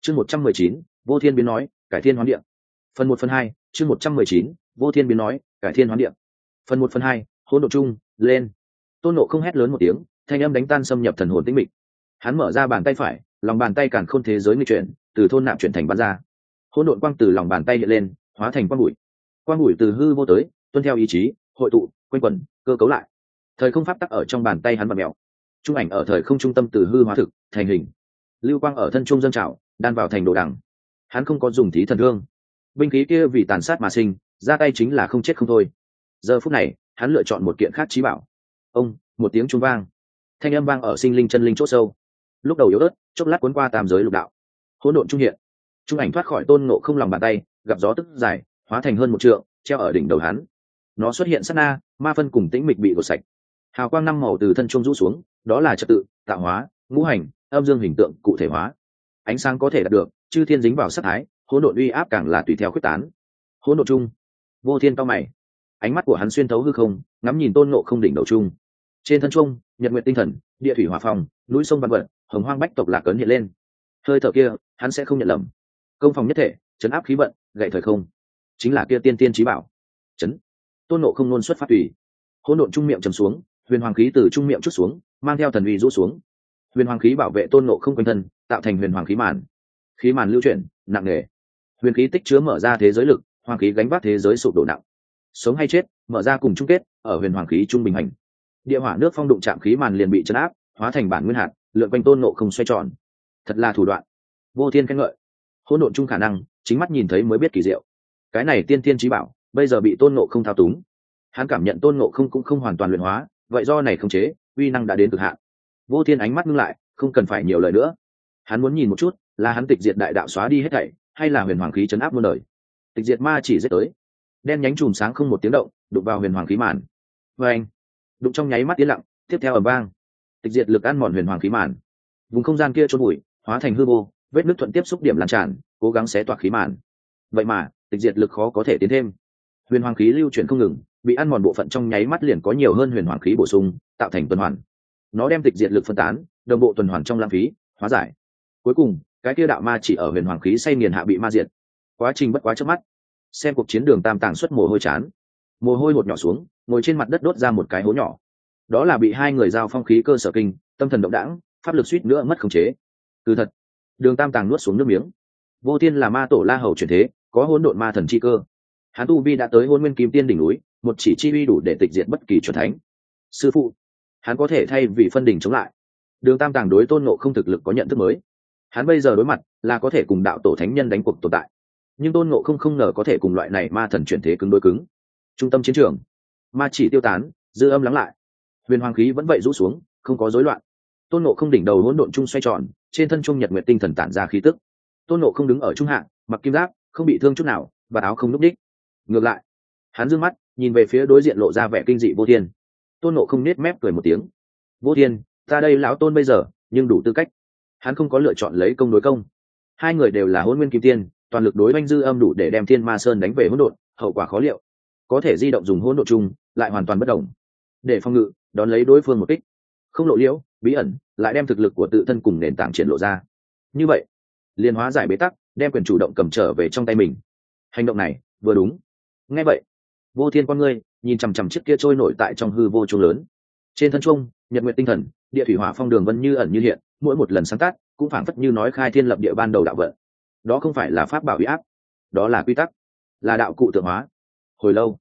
chương 119, vô thiên biến nói cải thiên hoán địa. Phần 1/2, chương 119, vô thiên biến nói cải thiên hoán địa. Phần 1/2, hỗn độn chung lên. Tôn Ngộ không hét lớn một tiếng, thanh âm đánh tan xâm nhập thần hồn tĩnh mịch. Hắn mở ra bàn tay phải, lòng bàn tay càn khôn thế giới nghịch chuyển, từ thôn nạp chuyển thành bắn ra. Hỗn độn quang từ lòng bàn tay hiện lên, hóa thành quang bụi. Quang bụi từ hư vô tới, tuân theo ý chí, hội tụ, quanh quẩn, cơ cấu lại. Thời không pháp tắc ở trong bàn tay hắn vặn mèo. Trung ảnh ở thời không trung tâm từ hư hóa thực, thành hình. Lưu quang ở thân trung dâng trào, đan vào thành đồ đằng. Hắn không có dùng thí thần thương. Binh khí kia vì tàn sát mà sinh, ra tay chính là không chết không thôi. Giờ phút này, hắn lựa chọn một kiện khác chí bảo. Ông, một tiếng trung vang. Thanh âm vang ở sinh linh chân linh chỗ sâu. Lúc đầu yếu ớt, chốc lát cuốn qua tam giới lục đạo. Hỗn độn trung hiện. Trung ảnh thoát khỏi Tôn Ngộ không lòng bàn tay, gặp gió tức dài, hóa thành hơn 1 trượng, treo ở đỉnh đầu hắn. Nó xuất hiện sát na, ma phân cùng tĩnh mịch bị gột sạch. Hào quang 5 màu từ thân trung rũ xuống, đó là trật tự, tạo hóa, ngũ hành, âm dương hình tượng cụ thể hóa. Ánh sáng có thể đạt được, chư thiên dính vào sát thái, hỗn độn uy áp càng là tùy theo khuyết tán. Hỗn độn chung. Vô thiên cao mày. Ánh mắt của hắn xuyên thấu hư không, ngắm nhìn Tôn Ngộ không đỉnh đầu chung. Trên thân trung, nhật nguyệt tinh thần, địa thủy hỏa phong, núi sông văn vật, hồng hoang bách tộc lạc ấn hiện lên. Hơi thở kia, hắn sẽ không nhận lầm. Công phòng nhất thể, chấn áp khí vận, gậy thời không, chính là kia tiên tiên chí bảo. Chấn. Tôn Ngộ không nôn xuất pháp tùy. Hỗn độn trung miệng trầm xuống, huyền hoàng khí từ trung miệng chút xuống, mang theo thần uy rũ xuống. Huyền hoàng khí bảo vệ Tôn Ngộ không quanh thân, tạo thành huyền hoàng khí màn. Khí màn lưu chuyển, nặng nề. Huyền khí tích chứa mở ra thế giới lực, hoàng khí gánh vác thế giới sụp đổ nặng. Sống hay chết, mở ra cùng chung kết, ở huyền hoàng khí trung bình hành. Địa hỏa nước phong đụng chạm khí màn liền bị chấn áp, hóa thành bản nguyên hạt, lượn quanh Tôn Ngộ không xoay tròn. Thật là thủ đoạn. Vô thiên khen ngợi. Hỗn độn chung khả năng, chính mắt nhìn thấy mới biết kỳ diệu. Cái này tiên tiên chí bảo, bây giờ bị Tôn Ngộ không thao túng. Hắn cảm nhận Tôn Ngộ không cũng không hoàn toàn luyện hóa, vậy do này không chế, uy năng đã đến cực hạn. Vô thiên ánh mắt ngưng lại, không cần phải nhiều lời nữa. Hắn muốn nhìn một chút, là hắn tịch diệt đại đạo xóa đi hết thảy, hay là huyền hoàng khí chấn áp muôn đời. Tịch diệt ma chỉ giết tới, đen nhánh chùm sáng không một tiếng động, đụng vào huyền hoàng khí màn. Và anh, đụng trong nháy mắt tiến lặng, tiếp theo ầm vang, tịch diệt lực ăn mòn huyền hoàng khí màn. Vùng không gian kia trôn bụi, hóa thành hư vô, vết nứt thuận tiếp xúc điểm lan tràn, cố gắng xé toạc khí màn. Vậy mà, tịch diệt lực khó có thể tiến thêm. Huyền hoàng khí lưu chuyển không ngừng, bị ăn mòn bộ phận trong nháy mắt liền có nhiều hơn huyền hoàng khí bổ sung, tạo thành tuần hoàn. Nó đem tịch diệt lực phân tán, đồng bộ tuần hoàn trong lãng phí, hóa giải. Cuối cùng, cái kia đạo ma chỉ ở huyền hoàng khí say nghiền hạ bị ma diệt. Quá trình bất quá chớp mắt. Xem cuộc chiến đường Tam Tàng xuất mồ hôi chán. Mồ hôi hột nhỏ xuống, ngồi trên mặt đất đốt ra một cái hố nhỏ. Đó là bị hai người giao phong khí cơ sở kinh, tâm thần động đãng, pháp lực suýt nữa mất khống chế. Cứ thật. Đường Tam Tàng nuốt xuống nước miếng. Vô Thiên là ma tổ La Hầu chuyển thế, có hỗn độn ma thần chi cơ. Hắn tu vi đã tới Hôn Nguyên Kim Tiên đỉnh núi, một chỉ chi uy đủ để tịch diệt bất kỳ chuẩn thánh. Sư phụ, hắn có thể thay vì phân đỉnh chống lại. Đường Tam Tàng đối Tôn Ngộ không thực lực có nhận thức mới. Hắn bây giờ đối mặt là có thể cùng đạo tổ thánh nhân đánh cuộc tồn tại, nhưng Tôn Ngộ không không ngờ có thể cùng loại này ma thần chuyển thế cứng đối cứng. Trung tâm chiến trường, ma chỉ tiêu tán, dư âm lắng lại, huyền hoàng khí vẫn vậy rũ xuống, không có rối loạn. Tôn Ngộ không đỉnh đầu hỗn độn trung xoay tròn, trên thân trung nhật nguyệt tinh thần tản ra khí tức. Tôn Ngộ không đứng ở trung hạng, mặc kim giáp, không bị thương chút nào, và áo không lúc đích. Ngược lại, hắn dương mắt nhìn về phía đối diện lộ ra vẻ kinh dị Vô Thiên. Tôn Ngộ không nết mép cười một tiếng. Vô Thiên, ta đây lão Tôn bây giờ nhưng đủ tư cách. Hắn không có lựa chọn lấy công đối công. Hai người đều là Hôn Nguyên Kim Tiên, toàn lực đối oanh dư âm đủ để đem Thiên Ma Sơn đánh về hỗn độn, hậu quả khó liệu. Có thể di động dùng hỗn độn chung, lại hoàn toàn bất động. Để phòng ngự, đón lấy đối phương một kích. Không lộ liễu, bí ẩn, lại đem thực lực của tự thân cùng nền tảng triển lộ ra. Như vậy, liên hóa giải bế tắc, đem quyền chủ động cầm trở về trong tay mình. Hành động này, vừa đúng. Nghe vậy, Vô Thiên con ngươi nhìn chằm chằm chiếc kia trôi nổi tại trong hư vô trung lớn. Trên thân trung, nhật nguyệt tinh thần, địa thủy hỏa phong đường vân như ẩn như hiện, mỗi một lần sáng tác cũng phảng phất như nói khai thiên lập địa ban đầu đạo vận. Đó không phải là pháp bảo uy áp, đó là quy tắc, là đạo cụ tượng hóa. Hồi lâu,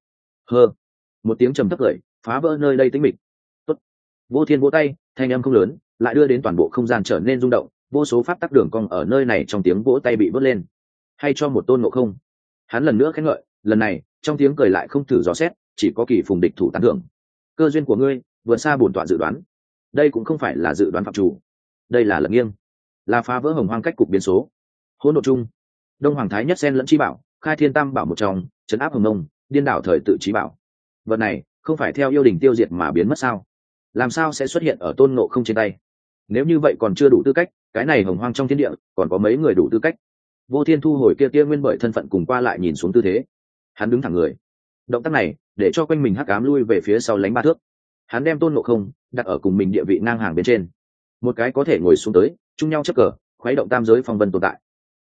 một tiếng trầm thấp cười phá vỡ nơi đây tĩnh mịch. Tốt. Vô Thiên vỗ tay, thanh âm không lớn, lại đưa đến toàn bộ không gian trở nên rung động, vô số pháp tắc đường cong ở nơi này trong tiếng vỗ tay bị vớt lên. Hay cho một Tôn Ngộ không. Hắn lần nữa khen ngợi, lần này trong tiếng cười lại không thử dò xét, chỉ có kỳ phùng địch thủ tán thưởng. Cơ duyên của ngươi vượt xa bổn tọa dự đoán. Đây cũng không phải là dự đoán phạm chủ, đây là lật nghiêng, là phá vỡ hồng hoang cách cục biến số. Hỗn độn chung, Đông Hoàng Thái nhất sen lẫn chi bảo, khai thiên tam bảo một trong, trấn áp hồng nông, điên đảo thời tự chí bảo. Vật này không phải theo yêu đình tiêu diệt mà biến mất sao? Làm sao sẽ xuất hiện ở Tôn Ngộ không trên tay? Nếu như vậy còn chưa đủ tư cách, cái này hồng hoang trong thiên địa còn có mấy người đủ tư cách? Vô Thiên thu hồi kia nguyên bởi thân phận cùng qua lại nhìn xuống tư thế. Hắn đứng thẳng người. Động tác này để cho quanh mình hắc ám lui về phía sau lánh 3 thước. Hắn đem Tôn Ngộ không đặt ở cùng mình địa vị ngang hàng bên trên, một cái có thể ngồi xuống tới chung nhau chấp cờ, khuấy động tam giới phong vân tồn tại.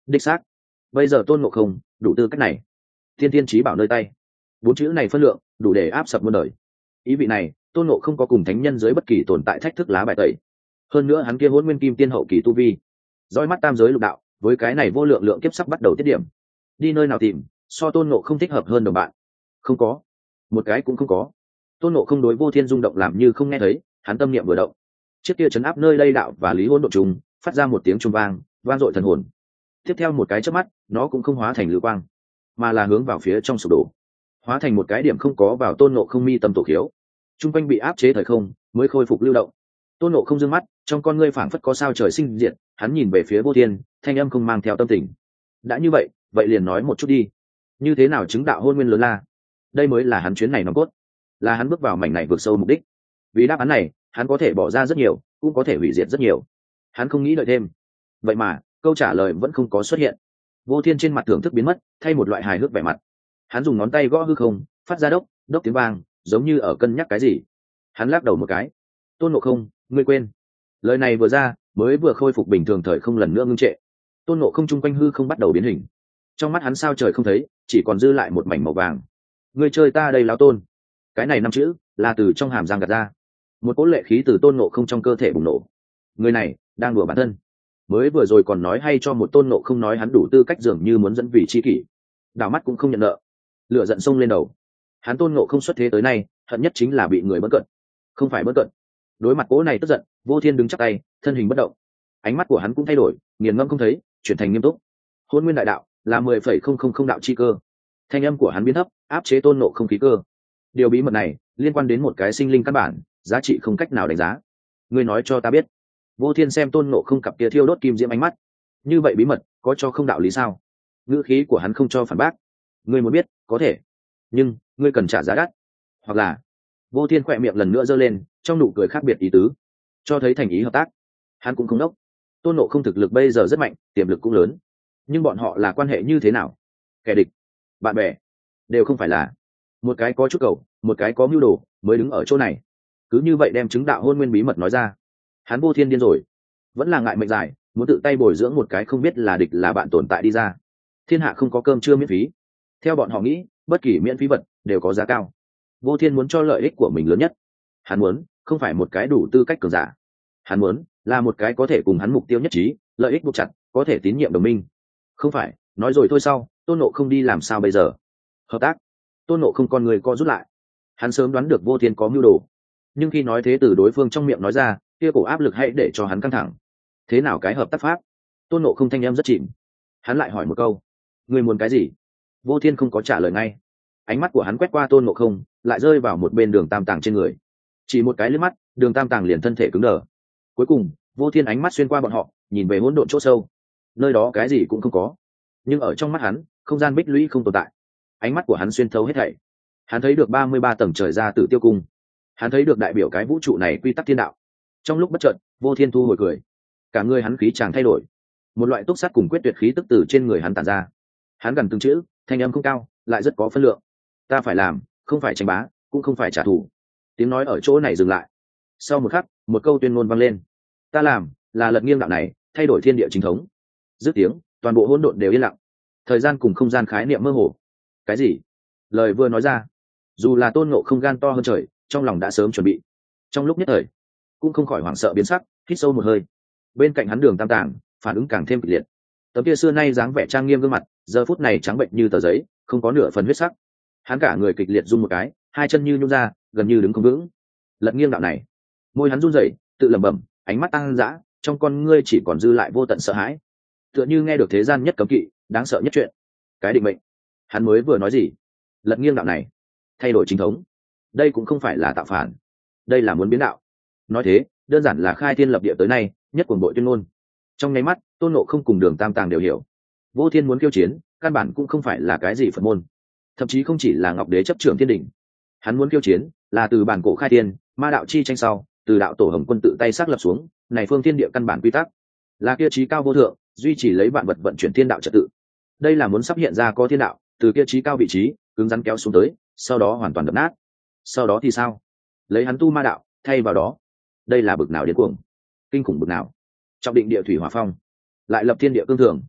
đích xác. Bây giờ tôn ngộ không đủ tư cách này. Thiên thiên chí bảo nơi tay, bốn chữ này phân lượng đủ để áp sập muôn đời. Ý vị này tôn ngộ không có cùng thánh nhân dưới bất kỳ tồn tại thách thức lá bài tẩy. Hơn nữa hắn kia hôn nguyên kim tiên hậu kỳ tu vi, dõi mắt tam giới lục đạo, với cái này vô lượng lượng kiếp sắp bắt đầu tiết điểm, đi nơi nào tìm so tôn ngộ không thích hợp hơn đồng bạn? Không có, một cái cũng không có. Tôn ngộ không đối vô thiên rung động làm như không nghe thấy, hắn tâm niệm vừa động, chiếc kia chấn áp nơi đây đạo và lý hỗn độn trùng phát ra một tiếng trung vang, vang dội thần hồn. Tiếp theo một cái chớp mắt, nó cũng không hóa thành lưu quang, mà là hướng vào phía trong sụp đổ, hóa thành một cái điểm không có vào tôn ngộ không mi tâm tổ khiếu. Trung quanh bị áp chế thời không mới khôi phục lưu động. Tôn ngộ không dương mắt, trong con ngươi phảng phất có sao trời sinh diệt, hắn nhìn về phía vô thiên, thanh âm không mang theo tâm tình. Đã như vậy, vậy liền nói một chút đi, như thế nào chứng đạo hôn nguyên lớn la? Đây mới là hắn chuyến này nòng cốt, là hắn bước vào mảnh này vượt sâu mục đích. Vì đáp án này, hắn có thể bỏ ra rất nhiều, cũng có thể hủy diệt rất nhiều. Hắn không nghĩ đợi thêm. Vậy mà câu trả lời vẫn không có xuất hiện. Vô thiên trên mặt thưởng thức biến mất, thay một loại hài hước vẻ mặt. Hắn dùng ngón tay gõ hư không, phát ra đốc đốc tiếng vang, giống như ở cân nhắc cái gì. Hắn lắc đầu một cái. Tôn ngộ không, ngươi quên. Lời này vừa ra, mới vừa khôi phục bình thường thời không lần nữa ngưng trệ. Tôn ngộ không chung quanh hư không bắt đầu biến hình. Trong mắt hắn sao trời không thấy, chỉ còn dư lại một mảnh màu vàng. Ngươi chơi ta đây lão tôn. Cái này năm chữ là từ trong hàm răng gạt ra. Một cỗ lệ khí từ tôn ngộ không trong cơ thể bùng nổ. Người này đang đùa bản thân. Mới vừa rồi còn nói hay cho một tôn ngộ không nói hắn đủ tư cách dường như muốn dẫn vì chi kỷ. Đảo mắt cũng không nhận nợ. Lửa giận sông lên đầu. Hắn tôn ngộ không xuất thế tới nay, hận nhất chính là bị người bỡn cợt. Không phải bỡn cợt. Đối mặt cỗ này tức giận, vô thiên đứng chắp tay, thân hình bất động. Ánh mắt của hắn cũng thay đổi, nghiền ngẫm không thấy, chuyển thành nghiêm túc. Hôn nguyên đại đạo là 10,000 đạo chi cơ. Thanh âm của hắn biến thấp, áp chế tôn ngộ không khí cơ. Điều bí mật này liên quan đến một cái sinh linh căn bản, giá trị không cách nào đánh giá. Ngươi nói cho ta biết. Vô thiên xem tôn ngộ không cặp kia thiêu đốt kim diễm ánh mắt. Như vậy bí mật có cho không đạo lý sao? Ngữ khí của hắn không cho phản bác. Ngươi muốn biết có thể, nhưng ngươi cần trả giá đắt. Hoặc là vô thiên khỏe miệng lần nữa giơ lên, trong nụ cười khác biệt ý tứ, cho thấy thành ý hợp tác. Hắn cũng không đốc. Tôn ngộ không thực lực bây giờ rất mạnh, tiềm lực cũng lớn, nhưng bọn họ là quan hệ như thế nào? Kẻ địch, bạn bè, đều không phải là. Một cái có chút cầu, một cái có mưu đồ, mới đứng ở chỗ này. Cứ như vậy đem chứng đạo hôn nguyên bí mật nói ra. Hắn vô thiên điên rồi, vẫn là ngại mệnh dài, muốn tự tay bồi dưỡng một cái không biết là địch là bạn tồn tại đi ra. Thiên hạ không có cơm trưa miễn phí. Theo bọn họ nghĩ, bất kỳ miễn phí vật đều có giá cao. Vô thiên muốn cho lợi ích của mình lớn nhất. Hắn muốn không phải một cái đủ tư cách cường giả, hắn muốn là một cái có thể cùng hắn mục tiêu nhất trí, lợi ích buộc chặt, có thể tín nhiệm đồng minh. Không phải nói rồi thôi sau, tôn nộ không đi làm sao bây giờ? Hợp tác. Tôn nộ không con người co rút lại. Hắn sớm đoán được vô thiên có mưu đồ, nhưng khi nói thế từ đối phương trong miệng nói ra, kia cổ áp lực hãy để cho hắn căng thẳng. Thế nào cái hợp tác pháp? Tôn nộ không thanh em rất chìm. Hắn lại hỏi một câu, ngươi muốn cái gì? Vô thiên không có trả lời ngay. Ánh mắt của hắn quét qua tôn nộ không, lại rơi vào một bên đường tam tàng trên người. Chỉ một cái liếc mắt, đường tam tàng liền thân thể cứng đờ. Cuối cùng vô thiên ánh mắt xuyên qua bọn họ, nhìn về hỗn độn chỗ sâu. Nơi đó cái gì cũng không có, nhưng ở trong mắt hắn, không gian bích lũy không tồn tại. Ánh mắt của hắn xuyên thấu hết thảy. Hắn thấy được 33 tầng trời ra Tử Tiêu Cung. Hắn thấy được đại biểu cái vũ trụ này quy tắc thiên đạo. Trong lúc bất chợt, vô thiên thu hồi cười. Cả người hắn khí chàng thay đổi, một loại túc sát cùng quyết tuyệt khí tức từ trên người hắn tản ra. Hắn gần từng chữ, thanh âm không cao, lại rất có phân lượng. Ta phải làm, không phải tranh bá, cũng không phải trả thù. Tiếng nói ở chỗ này dừng lại. Sau một khắc, một câu tuyên ngôn vang lên. Ta làm là lật nghiêng đạo này, thay đổi thiên địa chính thống. Dứt tiếng, toàn bộ hỗn độn đều yên lặng. Thời gian cùng không gian khái niệm mơ hồ. Cái gì? Lời vừa nói ra, dù là tôn ngộ không gan to hơn trời, trong lòng đã sớm chuẩn bị. Trong lúc nhất thời, cũng không khỏi hoảng sợ biến sắc, hít sâu một hơi. Bên cạnh hắn đường tam tàng, phản ứng càng thêm kịch liệt. Tấm kia xưa nay dáng vẻ trang nghiêm gương mặt, giờ phút này trắng bệnh như tờ giấy, không có nửa phần huyết sắc. Hắn cả người kịch liệt run một cái, hai chân như nhún ra, gần như đứng không vững. Lật nghiêng đạo này, môi hắn run rẩy, tự lẩm bẩm, ánh mắt tăng dã, trong con ngươi chỉ còn dư lại vô tận sợ hãi. Tựa như nghe được thế gian nhất cấm kỵ, đáng sợ nhất chuyện. Cái định mệnh. Hắn mới vừa nói gì? Lật nghiêng đạo này, thay đổi chính thống. Đây cũng không phải là tạo phản, đây là muốn biến đạo. Nói thế, đơn giản là khai thiên lập địa tới nay nhất cuồng bội tuyên ngôn. Trong nháy mắt, tôn ngộ không cùng đường tam tàng đều hiểu, vô thiên muốn khiêu chiến, căn bản cũng không phải là cái gì Phật môn, thậm chí không chỉ là ngọc đế chấp trưởng thiên đỉnh. Hắn muốn khiêu chiến là từ bản cổ khai thiên, ma đạo chi tranh sau, từ đạo tổ Hồng Quân tự tay xác lập xuống này phương thiên địa căn bản quy tắc, là kia trí cao vô thượng, duy trì lấy vạn vật vận chuyển thiên đạo trật tự. Đây là muốn sắp hiện ra có thiên đạo từ kia trí cao vị trí cứng rắn kéo xuống tới, sau đó hoàn toàn đập nát. Sau đó thì sao? Lấy hắn tu ma đạo thay vào đó. Đây là bực nào điên cuồng, kinh khủng bực nào. Trọng định địa thủy hỏa phong, lại lập thiên địa cương thường.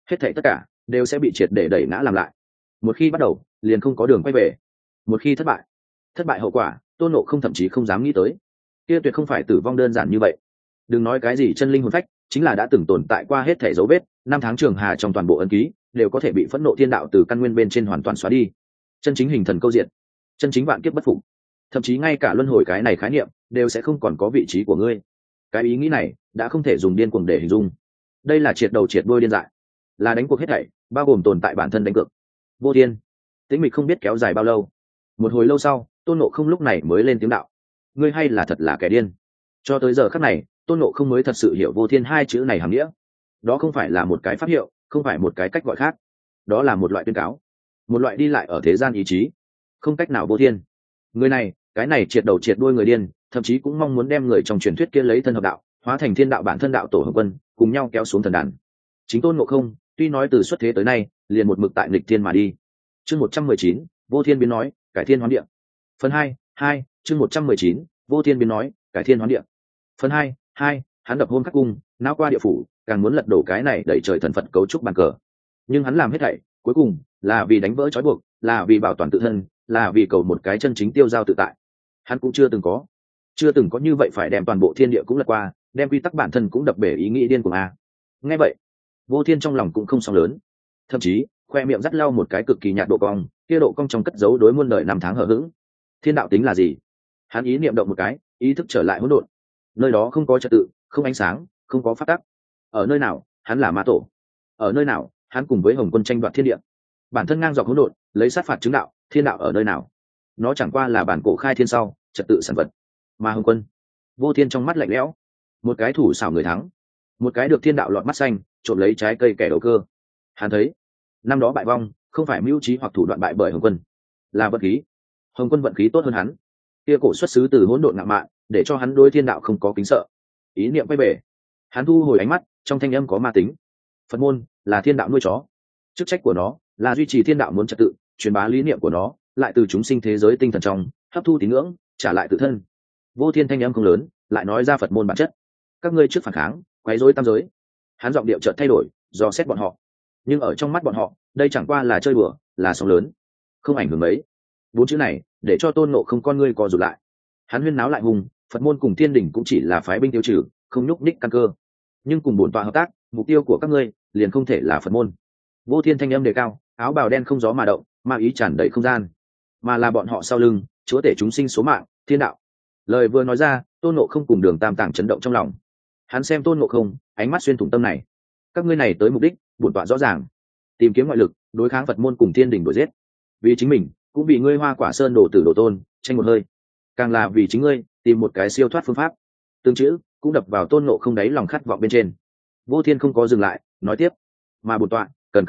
hết thảy tất cả đều sẽ bị triệt để đẩy ngã làm lại. Một khi bắt đầu liền không có đường quay về, một khi thất bại hậu quả Tôn Ngộ không thậm chí không dám nghĩ tới. Kia tuyệt không phải tử vong đơn giản như vậy. Đừng nói cái gì chân linh hồn phách, chính là đã từng tồn tại qua hết thảy dấu vết, năm tháng trường hà trong toàn bộ ấn ký đều có thể bị phẫn nộ thiên đạo từ căn nguyên bên trên hoàn toàn xóa đi. Chân chính hình thần câu diện, chân chính vạn kiếp bất phục, thậm chí ngay cả luân hồi cái này khái niệm đều sẽ không còn có vị trí của ngươi. Cái ý nghĩ này đã không thể dùng điên cuồng để hình dung. Đây là triệt đầu triệt đuôi điên dại, là đánh cuộc hết thảy, bao gồm tồn tại bản thân đánh cược. Vô thiên tĩnh mịch không biết kéo dài bao lâu. Một hồi lâu sau, Tôn Ngộ không lúc này mới lên tiếng đạo: ngươi hay là thật là kẻ điên. Cho tới giờ khắc này, Tôn Ngộ không mới thật sự hiểu vô thiên hai chữ này hàm nghĩa. Đó không phải là một cái pháp hiệu, không phải một cái cách gọi khác, đó là một loại tuyên cáo, một loại đi lại ở thế gian ý chí, không cách nào vô thiên. Người này, cái này triệt đầu triệt đuôi người điên, thậm chí cũng mong muốn đem người trong truyền thuyết kia lấy thân hợp đạo, hóa thành thiên đạo bản thân đạo tổ Hồng Quân, cùng nhau kéo xuống thần đàn. Chính Tôn Ngộ không, tuy nói từ xuất thế tới nay, liền một mực tại nghịch thiên mà đi. Chương 119, vô thiên biến nói, cải thiên hoán địa. Phần 2, chương 119, vô thiên biến nói, cải thiên hoán địa. Phần 2, hắn đập hôn khắc cung, náo qua địa phủ, càng muốn lật đổ cái này đẩy trời thần Phật cấu trúc bàn cờ. Nhưng hắn làm hết thảy, cuối cùng là vì đánh vỡ trói buộc, là vì bảo toàn tự thân, là vì cầu một cái chân chính tiêu giao tự tại. Hắn cũng chưa từng có như vậy phải đem toàn bộ thiên địa cũng lật qua, đem quy tắc bản thân cũng đập bể ý nghĩ điên của a. Nghe vậy, vô thiên trong lòng cũng không sóng lớn, thậm chí khoe miệng dắt lau một cái cực kỳ nhạt độ cong, kia độ cong trong cất giấu đối muôn đời năm tháng hờ hững. Thiên đạo tính là gì? Hắn ý niệm động một cái, ý thức trở lại hỗn độn. Nơi đó không có trật tự, không ánh sáng, không có pháp tắc. Ở nơi nào hắn là ma tổ, ở nơi nào hắn cùng với Hồng Quân tranh đoạt thiên địa, bản thân ngang dọc hỗn độn, lấy sát phạt chứng đạo. Thiên đạo ở nơi nào? Nó chẳng qua là bản cổ khai thiên sau trật tự sản vật. Mà Hồng Quân, vô thiên trong mắt lạnh lẽo, một cái thủ xảo người thắng, một cái được thiên đạo lọt mắt xanh trộm lấy trái cây kẻ đầu cơ. Hắn thấy năm đó bại vong không phải mưu trí hoặc thủ đoạn bại bởi Hồng Quân, là vận khí. Hồng Quân vận khí tốt hơn hắn, kia cổ xuất xứ từ hỗn độn ngạo mạn, để cho hắn đối thiên đạo không có kính sợ. Ý niệm quay về, hắn thu hồi ánh mắt, trong thanh âm có ma tính. Phật môn là thiên đạo nuôi chó, chức trách của nó là duy trì thiên đạo muốn trật tự, truyền bá lý niệm của nó, lại từ chúng sinh thế giới tinh thần trong hấp thu tín ngưỡng, trả lại tự thân. Vô thiên thanh âm không lớn, lại nói ra Phật môn bản chất. Các ngươi trước phản kháng, quấy rối tam giới. Hắn giọng điệu chợt thay đổi, dò xét bọn họ. Nhưng ở trong mắt bọn họ, đây chẳng qua là chơi đùa, là sóng lớn, không ảnh hưởng mấy. Bốn chữ này để cho Tôn Ngộ không con ngươi co rụt lại. Hắn huyên náo lại hùng, Phật môn cùng thiên đình cũng chỉ là phái binh tiêu trừ, không nhúc nhích căn cơ. Nhưng cùng bổn tọa hợp tác, mục tiêu của các ngươi liền không thể là Phật môn. Vô thiên thanh âm đề cao, áo bào đen không gió mà động, ma ý tràn đầy không gian, mà là bọn họ sau lưng chúa tể chúng sinh số mạng, thiên đạo. Lời vừa nói ra, Tôn Ngộ không cùng Đường Tam Tạng chấn động trong lòng. Hắn xem Tôn Ngộ không, ánh mắt xuyên thủng tâm này. Các ngươi này tới mục đích bổn tọa rõ ràng, tìm kiếm ngoại lực đối kháng Phật môn cùng thiên đình đuổi giết. Vì chính mình, cũng vì ngươi Hoa Quả Sơn đổ tử đổ tôn tranh một hơi, càng là vì chính ngươi tìm một cái siêu thoát phương pháp. Từng chữ cũng đập vào Tôn Ngộ không đáy lòng khát vọng bên trên. Vô thiên không có dừng lại, nói tiếp: mà bổn tọa cần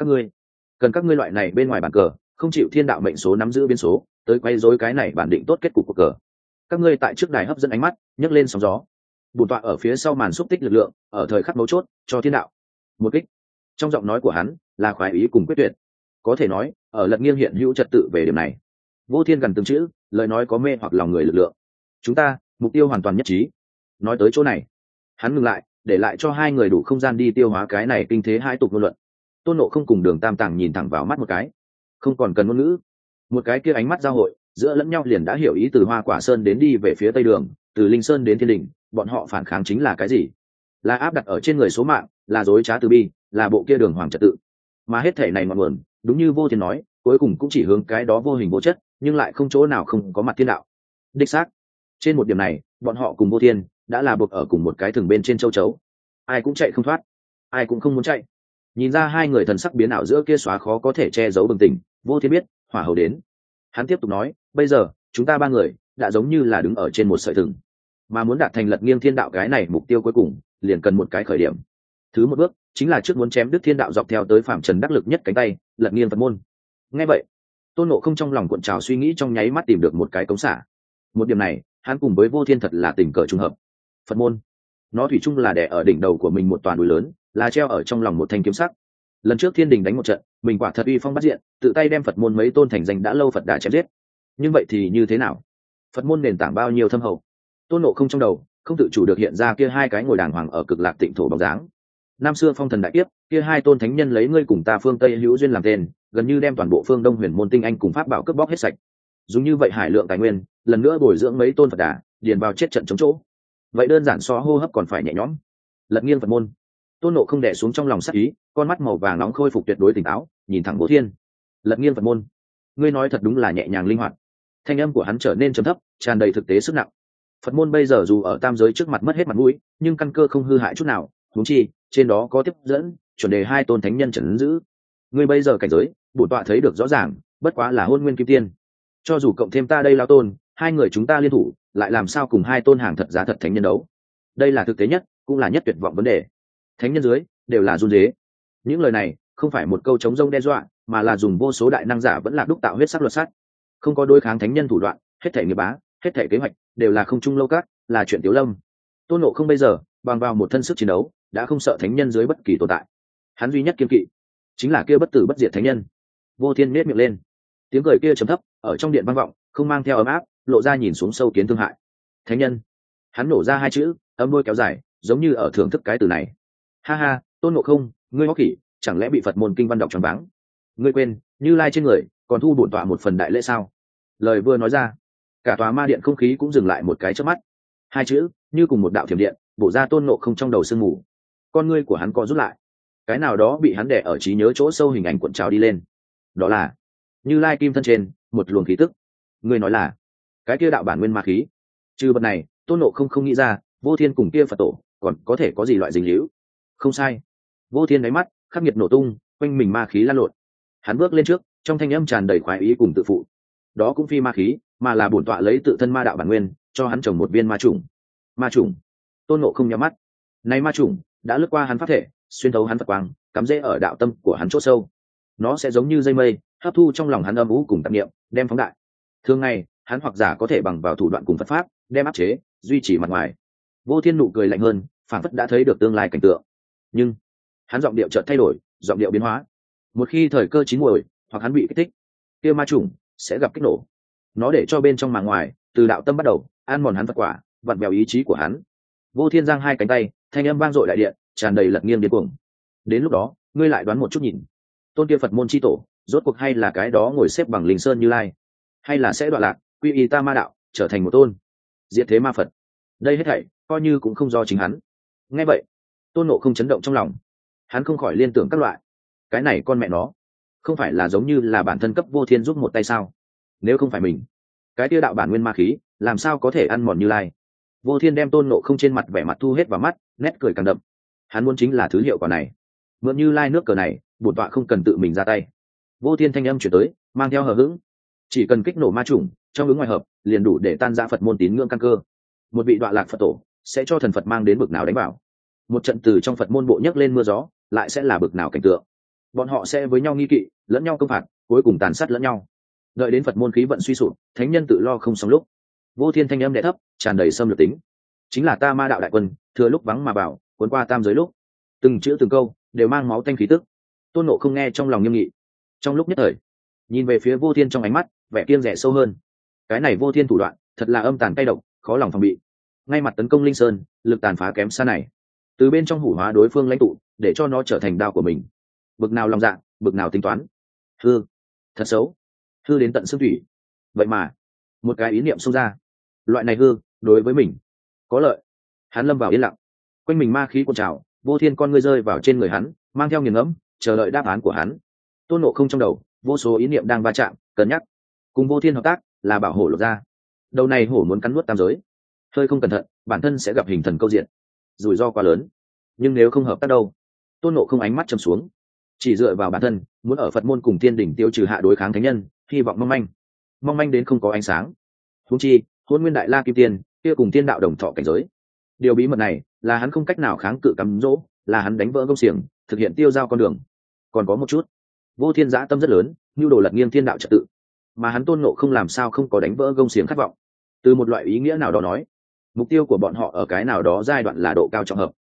các ngươi loại này bên ngoài bàn cờ, không chịu thiên đạo mệnh số nắm giữ biên số, tới quay rối cái này bản định tốt kết cục của cờ. Các ngươi tại trước đài hấp dẫn ánh mắt, nhấc lên sóng gió. Bổn tọa ở phía sau màn xúc tích lực lượng, ở thời khắc mấu chốt cho thiên đạo một kích. Trong giọng nói của hắn là khoái ý cùng quyết tuyệt. Có thể nói, ở lật nghiêng hiện hữu trật tự về điểm này. Vô thiên gần từng chữ, lời nói có mê hoặc lòng người lực lượng. Chúng ta mục tiêu hoàn toàn nhất trí. Nói tới chỗ này, hắn ngừng lại, để lại cho hai người đủ không gian đi tiêu hóa cái này kinh thế hai tục ngôn luận. Tôn Ngộ không cùng Đường Tam Tạng nhìn thẳng vào mắt một cái, không còn cần ngôn ngữ. Một cái kia ánh mắt giao hội, giữa lẫn nhau liền đã hiểu ý. Từ Hoa Quả Sơn đến đi về phía tây đường, từ Linh Sơn đến thiên đình, bọn họ phản kháng chính là cái gì? Là áp đặt ở trên người số mạng, là dối trá từ bi, là bộ kia đường hoàng trật tự. Mà hết thể này ngọn nguồn, đúng như Vô Thiên nói, cuối cùng cũng chỉ hướng cái đó vô hình vô chất, nhưng lại không chỗ nào không có mặt thiên đạo. Đích xác, trên một điểm này, bọn họ cùng Vô Thiên đã là buộc ở cùng một cái thừng bên trên châu chấu, ai cũng chạy không thoát, ai cũng không muốn chạy. Nhìn ra hai người thần sắc biến ảo giữa kia xóa khó có thể che giấu bừng tỉnh, Vô Thiên biết hỏa hầu đến. Hắn tiếp tục nói: bây giờ chúng ta ba người đã giống như là đứng ở trên một sợi thừng, mà muốn đạt thành lật nghiêng thiên đạo cái này mục tiêu cuối cùng, liền cần một cái khởi điểm. Thứ một bước chính là trước muốn chém đứt thiên đạo dọc theo tới phạm trần đắc lực nhất cánh tay, lật nghiêng Phật môn. Nghe vậy, Tôn Ngộ không trong lòng cuộn trào suy nghĩ, trong nháy mắt tìm được một cái cống xả. Một điểm này, hắn cùng với Vô Thiên thật là tình cờ trùng hợp. Phật môn, nó thủy chung là đè ở đỉnh đầu của mình một toàn núi lớn, là treo ở trong lòng một thanh kiếm sắc. Lần trước thiên đình đánh một trận, mình quả thật uy phong bắt diện, tự tay đem Phật môn mấy tôn thành danh đã lâu Phật đà chém giết. Nhưng vậy thì như thế nào? Phật môn nền tảng bao nhiêu thâm hậu? Tôn Ngộ không trong đầu không tự chủ được hiện ra kia hai cái ngồi đàng hoàng ở cực lạc tịnh thổ bóng dáng. Năm xưa phong thần đại kiếp, kia hai tôn thánh nhân lấy ngươi cùng ta phương Tây hữu duyên làm tên, gần như đem toàn bộ phương Đông huyền môn tinh anh cùng pháp bảo cướp bóc hết sạch. Dùng như vậy hải lượng tài nguyên, lần nữa bồi dưỡng mấy tôn Phật đà, điền vào chết trận chống chỗ. Vậy đơn giản so hô hấp còn phải nhẹ nhõm. Lật nghiêng Phật môn. Tôn Nộ không đè xuống trong lòng sắc ý, con mắt màu vàng nóng khôi phục tuyệt đối tỉnh táo, nhìn thẳng Vô Thiên. Lật nghiêng Phật môn. Ngươi nói thật đúng là nhẹ nhàng linh hoạt. Thanh âm của hắn trở nên trầm thấp, tràn đầy thực tế sức nặng. Phật môn bây giờ dù ở tam giới trước mặt mất hết mặt mũi, nhưng căn cơ không hư hại chút nào, huống chi trên đó có tiếp dẫn, chuẩn đề hai tôn thánh nhân trấn giữ. Ngươi bây giờ cảnh giới, bổn tọa thấy được rõ ràng, bất quá là hôn nguyên kim tiên. Cho dù cộng thêm ta đây lao tôn, hai người chúng ta liên thủ, lại làm sao cùng hai tôn hàng thật giá thật thánh nhân đấu? Đây là thực tế nhất, cũng là nhất tuyệt vọng vấn đề. Thánh nhân dưới đều là run rế. Những lời này không phải một câu chống rông đe dọa, mà là dùng vô số đại năng giả vẫn là đúc tạo huyết sắc luật sắt. Không có đối kháng thánh nhân thủ đoạn, hết thể nghiệp bá, hết thể kế hoạch đều là không trung lâu cát, là chuyện tiểu lâm. Tôn Ngộ không bây giờ bằng vào một thân sức chiến đấu, đã không sợ thánh nhân dưới bất kỳ tồn tại. Hắn duy nhất kiên kỵ chính là kia bất tử bất diệt thánh nhân. Vô Thiên nhếch miệng lên, tiếng cười kia trầm thấp ở trong điện vang vọng, không mang theo ấm áp, lộ ra nhìn xuống sâu kiến thương hại. Thánh nhân. Hắn nổ ra hai chữ, âm đuôi kéo dài, giống như ở thưởng thức cái từ này. Ha ha, Tôn Ngộ không, ngươi hó khỉ, chẳng lẽ bị Phật môn kinh văn đọc choáng váng? Ngươi quên, Như Lai trên người còn thu bổn tọa một phần đại lễ sao? Lời vừa nói ra, cả tòa ma điện không khí cũng dừng lại một cái chớp mắt. Hai chữ như cùng một đạo thiểm điện bổ ra Tôn Ngộ không trong đầu sương mù. Con ngươi của hắn co rút lại, cái nào đó bị hắn đè ở trí nhớ chỗ sâu hình ảnh cuộn trào đi lên. Đó là Như Lai kim thân trên một luồng khí tức. Ngươi nói là cái kia đạo bản nguyên ma khí? Trừ vật này, Tôn Ngộ không nghĩ ra Vô Thiên cùng kia Phật tổ còn có thể có gì loại dính líu. Không sai, Vô Thiên đáy mắt khắc nghiệt nổ tung, quanh mình ma khí lan lộn. Hắn bước lên trước, trong thanh âm tràn đầy khoái ý cùng tự phụ. Đó cũng phi ma khí, mà là bổn tọa lấy tự thân ma đạo bản nguyên cho hắn trồng một viên ma trùng. Ma trùng? Tôn Ngộ không nhắm mắt. Này ma trùng đã lướt qua hắn pháp thể, xuyên thấu hắn Phật quang, cắm rễ ở đạo tâm của hắn chỗ sâu. Nó sẽ giống như dây mây, hấp thu trong lòng hắn âm u cùng tạp niệm, đem phóng đại. Thường ngày, hắn hoặc giả có thể bằng vào thủ đoạn cùng Phật pháp, đem áp chế, duy trì mặt ngoài. Vô Thiên nụ cười lạnh hơn, phảng phất đã thấy được tương lai cảnh tượng. Nhưng hắn giọng điệu chợt thay đổi, giọng điệu biến hóa. Một khi thời cơ chín muồi, hoặc hắn bị kích thích, kia ma trùng sẽ gặp kích nổ. Nó để cho bên trong mà ngoài, từ đạo tâm bắt đầu, ăn mòn hắn Phật quả, vặn vẹo ý chí của hắn. Vô Thiên giang hai cánh tay, thanh âm vang dội đại điện, tràn đầy lật nghiêng điên cuồng. Đến lúc đó, ngươi lại đoán một chút nhìn, tôn kia Phật môn chi tổ, rốt cuộc hay là cái đó ngồi xếp bằng linh sơn Như Lai, hay là sẽ đoạn lạc, quy y ta ma đạo, trở thành một tôn diệt thế ma Phật? Đây hết thảy coi như cũng không do chính hắn. Nghe vậy, Tôn Ngộ không chấn động trong lòng, hắn không khỏi liên tưởng các loại. Cái này con mẹ nó, không phải là giống như là bản thân cấp Vô Thiên giúp một tay sao? Nếu không phải mình, cái tiêu đạo bản nguyên ma khí làm sao có thể ăn mòn Như Lai? Vô Thiên đem Tôn Ngộ không trên mặt vẻ mặt thu hết vào mắt, nét cười càng đậm. Hắn muốn chính là thứ hiệu quả này, mượn Như Lai nước cờ này, bổn tọa không cần tự mình ra tay. Vô Thiên thanh âm chuyển tới, mang theo hờ hững. Chỉ cần kích nổ ma chủng, trong ứng ngoài hợp, liền đủ để tan rã Phật môn tín ngưỡng căn cơ. Một vị đọa lạc Phật tổ sẽ cho thần Phật mang đến bực nào đánh bảo. Một trận từ trong Phật môn bộ nhấc lên mưa gió, lại sẽ là bực nào cảnh tượng. Bọn họ sẽ với nhau nghi kỵ, lẫn nhau công phạt, cuối cùng tàn sát lẫn nhau. Đợi đến Phật môn khí vận suy sụp, thánh nhân tự lo không xong lúc. Vô Thiên thanh âm đè thấp, tràn đầy xâm lược tính. Chính là ta ma đạo đại quân, thừa lúc vắng mà vào, cuốn qua tam giới lúc. Từng chữ từng câu đều mang máu tanh khí tức. Tôn Ngộ không nghe trong lòng nghiêm nghị. Trong lúc nhất thời, nhìn về phía Vô Thiên trong ánh mắt vẻ kiêng dè sâu hơn. Cái này Vô Thiên thủ đoạn thật là âm tàn cay độc, khó lòng phòng bị. Ngay mặt tấn công linh sơn, lực tàn phá kém xa này, từ bên trong hủ hóa đối phương lãnh tụ, để cho nó trở thành đao của mình. Bực nào lòng dạ, bực nào tính toán. Hư, thật xấu, hư đến tận xương thủy. Vậy mà một cái ý niệm xông ra, loại này hư đối với mình có lợi. Hắn lâm vào yên lặng, quanh mình ma khí cuộn trào. Vô Thiên con ngươi rơi vào trên người hắn, mang theo nghiền ngẫm, chờ đợi đáp án của hắn. Tôn Ngộ không trong đầu vô số ý niệm đang va chạm, cân nhắc cùng Vô Thiên hợp tác là bảo hổ lột ra. Đầu này hổ muốn cắn nuốt tam giới, hơi không cẩn thận bản thân sẽ gặp hình thần câu diện, rủi ro quá lớn. Nhưng nếu không hợp tác đâu? Tôn Ngộ không ánh mắt trầm xuống, chỉ dựa vào bản thân muốn ở Phật môn cùng thiên đỉnh tiêu trừ hạ đối kháng thánh nhân, hy vọng mong manh đến không có ánh sáng. Huống chi Hôn Nguyên Đại La Kim Tiên kia cùng tiên đạo đồng thọ cảnh giới, điều bí mật này là hắn không cách nào kháng cự cắm dỗ, là hắn đánh vỡ công xiềng, thực hiện tiêu giao con đường. Còn có một chút, Vô Thiên dã tâm rất lớn, nhu đồ lật nghiêng thiên đạo trật tự, mà hắn Tôn Ngộ không làm sao không có đánh vỡ công xiềng khát vọng. Từ một loại ý nghĩa nào đó nói, mục tiêu của bọn họ ở cái nào đó giai đoạn là độ cao trọng hợp.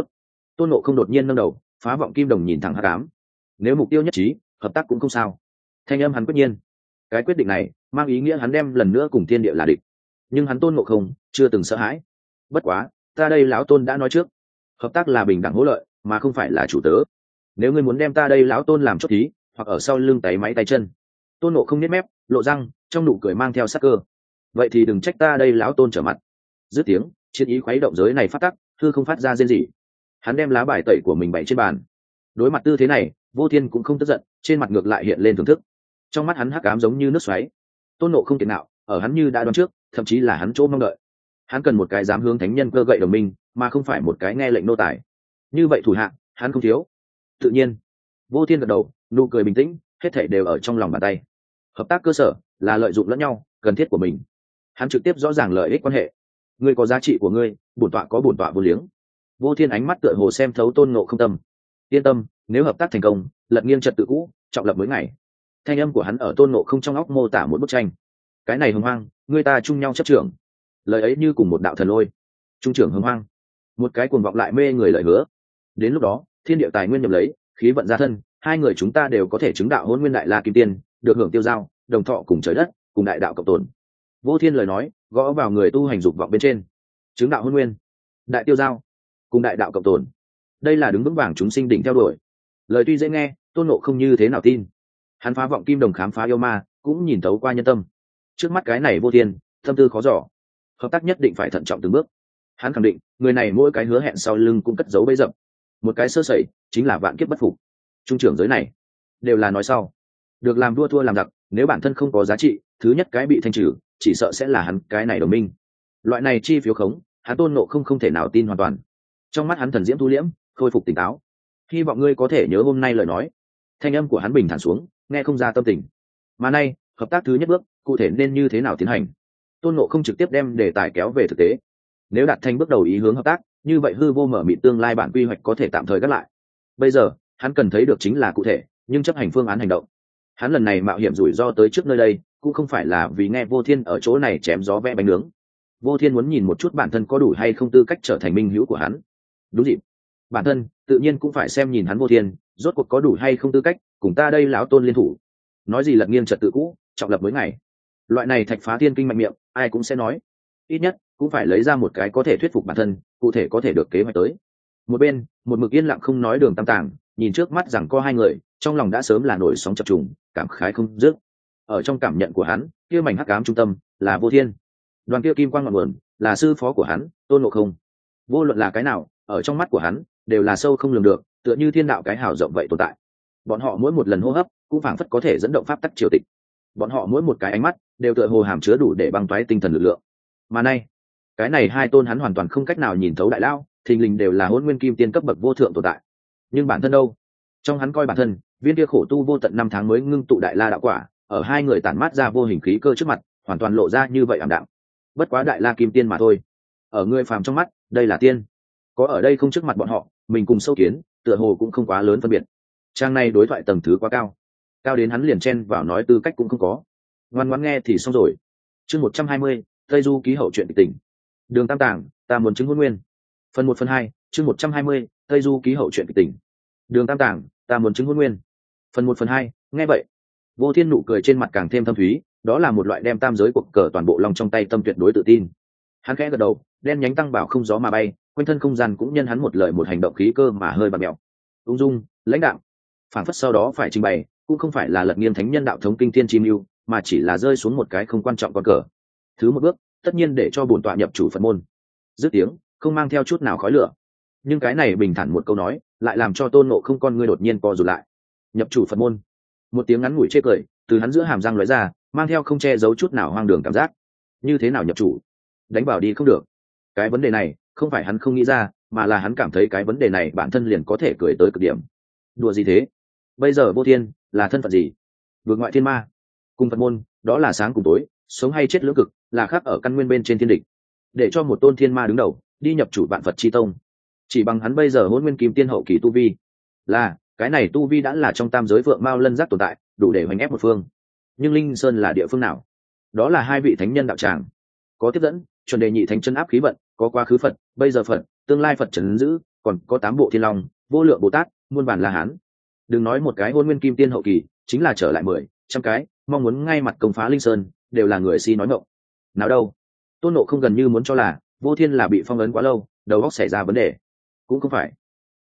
Tôn Ngộ không đột nhiên nâng đầu, phá vọng kim đồng nhìn thẳng hắc ám. Nếu mục tiêu nhất trí, hợp tác cũng không sao. Thanh âm hắn quyết nhiên. Cái quyết định này mang ý nghĩa hắn đem lần nữa cùng thiên địa là địch. Nhưng hắn Tôn Ngộ không chưa từng sợ hãi. Bất quá, ta đây lão Tôn đã nói trước, hợp tác là bình đẳng hỗ lợi, mà không phải là chủ tớ. Nếu ngươi muốn đem ta đây lão tôn làm chốt thí, hoặc ở sau lưng tay máy tay chân. Tôn Nộ không nhếch mép, lộ răng, trong nụ cười mang theo sắc cơ. Vậy thì đừng trách ta đây lão tôn trở mặt. Dứt tiếng, chiến ý khuấy động giới này phát tắc, hư không phát ra rên rỉ. Hắn đem lá bài tẩy của mình bày trên bàn. Đối mặt tư thế này, Vô Thiên cũng không tức giận, trên mặt ngược lại hiện lên thưởng thức. Trong mắt hắn hắc ám giống như nước xoáy. Tôn Nộ không kiệt nào, ở hắn như đã đoán trước, thậm chí là hắn chỗ mong đợi. Hắn cần một cái dám hướng thánh nhân cơ gậy đồng minh, mà không phải một cái nghe lệnh nô tài. Như vậy thủ hạ, hắn không thiếu. Tự nhiên, Vô Thiên gật đầu, nụ cười bình tĩnh, hết thảy đều ở trong lòng bàn tay. Hợp tác cơ sở là lợi dụng lẫn nhau, cần thiết của mình. Hắn trực tiếp rõ ràng lợi ích quan hệ. Ngươi có giá trị của ngươi, bổn tọa có bổn tọa vô liếng. Vô Thiên ánh mắt tựa hồ xem thấu Tôn Nộ không tâm. Yên tâm, nếu hợp tác thành công, lật nghiêng trật tự cũ, trọng lập mới ngày. Thanh âm của hắn ở Tôn Nộ không trong óc mô tả một bức tranh. Cái này hồng hoang, người ta chung nhau chấp trưởng. Lời ấy như cùng một đạo thần lôi. Trung trưởng hồng hoang, một cái cuồng vọng lại mê người lời hứa. Đến lúc đó, thiên địa tài nguyên nhập lấy, khí vận ra thân, hai người chúng ta đều có thể chứng đạo hôn nguyên đại la kim tiên, được hưởng tiêu giao, đồng thọ cùng trời đất, cùng đại đạo cộng tồn. Vô Thiên lời nói gõ vào người tu hành dục vọng bên trên. Chứng đạo hôn nguyên, đại tiêu giao, cùng đại đạo cộng tồn, đây là đứng vững vàng chúng sinh đỉnh theo đuổi. Lời tuy dễ nghe, Tôn Nộ không như thế nào tin. Hắn phá vọng kim đồng khám phá yêu ma, cũng nhìn thấu qua nhân tâm. Trước mắt cái này Vô Thiên, tâm tư khó dò, hợp tác nhất định phải thận trọng từng bước. Hắn khẳng định người này mỗi cái hứa hẹn sau lưng cũng cất giấu bẫy dập, một cái sơ sẩy chính là vạn kiếp bất phục. Trung trưởng giới này đều là nói sau, được làm đua thua làm giặc, nếu bản thân không có giá trị, thứ nhất cái bị thanh trừ chỉ sợ sẽ là hắn cái này đồng minh. Loại này chi phiếu khống, hắn Tôn Nộ không thể nào tin hoàn toàn. Trong mắt hắn thần diễm thu liễm, khôi phục tỉnh táo. Hy vọng ngươi có thể nhớ hôm nay lời nói. Thanh âm của hắn bình thản xuống, nghe không ra tâm tình. Mà nay, hợp tác thứ nhất bước, cụ thể nên như thế nào tiến hành? Tôn Nộ không trực tiếp đem đề tài kéo về thực tế. Nếu đạt thành bước đầu ý hướng hợp tác, như vậy hư vô mở mịt tương lai bản quy hoạch có thể tạm thời gác lại. Bây giờ, hắn cần thấy được chính là cụ thể, nhưng chấp hành phương án hành động. Hắn lần này mạo hiểm rủi ro tới trước nơi đây, cũng không phải là vì nghe Vô Thiên ở chỗ này chém gió vẽ bánh nướng. Vô Thiên muốn nhìn một chút bản thân có đủ hay không tư cách trở thành minh hữu của hắn. Đúng dịp, bản thân tự nhiên cũng phải xem nhìn hắn Vô Thiên rốt cuộc có đủ hay không tư cách cùng ta đây lão tôn liên thủ. Nói gì lật nghiêng trật tự cũ, trọng lập mới ngày. Loại này thạch phá thiên kinh mạnh miệng, ai cũng sẽ nói. Ít nhất cũng phải lấy ra một cái có thể thuyết phục bản thân, cụ thể có thể được kế hoạch tới. Một bên, một mực yên lặng không nói Đường Tam Tàng, nhìn trước mắt rằng có hai người, trong lòng đã sớm là nổi sóng chập trùng, cảm khái không dứt. Ở trong cảm nhận của hắn, kia mảnh hắc ám trung tâm là Vô Thiên, đoàn kia kim quang ngọn nguồn là sư phó của hắn, Tôn Ngộ Không. Vô luận là cái nào, ở trong mắt của hắn đều là sâu không lường được, tựa như thiên đạo cái hào rộng vậy tồn tại. Bọn họ mỗi một lần hô hấp cũng phảng phất có thể dẫn động pháp tắc triều tịch. Bọn họ mỗi một cái ánh mắt đều tựa hồ hàm chứa đủ để băng toái tinh thần lực lượng. Mà nay, cái này hai tôn hắn hoàn toàn không cách nào nhìn thấu đại lao, thình lình đều là hôn nguyên kim tiên cấp bậc vô thượng tồn tại. Nhưng bản thân đâu? Trong hắn coi bản thân, viên kia khổ tu vô tận 5 tháng mới ngưng tụ đại la đạo quả, ở hai người tản mát ra vô hình khí cơ trước mặt, hoàn toàn lộ ra như vậy ảm đạm. Bất quá đại la kim tiên mà thôi. Ở người phàm trong mắt, đây là tiên. Có ở đây không trước mặt bọn họ, mình cùng sâu kiến, tựa hồ cũng không quá lớn phân biệt. Trang này đối thoại tầng thứ quá cao, cao đến hắn liền chen vào nói tư cách cũng không có. Ngoan ngoãn nghe thì xong rồi. Chương 120, Tây Du ký hậu truyện kịch tình. Đường Tam Tàng, ta muốn chứng hôn nguyên. Phần 1 phần 2, chương 120, Tây Du ký hậu truyện kịch tình. Đường Tam Tàng, ta muốn chứng hôn nguyên. Phần 1 phần 2, nghe vậy, Vô Thiên nụ cười trên mặt càng thêm thâm thúy, đó là một loại đem tam giới cuộc cờ toàn bộ long trong tay tâm tuyệt đối tự tin. Hắn khẽ gật đầu, đen nhánh tăng bảo không gió mà bay, quanh thân không gian cũng nhân hắn một lời một hành động khí cơ mà hơi bạt mèo. Ung dung, lãnh đạo, phản phất sau đó phải trình bày, cũng không phải là lật nghiêng thánh nhân đạo thống kinh thiên chi mưu, mà chỉ là rơi xuống một cái không quan trọng con cờ. Thứ một bước, tất nhiên để cho bổn tọa nhập chủ Phật môn. Dứt tiếng, không mang theo chút nào khói lửa. Nhưng cái này bình thản một câu nói, lại làm cho Tôn Ngộ không con ngươi đột nhiên co rụt lại. Nhập chủ Phật môn. Một tiếng ngắn ngủi chê cười từ hắn giữa hàm răng lóe ra, mang theo không che giấu chút nào hoang đường cảm giác. Như thế nào nhập chủ? Đánh bảo đi không được. Cái vấn đề này không phải hắn không nghĩ ra, mà là hắn cảm thấy cái vấn đề này bản thân liền có thể cười tới cực điểm. Đùa gì thế? Bây giờ Vô Thiên là thân phận gì? Vượt ngoại thiên ma, cùng Phật môn, đó là sáng cùng tối, sống hay chết lưỡng cực, là khác ở căn nguyên bên trên thiên địch. Để cho một tôn thiên ma đứng đầu đi nhập chủ vạn Phật chi tông, chỉ bằng hắn bây giờ hôn nguyên kim tiên hậu kỳ tu vi, là cái này tu vi đã là trong tam giới vượng mao lân giác tồn tại, đủ để hoành ép một phương. Nhưng Linh Sơn là địa phương nào? Đó là hai vị thánh nhân đạo tràng, có tiếp dẫn chuẩn đề nhị thánh chân áp khí vận, có quá khứ Phật, bây giờ Phật, tương lai Phật trấn giữ, còn có 8 bộ thiên long, vô lượng Bồ Tát, muôn bản La Hán. Đừng nói một cái hôn nguyên kim tiên hậu kỳ, chính là trở lại 10, trăm cái mong muốn ngay mặt công phá Linh Sơn, đều là người si nói mộng. Nào đâu, Tôn Ngộ không gần như muốn cho là Vô Thiên là bị phong ấn quá lâu, đầu óc xảy ra vấn đề. Cũng không phải,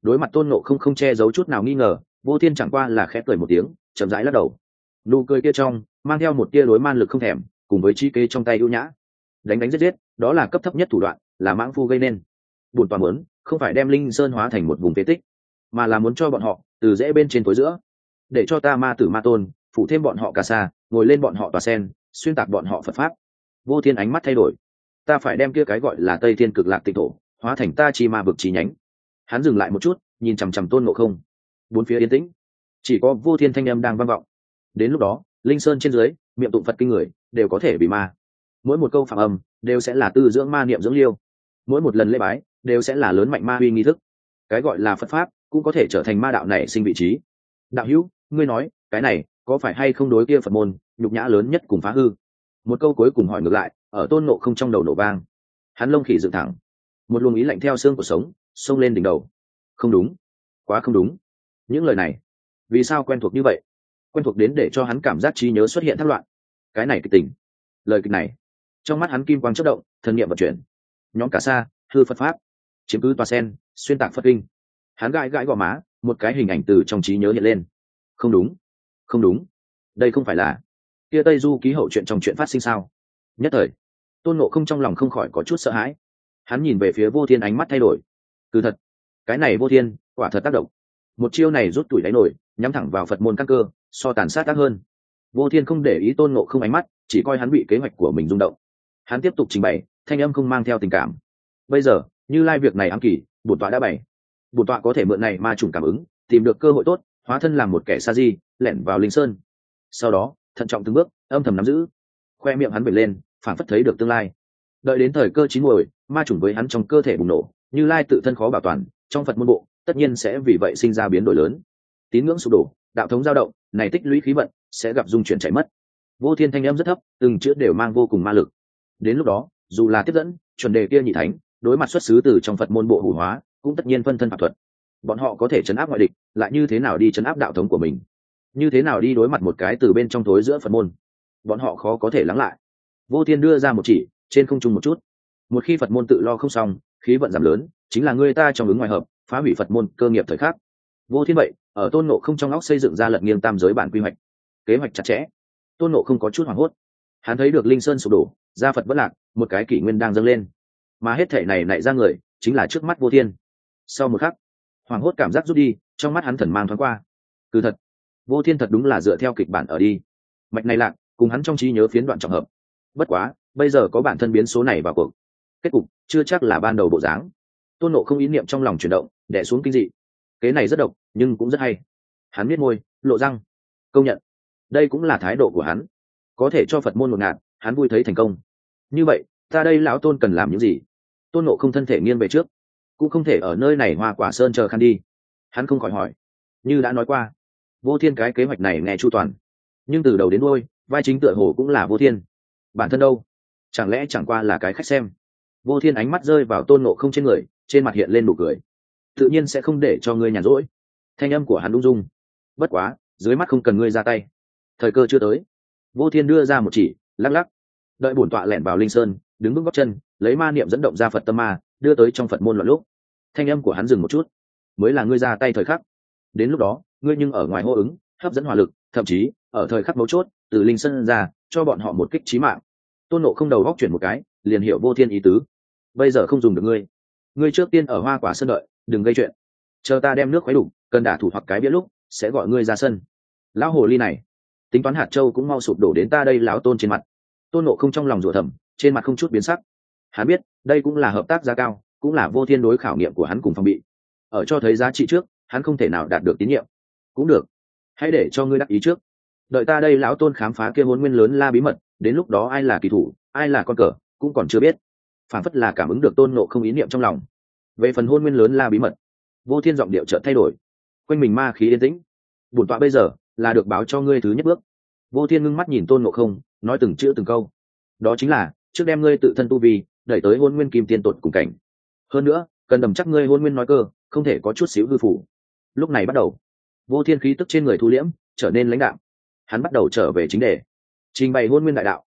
Đối mặt tôn nộ không che giấu chút nào nghi ngờ, vô thiên chẳng qua là khẽ cười một tiếng, chậm rãi lắc đầu. Nụ cười kia trong mang theo một tia đối man lực không thèm, cùng với trí kế trong tay ưu nhã. Đánh đánh giết giết, đó là cấp thấp nhất thủ đoạn, là mãng phu gây nên. Bổn tọa muốn không phải đem linh sơn hóa thành một vùng phế tích, mà là muốn cho bọn họ từ rễ bên trên tối giữa, để cho ta ma tử ma tôn phủ thêm bọn họ cà sa, ngồi lên bọn họ tòa sen, xuyên tạc bọn họ Phật pháp. Vô thiên ánh mắt thay đổi. Ta phải đem kia cái gọi là Tây Thiên Cực Lạc Tịnh Thổ hóa thành ta chi ma vực chi nhánh. Hắn dừng lại một chút, nhìn chằm chằm tôn ngộ không. Bốn phía yên tĩnh, chỉ có vô thiên thanh âm đang vang vọng. Đến lúc đó, linh sơn trên dưới miệng tụng Phật kinh người đều có thể bị ma. Mỗi một câu phạm âm đều sẽ là tư dưỡng ma niệm dưỡng liêu, mỗi một lần lễ bái đều sẽ là lớn mạnh ma huy nghi thức. Cái gọi là Phật pháp cũng có thể trở thành ma đạo này sinh vị trí. Đạo hữu, ngươi nói cái này có phải hay không đối kia Phật môn nhục nhã lớn nhất cùng phá hư? Một câu cuối cùng hỏi ngược lại, ở tôn nộ không trong đầu nổ vang. Hắn lông khỉ dựng thẳng, một luồng ý lạnh theo xương của sống xông lên đỉnh đầu. Không đúng, quá không đúng. Những lời này vì sao quen thuộc như vậy, quen thuộc đến để cho hắn cảm giác trí nhớ xuất hiện thất loạn. Cái này kịch tình, lời kịch này, trong mắt hắn kim quang chớp động, thần niệm vận chuyển. Nhóm cả sa hư Phật pháp, chiếm cứ tòa sen, xuyên tạc Phật kinh. Hắn gãi gãi gò má, một cái hình ảnh từ trong trí nhớ hiện lên. Không đúng, không đúng, đây không phải là kia Tây Du ký hậu chuyện trong chuyện phát sinh sao? Nhất thời tôn ngộ không trong lòng không khỏi có chút sợ hãi. Hắn nhìn về phía vô thiên, ánh mắt thay đổi. Cứ thật, cái này vô thiên quả thật tác động. Một chiêu này rút tuổi đáy nổi, nhắm thẳng vào Phật môn căn cơ, so tàn sát ác hơn. Vô thiên không để ý tôn ngộ không ánh mắt, chỉ coi hắn bị kế hoạch của mình rung động. Hắn tiếp tục trình bày, thanh âm không mang theo tình cảm. Bây giờ Như Lai việc này ám kỳ, bổn tọa đã bày. Bổn tọa có thể mượn này ma trùng cảm ứng, tìm được cơ hội tốt, hóa thân làm một kẻ sa di, lẻn vào linh sơn. Sau đó thận trọng từng bước, âm thầm nắm giữ. Khoe miệng hắn vểnh lên, phản phất thấy được tương lai. Đợi đến thời cơ chín muồi, ma trùng với hắn trong cơ thể bùng nổ, Như Lai tự thân khó bảo toàn, trong Phật môn bộ tất nhiên sẽ vì vậy sinh ra biến đổi lớn. Tín ngưỡng sụp đổ, đạo thống dao động, này tích lũy khí vận sẽ gặp dung chuyển chảy mất. Vô thiên thanh âm rất thấp, từng chữ đều mang vô cùng ma lực. Đến lúc đó, dù là tiếp dẫn chuẩn đề kia nhị thánh, đối mặt xuất xứ từ trong Phật môn bộ hủ hóa, cũng tất nhiên phân thân pháp thuật. Bọn họ có thể chấn áp ngoại địch, lại như thế nào đi chấn áp đạo thống của mình? Như thế nào đi đối mặt một cái từ bên trong tối giữa Phật môn? Bọn họ khó có thể lắng lại. Vô thiên đưa ra một chỉ, trên không trung một chút. Một khi Phật môn tự lo không xong, khí vận giảm lớn, chính là người ta trong ứng ngoài hợp, phá hủy Phật môn cơ nghiệp thời khắc. Vô thiên vậy, ở tôn ngộ không trong óc xây dựng ra lật nghiêng tam giới bản quy hoạch, kế hoạch chặt chẽ. Tôn ngộ không có chút hoảng hốt. Hắn thấy được linh sơn sụp đổ, gia Phật vất lạc, một cái kỷ nguyên đang dâng lên, mà hết thể này nảy ra người chính là trước mắt vô thiên. Sau một khắc, hoảng hốt cảm giác rút đi, trong mắt hắn thần mang thoáng qua. Cứ thật, vô thiên thật đúng là dựa theo kịch bản ở đi. Mạch này lạc cùng hắn trong trí nhớ phiến đoạn trọng hợp. Bất quá bây giờ có bản thân biến số này vào cuộc, kết cục chưa chắc là ban đầu bộ dáng. Tôn nộ không ý niệm trong lòng chuyển động, đè xuống kinh dị. Kế này rất độc nhưng cũng rất hay. Hắn biết môi lộ răng, công nhận. Đây cũng là thái độ của hắn, có thể cho Phật môn ngột ngạt, hắn vui thấy thành công. Như vậy ta đây lão tôn cần làm những gì? Tôn nộ không thân thể nghiêng về trước, cũng không thể ở nơi này Hoa Quả Sơn chờ khăn đi. Hắn không khỏi hỏi. Như đã nói qua, vô thiên cái kế hoạch này nghe chu toàn, nhưng từ đầu đến đuôi vai chính tựa hồ cũng là vô thiên. Bản thân đâu, chẳng lẽ chẳng qua là cái khách xem? Vô thiên ánh mắt rơi vào tôn nộ không trên người, trên mặt hiện lên nụ cười. Tự nhiên sẽ không để cho ngươi nhàn rỗi. Thanh âm của hắn ung dung. Bất quá dưới mắt không cần ngươi ra tay, thời cơ chưa tới. Vô thiên đưa ra một chỉ, lắc lắc. Đợi bổn tọa lẻn vào linh sơn, đứng vững góc chân, lấy ma niệm dẫn động ra Phật tâm ma, đưa tới trong Phật môn loạn lúc. Thanh âm của hắn dừng một chút. Mới là ngươi ra tay thời khắc. Đến lúc đó ngươi nhưng ở ngoài hô ứng, hấp dẫn hỏa lực, thậm chí ở thời khắc mấu chốt từ linh sơn ra, cho bọn họ một kích chí mạng. Tôn nộ không đầu góc chuyển một cái, liền hiểu vô thiên ý tứ. Bây giờ không dùng được ngươi, ngươi trước tiên ở Hoa Quả Sơn đợi, đừng gây chuyện. Chờ ta đem nước khuấy đủ, cần đả thủ hoặc cái bia lúc, sẽ gọi ngươi ra sân. Lão hồ ly này, tính toán hạt châu cũng mau sụp đổ đến ta đây lão tôn trên mặt. Tôn nộ không trong lòng rủa thầm, trên mặt không chút biến sắc. Hắn biết đây cũng là hợp tác giá cao, cũng là vô thiên đối khảo nghiệm của hắn cùng phòng bị. Ở cho thấy giá trị trước, hắn không thể nào đạt được tín nhiệm. Cũng được, hãy để cho ngươi đắc ý trước. Đợi ta đây lão tôn khám phá kia hôn nguyên lớn la bí mật, đến lúc đó ai là kỳ thủ, ai là con cờ, cũng còn chưa biết. Phản phất là cảm ứng được tôn nộ không ý niệm trong lòng. Về phần hôn nguyên lớn la bí mật, vô thiên giọng điệu chợt thay đổi. Quanh mình ma khí yên tĩnh. Bổn tọa bây giờ là được báo cho ngươi thứ nhất bước. Vô thiên ngưng mắt nhìn tôn nộ không, nói từng chữ từng câu. Đó chính là trước đem ngươi tự thân tu vi đẩy tới hôn nguyên kim tiên tột cùng cảnh. Hơn nữa cần đầm chắc ngươi hôn nguyên nói cơ, không thể có chút xíu hư phủ. Lúc này bắt đầu, vô thiên khí tức trên người thu liễm, trở nên lãnh đạm. Hắn bắt đầu trở về chính đề, trình bày hôn nguyên đại đạo.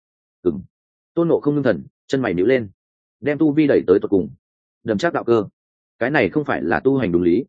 Tôn nộ không ngưng thần, chân mày nhíu lên, đem tu vi đẩy tới tột cùng, đầm chắc đạo cơ. Cái này không phải là tu hành đúng lý.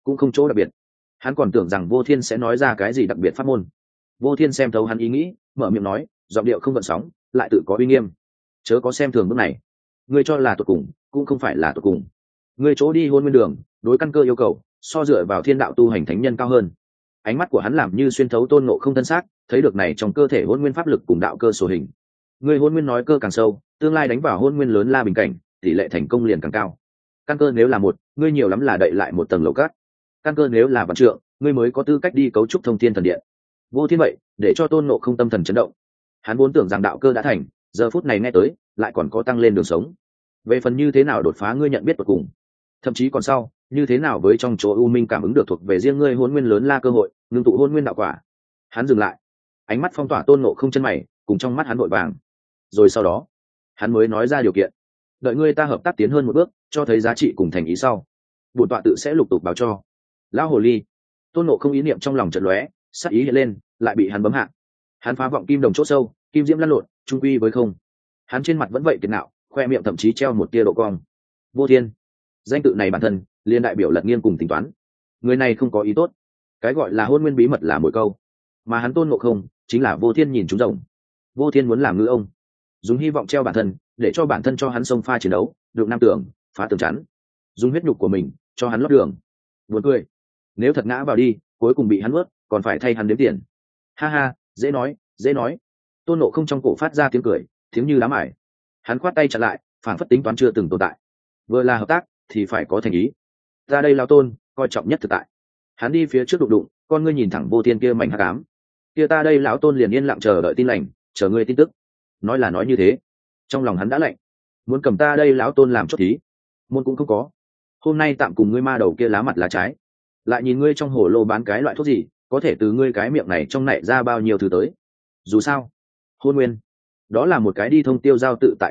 cũng không chỗ đặc biệt. Hắn còn tưởng rằng Vô Thiên sẽ nói ra cái gì đặc biệt pháp môn. Vô Thiên xem thấu hắn ý nghĩ, mở miệng nói, giọng điệu không gợn sóng, lại tự có uy nghiêm. Chớ có xem thường bước này. Ngươi cho là tuyệt cùng, cũng không phải là tuyệt cùng. Ngươi chỗ đi hôn nguyên đường, đối căn cơ yêu cầu, so dựa vào thiên đạo tu hành thánh nhân cao hơn. Ánh mắt của hắn làm như xuyên thấu Tôn Ngộ Không thân xác, thấy được này trong cơ thể hôn nguyên pháp lực cùng đạo cơ sổ hình. Ngươi hôn nguyên nói cơ càng sâu, tương lai đánh vào hôn nguyên lớn la bình cảnh, tỷ lệ thành công liền càng cao. Căn cơ nếu là một, ngươi nhiều lắm là đậy lại một tầng lầu cát. Căn cơ nếu là vạn trượng, ngươi mới có tư cách đi cấu trúc thông thiên thần điện. Vô Thiên vậy, để cho Tôn Ngộ Không tâm thần chấn động. Hắn vốn tưởng rằng đạo cơ đã thành, giờ phút này nghe tới, lại còn có tăng lên đường sống. Về phần như thế nào đột phá ngươi nhận biết cuối cùng, thậm chí còn sau, như thế nào với trong chỗ u minh cảm ứng được thuộc về riêng ngươi hôn nguyên lớn la cơ hội, ngưng tụ hôn nguyên đạo quả. Hắn dừng lại, ánh mắt phong tỏa Tôn Ngộ Không chân mày, cùng trong mắt hắn vội vàng. Rồi sau đó, hắn mới nói ra điều kiện. Đợi ngươi ta hợp tác tiến hơn một bước, cho thấy giá trị cùng thành ý sau, bổn tọa tự sẽ lục tục báo cho. Lão hồ ly. Tôn Ngộ Không ý niệm trong lòng chợt lóe, sát ý hiện lên, lại bị hắn bấm hạ. Hắn phá vọng kim đồng chỗ sâu, kim diễm lăn lộn, trung quy với không. Hắn trên mặt vẫn vậy kiệt ngạo, khoe miệng thậm chí treo một tia độ cong. Vô Thiên, danh tự này bản thân liên đại biểu lật nghiêng cùng tính toán. Người này không có ý tốt. Cái gọi là hôn nguyên bí mật là mỗi câu, mà hắn Tôn Ngộ Không chính là Vô Thiên nhìn trúng rồng. Vô Thiên muốn làm ngư ông, dùng hy vọng treo bản thân, để cho bản thân cho hắn xông pha chiến đấu, được nam tường, phá tường chắn, dùng huyết nhục của mình cho hắn lót đường. Buồn cười, nếu thật ngã vào đi, cuối cùng bị hắn nuốt, còn phải thay hắn đếm tiền. Ha ha, dễ nói, dễ nói. Tôn Ngộ Không trong cổ phát ra tiếng cười, tiếng như đám ải. Hắn khoát tay chặn lại, phảng phất tính toán chưa từng tồn tại. Vừa là hợp tác thì phải có thành ý. Ra đây lão Tôn, coi trọng nhất thực tại. Hắn đi phía trước đụng đụng, con ngươi nhìn thẳng Vô Thiên kia mảnh hắc ám. Kia ta đây lão Tôn liền yên lặng chờ đợi tin lành, chờ ngươi tin tức. Nói là nói như thế, trong lòng hắn đã lạnh. Muốn cầm ta đây lão Tôn làm chốt thí, môn cũng không có. Hôm nay tạm cùng ngươi ma đầu kia lá mặt lá trái, lại nhìn ngươi trong hồ lô bán cái loại thuốc gì, có thể từ ngươi cái miệng này trong nảy ra bao nhiêu thứ tới. Dù sao, hôn nguyên, đó là một cái đi thông tiêu giao tự tại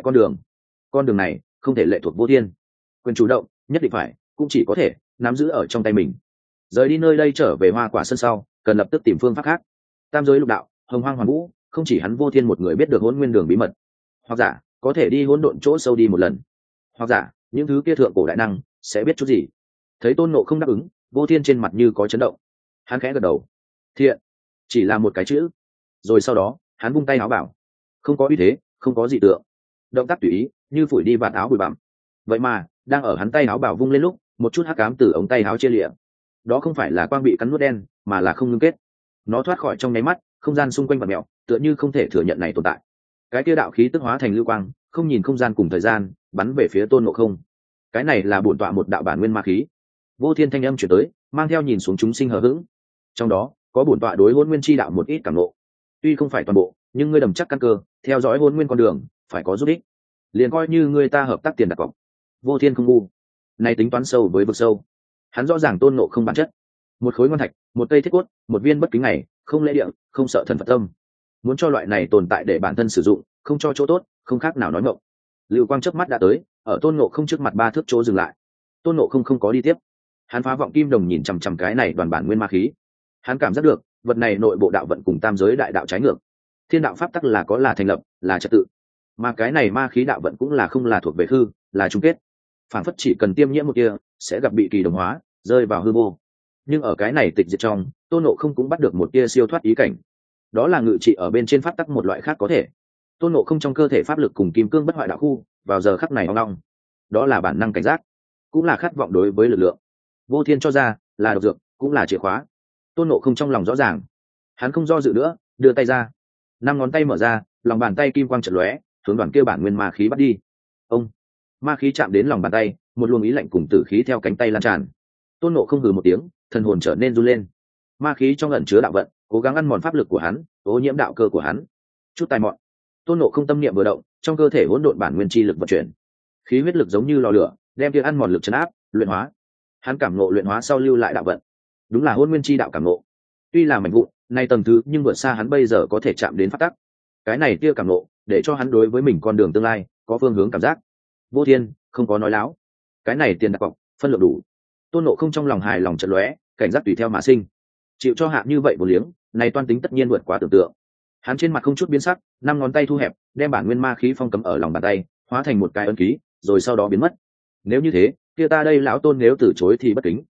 con đường này không thể lệ thuộc Vô Thiên. Quyền chủ động nhất định phải, cũng chỉ có thể nắm giữ ở trong tay mình. Rời đi nơi đây trở về Hoa Quả Sơn sau, cần lập tức tìm phương pháp khác. Tam giới lục đạo, hồng hoang hoàn vũ, không chỉ hắn Vô Thiên một người biết được hôn nguyên đường bí mật, hoặc giả có thể đi hỗn độn chỗ sâu đi một lần, hoặc giả những thứ kia thượng cổ đại năng sẽ biết chút gì. Thấy Tôn Ngộ Không đáp ứng, Vô Thiên trên mặt như có chấn động. Hắn khẽ gật đầu, thiện, chỉ là một cái chữ. Rồi sau đó hắn vung tay áo bảo, không có uy thế, không có dị tượng, động tác tùy ý như phủi đi vạt áo bụi bặm. Vậy mà đang ở hắn tay áo bảo vung lên lúc, một chút hắc ám từ ống tay áo chia lịa. Đó không phải là quang bị cắn nuốt đen, mà là không ngưng kết. Nó thoát khỏi trong nháy mắt, không gian xung quanh vặn mèo, tựa như không thể thừa nhận này tồn tại. Cái kia đạo khí tức hóa thành lưu quang, không nhìn không gian cùng thời gian, bắn về phía Tôn Ngộ Không. Cái này là bổn tọa một đạo bản nguyên ma khí. Vô Thiên thanh âm chuyển tới, mang theo nhìn xuống chúng sinh hờ hững. Trong đó có bổn tọa đối hôn nguyên chi đạo một ít cảm ngộ. Tuy không phải toàn bộ, nhưng ngươi đầm chắc căn cơ, theo dõi hôn nguyên con đường, phải có giúp ích. Liền coi như ngươi ta hợp tác tiền đặt cọc. Vô Thiên không ngu, này tính toán sâu với vực sâu. Hắn rõ ràng Tôn Ngộ Không bản chất, một khối ngon thạch, một cây thiết cốt, một viên bất kính này, không lễ địa, không sợ thần Phật tâm. Muốn cho loại này tồn tại để bản thân sử dụng, không cho chỗ tốt, không khác nào nói ngọng. Lưu quang chớp mắt đã tới, ở Tôn Ngộ Không trước mặt 3 thước chỗ dừng lại. Tôn Ngộ Không không có đi tiếp. Hắn phá vọng kim đồng nhìn chằm chằm cái này đoàn bản nguyên ma khí. Hắn cảm giác được, vật này nội bộ đạo vận cùng tam giới đại đạo trái ngược. Thiên đạo pháp tắc là có là thành lập, là trật tự. Mà cái này ma khí đạo vận cũng là không là thuộc về hư, là chung kết. Phản phất chỉ cần tiêm nhiễm một kia, sẽ gặp bị kỳ đồng hóa, rơi vào hư vô. Nhưng ở cái này tịch diệt trong, Tôn Ngộ Không cũng bắt được một tia siêu thoát ý cảnh. Đó là ngự trị ở bên trên pháp tắc một loại khác có thể. Tôn Ngộ Không trong cơ thể pháp lực cùng kim cương bất hoại đạo khu, vào giờ khắc này hoang long. Đó là bản năng cảnh giác, cũng là khát vọng đối với lực lượng. Vô Thiên cho ra là độc dược, cũng là chìa khóa. Tôn Ngộ Không trong lòng rõ ràng, hắn không do dự nữa, đưa tay ra, 5 ngón tay mở ra, lòng bàn tay kim quang chợt lóe, hướng đoàn kia bản nguyên ma khí bắt đi. Ông, ma khí chạm đến lòng bàn tay, một luồng ý lạnh cùng tử khí theo cánh tay lan tràn. Tôn Ngộ Không hừ một tiếng, thần hồn trở nên run lên. Ma khí trong ẩn chứa đạo vận, cố gắng ăn mòn pháp lực của hắn, ô nhiễm đạo cơ của hắn. Chút tài mọn. Tôn Ngộ Không tâm niệm vừa động, trong cơ thể hỗn độn bản nguyên chi lực vận chuyển, khí huyết lực giống như lò lửa, đem kia ăn mòn lực chấn áp, luyện hóa. Hắn cảm ngộ luyện hóa sau lưu lại đạo vận, đúng là hỗn nguyên chi đạo cảm ngộ. Tuy là mảnh vụn, nay tầng thứ, nhưng vượt xa hắn bây giờ có thể chạm đến pháp tắc. Cái này kia cảm ngộ, để cho hắn đối với mình con đường tương lai có phương hướng cảm giác. Vô Thiên không có nói láo, cái này tiền đặt cọc, phân lượng đủ. Tôn Ngộ Không trong lòng hài lòng chợt lóe, cảnh giác tùy theo mà sinh. Chịu cho hạ như vậy một liếng, này toan tính tất nhiên vượt quá tưởng tượng. Hắn trên mặt không chút biến sắc, 5 ngón tay thu hẹp, đem bản nguyên ma khí phong cấm ở lòng bàn tay, hóa thành một cái ấn ký, rồi sau đó biến mất. Nếu như thế, kia ta đây lão Tôn nếu từ chối thì bất kính.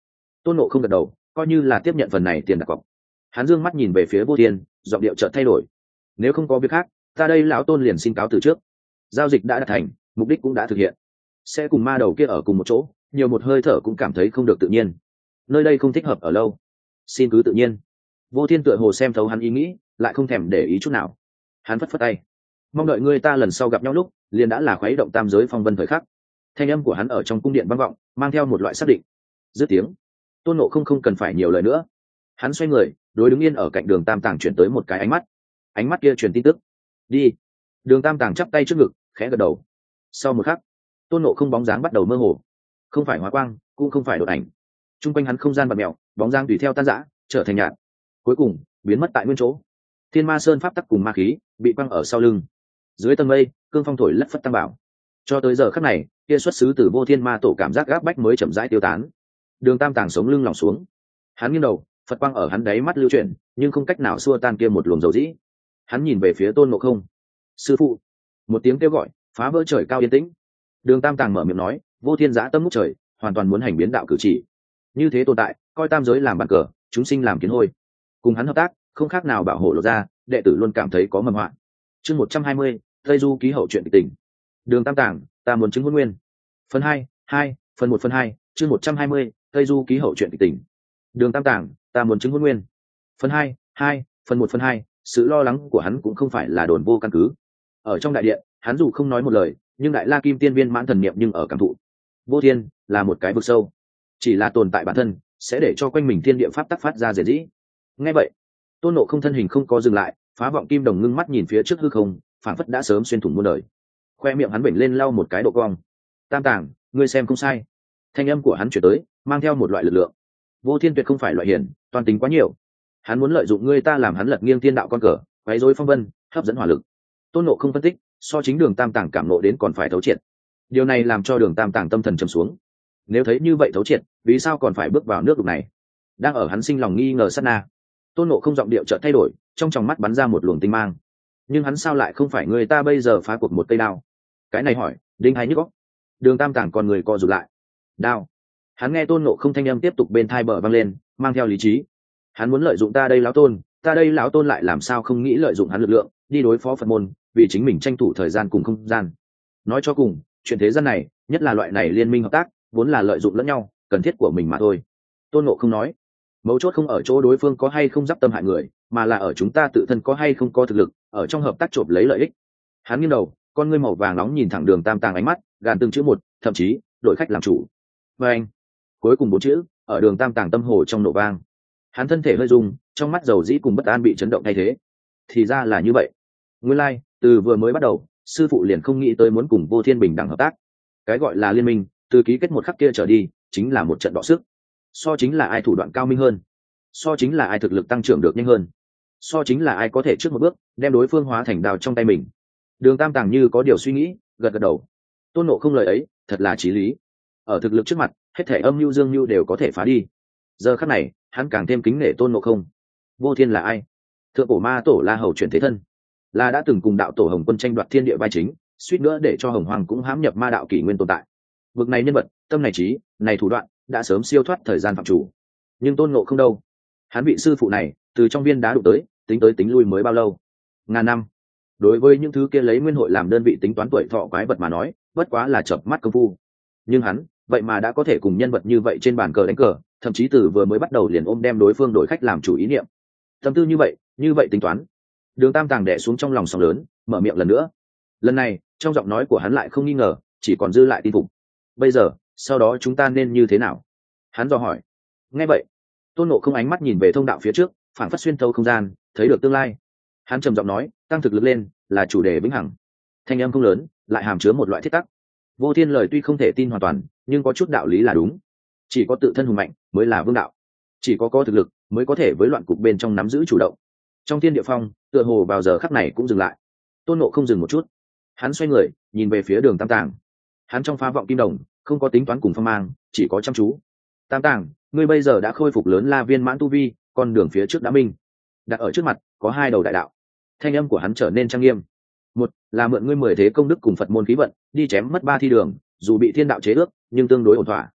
Tôn Ngộ không gật đầu, coi như là tiếp nhận phần này tiền đặt cọc. Hắn dương mắt nhìn về phía Vô Thiên, giọng điệu chợt thay đổi. Nếu không có việc khác, ta đây lão Tôn liền xin cáo từ trước. Giao dịch đã đạt thành, mục đích cũng đã thực hiện, sẽ cùng ma đầu kia ở cùng một chỗ, nhiều một hơi thở cũng cảm thấy không được tự nhiên. Nơi đây không thích hợp ở lâu, xin cứ tự nhiên. Vô Thiên tựa hồ xem thấu hắn ý nghĩ, lại không thèm để ý chút nào. Hắn phất phất tay, mong đợi người ta lần sau gặp nhau lúc liền đã là khuấy động tam giới phong vân thời khắc. Thanh âm của hắn ở trong cung điện vang vọng, mang theo một loại xác định. Dứt tiếng, Tôn Ngộ không cần phải nhiều lời nữa. Hắn xoay người, đối đứng yên ở cạnh Đường Tam Tàng chuyển tới một cái ánh mắt kia truyền tin tức. Đi. Đường Tam Tàng chắp tay trước ngực, khẽ gật đầu. Sau một khắc, Tôn Ngộ không bóng dáng bắt đầu mơ hồ, không phải hóa quang, cũng không phải đột ảnh. Trung quanh hắn không gian bạt mèo, bóng dáng tùy theo tan rã, trở thành nhạt, cuối cùng biến mất tại nguyên chỗ. Thiên Ma Sơn pháp tắc cùng ma khí bị quăng ở sau lưng. Dưới tầng mây, cương phong thổi lất phất tăng bảo. Cho tới giờ khắc này, kia xuất xứ từ Vô Thiên Ma tổ cảm giác gáp bách mới chậm rãi tiêu tán. Đường Tam Tàng sống lưng lỏng xuống, hắn nghiêng đầu, Phật quang ở hắn đáy mắt lưu chuyển, nhưng không cách nào xua tan kia một luồng dầu dĩ. Hắn nhìn về phía Tôn Ngộ không. Sư phụ! Một tiếng kêu gọi phá vỡ trời cao yên tĩnh. Đường Tam Tàng mở miệng nói, Vô Thiên dã tâm ngút trời, hoàn toàn muốn hành biến đạo cử chỉ. Như thế tồn tại, coi tam giới làm bàn cờ, chúng sinh làm kiến hôi. Cùng hắn hợp tác, không khác nào bảo hộ lột ra, đệ tử luôn cảm thấy có mầm họa. Chương 120, Tây Du ký hậu chuyện kịch tình. Đường Tam Tàng, ta muốn chứng huân nguyên. Phần 2, phần 1 phần 2, chương 120, Tây Du ký hậu chuyện kịch tình. Đường Tam Tàng, ta muốn chứng huân nguyên. Phần 2, phần 1 phần 2, sự lo lắng của hắn cũng không phải là đồn vô căn cứ. Ở trong đại điện, hắn dù không nói một lời, nhưng đại la kim tiên viên mãn thần niệm nhưng ở cảm thụ. Vô Thiên là một cái vực sâu, chỉ là tồn tại bản thân sẽ để cho quanh mình thiên địa pháp tắc phát ra rền rĩ. Nghe vậy, Tôn Ngộ không thân hình không có dừng lại, phá vọng kim đồng ngưng mắt nhìn phía trước hư không, phảng phất đã sớm xuyên thủng muôn đời. Khoe miệng hắn vểnh lên lau một cái độ cong. Tam Tàng, ngươi xem không sai. Thanh âm của hắn chuyển tới, mang theo một loại lực lượng. Vô Thiên tuyệt không phải loại hiền, toàn tính quá nhiều. Hắn muốn lợi dụng ngươi ta làm hắn lật nghiêng thiên đạo con cờ, quấy rối phong vân, hấp dẫn hỏa lực. Tôn Ngộ không phân tích, so chính Đường Tam Tàng cảm nộ đến còn phải thấu triệt. Điều này làm cho Đường Tam Tàng tâm thần trầm xuống. Nếu thấy như vậy thấu triệt, vì sao còn phải bước vào nước đục này? Đang ở hắn sinh lòng nghi ngờ sát na, Tôn Ngộ không giọng điệu chợt thay đổi, trong tròng mắt bắn ra một luồng tinh mang. Nhưng hắn sao lại không phải người ta bây giờ phá cuộc một cây đao? Cái này hỏi, đinh hay nhức óc. Đường Tam Tàng còn người co rụt lại. Đao. Hắn nghe Tôn Ngộ không thanh âm tiếp tục bên thai bờ vang lên, mang theo lý trí. Hắn muốn lợi dụng ta đây lão tôn lại làm sao không nghĩ lợi dụng hắn lực lượng đi đối phó Phật môn, vì chính mình tranh thủ thời gian cùng không gian. Nói cho cùng, chuyện thế gian này, nhất là loại này liên minh hợp tác, vốn là lợi dụng lẫn nhau, cần thiết của mình mà thôi. Tôn Ngộ không nói, mấu chốt không ở chỗ đối phương có hay không giáp tâm hại người, mà là ở chúng ta tự thân có hay không có thực lực, ở trong hợp tác chộp lấy lợi ích. Hắn nghiêng đầu, con ngươi màu vàng nóng nhìn thẳng Đường Tam Tàng, ánh mắt gàn từng chữ một, thậm chí đổi khách làm chủ. Và anh, cuối cùng 4 chữ ở Đường Tam Tàng tâm hồ trong nổ vang. Hắn thân thể hơi rung, trong mắt dầu dĩ cùng bất an bị chấn động thay thế. Thì ra là như vậy. Nguyên lai, từ vừa mới bắt đầu, sư phụ liền không nghĩ tới muốn cùng Vô Thiên bình đẳng hợp tác. Cái gọi là liên minh, từ ký kết một khắc kia trở đi, chính là một trận đọ sức. So chính là ai thủ đoạn cao minh hơn, so chính là ai thực lực tăng trưởng được nhanh hơn, so chính là ai có thể trước một bước đem đối phương hóa thành đào trong tay mình. Đường Tam Tàng như có điều suy nghĩ, gật gật đầu. Tôn Ngộ không lời ấy thật là chí lý. Ở thực lực trước mặt, hết thể âm mưu dương mưu đều có thể phá đi. Giờ khắc này, hắn càng thêm kính nể Tôn Ngộ không. Vô Thiên là ai? Thượng cổ ma tổ La Hầu chuyển thế thân, là đã từng cùng đạo tổ Hồng Quân tranh đoạt thiên địa vai chính, suýt nữa để cho Hồng Hoàng cũng hãm nhập ma đạo kỷ nguyên tồn tại. Vực này nhân vật, tâm này trí, này thủ đoạn, đã sớm siêu thoát thời gian phạm chủ. Nhưng Tôn Ngộ không đâu? Hắn bị sư phụ này từ trong viên đá đụng tới, tính lui mới bao lâu? Ngàn năm. Đối với những thứ kia lấy nguyên hội làm đơn vị tính toán tuổi thọ quái vật mà nói, bất quá là chợp mắt công phu. Nhưng hắn, vậy mà đã có thể cùng nhân vật như vậy trên bàn cờ đánh cờ, thậm chí từ vừa mới bắt đầu liền ôm đem đối phương đổi khách làm chủ ý niệm. Tâm tư như vậy tính toán. Đường Tam Tàng đè xuống trong lòng sóng lớn, mở miệng lần nữa. Lần này, trong giọng nói của hắn lại không nghi ngờ, chỉ còn dư lại tin phục. Bây giờ, sau đó chúng ta nên như thế nào? Hắn dò hỏi. Nghe vậy, Tôn Ngộ không ánh mắt nhìn về thông đạo phía trước, phảng phất xuyên thấu không gian, thấy được tương lai. Hắn trầm giọng nói, tăng thực lực lên là chủ đề vĩnh hằng. Thanh âm không lớn, lại hàm chứa một loại thiết tắc. Vô Thiên lời tuy không thể tin hoàn toàn, nhưng có chút đạo lý là đúng. Chỉ có tự thân hùng mạnh mới là vương đạo, chỉ có thực lực mới có thể với loạn cục bên trong nắm giữ chủ động. Trong thiên địa phong, tựa hồ vào giờ khắc này cũng dừng lại. Tôn Ngộ không dừng một chút, hắn xoay người nhìn về phía Đường Tam Tàng. Hắn trong phá vọng kim đồng không có tính toán cùng phong mang, chỉ có chăm chú. Tam Tàng, ngươi bây giờ đã khôi phục lớn la viên mãn tu vi, con đường phía trước đã minh. Đặt ở trước mặt có 2 đầu đại đạo. Thanh âm của hắn trở nên trang nghiêm. Một là mượn ngươi 10 thế công đức cùng Phật môn khí vận, đi chém mất 3 thi đường, dù bị thiên đạo chế ước, nhưng tương đối ổn thỏa.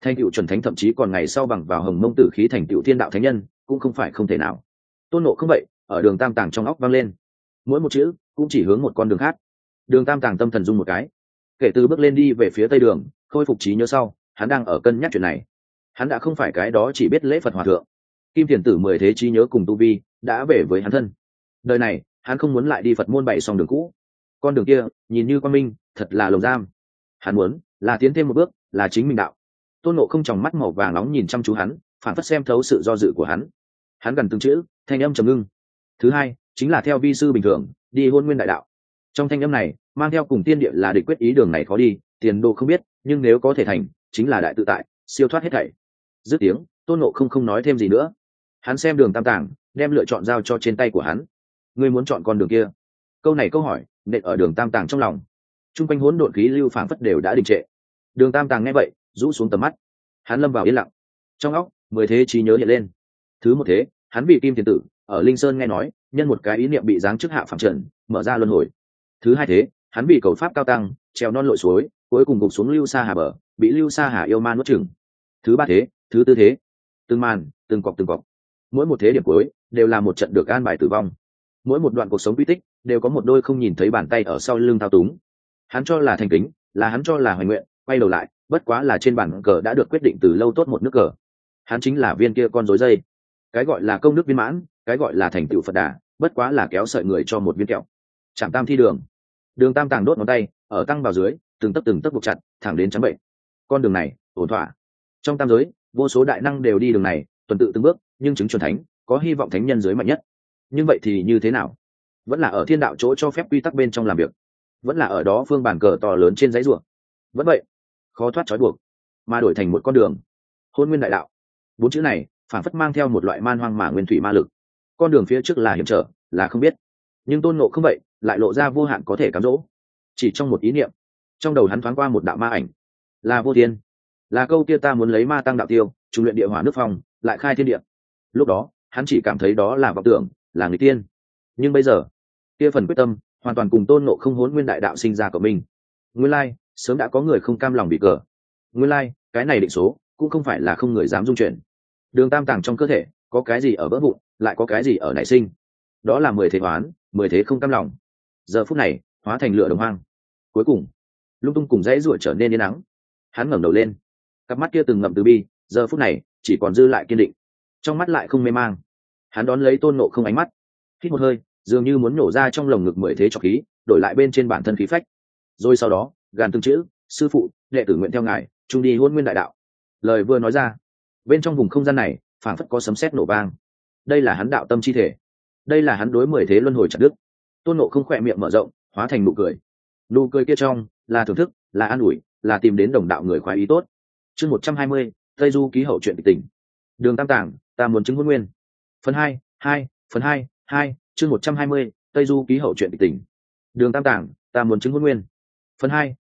thành tựu chuẩn thánh thậm chí còn ngày sau bằng vào hồng mông tử khí thành tựu thiên đạo thánh nhân cũng không phải không thể nào. Tôn Ngộ không vậy ở Đường Tam Tàng trong óc vang lên, mỗi một chữ cũng chỉ hướng một con đường khác. Đường Tam Tàng tâm thần dung một cái, kể từ bước lên đi về phía tây đường, khôi phục trí nhớ sau, hắn đang ở cân nhắc chuyện này. Hắn đã không phải cái đó chỉ biết lễ Phật hòa thượng, Kim Thiền Tử 10 thế trí nhớ cùng tu vi đã về với hắn thân. Đời này hắn không muốn lại đi Phật môn bày xong đường cũ, con đường kia nhìn như quan minh, thật là lồng giam. Hắn muốn là tiến thêm một bước, là chính mình đạo. Tôn Ngộ không tròng mắt màu vàng nóng nhìn chăm chú hắn, phản phất xem thấu sự do dự của hắn. Hắn gần từng chữ, thanh âm trầm ngưng. Thứ hai chính là theo vi sư bình thường đi hôn nguyên đại đạo. Trong thanh âm này mang theo cùng tiên địa là địch quyết ý, đường này khó đi, tiền đồ không biết, nhưng nếu có thể thành chính là đại tự tại, siêu thoát hết thảy. Dứt tiếng, Tôn Ngộ không nói thêm gì nữa. Hắn xem Đường Tam Tàng, đem lựa chọn giao cho trên tay của hắn. Ngươi muốn chọn con đường kia? Câu này câu hỏi nện ở Đường Tam Tàng trong lòng. Trung quanh hỗn độn khí lưu phảng phất đều đã đình trệ. Đường Tam Tàng nghe vậy rũ xuống tầm mắt, hắn lâm vào yên lặng. Trong óc 10 thế trí nhớ hiện lên. Thứ một thế, hắn bị Kim Tiền Tử ở Linh Sơn nghe nói, nhân một cái ý niệm bị giáng chức hạ phàm trần, mở ra luân hồi. Thứ hai thế, hắn bị cầu pháp cao tăng, trèo non lội suối, cuối cùng gục xuống lưu sa hà bờ, bị lưu sa hà yêu ma nuốt chửng. Thứ ba thế, thứ tư thế, từng màn, từng cọc, mỗi một thế điểm cuối đều là một trận được an bài tử vong. Mỗi một đoạn cuộc sống quy tích đều có một đôi không nhìn thấy bàn tay ở sau lưng thao túng. Hắn cho là thành kính, là hắn cho là hoài nguyện, quay đầu lại bất quá là trên bản cờ đã được quyết định từ lâu tốt một nước cờ. Hắn chính là viên kia con rối dây. Cái gọi là công đức viên mãn, cái gọi là thành tựu Phật đà, bất quá là kéo sợi người cho một viên kẹo. Trảm tam thi đường. Đường Tam Tàng đốt ngón tay ở tăng vào dưới, từng tấc buộc chặt, thẳng đến trắng bệnh. Con đường này ổn thỏa. Trong tam giới vô số đại năng đều đi đường này, tuần tự từng bước, nhưng chứng chuẩn thánh có hy vọng thánh nhân giới mạnh nhất. Nhưng vậy thì như thế nào? Vẫn là ở thiên đạo chỗ cho phép quy tắc bên trong làm việc, vẫn là ở đó phương bàn cờ to lớn trên giấy ruộng, vẫn vậy khó thoát trói buộc, mà đổi thành một con đường hôn nguyên đại đạo. 4 chữ này phản phất mang theo một loại man hoang mà nguyên thủy ma lực. Con đường phía trước là hiểm trở, là không biết, nhưng Tôn Ngộ không vậy lại lộ ra vô hạn có thể cám dỗ. Chỉ trong một ý niệm, trong đầu hắn thoáng qua một đạo ma ảnh, là Vô Thiên, là câu kia ta muốn lấy ma tăng đạo tiêu, trùng luyện địa hỏa nước phong, lại khai thiên địa. Lúc đó hắn chỉ cảm thấy đó là vọng tưởng, là người tiên, nhưng bây giờ kia phần quyết tâm hoàn toàn cùng Tôn Ngộ không hỗn nguyên đại đạo sinh ra của mình. Nguyên lai sớm đã có người không cam lòng bị cờ. Nguyên lai cái này định số cũng không phải là không người dám dung chuyển. Đường Tam Tàng trong cơ thể có cái gì ở vỡ vụn, lại có cái gì ở nảy sinh. Đó là 10 thế oán, 10 thế không cam lòng. Giờ phút này hóa thành lửa đồng hoang. Cuối cùng lung tung cùng dãy ruột trở nên yên nắng. Hắn ngẩng đầu lên, cặp mắt kia từng ngậm từ bi, giờ phút này chỉ còn dư lại kiên định, trong mắt lại không mê mang. Hắn đón lấy Tôn Ngộ không ánh mắt, hít một hơi, dường như muốn nổ ra trong lồng ngực 10 thế trọc khí, đổi lại bên trên bản thân khí phách. Rồi sau đó gàn từng chữ, sư phụ, đệ tử nguyện theo ngài chung đi hôn nguyên đại đạo. Lời vừa nói ra, bên trong vùng không gian này phảng phất có sấm sét nổ vang. Đây là hắn đạo tâm chi thể, đây là hắn đối 10 thế luân hồi chặt đức. Tôn Ngộ không khỏe miệng mở rộng, hóa thành nụ cười. Nụ cười kia trong là thưởng thức, là an ủi, là tìm đến đồng đạo người khoái ý tốt. Chương 120, Tây Du ký hậu chuyện kịch tình. Đường Tam Tàng, ta muốn chứng hôn nguyên. Phần 2, phần 2, chương 120, Tây Du ký hậu chuyện kịch tình. Đường Tam Tàng, ta muốn chứng hôn nguyên. Phần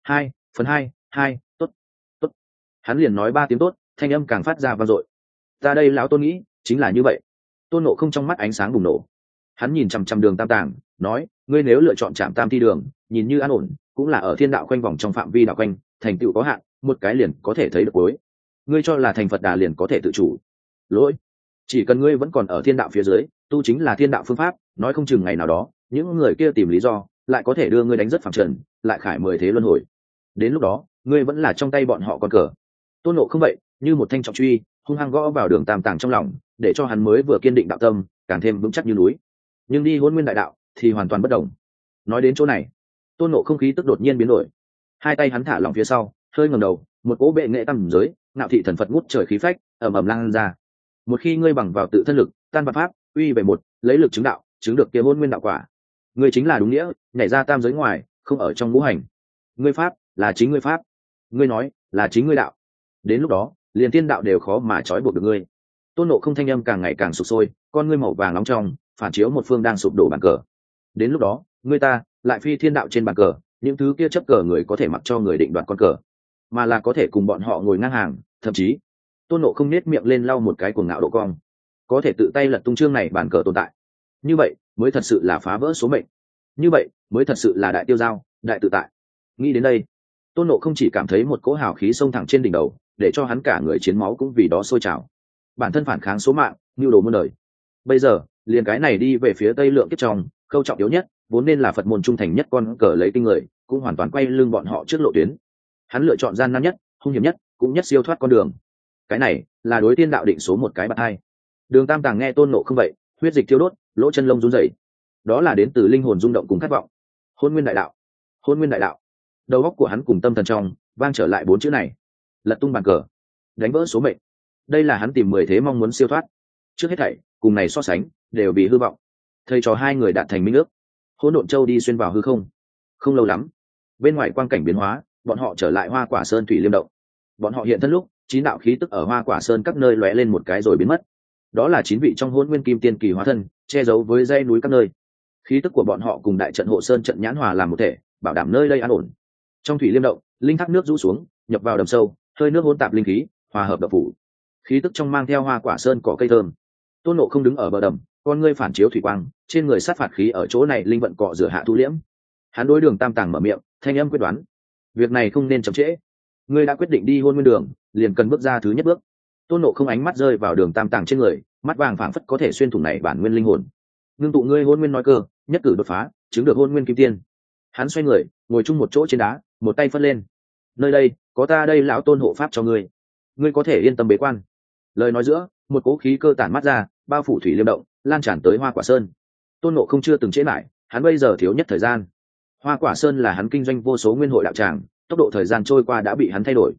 2, tốt. Hắn liền nói 3 tiếng tốt, thanh âm càng phát ra vang dội. Ta đây lão Tôn nghĩ chính là như vậy. Tôn Ngộ không trong mắt ánh sáng bùng nổ. Hắn nhìn chằm chằm Đường Tam Tàng, nói, ngươi nếu lựa chọn Trảm Tam Thi đường, nhìn như an ổn, cũng là ở thiên đạo quanh vòng trong phạm vi đạo quanh, thành tựu có hạn, một cái liền có thể thấy được cuối. Ngươi cho là thành Phật đà liền có thể tự chủ? Lỗi. Chỉ cần ngươi vẫn còn ở thiên đạo phía dưới, tu chính là thiên đạo phương pháp, nói không chừng ngày nào đó, những người kia tìm lý do, lại có thể đưa ngươi đánh rất phẳng trần, lại khải 10 thế luân hồi. Đến lúc đó, ngươi vẫn là trong tay bọn họ con cờ. Tôn Ngộ không vậy, như một thanh trọng truy, hung hăng gõ vào Đường Tam Tàng trong lòng, để cho hắn mới vừa kiên định đạo tâm, càng thêm vững chắc như núi. Nhưng đi hôn nguyên đại đạo thì hoàn toàn bất đồng. Nói đến chỗ này, Tôn Ngộ không khí tức đột nhiên biến đổi. Hai tay hắn thả lỏng phía sau, hơi ngẩng đầu, một cỗ bệ nghệ tam giới, ngạo thị thần Phật ngút trời khí phách, ầm ầm lan ra. Một khi ngươi bằng vào tự thân lực, tan vạn pháp, uy về một, lấy lực chứng đạo, chứng được kia hôn nguyên đạo quả. Ngươi chính là đúng nghĩa, nhảy ra tam giới ngoài, không ở trong ngũ hành. Ngươi pháp là chính ngươi pháp, ngươi nói là chính ngươi đạo. Đến lúc đó, liền tiên đạo đều khó mà trói buộc được ngươi. Tôn Ngộ không thanh âm càng ngày càng sụp sôi, con ngươi màu vàng nóng trong, phản chiếu một phương đang sụp đổ bàn cờ. Đến lúc đó, ngươi ta lại phi thiên đạo trên bàn cờ, những thứ kia chấp cờ người có thể mặc cho người định đoạt con cờ, mà là có thể cùng bọn họ ngồi ngang hàng, thậm chí Tôn Ngộ không nết miệng lên lau một cái cuồng ngạo độ cong, có thể tự tay lật tung chương này bàn cờ tồn tại. Như vậy mới thật sự là phá vỡ số mệnh, như vậy mới thật sự là đại tiêu giao, đại tự tại. Nghĩ đến đây, Tôn Ngộ không chỉ cảm thấy một cỗ hào khí xông thẳng trên đỉnh đầu, để cho hắn cả người chiến máu cũng vì đó sôi trào. Bản thân phản kháng số mạng, nhu đồ muôn đời. Bây giờ liền cái này đi về phía tây lượng kiếp trong câu trọng yếu nhất vốn nên là Phật môn trung thành nhất con cờ lấy kinh người, cũng hoàn toàn quay lưng bọn họ trước lộ tuyến. Hắn lựa chọn gian nan nhất, hung hiểm nhất, cũng nhất siêu thoát con đường. Cái này là đối tiên đạo định số một cái bạt hai. Đường Tam Tàng nghe Tôn Ngộ không vậy, huyết dịch thiêu đốt, lỗ chân lông run rẩy. Đó là đến từ linh hồn rung động cùng khát vọng. Hôn nguyên đại đạo, hôn nguyên đại đạo. Đầu óc của hắn cùng tâm thần trong vang trở lại bốn chữ này. Lật tung bàn cờ, đánh vỡ số mệnh. Đây là hắn tìm 10 thế mong muốn siêu thoát. Trước hết thảy, cùng này so sánh, đều bị hư vọng. Thầy trò hai người đạt thành minh ước. Hỗn độn châu đi xuyên vào hư không. Không lâu lắm, bên ngoài quang cảnh biến hóa, bọn họ trở lại Hoa Quả Sơn thủy liêm động. Bọn họ hiện thân lúc, 9 đạo khí tức ở Hoa Quả Sơn các nơi lóe lên một cái rồi biến mất. Đó là 9 vị trong Hỗn Nguyên Kim Tiên kỳ hóa thân, che giấu với dãy núi các nơi. Khí tức của bọn họ cùng đại trận hộ sơn trận nhãn hòa làm một thể, bảo đảm nơi đây an ổn. Trong thủy liêm động, linh thác nước rũ xuống, nhập vào đầm sâu, hơi nước hỗn tạp linh khí, hòa hợp đập phủ. Khí tức trong mang theo Hoa Quả Sơn cỏ cây thơm. Tôn Ngộ không đứng ở bờ đầm, con ngươi phản chiếu thủy quang, trên người sát phạt khí ở chỗ này linh vận cọ rửa hạ thu liễm. Hắn đối Đường Tam Tàng mở miệng, thanh âm quyết đoán: việc này không nên chậm trễ. Ngươi đã quyết định đi hôn nguyên đường, liền cần bước ra thứ nhất bước. Tôn Ngộ không ánh mắt rơi vào Đường Tam Tàng trên người, mắt vàng phảng phất có thể xuyên thủng này bản nguyên linh hồn. Ngưng tụ ngươi hôn nguyên nói cơ, nhất cử đột phá, chứng được hôn nguyên kim tiên. Hắn xoay người, ngồi chung một chỗ trên đá, một tay phất lên: nơi đây có ta đây lão Tôn hộ pháp cho ngươi, ngươi có thể yên tâm bế quan. Lời nói giữa, một cỗ khí cơ tản mắt ra, bao phủ thủy liêm động, lan tràn tới Hoa Quả Sơn. Tôn Ngộ không chưa từng trễ lại, hắn bây giờ thiếu nhất thời gian. Hoa Quả Sơn là hắn kinh doanh vô số nguyên hội đạo tràng, tốc độ thời gian trôi qua đã bị hắn thay đổi.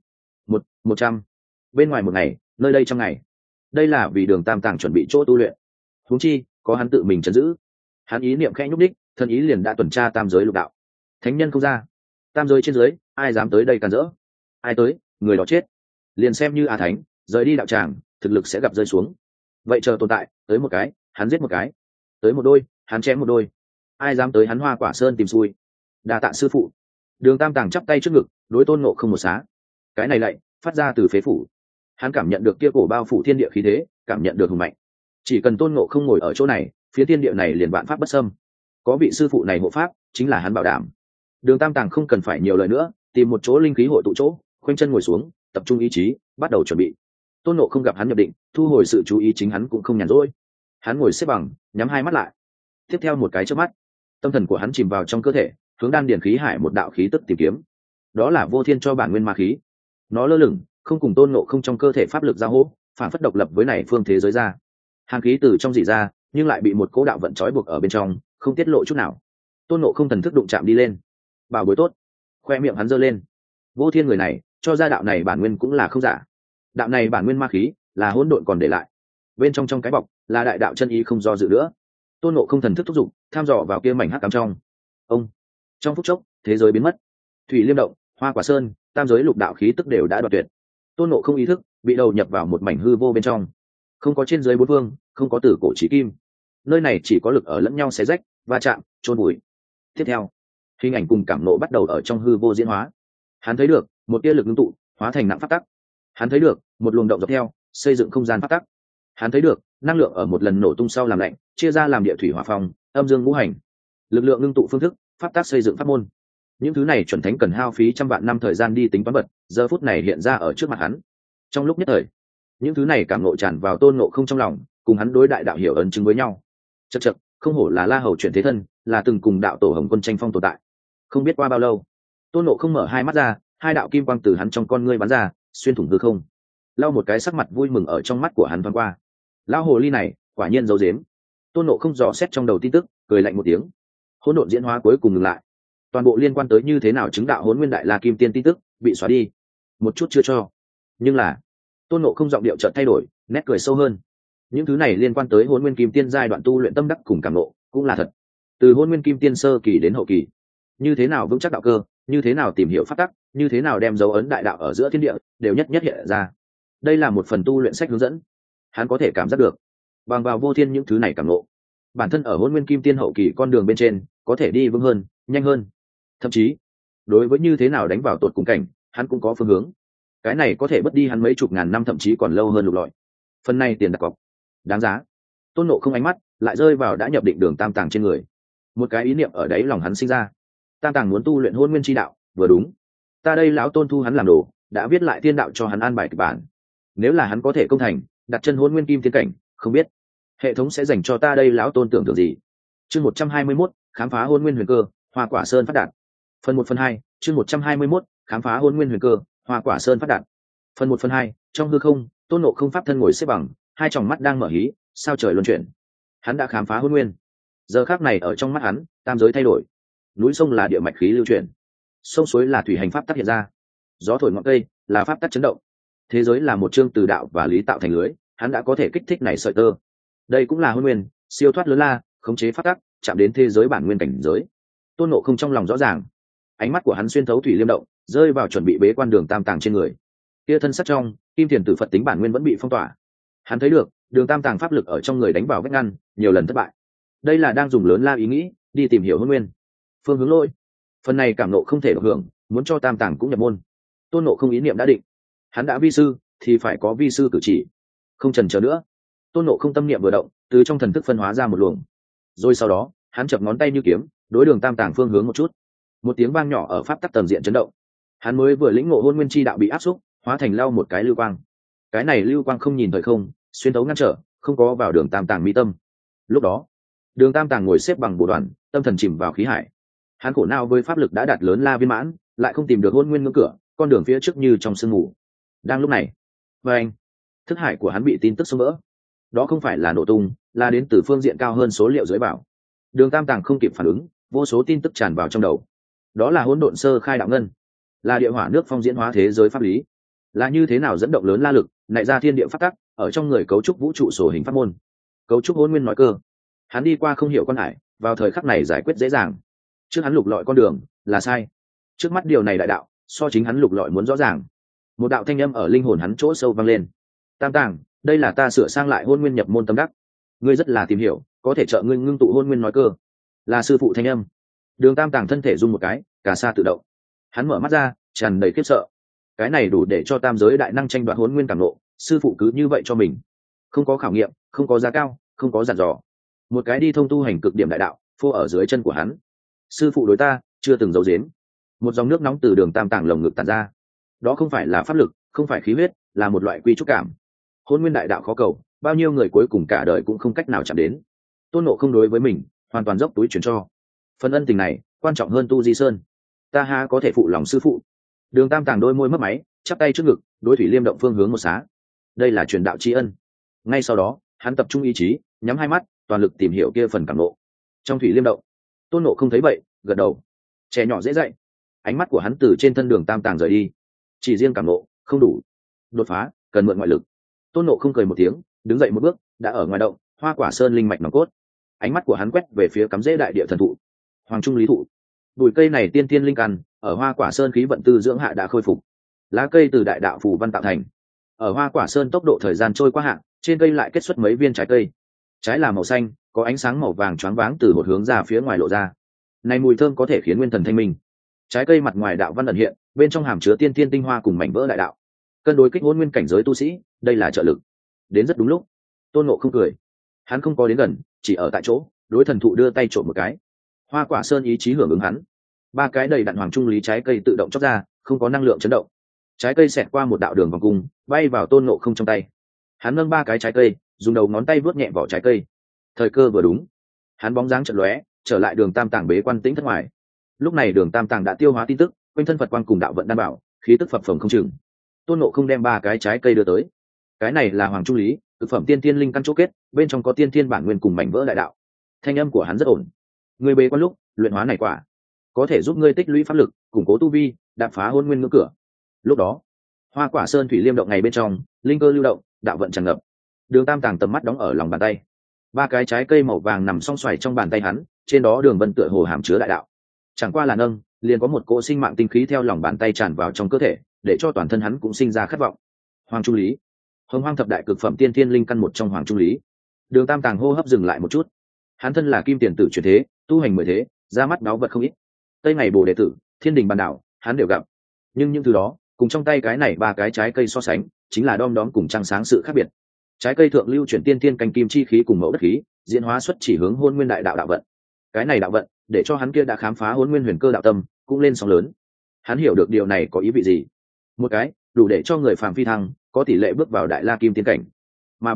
100 bên ngoài một ngày, nơi đây trăm ngày. Đây là vì Đường Tam Tàng chuẩn bị chỗ tu luyện. Huống chi có hắn tự mình trấn giữ. Hắn ý niệm khẽ nhúc đích, thân ý liền đã tuần tra tam giới lục đạo. Thánh nhân không ra, tam giới trên dưới, ai dám tới đây cản rỡ? Ai tới, người đó chết. Liền xem như A Thánh rời đi đạo tràng, thực lực sẽ gặp rơi xuống. Vậy chờ tồn tại, tới một cái, hắn giết một cái. Tới một đôi, hắn chém một đôi. Ai dám tới hắn Hoa Quả Sơn tìm xui? Đa tạ sư phụ. Đường Tam Tàng chắp tay trước ngực, đối Tôn Ngộ không một xá. Cái này lại phát ra từ phế phủ. Hắn cảm nhận được kia cổ bao phủ thiên địa khí thế, cảm nhận được hùng mạnh. Chỉ cần Tôn Ngộ không ngồi ở chỗ này, phía thiên địa này liền vạn pháp bất xâm. Có vị sư phụ này hộ pháp, chính là hắn bảo đảm. Đường Tam Tàng không cần phải nhiều lời nữa, tìm một chỗ linh khí hội tụ chỗ, khoanh chân ngồi xuống, tập trung ý chí, bắt đầu chuẩn bị. Tôn Ngộ không gặp hắn nhập định, thu hồi sự chú ý, chính hắn cũng không nhàn rỗi. Hắn ngồi xếp bằng, nhắm hai mắt lại. Tiếp theo một cái chớp mắt, tâm thần của hắn chìm vào trong cơ thể, hướng đan điển khí hải một đạo khí tức tìm kiếm. Đó là vô thiên cho bản nguyên ma khí. Nó lơ lửng, không cùng Tôn Ngộ không trong cơ thể pháp lực giao hỗ, phản phất độc lập với này phương thế giới ra. Hàn khí từ trong dị ra, nhưng lại bị một cố đạo vận trói buộc ở bên trong, không tiết lộ chút nào. Tôn Ngộ không thần thức đụng chạm đi lên, bảo bối tốt. Khoe miệng hắn giơ lên. Vô thiên người này, cho ra đạo này bản nguyên cũng là không giả. Đạo này bản nguyên ma khí, là hỗn độn còn để lại. Bên trong trong cái bọc, là đại đạo chân ý không do dự nữa. Tôn Ngộ không thần thức thúc giục, tham dò vào kia mảnh hắc ám trong. Ông, trong phút chốc, thế giới biến mất. Thủy liêm động, Hoa Quả Sơn, tam giới lục đạo khí tức đều đã đoạt tuyệt. Tôn Ngộ không ý thức bị đầu nhập vào một mảnh hư vô bên trong. Không có trên dưới bốn phương, không có tử cổ chí kim. Nơi này chỉ có lực ở lẫn nhau xé rách, va chạm, chôn bụi. Tiếp theo, hình ảnh cùng cảm nộ bắt đầu ở trong hư vô diễn hóa. Hắn thấy được một tia lực ngưng tụ, hóa thành nặng pháp tắc. Hắn thấy được một luồng động dọc theo, xây dựng không gian pháp tắc. Hắn thấy được năng lượng ở một lần nổ tung sau làm lạnh, chia ra làm địa thủy hỏa phong, âm dương ngũ hành. Lực lượng ngưng tụ phương thức, pháp tắc xây dựng pháp môn. Những thứ này chuẩn thánh cần hao phí trăm vạn năm thời gian đi tính toán bật, giờ phút này hiện ra ở trước mặt hắn. Trong lúc nhất thời, những thứ này cảm ngộ tràn vào Tôn Ngộ không trong lòng, cùng hắn đối đại đạo hiểu ấn chứng với nhau. Chậc chậc, không hổ là La Hầu chuyển thế thân, là từng cùng đạo tổ Hồng Quân tranh phong tồn tại. Không biết qua bao lâu, Tôn Ngộ không mở hai mắt ra, hai đạo kim quang từ hắn trong con ngươi bắn ra, xuyên thủng hư không. Lau một cái sắc mặt vui mừng ở trong mắt của hắn thoáng qua. Lão hồ ly này, quả nhiên giấu giếm. Tôn Ngộ không dò xét trong đầu tin tức, cười lạnh một tiếng. Hỗn độn diễn hóa cuối cùng ngừng lại. Toàn bộ liên quan tới như thế nào chứng đạo Hỗn Nguyên Đại La Kim Tiên tin tức bị xóa đi. Một chút chưa cho. Nhưng là, Tôn Ngộ không giọng điệu chợt thay đổi, nét cười sâu hơn. Những thứ này liên quan tới Hỗn Nguyên Kim Tiên giai đoạn tu luyện tâm đắc cùng cảm ngộ, cũng là thật. Từ Hỗn Nguyên Kim Tiên sơ kỳ đến hậu kỳ, như thế nào vững chắc đạo cơ, như thế nào tìm hiểu pháp tắc, như thế nào đem dấu ấn đại đạo ở giữa thiên địa, đều nhất nhất hiện ra. Đây là một phần tu luyện sách hướng dẫn. Hắn có thể cảm giác được, bằng vào vô thiên những thứ này cảm ngộ, bản thân ở Hỗn Nguyên Kim Tiên hậu kỳ con đường bên trên, có thể đi vững hơn, nhanh hơn. Thậm chí, đối với như thế nào đánh vào tột cùng cảnh, hắn cũng có phương hướng. Cái này có thể mất đi hắn mấy chục ngàn năm thậm chí còn lâu hơn lục lọi. Phần này tiền đặt cọc đáng giá. Tôn Ngộ không ánh mắt lại rơi vào đã nhập định Đường Tam Tàng trên người. Một cái ý niệm ở đấy lòng hắn sinh ra. Tam Tàng muốn tu luyện Hỗn Nguyên chi đạo, vừa đúng. Ta đây lão Tôn thu hắn làm đồ, đã viết lại thiên đạo cho hắn an bài kịch bản. Nếu là hắn có thể công thành, đặt chân hôn nguyên kim tiến cảnh, không biết hệ thống sẽ dành cho ta đây lão tôn tưởng tượng gì. Chương 121, khám phá hôn nguyên huyền cơ, hoa quả sơn phát đạt. Phần 1/2, chương 121, khám phá hôn nguyên huyền cơ, hoa quả sơn phát đạt. Phần 1/2, trong hư không, Tôn Ngộ Không pháp thân ngồi xếp bằng, hai tròng mắt đang mở hí, sao trời luân chuyển. Hắn đã khám phá hôn nguyên. Giờ khắc này ở trong mắt hắn, tam giới thay đổi. Núi sông là địa mạch khí lưu chuyển, sông suối là thủy hành pháp tắc hiện ra, gió thổi ngọn cây là pháp tắc chấn động. Thế giới là một chương từ đạo và lý tạo thành lưới, hắn đã có thể kích thích này sợi tơ. Đây cũng là hôn nguyên, siêu thoát lớn la, khống chế pháp tắc, chạm đến thế giới bản nguyên cảnh giới. Tôn Ngộ Không trong lòng rõ ràng, ánh mắt của hắn xuyên thấu thủy liêm động, rơi vào chuẩn bị bế quan đường tam tàng trên người. Kia thân sắc trong, kim tiền tử Phật tính bản nguyên vẫn bị phong tỏa. Hắn thấy được, đường tam tàng pháp lực ở trong người đánh vào vách ngăn, nhiều lần thất bại. Đây là đang dùng lớn la ý nghĩ đi tìm hiểu hôn nguyên. Phương hướng lôi, phần này cảm nộ không thể được hưởng, muốn cho tam tàng cũng nhập môn. Tôn Ngộ Không ý niệm đã định, hắn đã vi sư thì phải có vi sư cử chỉ, không chần chờ nữa. Tôn Ngộ Không tâm niệm vừa động, từ trong thần thức phân hóa ra một luồng, rồi sau đó hắn chập ngón tay như kiếm, đối đường tam tàng phương hướng một chút. Một tiếng vang nhỏ ở pháp tắc tầm diện chấn động. Hắn mới vừa lĩnh ngộ hôn nguyên chi đạo bị áp xúc, hóa thành lao một cái lưu quang. Cái này lưu quang không nhìn thời không, xuyên tấu ngăn trở, không có vào đường tam tàng mi tâm. Lúc đó đường tam tàng ngồi xếp bằng bộ đoàn, tâm thần chìm vào khí hải. Hắn khổ não với pháp lực đã đạt lớn la viên mãn, lại không tìm được hôn nguyên ngưỡng cửa, con đường phía trước như trong sương mù. Đang lúc này, và anh, thức hải của hắn bị tin tức xông vỡ. Đó không phải là nổ tung, là đến từ phương diện cao hơn số liệu dưới bảo. Đường tam tàng không kịp phản ứng, vô số tin tức tràn vào trong đầu. Đó là hỗn độn sơ khai đạo ngân, là địa hỏa nước phong diễn hóa thế giới pháp lý, là như thế nào dẫn động lớn la lực nại ra thiên địa pháp tắc ở trong người cấu trúc vũ trụ sổ hình pháp môn, cấu trúc hôn nguyên nói cơ. Hắn đi qua không hiểu con hải, vào thời khắc này giải quyết dễ dàng. Trước hắn lục lọi con đường là sai, trước mắt điều này đại đạo so chính hắn lục lọi muốn rõ ràng. Một đạo thanh âm ở linh hồn hắn chỗ sâu vang lên: tam tàng, đây là ta sửa sang lại hôn nguyên nhập môn tâm đắc, ngươi rất là tìm hiểu, có thể trợ ngươi ngưng tụ hôn nguyên nói cơ. Là sư phụ thanh âm. Đường tam tàng thân thể rung một cái, cả xa tự động. Hắn mở mắt ra, tràn đầy khiếp sợ. Cái này đủ để cho tam giới đại năng tranh đoạt hôn nguyên cảm nộ, sư phụ cứ như vậy cho mình, không có khảo nghiệm, không có giá cao, không có dặn dò, một cái đi thông tu hành cực điểm đại đạo phô ở dưới chân của hắn. Sư phụ đối ta chưa từng giấu giếm. Một dòng nước nóng từ đường tam tàng lồng ngực tản ra. Đó không phải là pháp lực, không phải khí huyết, là một loại quy trúc cảm. Hôn nguyên đại đạo khó cầu, bao nhiêu người cuối cùng cả đời cũng không cách nào chạm đến. Tôn Ngộ Không đối với mình hoàn toàn dốc túi chuyển cho. Phần ân tình này quan trọng hơn tu di sơn, ta ha có thể phụ lòng sư phụ. Đường tam tàng đôi môi mất máy, chắp tay trước ngực, đối thủy liêm động phương hướng một xá. Đây là truyền đạo tri ân. Ngay sau đó hắn tập trung ý chí, nhắm hai mắt, toàn lực tìm hiểu kia phần cảm nộ. Trong thủy liêm động, Tôn Ngộ Không thấy vậy, gật đầu. Trẻ nhỏ dễ dạy. Ánh mắt của hắn từ trên thân đường tam tàng rời đi. Chỉ riêng cảm nộ không đủ, đột phá cần mượn ngoại lực. Tôn Ngộ Không cười một tiếng, đứng dậy một bước, đã ở ngoài động, hoa quả sơn linh mạch nòng cốt. Ánh mắt của hắn quét về phía cắm rễ đại địa thần thụ, hoàng trung lý thụ. Bụi cây này tiên tiên linh căn, ở hoa quả sơn khí vận tư dưỡng hạ đã khôi phục. Lá cây từ đại đạo phù văn tạo thành. Ở hoa quả sơn tốc độ thời gian trôi qua hạn, trên cây lại kết xuất mấy viên trái cây. Trái là màu xanh, có ánh sáng màu vàng choáng váng từ một hướng ra phía ngoài lộ ra. Này mùi thơm có thể khiến nguyên thần thanh minh. Trái cây mặt ngoài đạo văn ẩn hiện, bên trong hàm chứa tiên tiên tinh hoa cùng mảnh vỡ đại đạo. Cân đối kích hôn nguyên cảnh giới tu sĩ, đây là trợ lực. Đến rất đúng lúc. Tôn Ngộ Không cười. Hắn không có đến gần, chỉ ở tại chỗ, đối thần thụ đưa tay trộm một cái. Hoa quả sơn ý chí hưởng ứng hắn. Ba cái đầy đặn hoàng trung lý trái cây tự động chóc ra, không có năng lượng chấn động. Trái cây xẹt qua một đạo đường vòng cung, bay vào Tôn Ngộ Không trong tay. Hắn nâng ba cái trái cây, dùng đầu ngón tay vuốt nhẹ vỏ trái cây. Thời cơ vừa đúng, hắn bóng dáng chợt lóe, trở lại đường tam tàng bế quan tĩnh thất ngoài. Lúc này đường tam tàng đã tiêu hóa tin tức, quanh thân Phật quang cùng đạo vận đảm bảo, khí tức phập phồng không chừng. Tôn Ngộ Không đem ba cái trái cây đưa tới. Cái này là hoàng trung lý, thực phẩm tiên tiên linh căn chỗ kết, bên trong có tiên tiên bản nguyên cùng mảnh vỡ đại đạo. Thanh âm của hắn rất ổn. Ngươi bế quan lúc luyện hóa này quả, có thể giúp ngươi tích lũy pháp lực, củng cố tu vi, đạp phá hôn nguyên ngưỡng cửa. Lúc đó, hoa quả sơn thủy liêm động ngày bên trong, linh cơ lưu động, đạo vận tràn ngập. Đường tam tàng tầm mắt đóng ở lòng bàn tay. Ba cái trái cây màu vàng nằm song xoài trong bàn tay hắn, trên đó đường vân tựa hồ hàm chứa đại đạo. Chẳng qua là nâng, liền có một cỗ sinh mạng tinh khí theo lòng bàn tay tràn vào trong cơ thể, để cho toàn thân hắn cũng sinh ra khát vọng. Hoàng trung lý, hồng hoang thập đại cực phẩm tiên thiên linh căn một trong hoàng trung lý. Đường tam tàng hô hấp dừng lại một chút. Hắn thân là kim tiền tử chuyển thế, tu hành 10 thế, ra mắt đáo vật không ít. Tây ngày bồ đệ tử, thiên đình bàn đảo, hắn đều gặp. Nhưng những thứ đó, cùng trong tay cái này ba cái trái cây so sánh, chính là đom đóm cùng trăng sáng sự khác biệt. Trái cây thượng lưu chuyển tiên thiên canh kim chi khí cùng mẫu đất khí, diễn hóa xuất chỉ hướng hôn nguyên đại đạo đạo vận. Cái này đạo vận, để cho hắn kia đã khám phá hôn nguyên huyền cơ đạo tâm, cũng lên sóng lớn. Hắn hiểu được điều này có ý vị gì. Một cái đủ để cho người phàm phi thăng, có tỷ lệ bước vào đại la kim tiên cảnh. Mà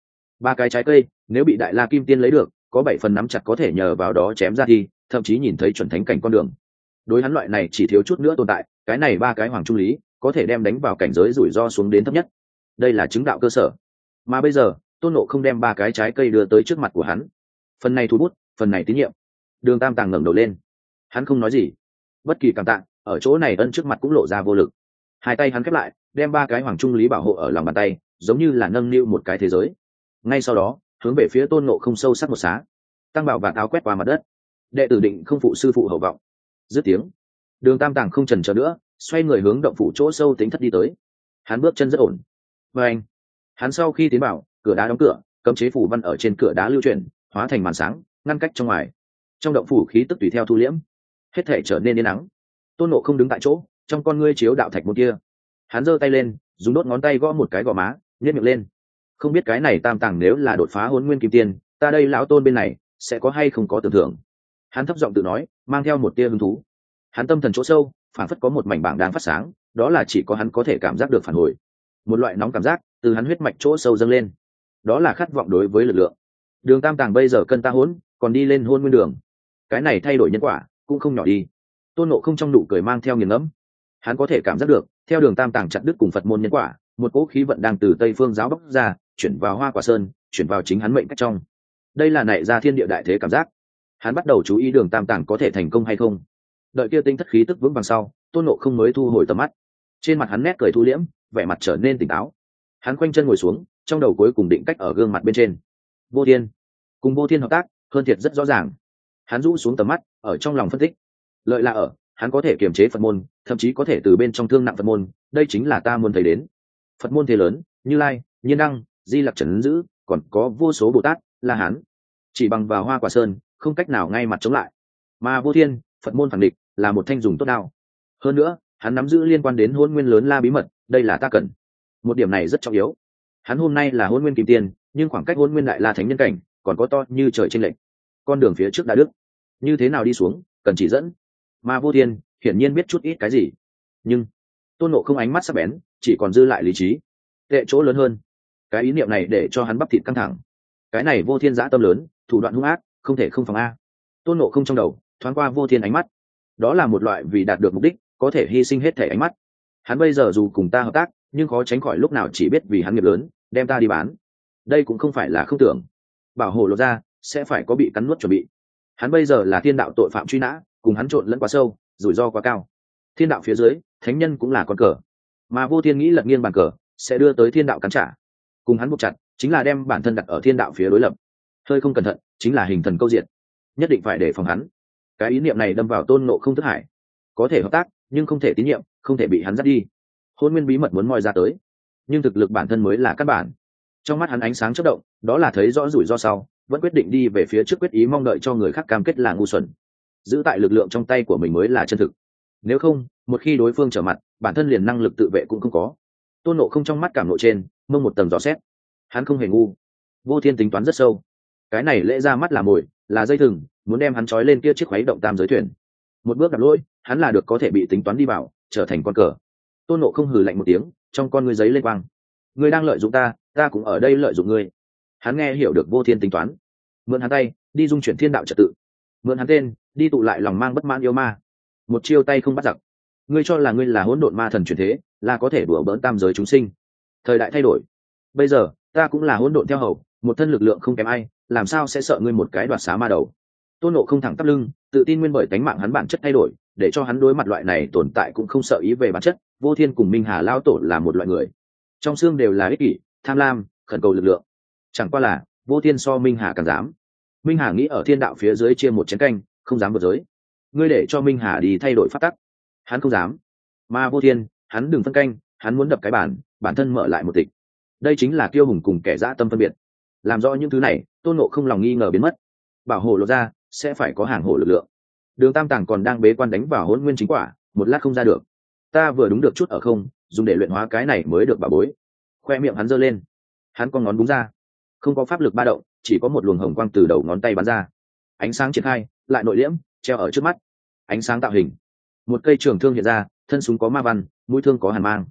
ba cái trái cây nếu bị đại la kim tiên lấy được, có 7 phần nắm chặt có thể nhờ vào đó chém ra thi, thậm chí nhìn thấy chuẩn thánh cảnh con đường. Đối hắn loại này chỉ thiếu chút nữa tồn tại, cái này ba cái hoàng trung lý có thể đem đánh vào cảnh giới rủi ro xuống đến thấp nhất. Đây là chứng đạo cơ sở. Mà bây giờ Tôn Ngộ không đem ba cái trái cây đưa tới trước mặt của hắn, phần này thu bút, phần này tín nhiệm. Đường Tam Tàng ngẩng đầu lên, hắn không nói gì, bất kỳ cảm tạ ở chỗ này ân trước mặt cũng lộ ra vô lực. Hai tay hắn khép lại, đem ba cái hoàng trung lý bảo hộ ở lòng bàn tay, giống như là nâng niu một cái thế giới. Ngay sau đó hướng về phía Tôn Ngộ không sâu sắc một xá, tăng bảo và áo quét qua mặt đất. Đệ tử định không phụ sư phụ hậu vọng. Dứt tiếng, Đường Tam Tàng không chần chờ nữa, xoay người hướng động phủ chỗ sâu tính thất đi tới. Hắn bước chân rất ổn. Và anh, hắn sau khi tiến vào, cửa đá đóng cửa, cấm chế phủ văn ở trên cửa đá lưu chuyển, hóa thành màn sáng, ngăn cách trong ngoài. Trong động phủ khí tức tùy theo thu liễm, hết thể trở nên yên nắng. Tôn Ngộ không đứng tại chỗ, trong con ngươi chiếu đạo thạch môn kia. Hắn giơ tay lên, dùng đốt ngón tay gõ một cái gò má, nhếch miệng lên. Không biết cái này Tam Tàng nếu là đột phá Hỗn Nguyên Kim Tiên, ta đây lão Tôn bên này sẽ có hay không có tưởng thưởng. Hắn thấp giọng tự nói, mang theo một tia hứng thú. Hắn tâm thần chỗ sâu phản phất có một mảnh bảng đang phát sáng, đó là chỉ có hắn có thể cảm giác được phản hồi. Một loại nóng cảm giác từ hắn huyết mạch chỗ sâu dâng lên, đó là khát vọng đối với lực lượng. Đường Tam Tàng bây giờ cân ta hỗn, còn đi lên Hôn Nguyên đường, cái này thay đổi nhân quả cũng không nhỏ đi. Tôn Ngộ không trong nụ cười mang theo nghiền ngẫm, hắn có thể cảm giác được theo Đường Tam Tàng chặt đứt cùng Phật môn nhân quả, một cỗ khí vận đang từ Tây Phương giáo bốc ra, chuyển vào Hoa Quả Sơn, chuyển vào chính hắn mệnh cách trong. Đây là nảy ra thiên địa đại thế cảm giác. Hắn bắt đầu chú ý Đường Tam Tàng có thể thành công hay không. Đợi kia tinh thất khí tức vững vàng sau, Tôn Ngộ không mới thu hồi tầm mắt. Trên mặt hắn nét cười thu liễm, vẻ mặt trở nên tỉnh táo. Hắn khoanh chân ngồi xuống, trong đầu cuối cùng định cách ở gương mặt bên trên. Vô Thiên, cùng Vô Thiên hợp tác hơn thiệt rất rõ ràng. Hắn rũ xuống tầm mắt, ở trong lòng phân tích. Lợi là ở hắn có thể kiềm chế Phật môn, thậm chí có thể từ bên trong thương nặng Phật môn, đây chính là ta muốn thấy đến. Phật môn thế lớn, Như Lai, Nhiên Đăng, Di Lặc trấn giữ, còn có vô số Bồ Tát, La Hán, chỉ bằng vào Hoa Quả Sơn không cách nào ngay mặt chống lại. Mà Vô Thiên, Phật môn phản địch, là một thanh dùng tốt đao. Hơn nữa hắn nắm giữ liên quan đến Hỗn Nguyên lớn la bí mật, đây là ta cần. Một điểm này rất trọng yếu. Hắn hôm nay là Hỗn Nguyên Kim Tiên, nhưng khoảng cách Hỗn Nguyên đại la thánh nhân cảnh còn có to như trời chênh lệch. Con đường phía trước đã đứt, như thế nào đi xuống cần chỉ dẫn. Mà Vô Thiên hiển nhiên biết chút ít cái gì, nhưng Tôn Ngộ không ánh mắt sắc bén, chỉ còn dư lại lý trí. Tệ chỗ lớn hơn, cái ý niệm này để cho hắn bắp thịt căng thẳng. Cái này Vô Thiên dã tâm lớn, thủ đoạn hung ác, không thể không phòng a. Tôn Ngộ không trong đầu thoáng qua Vô Thiên ánh mắt, đó là một loại vì đạt được mục đích có thể hy sinh hết thể ánh mắt. Hắn bây giờ dù cùng ta hợp tác, nhưng khó tránh khỏi lúc nào chỉ biết vì hắn nghiệp lớn đem ta đi bán. Đây cũng không phải là không tưởng, bảo hộ lột ra sẽ phải có bị cắn nuốt chuẩn bị. Hắn bây giờ là thiên đạo tội phạm truy nã, cùng hắn trộn lẫn quá sâu, rủi ro quá cao. Thiên đạo phía dưới thánh nhân cũng là con cờ, mà Vô Thiên nghĩ lật nghiêng bàn cờ sẽ đưa tới thiên đạo cắn trả. Cùng hắn buộc chặt chính là đem bản thân đặt ở thiên đạo phía đối lập, hơi không cẩn thận chính là hình thần câu diện. Nhất định phải đề phòng hắn. Cái ý niệm này đâm vào Tôn Ngộ không thức hải. Có thể hợp tác nhưng không thể tín nhiệm, không thể bị hắn dắt đi. Hôn Nguyên bí mật muốn moi ra tới, nhưng thực lực bản thân mới là căn bản. Trong mắt hắn ánh sáng chớp động, đó là thấy rõ rủi ro sau vẫn quyết định đi về phía trước, quyết ý mong đợi cho người khác cam kết là ngu xuẩn. Giữ tại lực lượng trong tay của mình mới là chân thực. Nếu không, một khi đối phương trở mặt, bản thân liền năng lực tự vệ cũng không có. Tôn Ngộ không trong mắt cảm nộ trên mông một tầng gió xét. Hắn không hề ngu. Vô Thiên tính toán rất sâu. Cái này lễ ra mắt là mồi, là dây thừng, muốn đem hắn trói lên kia chiếc khuấy động tam giới thuyền. Một bước đặt lỗi, hắn là được có thể bị tính toán đi vào, trở thành con cờ. Tôn Ngộ không hừ lạnh một tiếng, trong con ngươi giấy lên quang. Ngươi đang lợi dụng ta, ta cũng ở đây lợi dụng ngươi. Hắn nghe hiểu được Vô Thiên tính toán, mượn hắn tay đi dung chuyển thiên đạo trật tự, mượn hắn tên đi tụ lại lòng mang bất mãn yêu ma. Một chiêu tay không bắt giặc. Ngươi cho là ngươi là hỗn độn ma thần chuyển thế, là có thể đùa bỡn tam giới chúng sinh. Thời đại thay đổi, bây giờ ta cũng là hỗn độn theo hầu, một thân lực lượng không kém ai, làm sao sẽ sợ ngươi một cái đoạt xá ma đầu. Tôn Ngộ không thẳng tắp lưng, tự tin nguyên bởi tánh mạng hắn bản chất thay đổi, để cho hắn đối mặt loại này tồn tại cũng không sợ ý về bản chất. Vô Thiên cùng Minh Hà lao tổ là một loại người, trong xương đều là ích kỷ, tham lam, khẩn cầu lực lượng. Chẳng qua là Vô Thiên so Minh Hà càng dám. Minh Hà nghĩ ở thiên đạo phía dưới chia một chén canh, không dám vượt giới. Ngươi để cho Minh Hà đi thay đổi pháp tắc, hắn không dám. Mà Vô Thiên, hắn đừng phân canh, hắn muốn đập cái bản thân mở lại một tịch. Đây chính là kiêu hùng cùng kẻ dã tâm phân biệt. Làm rõ những thứ này, Tôn Ngộ không lòng nghi ngờ biến mất. Bảo hộ lột ra sẽ phải có hàng hộ lực lượng. Đường Tam Tàng còn đang bế quan đánh vào Hỗn Nguyên chính quả, một lát không ra được. Ta vừa đúng được chút ở không, dùng để luyện hóa cái này mới được bảo bối. Khoe miệng hắn giơ lên, hắn con ngón búng ra, không có pháp lực ba động, chỉ có một luồng hồng quang từ đầu ngón tay bắn ra. Ánh sáng triển khai, lại nội liễm, treo ở trước mắt. Ánh sáng tạo hình, một cây trường thương hiện ra, thân súng có ma văn, mũi thương có hàn mang.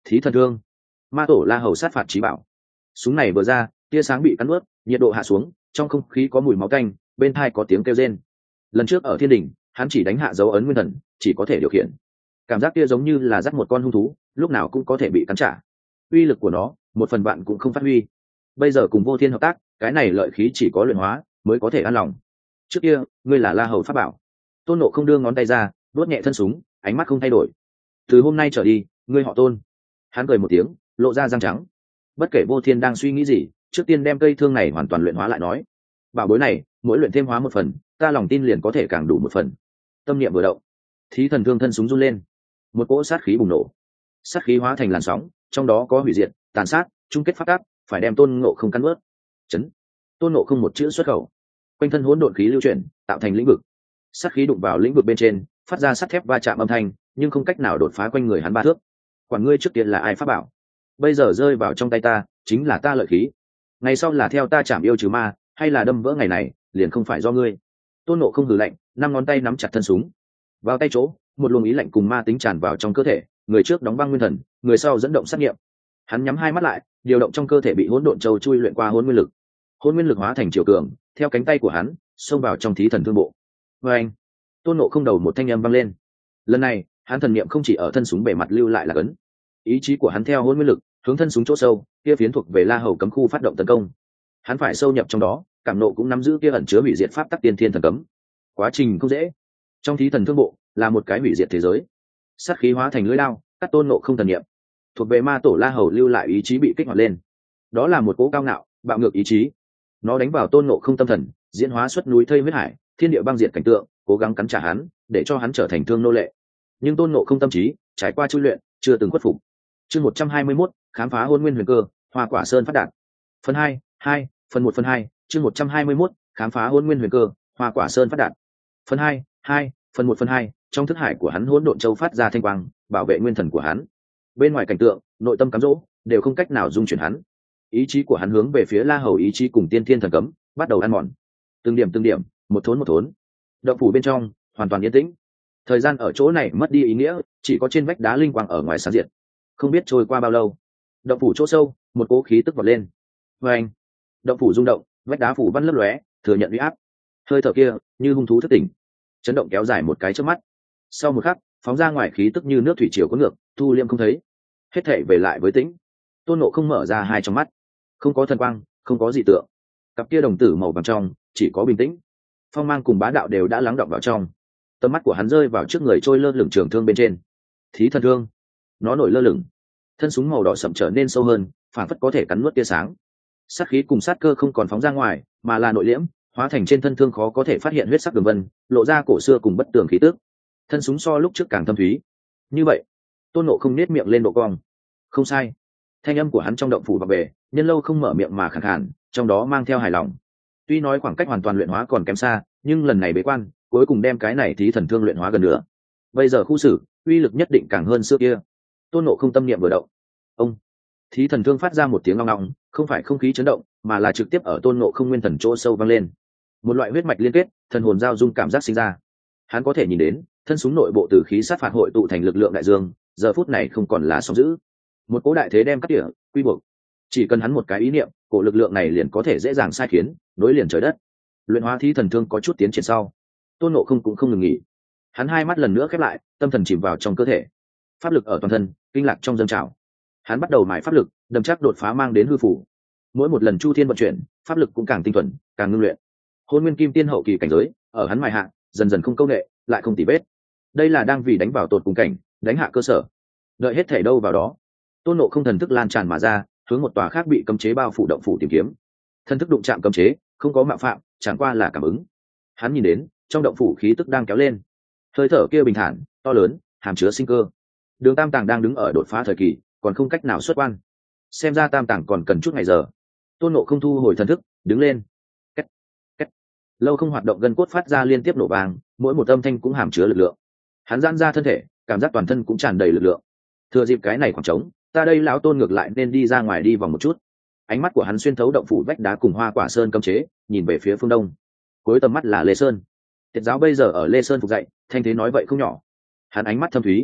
Thí thần thương, ma tổ la hầu sát phạt trí bảo. Súng này vừa ra, tia sáng bị cắn ướt, nhiệt độ hạ xuống, trong không khí có mùi máu tanh, bên tai có tiếng kêu rên. Lần trước ở thiên đình, hắn chỉ đánh hạ dấu ấn nguyên thần, chỉ có thể điều khiển. Cảm giác kia giống như là dắt một con hung thú, lúc nào cũng có thể bị cắn trả. Uy lực của nó, một phần bạn cũng không phát huy. Bây giờ cùng Vô Thiên hợp tác, cái này lợi khí chỉ có luyện hóa mới có thể an lòng. Trước kia, ngươi là la hầu pháp bảo. Tôn Nộ không đưa ngón tay ra, đuốt nhẹ thân súng, ánh mắt không thay đổi. Từ hôm nay trở đi, ngươi họ Tôn. Hắn cười một tiếng, lộ ra răng trắng. Bất kể Vô Thiên đang suy nghĩ gì, trước tiên đem cây thương này hoàn toàn luyện hóa lại nói. Bảo bối này, mỗi luyện thêm hóa một phần, ta lòng tin liền có thể càng đủ một phần. Tâm niệm vừa động, Thí thần thương thân súng run lên, một cỗ sát khí bùng nổ. Sát khí hóa thành làn sóng, trong đó có hủy diệt, tàn sát, chung kết phát tác, phải đem Tôn Ngộ không cắn nuốt. Chấn. Tôn Ngộ không một chữ xuất khẩu, quanh thân hỗn độn khí lưu chuyển, tạo thành lĩnh vực. Sát khí đụng vào lĩnh vực bên trên, phát ra sắt thép va chạm âm thanh, nhưng không cách nào đột phá quanh người hắn ba thước. Quản ngươi trước tiên là ai pháp bảo, bây giờ rơi vào trong tay ta, chính là ta lợi khí. Ngày sau là theo ta chạm yêu trừ ma, hay là đâm vỡ ngày này, liền không phải do ngươi. Tôn Ngộ không hừ lạnh, năm ngón tay nắm chặt thân súng. Vào tay chỗ, một luồng ý lạnh cùng ma tính tràn vào trong cơ thể, người trước đóng băng nguyên thần, người sau dẫn động sát nghiệm. Hắn nhắm hai mắt lại, điều động trong cơ thể bị hỗn độn châu chui luyện qua hỗn nguyên lực. Hỗn nguyên lực hóa thành chiều cường, theo cánh tay của hắn xông vào trong thí thần thương bộ. Và anh, Tôn Ngộ không đầu một thanh âm vang lên. Lần này, hắn thần niệm không chỉ ở thân súng bề mặt lưu lại là ấn, ý chí của hắn theo hỗn nguyên lực hướng thân súng chỗ sâu, kia phiến thuộc về La Hầu cấm khu phát động tấn công. Hắn phải sâu nhập trong đó, cảm nộ cũng nắm giữ kia ẩn chứa hủy diệt pháp tắc tiên thiên thần cấm. Quá trình không dễ. Trong thí thần thương bộ là một cái hủy diệt thế giới. Sát khí hóa thành lưỡi lao, cắt Tôn Ngộ không thần niệm. Thuộc về ma tổ La Hầu lưu lại ý chí bị kích hoạt lên. Đó là một cỗ cao ngạo, bạo ngược ý chí. Nó đánh vào Tôn Ngộ không tâm thần, diễn hóa xuất núi thây huyết hải, thiên địa băng diệt cảnh tượng, cố gắng cắn trả hắn, để cho hắn trở thành thương nô lệ. Nhưng Tôn Ngộ không tâm trí trải qua chui luyện, chưa từng khuất phục. Chương 121, khám phá hôn nguyên huyền cơ, Hoa Quả Sơn phát đạt. Phần 2, phần 1/2, chương 121, khám phá hôn nguyên huyền cơ, Hoa Quả Sơn phát đạt. Phần 2, phần 1/2, trong thức hải của hắn hỗn độn châu phát ra thanh quang, bảo vệ nguyên thần của hắn. Bên ngoài cảnh tượng, nội tâm cám dỗ, đều không cách nào dung chuyển hắn. Ý chí của hắn hướng về phía La Hầu ý chí cùng tiên thiên thần cấm, bắt đầu ăn mòn. Từng điểm, một thốn. Động phủ bên trong hoàn toàn yên tĩnh. Thời gian ở chỗ này mất đi ý nghĩa, chỉ có trên vách đá linh quang ở ngoài sáng diệt. Không biết trôi qua bao lâu, động phủ chỗ sâu, một cỗ khí tức vọt lên. Và anh, động phủ rung động, vách đá phủ văn lấp lóe, thừa nhận uy áp. Hơi thở kia như hung thú thức tỉnh, chấn động kéo dài một cái trước mắt. Sau một khắc, phóng ra ngoài khí tức như nước thủy triều cuốn ngược, thu liêm không thấy. Hết thảy về lại với tĩnh. Tôn Ngộ không mở ra hai trong mắt, không có thần quang, không có dị tượng. Cặp kia đồng tử màu vàng trong, chỉ có bình tĩnh. Phong mang cùng bá đạo đều đã lắng đọng vào trong. Tầm mắt của hắn rơi vào trước người trôi lơ lửng trường thương bên trên. Thí thần thương, nó nổi lơ lửng, thân súng màu đỏ sậm trở nên sâu hơn, phản phất có thể cắn nuốt tia sáng. Sát khí cùng sát cơ không còn phóng ra ngoài, mà là nội liễm, hóa thành trên thân thương khó có thể phát hiện huyết sắc đường vân, lộ ra cổ xưa cùng bất tường khí tức. Thân súng so lúc trước càng thâm thúy. Như vậy, Tôn Ngộ không nết miệng lên độ cong. Không sai, thanh âm của hắn trong động phủ và về, nhân lâu không mở miệng mà khàn khàn, trong đó mang theo hài lòng. Tuy nói khoảng cách hoàn toàn luyện hóa còn kém xa, nhưng lần này bế quan, cuối cùng đem cái này thí thần thương luyện hóa gần nữa. Bây giờ khu xử, uy lực nhất định càng hơn xưa kia. Tôn Ngộ không tâm niệm vừa động, ông thí thần thương phát ra một tiếng ngong ngong, không phải không khí chấn động, mà là trực tiếp ở Tôn Ngộ không nguyên thần chỗ sâu vang lên. Một loại huyết mạch liên kết, thần hồn giao dung cảm giác sinh ra. Hắn có thể nhìn đến, thân súng nội bộ từ khí sát phạt hội tụ thành lực lượng đại dương, giờ phút này không còn là sóng dữ. Một cỗ đại thế đem cắt tỉa, quy buộc. Chỉ cần hắn một cái ý niệm, cổ lực lượng này liền có thể dễ dàng sai khiến, nối liền trời đất. Luyện hóa thí thần thương có chút tiến triển sau, Tôn Ngộ không cũng không ngừng nghỉ. Hắn hai mắt lần nữa khép lại, tâm thần chìm vào trong cơ thể. Pháp lực ở toàn thân, kinh lạc trong dâng trào. Hắn bắt đầu mài pháp lực, đầm chắc đột phá mang đến hư phủ. Mỗi một lần chu thiên vận chuyển, pháp lực cũng càng tinh thuần, càng ngưng luyện. Hôn nguyên kim tiên hậu kỳ cảnh giới, ở hắn mài hạ, dần dần không câu nệ, lại không tỉ vết. Đây là đang vì đánh vào tột cùng cảnh, đánh hạ cơ sở. Đợi hết thể đâu vào đó, Tôn Ngộ không thần thức lan tràn mà ra, hướng một tòa khác bị cấm chế bao phủ động phủ tìm kiếm. Thần thức đụng chạm cấm chế, không có mạo phạm, chẳng qua là cảm ứng. Hắn nhìn đến, trong động phủ khí tức đang kéo lên. Hơi thở kia bình thản, to lớn, hàm chứa sinh cơ. Đường Tam Tàng đang đứng ở đột phá thời kỳ, còn không cách nào xuất quan. Xem ra Tam Tàng còn cần chút ngày giờ. Tôn Ngộ không thu hồi thần thức, đứng lên. Két, két. Lâu không hoạt động gân cốt phát ra liên tiếp nổ vàng, mỗi một âm thanh cũng hàm chứa lực lượng. Hắn giãn ra thân thể, cảm giác toàn thân cũng tràn đầy lực lượng. Thừa dịp cái này khoảng trống, ta đây lão Tôn ngược lại nên đi ra ngoài đi vòng một chút. Ánh mắt của hắn xuyên thấu động phủ vách đá cùng Hoa Quả Sơn cấm chế, nhìn về phía phương đông. Cuối tầm mắt là Lê Sơn. Tiệt giáo bây giờ ở Lê Sơn phục dậy, thanh thế nói vậy không nhỏ. Hắn ánh mắt thâm thúy,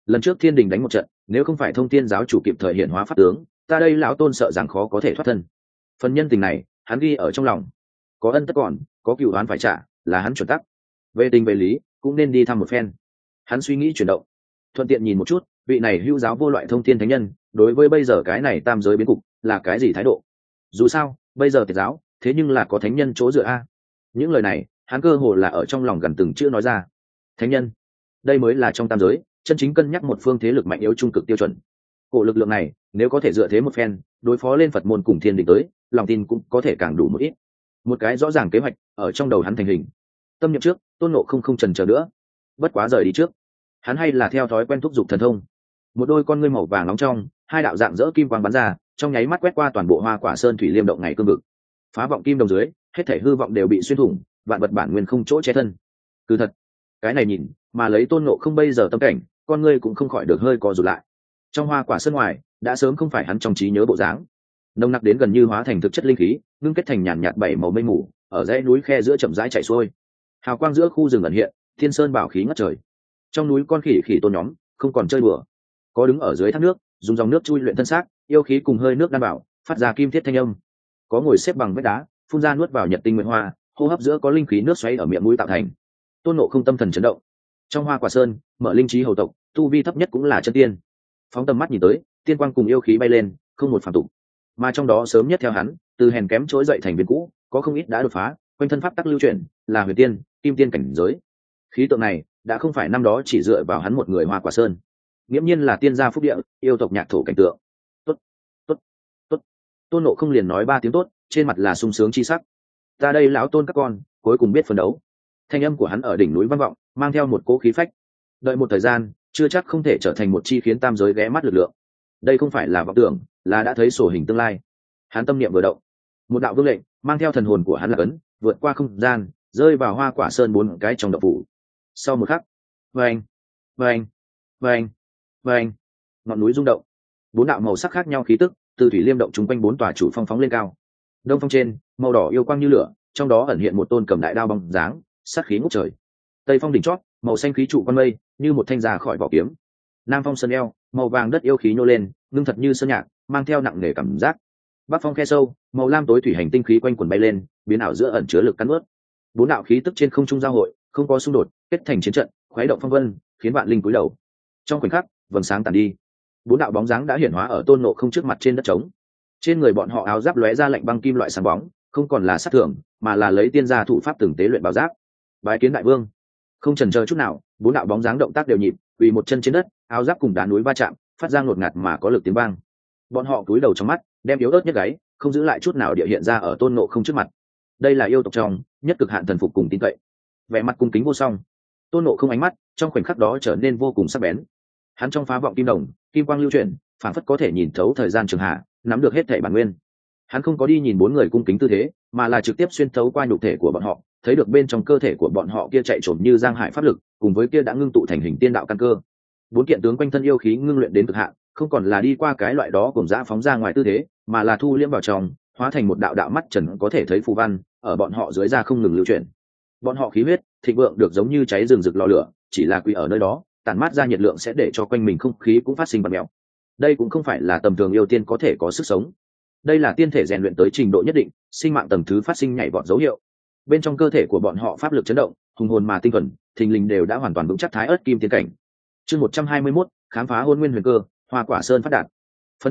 lần trước thiên đình đánh một trận, nếu không phải thông thiên giáo chủ kịp thời hiện hóa pháp tướng, ta đây lão tôn sợ rằng khó có thể thoát thân. Phần nhân tình này hắn ghi ở trong lòng, có ân tất còn, có cựu oán phải trả, là hắn chuẩn tắc. Về tình về lý cũng nên đi thăm một phen. Hắn suy nghĩ chuyển động, thuận tiện nhìn một chút vị này hữu giáo vô loại thông thiên thánh nhân đối với bây giờ cái này tam giới biến cục là cái gì thái độ. Dù sao bây giờ tiệt giáo thế nhưng là có thánh nhân chỗ dựa a. Những lời này hắn cơ hồ là ở trong lòng gần từng chữ nói ra. Thánh nhân, đây mới là trong tam giới chân chính cân nhắc một phương thế lực mạnh yếu trung cực tiêu chuẩn. Cổ lực lượng này nếu có thể dựa thế một phen đối phó lên Phật môn cùng thiên đình tới, lòng tin cũng có thể càng đủ một ít. Một cái rõ ràng kế hoạch ở trong đầu hắn thành hình. Tâm niệm trước, Tôn Ngộ không chần chờ nữa, bất quá rời đi trước. Hắn hay là theo thói quen thúc giục thần thông. Một đôi con ngươi màu vàng nóng trong, hai đạo dạng dỡ kim quang bắn ra, trong nháy mắt quét qua toàn bộ Hoa Quả Sơn thủy liêm động ngày cương vực. Phá vọng kim đồng dưới, hết thảy hư vọng đều bị xuyên thủng, vạn vật bản nguyên không chỗ che thân. Cứ thật, cái này nhìn, mà lấy Tôn Ngộ không bây giờ tâm cảnh, con ngươi cũng không khỏi được hơi co rụt lại. Trong Hoa Quả Sơn ngoài, đã sớm không phải hắn trong trí nhớ bộ dáng. Nồng nặc đến gần như hóa thành thực chất linh khí, ngưng kết thành nhàn nhạt bảy màu mây mù, ở dãy núi khe giữa chậm rãi chảy xuôi. Hào quang giữa khu rừng ẩn hiện, thiên sơn bảo khí ngất trời. Trong núi con khỉ khỉ tôn nhóm không còn chơi đùa, có đứng ở dưới thác nước dùng dòng nước chui luyện thân xác, yêu khí cùng hơi nước đan bảo phát ra kim thiết thanh âm, có ngồi xếp bằng vách đá phun ra nuốt vào nhật tinh nguyện hoa, hô hấp giữa có linh khí nước xoáy ở miệng mũi tạo thành. Tôn Ngộ không tâm thần chấn động. Trong Hoa Quả Sơn mở linh trí hầu tộc, tu vi thấp nhất cũng là chân tiên. Phóng tầm mắt nhìn tới, tiên quang cùng yêu khí bay lên, không một phàm tục. Mà trong đó sớm nhất theo hắn từ hèn kém trỗi dậy thành viên cũ, có không ít đã đột phá, quanh thân pháp tắc lưu chuyển, là huyền tiên, kim tiên cảnh giới. Khí tượng này đã không phải năm đó chỉ dựa vào hắn một người Hoa Quả Sơn, nghiễm nhiên là tiên gia phúc địa, yêu tộc nhạc thổ cảnh tượng. Tốt, tốt, tốt. Tôn Ngộ không liền nói ba tiếng tốt, trên mặt là sung sướng chi sắc. Ta đây lão Tôn các con cuối cùng biết phấn đấu. Thanh âm của hắn ở đỉnh núi vang vọng, mang theo một cỗ khí phách. Đợi một thời gian, chưa chắc không thể trở thành một chi khiến tam giới ghé mắt lực lượng. Đây không phải là vọng tưởng, là đã thấy sổ hình tương lai. Hắn tâm niệm vừa động, một đạo vương lệnh mang theo thần hồn của hắn là ấn, vượt qua không gian, rơi vào Hoa Quả Sơn bốn cái trong động phủ. Sau một khắc, vang, vang, vang, vang, ngọn núi rung động, bốn đạo màu sắc khác nhau khí tức từ thủy liêm động chung quanh bốn tòa chủ phong phóng lên cao. Đông phong trên, màu đỏ yêu quang như lửa, trong đó ẩn hiện một tôn cầm đại đao bóng dáng, sát khí ngút trời. Tây phong đỉnh chót, màu xanh khí trụ con mây như một thanh già khỏi vỏ kiếm. Nam phong sơn eo, màu vàng đất yêu khí nhô lên, ngưng thật như sơn nhạc, mang theo nặng nề cảm giác. Bắc phong khe sâu, màu lam tối thủy hành tinh khí quanh quẩn bay lên, biến ảo giữa ẩn chứa lực cắn ướt. Bốn đạo khí tức trên không trung giao hội, không có xung đột, kết thành chiến trận, khuấy động phong vân, khiến vạn linh cúi đầu. Trong khoảnh khắc, vầng sáng tàn đi, bốn đạo bóng dáng đã hiển hóa ở Tôn Ngộ không trước mặt trên đất trống. Trên người bọn họ áo giáp lóe ra lạnh băng kim loại sáng bóng, không còn là sát thường, mà là lấy tiên gia thủ pháp từng tế luyện bảo giáp. Bái kiến đại vương. Không chần chờ chút nào, bốn đạo bóng dáng động tác đều nhịp, quỳ một chân trên đất, áo giáp cùng đá núi va chạm, phát ra ngột ngạt mà có lực tiếng vang. Bọn họ cúi đầu trong mắt, đem yếu ớt nhất gáy, không giữ lại chút nào địa hiện ra ở Tôn Ngộ không trước mặt. Đây là yêu tộc trong nhất cực hạn thần phục cùng tin cậy, vẻ mặt cung kính vô song. Tôn Ngộ không ánh mắt trong khoảnh khắc đó trở nên vô cùng sắc bén. Hắn trong phá vọng kim đồng, kim quang lưu chuyển, phảng phất có thể nhìn thấu thời gian trường hạ, nắm được hết thảy bản nguyên. Hắn không có đi nhìn bốn người cung kính tư thế, mà là trực tiếp xuyên thấu qua nhục thể của bọn họ, thấy được bên trong cơ thể của bọn họ kia chạy trộm như giang hải pháp lực, cùng với kia đã ngưng tụ thành hình tiên đạo căn cơ. Bốn kiện tướng quanh thân yêu khí ngưng luyện đến cực hạn, không còn là đi qua cái loại đó cùng dã phóng ra ngoài tư thế, mà là thu liễm vào trong, hóa thành một đạo đạo mắt trần có thể thấy phù văn, ở bọn họ dưới da không ngừng lưu chuyển. Bọn họ khí huyết thịnh vượng được giống như cháy rừng rực lò lửa, chỉ là quỷ ở nơi đó, tản mát ra nhiệt lượng sẽ để cho quanh mình không khí cũng phát sinh bật mèo. Đây cũng không phải là tầm thường yêu tiên có thể có sức sống. Đây là tiên thể rèn luyện tới trình độ nhất định, sinh mạng tầng thứ phát sinh nhảy vọt dấu hiệu. Bên trong cơ thể của bọn họ pháp lực chấn động, hùng hồn mà tinh thuần, thình lình đều đã hoàn toàn vững chắc thái ớt kim tiên cảnh. Chương 121, khám phá hôn nguyên huyền cơ, Hoa Quả Sơn phát đạt. Phần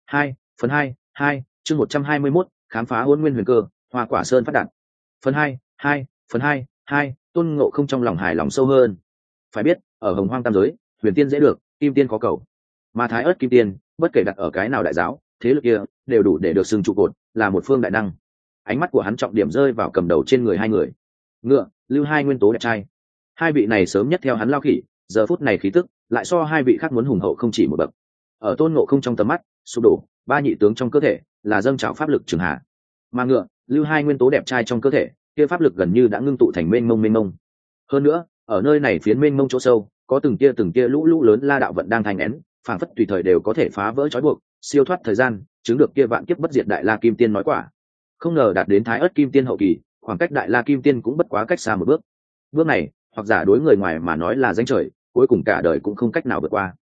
2, chương 121, khám phá hôn nguyên huyền cơ, Hoa Quả Sơn phát đạt. Phần 2, Tôn Ngộ không trong lòng hài lòng sâu hơn. Phải biết, ở Hồng Hoang tam giới, huyền tiên dễ được, kim tiên khó cầu. Mà thái ớt kim tiên, bất kể đặt ở cái nào đại giáo, thế lực kia đều đủ để được xưng trụ cột, là một phương đại năng. Ánh mắt của hắn trọng điểm rơi vào cầm đầu trên người hai người. Ngựa, Lưu hai nguyên tố đẹp trai. Hai vị này sớm nhất theo hắn lao khỉ, giờ phút này khí tức lại so hai vị khác muốn hùng hậu không chỉ một bậc. Ở Tôn Ngộ không trong tầm mắt, sụp đổ, ba nhị tướng trong cơ thể là dâng trào pháp lực trường hạ. Mà Ngựa, Lưu hai nguyên tố đẹp trai trong cơ thể, kia pháp lực gần như đã ngưng tụ thành mênh mông. Hơn nữa, ở nơi này phiến mênh mông chỗ sâu, có từng kia lũ lũ lớn la đạo vận đang thành nén, phảng phất tùy thời đều có thể phá vỡ trói buộc, siêu thoát thời gian, chứng được kia vạn kiếp bất diệt đại la kim tiên nói quả. Không ngờ đạt đến thái ớt kim tiên hậu kỳ, khoảng cách đại la kim tiên cũng bất quá cách xa một bước. Bước này, hoặc giả đối người ngoài mà nói là danh trời, cuối cùng cả đời cũng không cách nào vượt qua.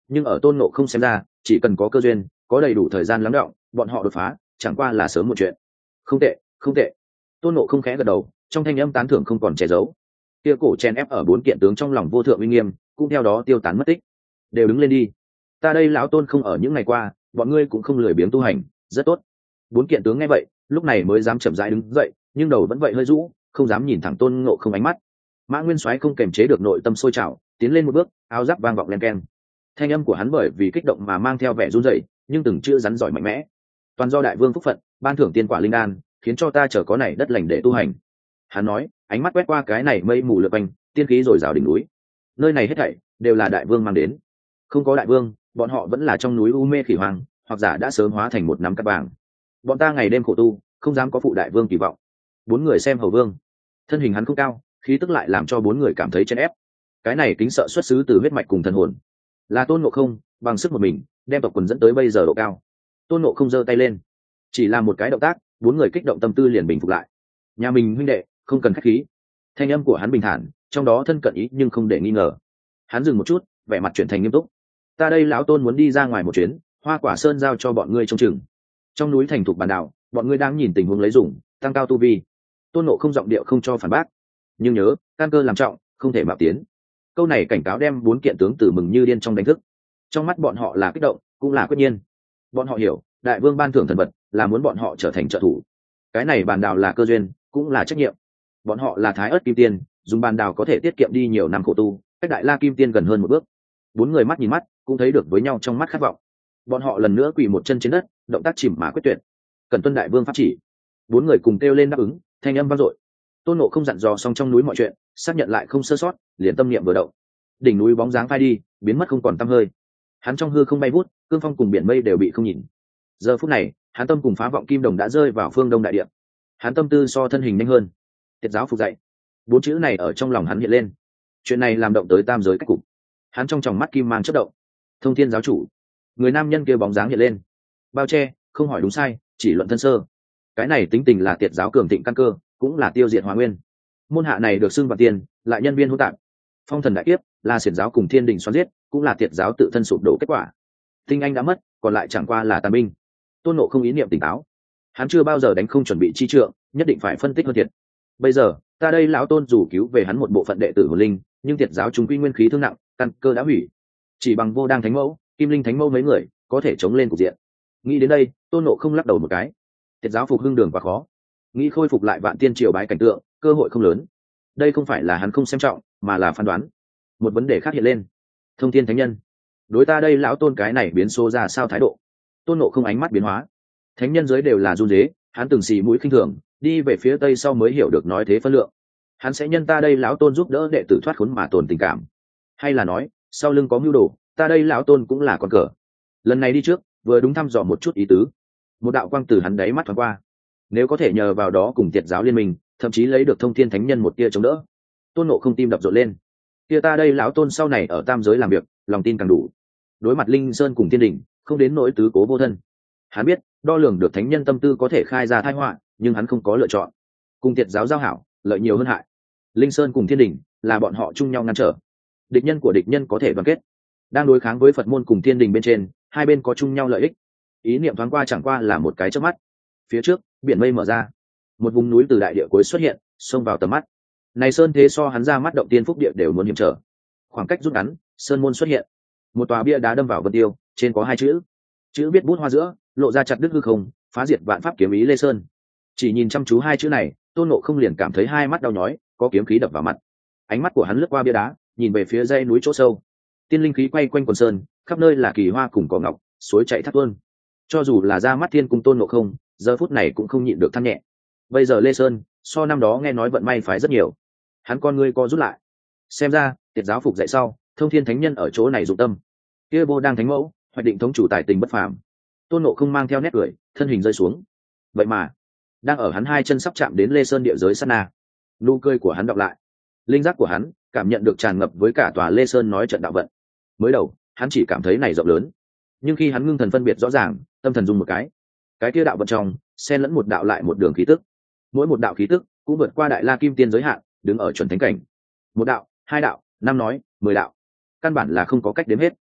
nhưng ở Tôn Ngộ Không xem ra, chỉ cần có cơ duyên, có đầy đủ thời gian lắng đọng, bọn họ đột phá chẳng qua là sớm một chuyện. Không tệ, không tệ. Tôn Ngộ Không khẽ gật đầu, trong thanh âm tán thưởng không còn che giấu. Kia cổ chen ép ở 4 kiện tướng trong lòng vô thượng uy nghiêm cũng theo đó tiêu tán mất tích. Đều đứng lên đi, ta đây lão Tôn không ở những ngày qua, bọn ngươi cũng không lười biếng tu hành, rất tốt. 4 kiện tướng nghe vậy lúc này mới dám chậm rãi đứng dậy, nhưng đầu vẫn vậy hơi rũ, không dám nhìn thẳng Tôn Ngộ Không ánh mắt. Mã Nguyên Soái không kềm chế được nội tâm sôi trào, tiến lên một bước, áo giáp vang vọng len keng. Thanh âm của hắn bởi vì kích động mà mang theo vẻ run rẩy, nhưng từng chữ rắn giỏi mạnh mẽ. Toàn do đại vương phúc phận, ban thưởng tiên quả linh đan, khiến cho ta chờ có này đất lành để tu hành. Hắn nói, ánh mắt quét qua cái này mây mù lượn quanh, tiên khí rồi rào đỉnh núi. Nơi này hết thảy đều là đại vương mang đến. Không có đại vương, bọn họ vẫn là trong núi u mê khỉ hoang, hoặc giả đã sớm hóa thành một nắm cát vàng. Bọn ta ngày đêm khổ tu, không dám có phụ đại vương kỳ vọng. 4 người xem hầu vương, thân hình hắn không cao, khí tức lại làm cho 4 người cảm thấy chèn ép. Cái này kính sợ xuất xứ từ huyết mạch cùng thần hồn, là Tôn Ngộ Không bằng sức một mình đem tộc quần dẫn tới bây giờ độ cao. Tôn Ngộ Không giơ tay lên, chỉ làm một cái động tác, 4 người kích động tâm tư liền bình phục lại. Nhà mình huynh đệ, không cần khách khí. Thanh âm của hắn bình thản, trong đó thân cận ý nhưng không để nghi ngờ. Hắn dừng một chút, vẻ mặt chuyển thành nghiêm túc. Ta đây lão Tôn muốn đi ra ngoài một chuyến, Hoa Quả Sơn giao cho bọn ngươi trông chừng. Trong núi thành thục bản đảo, bọn ngươi đang nhìn tình huống lấy dùng, tăng cao tu vi. Tôn Ngộ Không giọng điệu không cho phản bác, nhưng nhớ, căn cơ làm trọng, không thể mạo tiến. Câu này cảnh cáo đem 4 kiện tướng tử mừng như điên trong đánh thức. Trong mắt bọn họ là kích động, cũng là quyết nhiên. Bọn họ hiểu, đại vương ban thưởng thần vật là muốn bọn họ trở thành trợ thủ. Cái này bàn đào là cơ duyên, cũng là trách nhiệm. Bọn họ là Thái Ức Kim Tiên, dùng bàn đào có thể tiết kiệm đi nhiều năm khổ tu, cách Đại La Kim Tiên gần hơn một bước. 4 người mắt nhìn mắt, cũng thấy được với nhau trong mắt khát vọng. Bọn họ lần nữa quỳ một chân trên đất, động tác chìm mà quyết tuyệt. Cần tuân đại vương pháp chỉ. 4 người cùng kêu lên đáp ứng, thanh âm vang dội. Tôn Ngộ Không dặn dò xong trong núi mọi chuyện, xác nhận lại không sơ sót, liền tâm niệm vừa động. Đỉnh núi bóng dáng phai đi, biến mất không còn tăm hơi. Hắn trong hư không bay vút, cương phong cùng biển mây đều bị không nhìn. Giờ phút này, hắn tâm cùng Phá Vọng Kim Đồng đã rơi vào phương đông đại địa. Hắn tâm tư so thân hình nhanh hơn. Tiệt giáo phục dạy, 4 chữ này ở trong lòng hắn hiện lên. Chuyện này làm động tới tam giới cách cục. Hắn trong tròng mắt kim mang chớp động. Thông Thiên giáo chủ, người nam nhân kia bóng dáng hiện lên. Bao che, không hỏi đúng sai, chỉ luận thân sơ. Cái này tính tình là tiệt giáo cường thịnh căn cơ, cũng là tiêu diệt hóa nguyên. Môn hạ này được xưng vạn tiền, lại nhân viên hỗn tạp. Phong thần đại kiếp là xiển giáo cùng thiên đình xoắn giết, cũng là tiệt giáo tự thân sụp đổ kết quả. Tinh anh đã mất, còn lại chẳng qua là tàn binh. Tôn Ngộ Không ý niệm tỉnh táo, hắn chưa bao giờ đánh không chuẩn bị chi trượng, nhất định phải phân tích hơn thiệt. Bây giờ ta đây lão Tôn dù cứu về hắn một bộ phận đệ tử hồn linh, nhưng tiệt giáo chúng quy nguyên khí thương nặng, căn cơ đã hủy. Chỉ bằng Vô Đang Thánh Mẫu, Kim Linh Thánh Mẫu mấy người có thể chống lên cục diện. Nghĩ đến đây, Tôn Ngộ Không lắc đầu một cái. Tiệt giáo phục hưng đường quá khó, nghĩ khôi phục lại Vạn Tiên triều bái cảnh tượng, cơ hội không lớn. Đây không phải là hắn không xem trọng, mà là phán đoán. Một vấn đề khác hiện lên. Thông Thiên Thánh Nhân, đối ta đây lão Tôn cái này biến số ra sao thái độ? Tôn Ngộ Không ánh mắt biến hóa. Thánh nhân giới đều là run rế, hắn từng xì mũi khinh thường, đi về phía tây sau mới hiểu được nói thế phân lượng. Hắn sẽ nhân ta đây lão Tôn giúp đỡ đệ tử thoát khốn mà tồn tình cảm, hay là nói sau lưng có mưu đồ, ta đây lão Tôn cũng là con cờ. Lần này đi trước, vừa đúng thăm dò một chút ý tứ. Một đạo quang từ hắn đáy mắt thoáng qua. Nếu có thể nhờ vào đó cùng tiệt giáo liên minh, thậm chí lấy được Thông Thiên Thánh Nhân một tia chống đỡ. Tôn Ngộ Không tim đập rộn lên. Kia ta đây lão Tôn sau này ở tam giới làm việc, lòng tin càng đủ. Đối mặt Linh Sơn cùng Thiên Đình, không đến nỗi tứ cố vô thân. Hắn biết, đo lường được thánh nhân tâm tư có thể khai ra tai họa, nhưng hắn không có lựa chọn. Cùng tiệt giáo giao hảo, lợi nhiều hơn hại. Linh Sơn cùng Thiên Đình là bọn họ chung nhau ngăn trở. Địch nhân của địch nhân có thể đoàn kết. Đang đối kháng với Phật môn cùng Thiên Đình bên trên, hai bên có chung nhau lợi ích. Ý niệm thoáng qua chẳng qua là một cái chớp mắt. Phía trước, biển mây mở ra, một vùng núi từ đại địa cuối xuất hiện, xông vào tầm mắt. Này sơn thế so hắn ra mắt động tiên phúc địa đều muốn hiểm trở. Khoảng cách rút ngắn, sơn môn xuất hiện. Một tòa bia đá đâm vào vân tiêu, trên có 2 chữ. Chữ viết bút hoa giữa, lộ ra chặt đứt hư không, phá diệt vạn pháp kiếm ý Lê Sơn. Chỉ nhìn chăm chú 2 chữ này, Tôn Ngộ Không liền cảm thấy 2 mắt đau nhói, có kiếm khí đập vào mặt. Ánh mắt của hắn lướt qua bia đá, nhìn về phía dãy núi chỗ sâu. Tiên linh khí quay quanh quần sơn, khắp nơi là kỳ hoa cùng cỏ ngọc, suối chảy thác tuôn. Cho dù là ra mắt thiên cung Tôn Ngộ Không, giờ phút này cũng không nhịn được than nhẹ. Bây giờ Lê Sơn, so năm đó nghe nói vận may phái rất nhiều. Hắn con ngươi co rút lại. Xem ra, tiệt giáo phục dạy sau, Thông Thiên Thánh Nhân ở chỗ này dụng tâm. Kia Vô Đang Thánh Mẫu, hoạch định thống chủ tài tình bất phàm. Tôn Ngộ Không mang theo nét cười, thân hình rơi xuống. Vậy mà, đang ở hắn 2 chân sắp chạm đến Lê Sơn địa giới sát na, nụ cười của hắn đọc lại. Linh giác của hắn cảm nhận được tràn ngập với cả tòa Lê Sơn nói trận đạo vận. Mới đầu, hắn chỉ cảm thấy này rộng lớn, nhưng khi hắn ngưng thần phân biệt rõ ràng, tâm thần dung một cái kia đạo vận trong, xen lẫn một đạo lại một đường khí tức. Mỗi một đạo khí tức cũng vượt qua Đại La Kim Tiên giới hạn, đứng ở chuẩn thánh cảnh. 1 đạo, 2 đạo, 5 nói, 10 đạo, căn bản là không có cách đếm hết.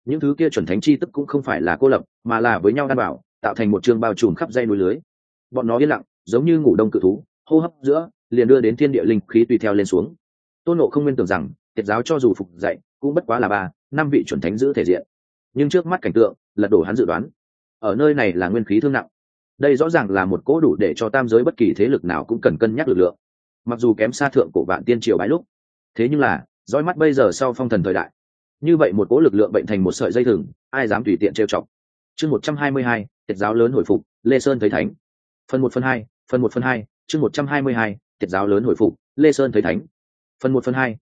những thứ kia chuẩn thánh chi tức cũng không phải là cô lập, mà là với nhau đan bảo, tạo thành một trường bao trùm khắp dây núi lưới. Bọn nó yên lặng, giống như ngủ đông cự thú, hô hấp giữa liền đưa đến thiên địa linh khí tùy theo lên xuống. Tôn Ngộ không nguyên tưởng rằng Tiệt giáo cho dù phục dậy cũng bất quá là 3, 5 vị chuẩn thánh giữ thể diện, nhưng trước mắt cảnh tượng lật đổ hắn dự đoán. Ở nơi này là nguyên khí thương nặng, đây rõ ràng là một cỗ đủ để cho tam giới bất kỳ thế lực nào cũng cần cân nhắc lực lượng, mặc dù kém xa thượng cổ vạn tiên triều bái lúc, thế nhưng là dõi mắt bây giờ sau phong thần thời đại, như vậy một cỗ lực lượng bệnh thành một sợi dây thừng, ai dám tùy tiện trêu chọc. Chương 122, Tiệt giáo lớn hồi phục, Lê Sơn thấy thánh. Phần 1/2, chương 122, Tiệt giáo lớn hồi phục, Lê Sơn thấy thánh. Phần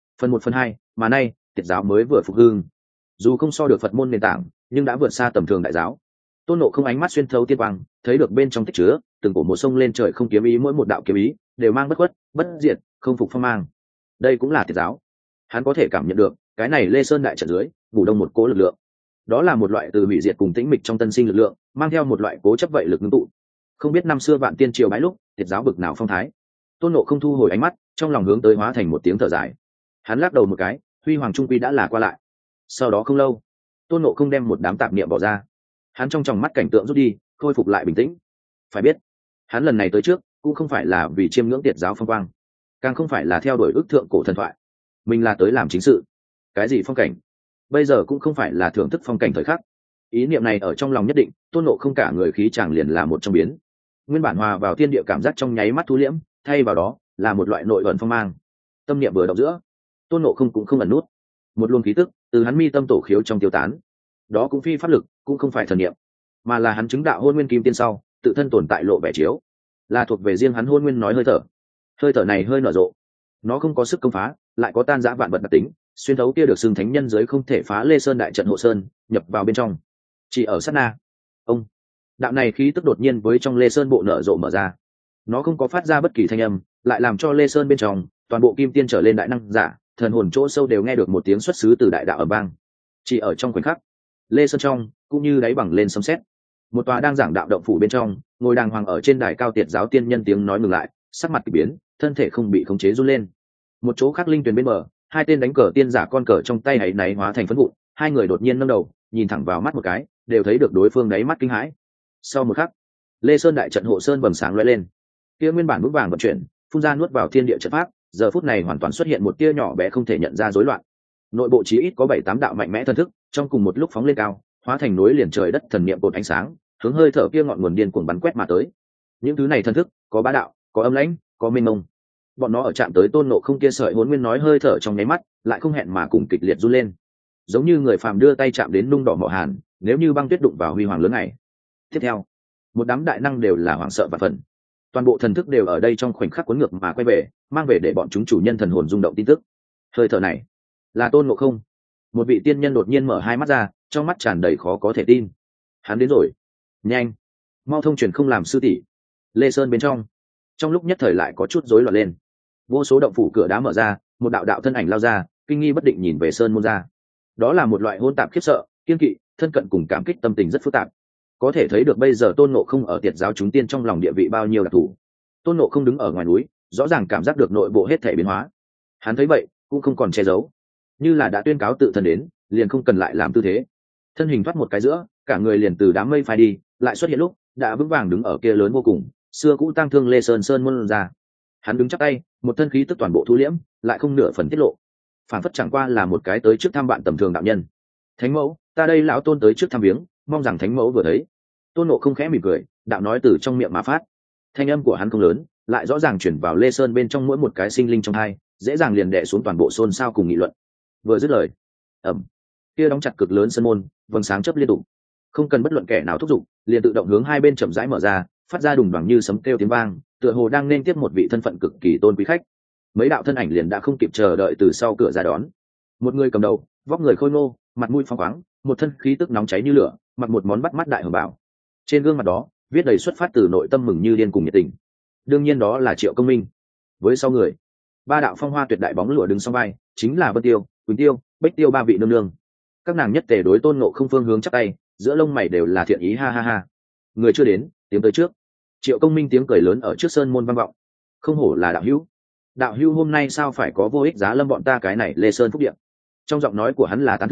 1/2, mà nay Tiệt giáo mới vừa phục hưng, dù không so được Phật môn nền tảng, nhưng đã vượt xa tầm thường đại giáo. Tôn Ngộ không ánh mắt xuyên thấu tiên quang, thấy được bên trong tích chứa từng cổ một sông lên trời không kiếm ý, mỗi một đạo kiếm ý đều mang bất khuất, bất diệt, không phục phong mang. Đây cũng là Tiệt giáo. Hắn có thể cảm nhận được cái này Lê Sơn đại trận dưới ngủ đông một cố lực lượng, đó là một loại từ hủy diệt cùng tĩnh mịch trong tân sinh lực lượng, mang theo một loại cố chấp vậy lực ngưng tụ. Không biết năm xưa vạn tiên triều bái lúc Tiệt giáo bực nào phong thái. Tôn Ngộ không thu hồi ánh mắt, trong lòng hướng tới hóa thành một tiếng thở dài. Hắn lắc đầu một cái, huy hoàng trung quy đã là qua lại. Sau đó không lâu, Tôn Ngộ không đem một đám tạp niệm bỏ ra, hắn trong tròng mắt cảnh tượng rút đi, khôi phục lại bình tĩnh. Phải biết, hắn lần này tới trước cũng không phải là vì chiêm ngưỡng Tiệt giáo phong quang, càng không phải là theo đuổi ước thượng cổ thần thoại, mình là tới làm chính sự. Cái gì phong cảnh, bây giờ cũng không phải là thưởng thức phong cảnh thời khắc. Ý niệm này ở trong lòng nhất định, Tôn Ngộ không cả người khí chàng liền là một trong biến, nguyên bản hòa vào thiên địa cảm giác trong nháy mắt thu liễm, thay vào đó là một loại nội ẩn phong mang. Tâm niệm vừa động giữa, Tôn Ngộ không cũng không ẩn nút, một luồng khí tức từ hắn mi tâm tổ khiếu trong tiêu tán. Đó cũng phi pháp lực, cũng không phải thần niệm, mà là hắn chứng đạo hôn nguyên kim tiên sau tự thân tồn tại lộ vẻ chiếu, là thuộc về riêng hắn hôn nguyên nói hơi thở. Hơi thở này hơi nở rộ, nó không có sức công phá, lại có tan rã vạn vật đặc tính, xuyên thấu kia được xưng thánh nhân giới không thể phá Lê Sơn đại trận hộ sơn, nhập vào bên trong. Chỉ ở sát na, ông đạo này khí tức đột nhiên với trong Lê Sơn bộ nở rộ mở ra, nó không có phát ra bất kỳ thanh âm, lại làm cho Lê Sơn bên trong toàn bộ kim tiên trở lên đại năng giả, thần hồn chỗ sâu đều nghe được một tiếng xuất xứ từ đại đạo ở bang. Chỉ ở trong khoảnh khắc, Lê Sơn trong cũng như đáy bằng lên sấm sét. Một tòa đang giảng đạo động phủ bên trong, ngồi đàng hoàng ở trên đài cao Tiệt giáo tiên nhân tiếng nói ngừng lại, sắc mặt kỳ biến, thân thể không bị khống chế run lên. Một chỗ khác linh tuyền bên bờ, hai tên đánh cờ tiên giả con cờ trong tay hãy náy hóa thành phấn vụn, hai người đột nhiên nâng đầu, nhìn thẳng vào mắt một cái, đều thấy được đối phương đáy mắt kinh hãi. Sau một khắc, Lê Sơn đại trận hộ sơn bầm sáng lóe lên, kia nguyên bản vững vàng vận chuyển, phun ra nuốt vào thiên địa trận pháp, giờ phút này hoàn toàn xuất hiện một tia nhỏ bé không thể nhận ra rối loạn. Nội bộ chí ít có 7-8 đạo mạnh mẽ thần thức, trong cùng một lúc phóng lên cao, hóa thành núi liền trời đất thần niệm cột ánh sáng, hướng hơi thở kia ngọn nguồn điên cuồng bắn quét mà tới. Những thứ này thần thức, có bá đạo, có âm lãnh, có mênh mông. Bọn nó ở chạm tới Tôn Ngộ không kia sợi hồn nguyên nói hơi thở trong nháy mắt, lại không hẹn mà cùng kịch liệt run lên, giống như người phàm đưa tay chạm đến nung đỏ mỏ hàn, nếu như băng tuyết đụng vào huy hoàng lớn này. Tiếp theo, một đám đại năng đều là hoảng sợ và phần, toàn bộ thần thức đều ở đây trong khoảnh khắc cuốn ngược mà quay về, mang về để bọn chúng chủ nhân thần hồn rung động tin tức. Hơi thở này là Tôn Ngộ không. Một vị tiên nhân đột nhiên mở hai mắt ra, trong mắt tràn đầy khó có thể tin. Hắn đến rồi, nhanh, mau thông truyền không làm sư tỷ. Lê Sơn bên trong lúc nhất thời lại có chút rối loạn lên, vô số động phủ cửa đá mở ra, một đạo đạo thân ảnh lao ra, kinh nghi bất định nhìn về Sơn môn ra. Đó là một loại hỗn tạp khiếp sợ, kiên kỵ, thân cận cùng cảm kích tâm tình rất phức tạp. Có thể thấy được bây giờ Tôn Ngộ không ở Tiệt giáo chúng tiên trong lòng địa vị bao nhiêu đặc thù. Tôn Ngộ không đứng ở ngoài núi, rõ ràng cảm giác được nội bộ hết thể biến hóa. Hắn thấy vậy cũng không còn che giấu, như là đã tuyên cáo tự thân đến, liền không cần lại làm tư thế, thân hình thoát một cái giữa, cả người liền từ đám mây phai đi, lại xuất hiện lúc đã vững vàng đứng ở kia lớn vô cùng xưa cũ tang thương Lê Sơn môn ra. Hắn đứng chắc tay, một thân khí tức toàn bộ thu liễm, lại không nửa phần tiết lộ, phản phất chẳng qua là một cái tới trước thăm bạn tầm thường đạo nhân. Thánh mẫu, ta đây lão Tôn tới trước thăm viếng, mong rằng thánh mẫu vừa thấy. Tôn Ngộ không khẽ mỉm cười, đạo nói từ trong miệng mà phát, thanh âm của hắn không lớn, lại rõ ràng chuyển vào Lê Sơn bên trong mỗi một cái sinh linh trong hai, dễ dàng liền đè xuống toàn bộ xôn xao cùng nghị luận. Vừa dứt lời, ẩm, kia đóng chặt cực lớn sân môn, vầng sáng chớp liên tục, không cần bất luận kẻ nào thúc giục, liền tự động hướng hai bên chậm rãi mở ra, phát ra đùng đoàng như sấm kêu tiếng vang, tựa hồ đang nên tiếp một vị thân phận cực kỳ tôn quý khách. Mấy đạo thân ảnh liền đã không kịp chờ đợi từ sau cửa ra đón. Một người cầm đầu, vóc người khôi ngô, mặt mũi phóng khoáng, một thân khí tức nóng cháy như lửa, mặc một món bắt mắt đại hồng bào, trên gương mặt đó viết đầy xuất phát từ nội tâm mừng như điên cùng nhiệt tình. Đương nhiên đó là Triệu Công Minh. Với sau người, ba đạo phong hoa tuyệt đại bóng lụa đứng sau vai, chính là Vân Tiêu, Quỳnh Tiêu, Bách Tiêu ba vị nương nương. Các nàng nhất tề đối Tôn Ngộ không phương hướng chắp tay, giữa lông mày đều là thiện ý, ha ha ha. Người chưa đến, tiếng tới trước. Triệu Công Minh tiếng cười lớn ở trước sơn môn vang vọng. Không hổ là đạo hữu. Đạo hữu hôm nay sao phải có vô ích giá lâm bọn ta cái này Lê Sơn phúc điện. Trong giọng nói của hắn là tán thưởng,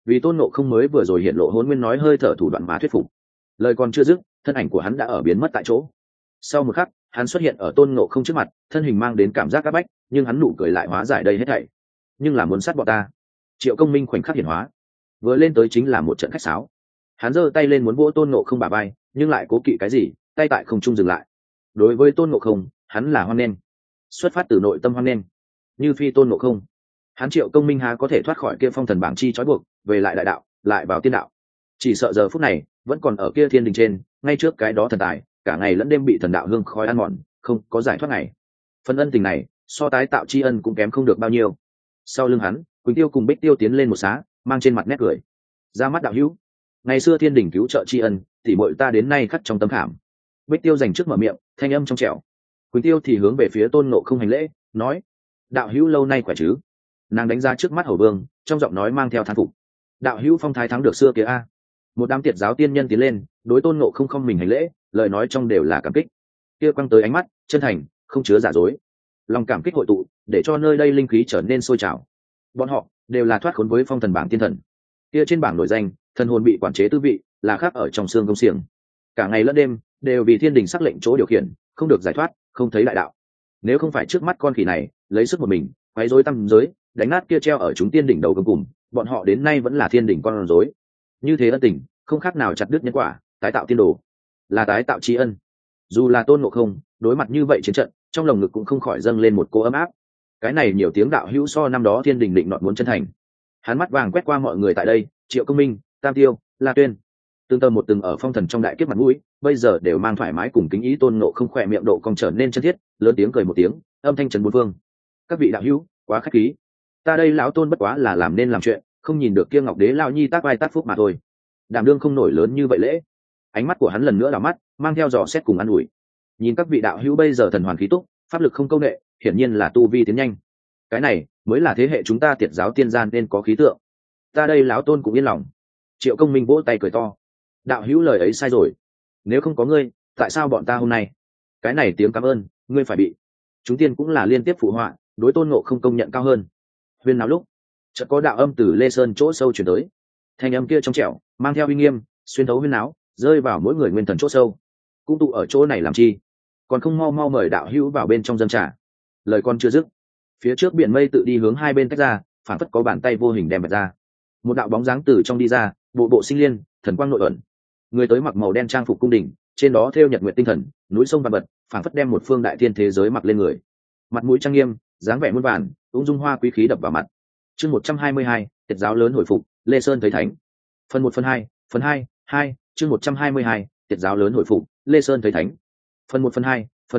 vì tôn nộ không mới vừa rồi hiện lộ hôn nguyên nói hơi thở thủ đoạn mà thuyết phục. Lời còn chưa dứt, thân ảnh của hắn đã ở biến mất tại chỗ. Sau một khắc, hắn xuất hiện ở tôn nộ không trước mặt, thân hình mang đến cảm giác áp bách, nhưng hắn nụ cười lại hóa giải đây hết thảy. Nhưng là muốn sát bọn ta. Triệu Công Minh khoảnh khắc hiển hóa, vừa lên tới chính là một trận khách sáo. Hắn giơ tay lên muốn vỗ tôn nộ không bả vai, nhưng lại cố kỵ cái gì, tay tại không trung dừng lại. Đối với tôn nộ không, hắn là hoan nghênh, xuất phát từ nội tâm hoan nghênh. Như phi tôn nộ không, hắn Triệu Công Minh há có thể thoát khỏi kia phong thần bảng chi trói buộc, về lại đại đạo, lại vào tiên đạo. Chỉ sợ giờ phút này vẫn còn ở kia thiên đình trên, ngay trước cái đó thần tài, cả ngày lẫn đêm bị thần đạo hương khói ăn mòn, không có giải thoát ngày. Phần ân tình này, so tái tạo tri ân cũng kém không được bao nhiêu. Sau lưng hắn, Quỳnh Tiêu cùng Bích Tiêu tiến lên một xá, mang trên mặt nét cười. Ra mắt đạo hữu, ngày xưa thiên đình cứu trợ tri ân, thì muội ta đến nay khắc trong tâm khảm. Bích Tiêu dành trước mở miệng, thanh âm trong trẻo. Quỳnh Tiêu thì hướng về phía Tôn Ngộ Không hành lễ, nói: đạo hữu lâu nay khỏe chứ? Nàng đánh ra trước mắt Hầu Vương, trong giọng nói mang theo thán phục. Đạo hữu phong thái thắng được xưa kia a. Một đám tiệt giáo tiên nhân tiến lên, đối Tôn Ngộ Không không mình hành lễ, lời nói trong đều là cảm kích. Kia quăng tới ánh mắt chân thành, không chứa giả dối. Lòng cảm kích hội tụ, để cho nơi đây linh khí trở nên sôi trào. Bọn họ đều là thoát khốn với phong thần bảng tiên thần. Kia trên bảng nổi danh, thần hồn bị quản chế tư vị, là khác ở trong xương công xiềng. Cả ngày lẫn đêm đều vì thiên đình sắc lệnh chỗ điều khiển, không được giải thoát, không thấy đại đạo. Nếu không phải trước mắt con khỉ này lấy sức một mình quấy rối tam giới, đánh nát kia treo ở chúng tiên đỉnh đầu cuối cùng, bọn họ đến nay vẫn là thiên đỉnh con rối. Như thế ân tình không khác nào chặt đứt nhân quả, tái tạo tiên đồ, là tái tạo tri ân. Dù là Tôn Ngộ Không đối mặt như vậy chiến trận, trong lồng ngực cũng không khỏi dâng lên một cô ấm áp. Cái này nhiều tiếng đạo hữu so năm đó thiên đình định nọt muốn chân thành. Hắn mắt vàng quét qua mọi người tại đây, Triệu Công Minh, Tam Tiêu, La Tuyên, từng tờ một từng ở phong thần trong đại kiếp mặt mũi, bây giờ đều mang thoải mái cùng kính ý. Tôn Ngộ Không khỏe miệng độ cong trở nên chân thiết, lớn tiếng cười một tiếng, âm thanh trấn bốn phương. Các vị đạo hữu, quá khách khí. Ta đây lão Tôn bất quá là làm nên làm chuyện, không nhìn được kia Ngọc Đế lão nhi tác vai tác phúc mà thôi. Đảm đương không nổi lớn như vậy lễ. Ánh mắt của hắn lần nữa đảo mắt, mang theo dò xét cùng ăn ủi. Nhìn các vị đạo hữu bây giờ thần hoàn khí túc, pháp lực không câu nệ, hiển nhiên là tu vi tiến nhanh. Cái này mới là thế hệ chúng ta tiệt giáo tiên gian nên có khí tượng. Ta đây lão Tôn cũng yên lòng. Triệu Công Minh vỗ tay cười to. Đạo hữu lời ấy sai rồi. Nếu không có ngươi, tại sao bọn ta hôm nay? Cái này tiếng cảm ơn, ngươi phải bị. Chúng tiên cũng là liên tiếp phụ họa, đối Tôn Ngộ Không công nhận cao hơn. Huyên náo lúc, chợt có đạo âm từ Lê Sơn chỗ sâu chuyển tới. Thanh âm kia trong trẻo, mang theo uy nghiêm, xuyên thấu huyên náo, rơi vào mỗi người nguyên thần chỗ sâu. Cũng tụ ở chỗ này làm chi? Còn không mau mau mời đạo hữu vào bên trong dân trà. Lời con chưa dứt, phía trước biển mây tự đi hướng hai bên tách ra, phản phất có bàn tay vô hình đem bật ra. Một đạo bóng dáng từ trong đi ra, bộ bộ sinh liên, thần quang nội ẩn. Người tới mặc màu đen trang phục cung đình, trên đó thêu nhật nguyệt tinh thần, núi sông vạn bật, phản phất đem một phương đại thiên thế giới mặc lên người. Mặt mũi trang nghiêm, dáng vẻ muôn vàn, ung dung hoa quý khí đập vào mặt. Chương 122, tiệt giáo lớn hồi phục, Lê Sơn thấy thánh. Phần 1 phần 2, phần 2, chương 122, tiệt giáo lớn hồi phục, Lê Sơn thấy thánh. Phần 1 phần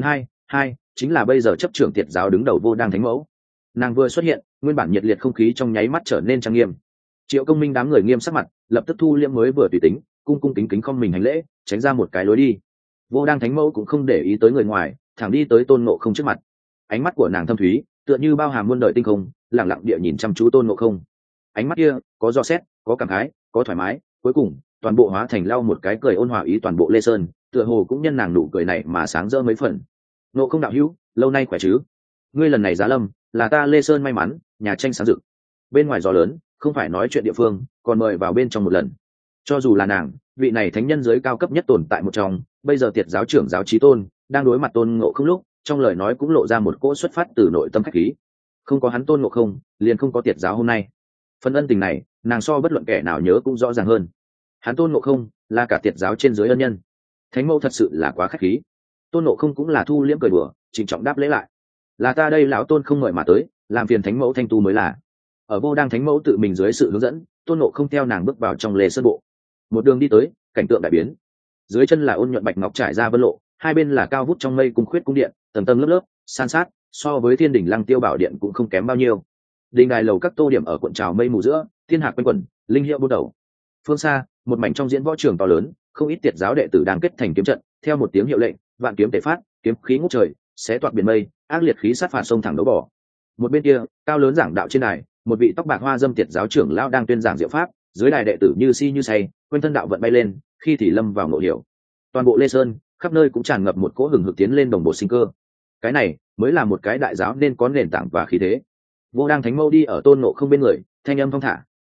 2, chính là bây giờ chấp trưởng tiệt giáo đứng đầu Vô Đăng Thánh Mẫu. Nàng vừa xuất hiện, nguyên bản nhiệt liệt không khí trong nháy mắt trở nên trang nghiêm. Triệu Công Minh đám người nghiêm sắc mặt, lập tức thu liễm mới vừa tùy tính, cung cung kính kính không mình hành lễ, tránh ra một cái lối đi. Vô Đăng Thánh Mẫu cũng không để ý tới người ngoài, thẳng đi tới Tôn Ngộ Không trước mặt. Ánh mắt của nàng thâm thúy, tựa như bao hàm muôn đời tinh không, lặng lặng địa nhìn chăm chú Tôn Ngộ Không. Ánh mắt kia có dò xét, có cảm khái, có thoải mái, cuối cùng toàn bộ hóa thành lau một cái cười ôn hòa ý toàn bộ Lê Sơn, tựa hồ cũng nhân nàng nụ cười này mà sáng rỡ mấy phần. Ngộ Không đạo hữu, lâu nay khỏe chứ? Ngươi lần này giá lâm, là ta Lê Sơn may mắn, nhà tranh sáng rực. Bên ngoài gió lớn, không phải nói chuyện địa phương, còn mời vào bên trong một lần. Cho dù là nàng, vị này thánh nhân giới cao cấp nhất tồn tại một trong, bây giờ tiệt giáo trưởng giáo chí tôn đang đối mặt Tôn Ngộ Không lúc, trong lời nói cũng lộ ra một cỗ xuất phát từ nội tâm khách khí. Không có hắn Tôn Ngộ Không, liền không có tiệt giáo hôm nay. Phần ân tình này, nàng so bất luận kẻ nào nhớ cũng rõ ràng hơn. Hắn Tôn Ngộ Không là cả tiệt giáo trên dưới ân nhân. Thánh mẫu thật sự là quá khách khí. Tôn Ngộ Không cũng là thu liễm cười đùa, trịnh trọng đáp lễ lại. Là ta đây lão Tôn không mời mà tới, làm phiền thánh mẫu thanh tu mới là. Ở Vô Đăng Thánh Mẫu tự mình dưới sự hướng dẫn, Tôn Ngộ Không theo nàng bước vào trong Lê Sơn bộ. Một đường đi tới, cảnh tượng đại biến. Dưới chân là ôn nhuận bạch ngọc trải ra vân lộ, hai bên là cao vút trong mây cung khuyết cung điện, tầng tầng lớp lớp, san sát, so với Thiên Đỉnh Lăng Tiêu Bảo Điện cũng không kém bao nhiêu. Đình đài lầu các tô điểm ở cuộn trào mây mù giữa, thiên hạc quanh quẩn, linh hiệu bôn đầu. Phương xa, một mảnh trong diễn võ trường to lớn, không ít tiệt giáo đệ tử đang kết thành kiếm trận, theo một tiếng hiệu lệnh, vạn kiếm tề phát, kiếm khí ngút trời, xé toạc biển mây, ác liệt khí sát phạt sông thẳng đấu bỏ. Một bên kia, cao lớn giảng đạo trên đài, một vị tóc bạc hoa dâm tiệt giáo trưởng lão đang tuyên giảng diệu pháp, dưới đài đệ tử như si như say, quanh thân đạo vận bay lên, khi thì lâm vào ngộ hiểu. Toàn bộ Lê Sơn, khắp nơi cũng tràn ngập một cỗ hừng hực tiến lên đồng bộ sinh cơ. Cái này mới là một cái đại giáo nên có nền tảng và khí thế. Vô Đăng Thánh Mẫu đi ở Tôn Ngộ Không bên người, thanh âm thong thả,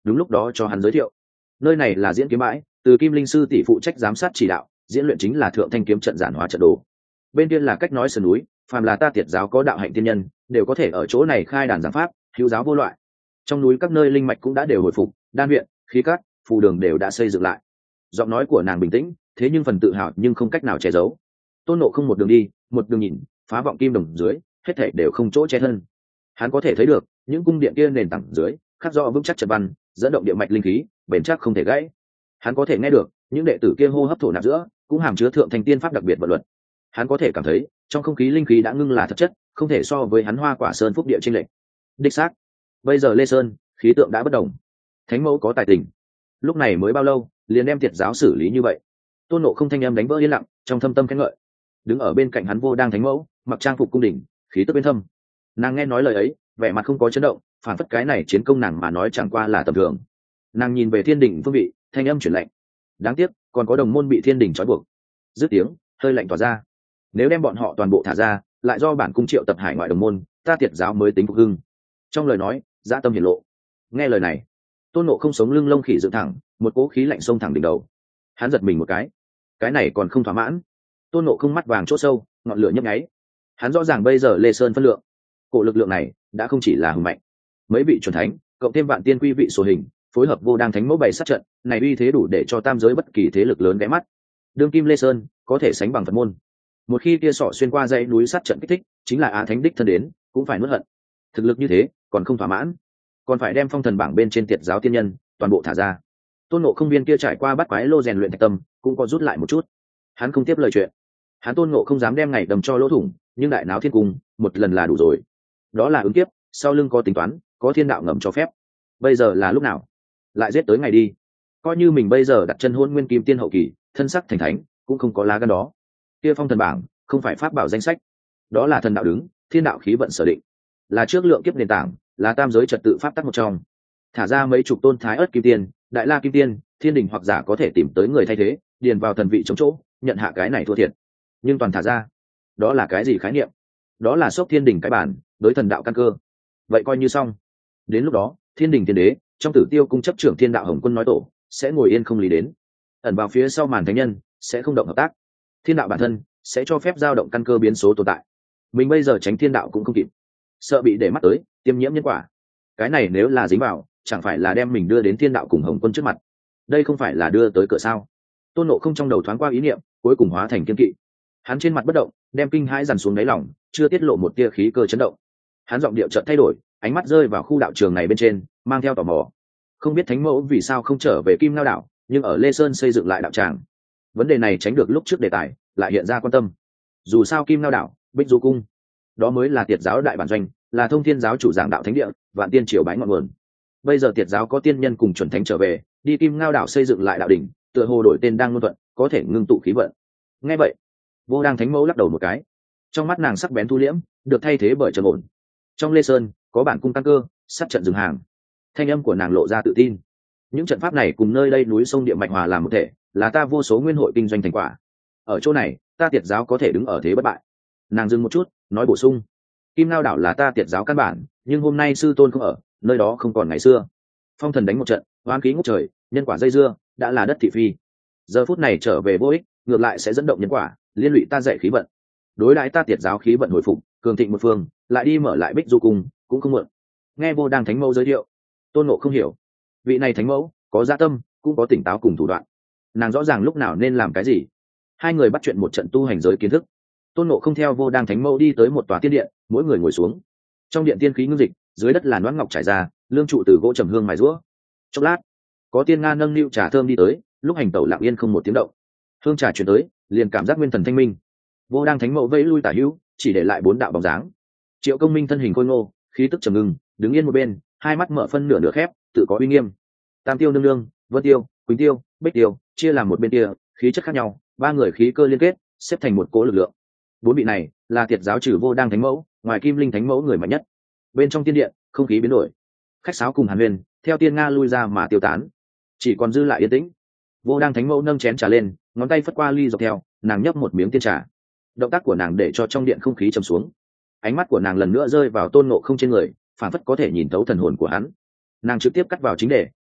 đúng lúc đó cho hắn giới thiệu. Nơi này là diễn kiếm bãi, từ Kim Linh sư tỷ phụ trách giám sát chỉ đạo, diễn luyện chính là thượng thanh kiếm trận giản hóa trận đồ. Bên kia là cách nói sườn núi, phàm là ta tiệt giáo có đạo hạnh tiên nhân đều có thể ở chỗ này khai đàn giảng pháp, hữu giáo vô loại. Trong núi các nơi linh mạch cũng đã đều hồi phục, đan viện, khí cát, phù đường đều đã xây dựng lại. Giọng nói của nàng bình tĩnh, thế nhưng phần tự hào nhưng không cách nào che giấu. Tôn Nộ không một đường đi, một đường nhìn, phá vọng kim đồng dưới, hết thảy đều không chỗ che thân. Hắn có thể thấy được những cung điện kia nền tảng dưới khắc rõ vững chắc trận văn, dẫn động địa mạch linh khí, bền chắc không thể gãy. Hắn có thể nghe được những đệ tử kia hô hấp thổ nạp giữa cũng hàm chứa thượng thành tiên pháp đặc biệt vận luật. Hắn có thể cảm thấy trong không khí linh khí đã ngưng là thật chất, không thể so với hắn Hoa Quả Sơn phúc địa chênh lệch. Đích xác, bây giờ Lê Sơn khí tượng đã bất đồng. Thánh mẫu có tài tình, lúc này mới bao lâu liền đem tiệt giáo xử lý như vậy. Tôn Nộ không thanh âm đánh vỡ yên lặng, trong thâm tâm khen ngợi. Đứng ở bên cạnh hắn Vô Đang thánh mẫu, mặc trang phục cung đình, khí tức bên thâm. Nàng nghe nói lời ấy, vẻ mặt không có chấn động, phản phất cái này chiến công nàng mà nói chẳng qua là tầm thường. Nàng nhìn về thiên đình phương vị, thanh âm chuyển lạnh. Đáng tiếc còn có đồng môn bị thiên đình trói buộc. Dứt tiếng, hơi lạnh tỏa ra. Nếu đem bọn họ toàn bộ thả ra, lại do bản cung triệu tập hải ngoại đồng môn, ta tiệt giáo mới tính phục hưng. Trong lời nói dã tâm hiển lộ. Nghe lời này, Tôn Nộ không sống lưng lông khỉ dựng thẳng, một cỗ khí lạnh xông thẳng đỉnh đầu. Hắn giật mình một cái này còn không thỏa mãn. Tôn Nộ không mắt vàng chỗ sâu, ngọn lửa nhấp nháy. Hắn rõ ràng bây giờ Lê Sơn phân lượng, cổ lực lượng này đã không chỉ là hùng mạnh. Mấy vị chuẩn thánh cộng thêm vạn tiên quy vị sổ hình, phối hợp Vô Đang thánh mẫu bày sát trận này, uy thế đủ để cho tam giới bất kỳ thế lực lớn ghé mắt. Đương kim Lê Sơn có thể sánh bằng Phật môn. Một khi kia sọ xuyên qua dãy núi sát trận kích thích, chính là Á Thánh đích thân đến cũng phải nuốt hận. Thực lực như thế còn không thỏa mãn, còn phải đem phong thần bảng bên trên tiệt giáo tiên nhân toàn bộ thả ra. Tôn Ngộ không viên kia trải qua bắt quái lô rèn luyện thạch tâm cũng có rút lại một chút. Hắn không tiếp lời chuyện. Hắn Tôn Ngộ không dám đem ngày đầm cho lỗ thủng, nhưng đại náo thiên cung một lần là đủ rồi. Đó là ứng kiếp, sau lưng có tính toán, có thiên đạo ngầm cho phép. Bây giờ là lúc nào? Lại giết tới ngày đi. Coi như mình bây giờ đặt chân hôn nguyên kim tiên hậu kỳ, thân sắc thành thánh, cũng không có lá gan đó. Kia phong thần bảng không phải pháp bảo danh sách, đó là thần đạo đứng, thiên đạo khí vận sở định, là trước lượng kiếp nền tảng, là tam giới trật tự pháp tắc một trong. Thả ra mấy chục tôn thái ớt kim tiên, đại la kim tiên, thiên đình hoặc giả có thể tìm tới người thay thế, điền vào thần vị chống chỗ, nhận hạ cái này thua thiệt. Nhưng toàn thả ra, đó là cái gì khái niệm? Đó là sốc thiên đình cái bản, đối thần đạo căn cơ. Vậy coi như xong. Đến lúc đó, thiên đình tiên đế trong Tử Tiêu cung chấp trưởng thiên đạo hồng quân nói tổ sẽ ngồi yên không lý đến, ẩn vào phía sau màn thánh nhân sẽ không động hợp tác, thiên đạo bản thân sẽ cho phép dao động căn cơ biến số tồn tại. Mình bây giờ tránh thiên đạo cũng không kịp, sợ bị để mắt tới tiêm nhiễm nhân quả. Cái này nếu là dính vào, chẳng phải là đem mình đưa đến thiên đạo cùng hồng quân trước mặt. Đây không phải là đưa tới cửa sao? Tôn Nộ không trong đầu thoáng qua ý niệm, cuối cùng hóa thành kiên kỵ. Hắn trên mặt bất động, đem kinh hãi dằn xuống đáy lòng, chưa tiết lộ một tia khí cơ chấn động. Hắn giọng điệu chợt thay đổi, ánh mắt rơi vào khu đạo trường này bên trên, mang theo tò mò. Không biết thánh mẫu vì sao không trở về Kim Ngao đảo, nhưng ở Lê Sơn xây dựng lại đạo tràng. Vấn đề này tránh được lúc trước đề tài, lại hiện ra quan tâm. Dù sao Kim Ngao đảo, Bích Du cung, đó mới là tiệt giáo đại bản doanh, là thông thiên giáo chủ giảng đạo thánh địa, vạn tiên triều bái ngọn nguồn. Bây giờ tiệt giáo có tiên nhân cùng chuẩn thánh trở về, đi Kim Ngao đảo xây dựng lại đạo đỉnh, tựa hồ đổi tên đang ngôn thuận, có thể ngưng tụ khí vận. Nghe vậy, Vô Đang thánh mẫu lắc đầu một cái, trong mắt nàng sắc bén thu liễm, được thay thế bởi trầm ổn. Trong Lê Sơn có bản cung căn cơ, sát trận dừng hàng. Thanh âm của nàng lộ ra tự tin. Những trận pháp này cùng nơi đây núi sông địa mạch hòa làm một thể, là ta vô số nguyên hội kinh doanh thành quả. Ở chỗ này, ta tiệt giáo có thể đứng ở thế bất bại. Nàng dừng một chút, nói bổ sung: Kim Ngao đảo là ta tiệt giáo căn bản, nhưng hôm nay sư tôn không ở, nơi đó không còn ngày xưa. Phong thần đánh một trận, oán khí ngút trời, nhân quả dây dưa, đã là đất thị phi. Giờ phút này trở về vô ích, ngược lại sẽ dẫn động nhân quả, liên lụy ta dạy khí vận. Đối đãi ta tiệt giáo khí vận hồi phục, cường thịnh một phương, lại đi mở lại Bích Du cung, cũng không muộn. Nghe Vô Đang thánh mẫu giới thiệu, Tôn Ngộ không hiểu, vị này thánh mẫu có dạ tâm, cũng có tỉnh táo cùng thủ đoạn. Nàng rõ ràng lúc nào nên làm cái gì. Hai người bắt chuyện một trận tu hành giới kiến thức. Tôn Ngộ không theo Vô Đang thánh mẫu đi tới một tòa tiên điện, mỗi người ngồi xuống. Trong điện tiên khí ngưng dịch, dưới đất là loãng ngọc trải ra, lương trụ từ gỗ trầm hương mài rũa. Chốc lát, có tiên nga nâng niu trà thơm đi tới, lúc hành tẩu lặng yên không một tiếng động. Hương trà chuyển tới, liền cảm giác nguyên thần thanh minh. Vô Đang thánh mẫu vẫy lui tả hữu, chỉ để lại 4 đạo bóng dáng. Triệu Công Minh thân hình khôi ngô, khí tức trầm ngưng, đứng yên một bên, hai mắt mở phân nửa khép, tự có uy nghiêm. Tam Tiêu nương nương, Vân Tiêu, Quỳnh Tiêu, Bích Tiêu chia làm một bên kia, khí chất khác nhau, 3 người khí cơ liên kết, xếp thành một cỗ lực lượng. 4 vị này là tiệt giáo trừ Vô Đang thánh mẫu, ngoài Kim Linh thánh mẫu người mạnh nhất. Bên trong tiên điện, không khí biến đổi, khách sáo cùng hàn huyền theo tiên nga lui ra mà tiêu tán, chỉ còn dư lại yên tĩnh. Vô Đang thánh mẫu nâng chén trà lên, ngón tay phất qua ly dọc theo, nàng nhấp một miếng tiên trà. Động tác của nàng để cho trong điện không khí trầm xuống. Ánh mắt của nàng lần nữa rơi vào Tôn Ngộ không trên người, phản phất có thể nhìn thấu thần hồn của hắn. Nàng trực tiếp cắt vào chính đề,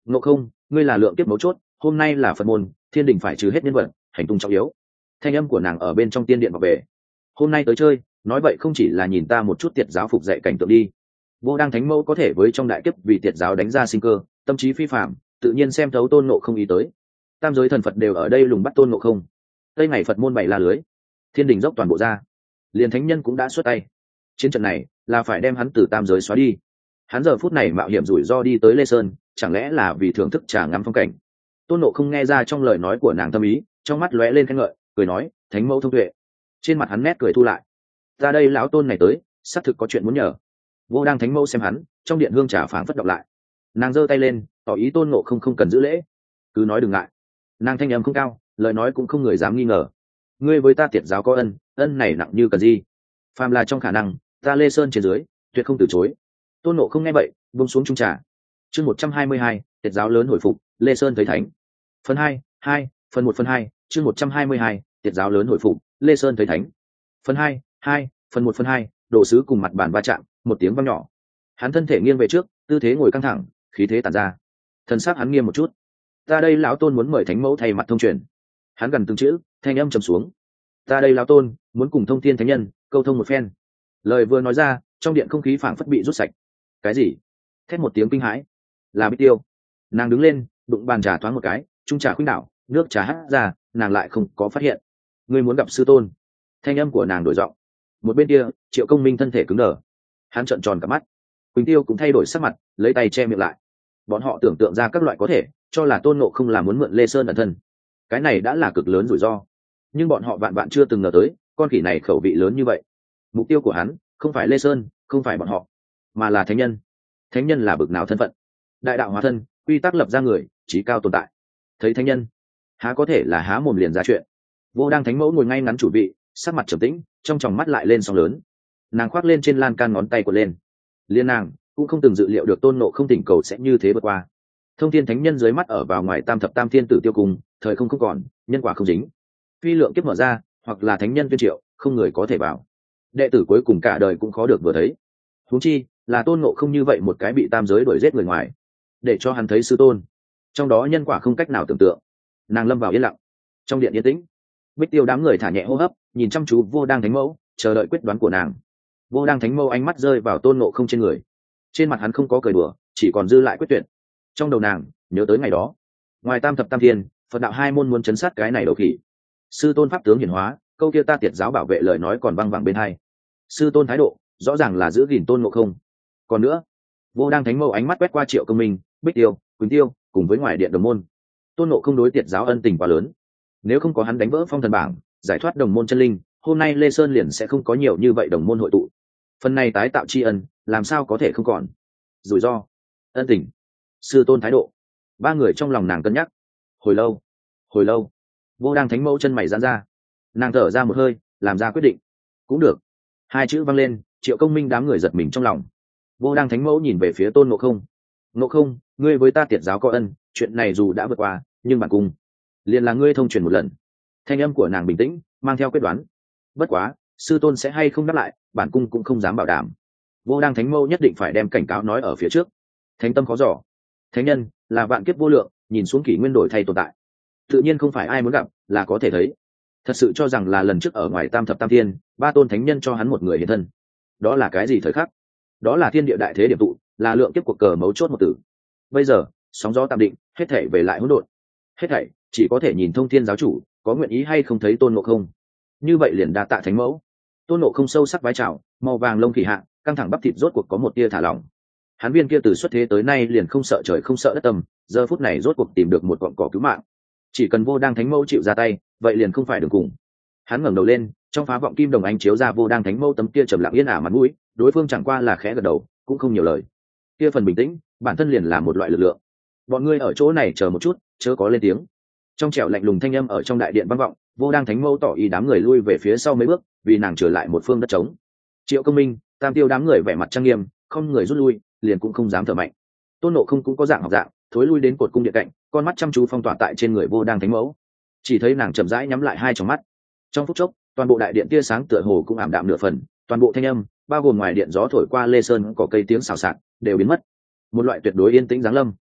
Ngộ không, ngươi là lượng kiếp mấu chốt, hôm nay là Phật môn, thiên đình phải trừ hết nhân vật, hành tung trọng yếu. Thanh âm của nàng ở bên trong tiên điện vào về. Hôm nay tới chơi, nói vậy không chỉ là nhìn ta một chút tiệt giáo phục dạy cảnh tượng đi. Vô Đăng Thánh Mẫu có thể với trong đại kiếp vì tiệt giáo đánh ra sinh cơ, tâm trí phi phạm, tự nhiên xem thấu Tôn Ngộ không ý tới. Tam giới thần Phật đều ở đây lùng bắt Tôn Ngộ không. Tây ngày Phật môn bày la lưới, thiên đình dốc toàn bộ ra, liền thánh nhân cũng đã xuất tay. Chiến trận này là phải đem hắn từ tam giới xóa đi. Hắn giờ phút này mạo hiểm rủi ro đi tới Lê Sơn, chẳng lẽ là vì thưởng thức trà ngắm phong cảnh? Tôn Ngộ không nghe ra trong lời nói của nàng thâm ý, trong mắt lóe lên khen ngợi, cười nói: Thánh mẫu thông tuệ. Trên mặt hắn nét cười thu lại. Ta đây lão tôn này tới, xác thực có chuyện muốn nhờ. Vô Đăng Thánh mẫu xem hắn, trong điện hương trà phảng phất đọc lại. Nàng giơ tay lên, tỏ ý Tôn Ngộ không cần giữ lễ, cứ nói đừng ngại. Nàng thanh âm không cao, lời nói cũng không người dám nghi ngờ. Ngươi với ta tiệt giáo có ân, ân này nặng như cần gì? Phàm là trong khả năng, ta Lê Sơn trên dưới, tuyệt không từ chối. Tôn Ngộ không nghe vậy, buông xuống chung trà. Chương 122, tiệt giáo lớn hồi phục, Lê Sơn thấy thánh. Phần 2, phần 1 phần 2, chương 122, tiệt giáo lớn hồi phục, Lê Sơn thấy thánh. Phần 2, phần 1 phần 2, đồ sứ cùng mặt bàn va chạm, một tiếng vang nhỏ. Hắn thân thể nghiêng về trước, tư thế ngồi căng thẳng, khí thế tản ra. Thân xác hắn nghiêm một chút. Ta đây lão tôn muốn mời thánh mẫu thay mặt thông truyền. Hắn gần từng chữ, thanh âm trầm xuống. Ta đây lão tôn muốn cùng thông thiên thánh nhân câu thông một phen. Lời vừa nói ra, trong điện không khí phảng phất bị rút sạch. Cái gì? Thét một tiếng kinh hãi. Là Bích Tiêu. Nàng đứng lên, đụng bàn trà thoáng một cái, chung trà khuynh đảo, nước trà hắt ra, nàng lại không có phát hiện. Ngươi muốn gặp sư tôn? Thanh âm của nàng đổi giọng. Một bên kia, Triệu Công Minh thân thể cứng đờ. Hắn trợn tròn cả mắt. Quỳnh Tiêu cũng thay đổi sắc mặt, lấy tay che miệng lại. Bọn họ tưởng tượng ra các loại có thể, cho là Tôn Ngộ không là muốn mượn Lê Sơn ẩn thân. Cái này đã là cực lớn rủi ro. Nhưng bọn họ vạn vạn chưa từng ngờ tới, con khỉ này khẩu vị lớn như vậy. Mục tiêu của hắn không phải Lê Sơn, không phải bọn họ, mà là thánh nhân. Thánh nhân là bực nào thân phận? Đại đạo hóa thân, quy tắc lập ra người, trí cao tồn tại. Thấy thánh nhân, há có thể là há mồm liền ra chuyện. Vô Đăng Thánh mẫu ngồi ngay ngắn chủ vị, sắc mặt trầm tĩnh, trong tròng mắt lại lên sóng lớn. Nàng khoác lên trên lan can ngón tay của lên. Liên nàng cũng không từng dự liệu được Tôn Ngộ không tình cầu sẽ như thế vượt qua. Thông thiên thánh nhân dưới mắt ở vào ngoài tam thập tam thiên tử tiêu cùng, thời không còn, nhân quả không dính. Phi lượng kiếp mở ra, hoặc là thánh nhân viên triệu, không người có thể vào. Đệ tử cuối cùng cả đời cũng khó được vừa thấy. Huống chi là Tôn Ngộ không như vậy một cái bị tam giới đuổi giết người ngoài, để cho hắn thấy sư tôn, trong đó nhân quả không cách nào tưởng tượng. Nàng lâm vào yên lặng. Trong điện yên tĩnh, Bích Tiêu đám người thả nhẹ hô hấp, nhìn chăm chú Vô Đăng Thánh mẫu, chờ đợi quyết đoán của nàng. Vô Đăng Thánh mẫu ánh mắt rơi vào Tôn Ngộ không trên người. Trên mặt hắn không có cười đùa, chỉ còn dư lại quyết tuyệt. Trong đầu nàng nhớ tới ngày đó, ngoài tam thập tam thiên, Phật đạo hai môn muốn chấn sát cái này đầu khỉ. Sư tôn pháp tướng hiển hóa, câu kia ta tiệt giáo bảo vệ lời nói còn văng vẳng bên hai. Sư tôn thái độ rõ ràng là giữ gìn Tôn Ngộ không. Còn nữa, Vô Đăng Thánh mẫu ánh mắt quét qua Triệu Công Minh, Bích Tiêu, Quỳnh Tiêu, cùng với ngoài điện đồng môn. Tôn Ngộ không đối tiệt giáo ân tình quá lớn. Nếu không có hắn đánh vỡ phong thần bảng, giải thoát đồng môn chân linh, hôm nay Lê Sơn liền sẽ không có nhiều như vậy đồng môn hội tụ. Phần này tái tạo tri ân, làm sao có thể không còn? Rủi ro, ân tình, sư tôn thái độ, ba người trong lòng nàng cân nhắc. Hồi lâu, Vô Đăng Thánh mẫu chân mày giãn ra. Nàng thở ra một hơi, làm ra quyết định. Cũng được. Hai chữ vang lên, Triệu Công Minh đám người giật mình trong lòng. Vô Đăng Thánh mẫu nhìn về phía Tôn Ngộ không. Ngộ không, ngươi với ta tiệt giáo có ân, chuyện này dù đã vượt qua, nhưng bản cung liền là ngươi thông truyền một lần. Thanh âm của nàng bình tĩnh, mang theo quyết đoán. Bất quá, sư tôn sẽ hay không đáp lại, bản cung cũng không dám bảo đảm. Vô Đăng Thánh mẫu nhất định phải đem cảnh cáo nói ở phía trước. Thánh tâm khó dò. Thánh nhân là vạn kiếp vô lượng, nhìn xuống kỷ nguyên đổi thay tồn tại, tự nhiên không phải ai muốn gặp là có thể thấy. Thật sự cho rằng là lần trước ở ngoài tam thập tam thiên, ba tôn thánh nhân cho hắn một người hiện thân. Đó là cái gì thời khắc? Đó là thiên địa đại thế điểm tụ, là lượng kiếp cuộc cờ mấu chốt một tử. Bây giờ sóng gió tạm định, hết thảy về lại hỗn độn. Hết thảy chỉ có thể nhìn thông thiên giáo chủ có nguyện ý hay không thấy Tôn Ngộ không. Như vậy liền đa tạ thánh mẫu. Tôn Ngộ không sâu sắc vái chào, màu vàng lông kỳ hạ, căng thẳng bắp thịt rốt cuộc có một tia thả lỏng. Hắn viên kia từ xuất thế tới nay liền không sợ trời không sợ đất tâm, giờ phút này rốt cuộc tìm được một cọng cỏ cứu mạng. Chỉ cần Vô Đăng Thánh mẫu chịu ra tay, vậy liền không phải đường cùng. Hắn ngẩng đầu lên, trong phá vọng kim đồng ánh chiếu ra Vô Đăng Thánh mẫu tấm kia trầm lặng yên ả mặt mũi, đối phương chẳng qua là khẽ gật đầu, cũng không nhiều lời. Kia phần bình tĩnh, bản thân liền là một loại lực lượng. Bọn ngươi ở chỗ này chờ một chút, chớ có lên tiếng. Trong trẻo lạnh lùng thanh âm ở trong đại điện vang vọng, Vô Đăng Thánh mẫu tỏ ý đám người lui về phía sau mấy bước, vì nàng trở lại một phương đất trống. Triệu Công Minh, Tam Tiêu đám người vẻ mặt trang nghiêm, không người rút lui, liền cũng không dám thở mạnh. Tôn Ngộ không cũng có dạng học dạng, thối lui đến cột cung điện cạnh, con mắt chăm chú phong tỏa tại trên người Vô Đăng Thánh mẫu. Chỉ thấy nàng chậm rãi nhắm lại hai tròng mắt. Trong phút chốc, toàn bộ đại điện tia sáng tựa hồ cũng ảm đạm nửa phần, toàn bộ thanh âm, bao gồm ngoài điện gió thổi qua Lê Sơn có cây tiếng xào xạc, đều biến mất. Một loại tuyệt đối yên tĩnh giáng lâm.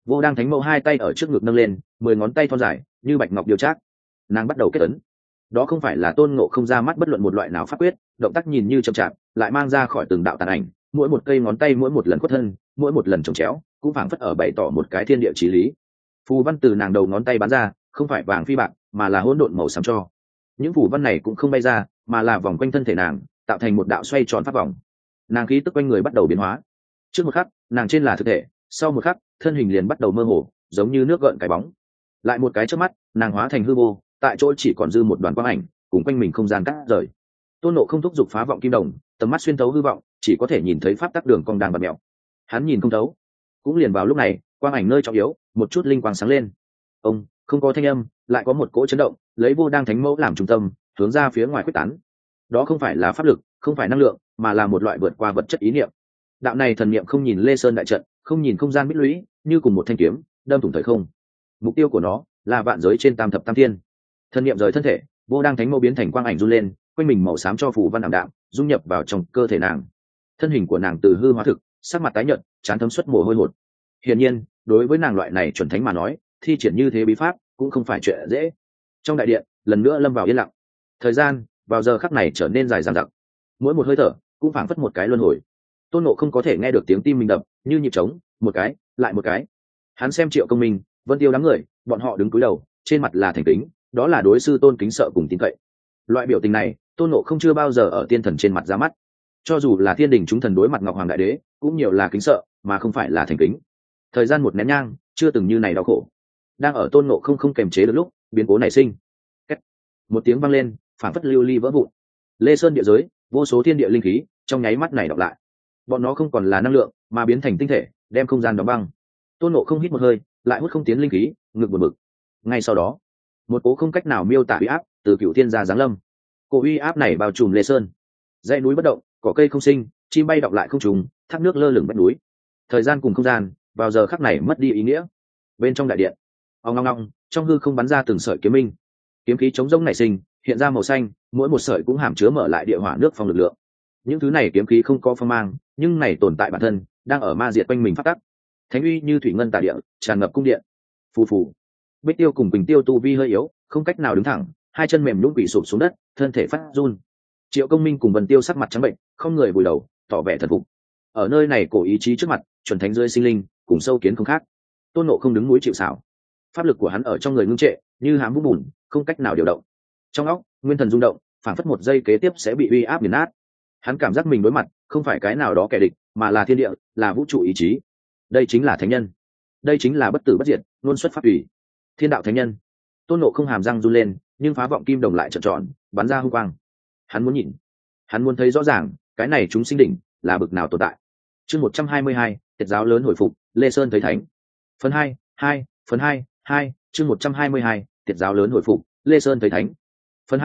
Vô Đang Thánh Mẫu hai tay ở trước ngực nâng lên, 10 ngón tay thon dài như bạch ngọc điêu trác. Nàng bắt đầu kết ấn. Đó không phải là Tôn Ngộ Không ra mắt bất luận một loại nào pháp quyết, động tác nhìn như chậm chạp, lại mang ra khỏi từng đạo tàn ảnh, mỗi một cây ngón tay mỗi một lần khuất thân, mỗi một lần chồng chéo, cũng phảng phất ở bày tỏ một cái thiên địa chí lý. Phù văn từ nàng đầu ngón tay bắn ra, không phải vàng phi bạc, mà là hỗn độn màu xám cho. Những phù văn này cũng không bay ra, mà là vòng quanh thân thể nàng, tạo thành một đạo xoay tròn pháp vòng. Nàng khí tức quanh người bắt đầu biến hóa. Trước một khắc, nàng trên là thực thể, sau một khắc, thân hình liền bắt đầu mơ hồ, giống như nước gợn cái bóng. Lại một cái chớp mắt, nàng hóa thành hư vô, tại chỗ chỉ còn dư một đoàn quang ảnh, cùng quanh mình không gian cắt rời. Tôn Nộ không thúc giục phá vọng kim đồng, tầm mắt xuyên thấu hư vọng, chỉ có thể nhìn thấy pháp tắc đường cong đang bật mèo. Hắn nhìn không thấu. Cũng liền vào lúc này, quang ảnh nơi trọng yếu, một chút linh quang sáng lên. Ông, không có thanh âm, lại có một cỗ chấn động, lấy Vô Đang Thánh Mẫu làm trung tâm, hướng ra phía ngoài quyết tán. Đó không phải là pháp lực, không phải năng lượng, mà là một loại vượt qua vật chất ý niệm. Đạo này thần niệm không nhìn Lê Sơn đại trận, không nhìn không gian bích lũy, như cùng một thanh kiếm, đâm thủng thời không. Mục tiêu của nó là vạn giới trên tam thập tam thiên. Thần niệm rời thân thể, Vô Đang Thánh Mẫu biến thành quang ảnh run lên, quanh mình màu xám cho phù văn ảm đạm, dung nhập vào trong cơ thể nàng. Thân hình của nàng từ hư hóa thực, sắc mặt tái nhợt, trán thấm xuất mồ hôi hột. Hiển nhiên, đối với nàng loại này chuẩn thánh mà nói, thi triển như thế bí pháp cũng không phải chuyện dễ. Trong đại điện, lần nữa lâm vào yên lặng. Thời gian vào giờ khắc này trở nên dài dằng dặc. Mỗi một hơi thở cũng phảng phất một cái luân hồi. Tôn Ngộ không có thể nghe được tiếng tim mình đập, như nhịp trống, một cái, lại một cái. Hắn xem Triệu Công Minh, Vân Tiêu đám người, bọn họ đứng cúi đầu, trên mặt là thành kính, đó là đối sư tôn kính sợ cùng tín cậy. Loại biểu tình này, Tôn Ngộ không chưa bao giờ ở tiên thần trên mặt ra mắt. Cho dù là thiên đình chúng thần đối mặt Ngọc Hoàng Đại Đế, cũng nhiều là kính sợ, mà không phải là thành kính. Thời gian một nén nhang, chưa từng như này đau khổ. Đang ở Tôn Ngộ không kềm chế được lúc, biến cố nảy sinh. Két. Một tiếng vang lên, phảng phất lưu ly vỡ vụn. Lê Sơn địa giới, vô số thiên địa linh khí, trong nháy mắt này đọc lại. Bọn nó không còn là năng lượng, mà biến thành tinh thể, đem không gian đóng băng. Tôn Ngộ không hít một hơi, lại hút không tiến linh khí, ngực buồn bực. Ngay sau đó, một cố không cách nào miêu tả uy áp từ cựu thiên gia giáng lâm. Cố uy áp này bao trùm Lê Sơn. Dãy núi bất động, cỏ cây không sinh, chim bay đọc lại không trùng, thác nước lơ lửng vách núi. Thời gian cùng không gian vào giờ khắc này mất đi ý nghĩa. Bên trong đại điện, ong ong ong, trong hư không bắn ra từng sợi kiếm minh, kiếm khí chống rỗng nảy sinh, hiện ra màu xanh, mỗi một sợi cũng hàm chứa mở lại địa hỏa nước phong lực lượng. Những thứ này kiếm khí không có phong mang, nhưng này tồn tại bản thân, đang ở ma diệt quanh mình phát tắc. Thánh uy như thủy ngân tà địa, tràn ngập cung điện. Phù phù. Bích Tiêu cùng Bình Tiêu tu vi hơi yếu, không cách nào đứng thẳng, hai chân mềm nhũn quỳ sụp xuống đất, thân thể phát run. Triệu Công Minh cùng Vân Tiêu sắc mặt trắng bệnh, không người vùi đầu, tỏ vẻ thần phục. Ở nơi này cổ ý chí trước mặt, chuẩn thánh dưới sinh linh, cùng sâu kiến không khác. Tôn Ngộ không đứng núi chịu sào. Pháp lực của hắn ở trong người ngưng trệ, như hám vũng bùn, không cách nào điều động. Trong óc, nguyên thần rung động, phản phất một giây kế tiếp sẽ bị uy áp nghiền nát. Hắn cảm giác mình đối mặt, không phải cái nào đó kẻ địch, mà là thiên địa, là vũ trụ ý chí. Đây chính là thánh nhân. Đây chính là bất tử bất diệt, luôn xuất pháp ủy. Thiên đạo thánh nhân. Tôn Ngộ không hàm răng run lên, nhưng phá vọng kim đồng lại trợn tròn, bắn ra hung quang. Hắn muốn nhìn, hắn muốn thấy rõ ràng, cái này chúng sinh đỉnh là bực nào tồn tại. Chương 122, Tiệt giáo lớn hồi phục, Lê Sơn thấy thánh. Phần 2, phần 2, chương 122, Tiệt giáo lớn hồi phục, Lê Sơn thấy thánh. Phần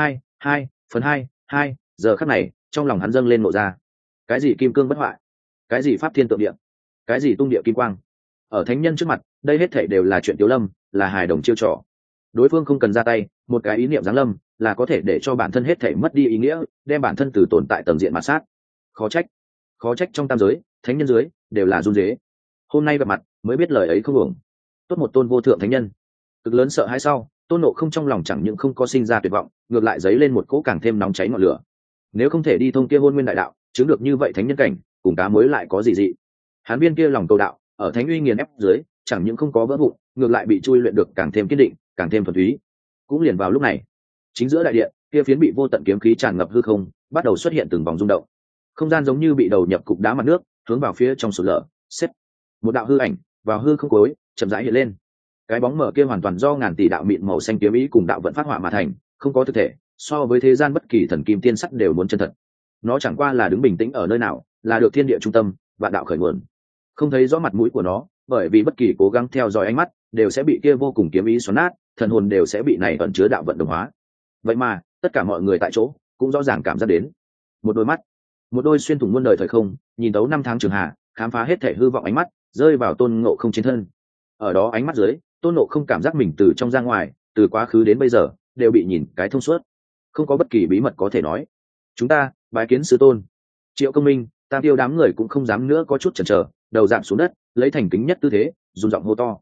2, giờ khắc này, trong lòng hắn dâng lên nộ ra. Cái gì kim cương bất hoại? Cái gì pháp thiên tượng địa? Cái gì tung địa kim quang? Ở thánh nhân trước mặt, đây hết thảy đều là chuyện tiểu lâm, là hài đồng chiêu trò. Đối phương không cần ra tay, một cái ý niệm giáng lâm là có thể để cho bản thân hết thảy mất đi ý nghĩa, đem bản thân từ tồn tại tầng diện mà sát. Khó trách trong tam giới, thánh nhân dưới đều là run rế. Hôm nay gặp mặt mới biết lời ấy không uổng. Tốt một tôn vô thượng thánh nhân. Cực lớn sợ hãi sau, Tôn Ngộ không trong lòng chẳng những không có sinh ra tuyệt vọng, ngược lại dấy lên một cỗ càng thêm nóng cháy ngọn lửa. Nếu không thể đi thông kia hôn nguyên đại đạo, chứng được như vậy thánh nhân cảnh, cùng cá mới lại có gì dị. Hắn viên kia lòng cầu đạo, ở thánh uy nghiền ép dưới, chẳng những không có vỡ vụn, ngược lại bị chui luyện được càng thêm kiên định, càng thêm thuần túy. Cũng liền vào lúc này, chính giữa đại điện, kia phiến bị vô tận kiếm khí tràn ngập hư không, bắt đầu xuất hiện từng vòng rung động. Không gian giống như bị đầu nhập cục đá mặt nước, hướng vào phía trong sụt lở, xếp. Một đạo hư ảnh, vào hư không cuối, chậm rãi hiện lên. Cái bóng mở kia hoàn toàn do ngàn tỷ đạo mịn màu xanh kiếm ý cùng đạo vận phát hỏa mà thành, không có thực thể, so với thế gian bất kỳ thần kim tiên sắc đều muốn chân thật. Nó chẳng qua là đứng bình tĩnh ở nơi nào, là được thiên địa trung tâm, vạn đạo khởi nguồn. Không thấy rõ mặt mũi của nó, bởi vì bất kỳ cố gắng theo dõi ánh mắt, đều sẽ bị kia vô cùng kiếm ý xoắn nát, thần hồn đều sẽ bị này ẩn chứa đạo vận đồng hóa. Vậy mà, tất cả mọi người tại chỗ cũng rõ ràng cảm giác đến. Một đôi mắt, một đôi xuyên thủng muôn đời thời không, nhìn tấu năm tháng trường hạ, khám phá hết thể hư vọng ánh mắt, rơi vào Tôn Ngộ không trên thân. Ở đó ánh mắt dưới, Tôn Ngộ không cảm giác mình từ trong ra ngoài, từ quá khứ đến bây giờ, đều bị nhìn cái thông suốt. Không có bất kỳ bí mật có thể nói. Chúng ta bái kiến sư tôn. Triệu Công Minh, Tam Tiêu đám người cũng không dám nữa có chút chần chờ, đầu dạng xuống đất, lấy thành kính nhất tư thế, run giọng hô to.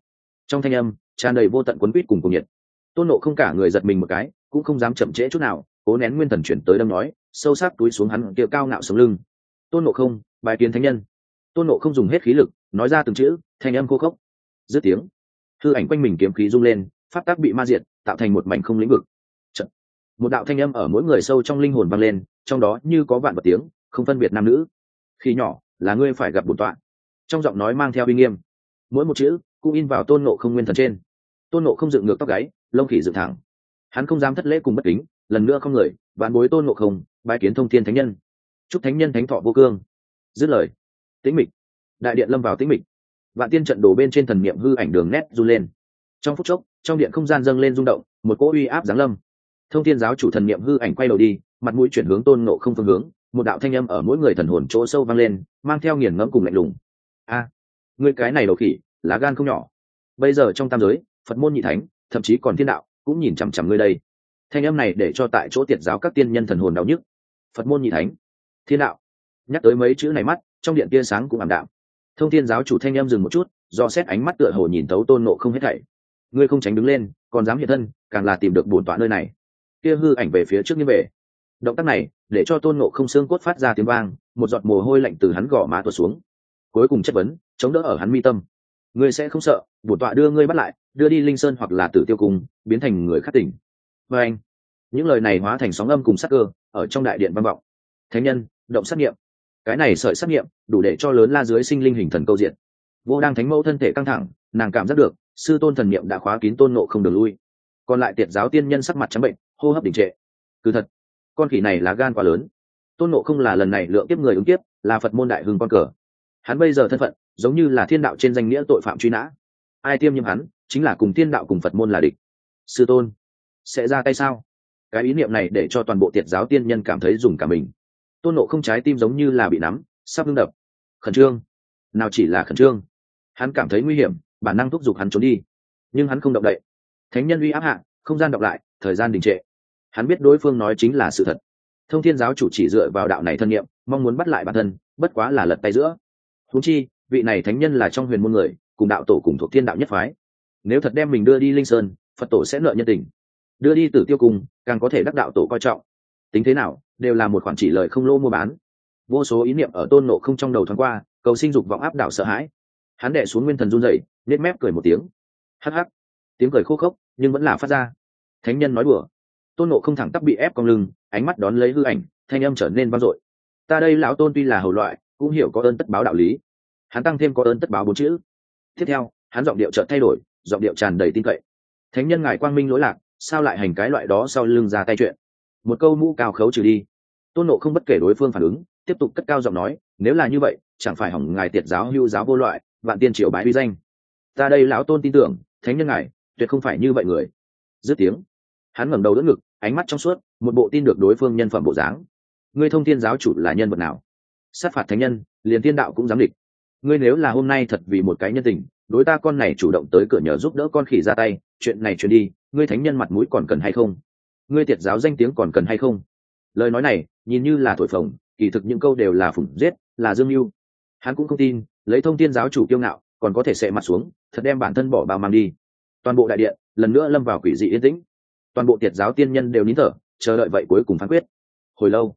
Trong thanh âm tràn đầy vô tận quấn quýt cùng nhiệt. Tôn Nộ không cả người giật mình một cái, cũng không dám chậm trễ chút nào, cố nén nguyên thần chuyển tới đâm nói, sâu sắc túi xuống hắn kia cao ngạo sống lưng. Tôn Nộ không, bài kiến thánh nhân. Tôn Nộ không dùng hết khí lực nói ra từng chữ, thanh âm khô khốc. Dứt tiếng, hư ảnh quanh mình kiếm khí rung lên, pháp tác bị ma diệt, tạo thành một mảnh không lĩnh vực. Chật. Một đạo thanh âm ở mỗi người sâu trong linh hồn vang lên, trong đó như có vạn vật tiếng, không phân biệt nam nữ. Khi nhỏ, là ngươi phải gặp bổn tọa. Trong giọng nói mang theo uy nghiêm, mỗi một chữ cũng in vào Tôn Nộ không nguyên thần trên. Tôn Nộ không dựng ngược tóc gáy, lông khỉ dựng thẳng. Hắn không dám thất lễ cùng bất kính, lần nữa không người vạn bối Tôn Nộ không bái kiến thông thiên thánh nhân, chúc thánh nhân thánh thọ vô cương. Dứt lời, tĩnh mịch, đại điện lâm vào tĩnh mịch. Vạn tiên trận đồ bên trên thần niệm hư ảnh đường nét run lên. Trong phút chốc, trong điện không gian dâng lên rung động, một cỗ uy áp giáng lâm. Thông thiên giáo chủ thần niệm hư ảnh quay đầu đi, mặt mũi chuyển hướng Tôn Nộ không phương hướng, một đạo thanh âm ở mỗi người thần hồn chỗ sâu vang lên, mang theo nghiền ngẫm cùng lạnh lùng. A, ngươi cái này đầu khỉ, lá gan không nhỏ. Bây giờ trong tam giới, Phật môn nhị thánh, thậm chí còn thiên đạo cũng nhìn chằm chằm ngươi đây. Thanh âm này để cho tại chỗ tiệt giáo các tiên nhân thần hồn đau nhức. Phật môn nhị thánh, thiên đạo, nhắc tới mấy chữ này mắt trong điện tia sáng cũng ảm đạm. Thông thiên giáo chủ thanh âm dừng một chút, do xét ánh mắt tựa hồ nhìn thấu Tôn Nộ không hết thảy. Ngươi không tránh đứng lên, còn dám hiện thân, càng là tìm được bổn tọa nơi này. Kia hư ảnh về phía trước như về. Động tác này để cho Tôn Nộ không xương cốt phát ra tiếng vang, một giọt mồ hôi lạnh từ hắn gò má tuột xuống. Cuối cùng chất vấn chống đỡ ở hắn mi tâm. Ngươi sẽ không sợ bổn tọa đưa ngươi bắt lại, đưa đi Linh Sơn hoặc là Tử Tiêu Cung, biến thành người khác tỉnh? Và anh, những lời này hóa thành sóng âm cùng sắc cơ ở trong đại điện vang vọng. Thánh nhân động sát nghiệm, cái này sợi sát nghiệm đủ để cho lớn la dưới sinh linh hình thần câu diện. Vô Đang thánh mẫu thân thể căng thẳng, nàng cảm giác được sư tôn thần niệm đã khóa kín Tôn Nộ không đường lui. Còn lại tiệt giáo tiên nhân sắc mặt trắng bệnh, hô hấp đình trệ. Cứ thật, con khỉ này là gan quá lớn. Tôn Nộ không là lần này lượng kiếp người ứng kiếp, là Phật môn đại hưng con cờ. Hắn bây giờ thân phận giống như là thiên đạo trên danh nghĩa tội phạm truy nã, ai tiêm nhiễm hắn chính là cùng thiên đạo cùng Phật môn là địch. Sư tôn sẽ ra tay sao? Cái ý niệm này để cho toàn bộ tiệt giáo tiên nhân cảm thấy dùng cả mình. Tôn Nộ không trái tim giống như là bị nắm, sắp ngưng đập. Khẩn trương, nào chỉ là khẩn trương, hắn cảm thấy nguy hiểm, bản năng thúc giục hắn trốn đi, nhưng hắn không động đậy. Thánh nhân uy áp hạ, không gian đọc lại, thời gian đình trệ. Hắn biết đối phương nói chính là sự thật. Thông thiên giáo chủ chỉ dựa vào đạo này thân niệm, mong muốn bắt lại bản thân, bất quá là lật tay giữa. Huống chi vị này thánh nhân là trong huyền môn người, cùng đạo tổ cùng thuộc thiên đạo nhất phái. Nếu thật đem mình đưa đi Linh Sơn, Phật tổ sẽ nợ nhân tình, đưa đi Tử Tiêu Cung càng có thể đắc đạo tổ coi trọng. Tính thế nào đều là một khoản chỉ lời không lỗ mua bán. Vô số ý niệm ở Tôn Nộ không trong đầu thoáng qua, cầu sinh dục vọng áp đảo sợ hãi. Hắn đè xuống nguyên thần run rẩy, nết mép cười một tiếng. Hắc hắc, tiếng cười khô khốc nhưng vẫn là phát ra. Thánh nhân nói đùa. Tôn Nộ không thẳng tắp bị ép cong lưng, ánh mắt đón lấy hư ảnh, thanh âm trở nên vang dội. Ta đây lão tôn tuy là hầu loại, cũng hiểu có ơn tất báo đạo lý. Hắn tăng thêm có ơn tất báo 4 chữ. Tiếp theo hắn giọng điệu chợt thay đổi, giọng điệu tràn đầy tin cậy. Thánh nhân ngài quang minh lỗi lạc, sao lại hành cái loại đó sau lưng ra tay chuyện? Một câu mũ cao khấu trừ đi. Tôn Nộ không bất kể đối phương phản ứng, tiếp tục cất cao giọng nói, nếu là như vậy chẳng phải hỏng ngài tiệt giáo hưu giáo vô loại, vạn tiên triều bái uy danh. Ta đây lão tôn tin tưởng thánh nhân ngài tuyệt không phải như vậy người. Dứt tiếng, hắn ngẩng đầu đỡ ngực, ánh mắt trong suốt, một bộ tin được đối phương nhân phẩm bộ dáng. Ngươi Thông thiên giáo chủ là nhân vật nào? Sát phạt thánh nhân, liền thiên đạo cũng dám địch. Ngươi nếu là hôm nay thật vì một cái nhân tình, đối ta con này chủ động tới cửa nhờ giúp đỡ con khỉ ra tay, chuyện này truyền đi, ngươi thánh nhân mặt mũi còn cần hay không? Ngươi tiệt giáo danh tiếng còn cần hay không? Lời nói này nhìn như là thổi phồng, kỳ thực những câu đều là phủng giết, là dương mưu. Hắn cũng không tin lấy Thông thiên giáo chủ kiêu ngạo còn có thể sệ mặt xuống, thật đem bản thân bỏ bao mang đi. Toàn bộ đại điện lần nữa lâm vào quỷ dị yên tĩnh. Toàn bộ tiệt giáo tiên nhân đều nín thở, chờ đợi vậy cuối cùng phán quyết. Hồi lâu,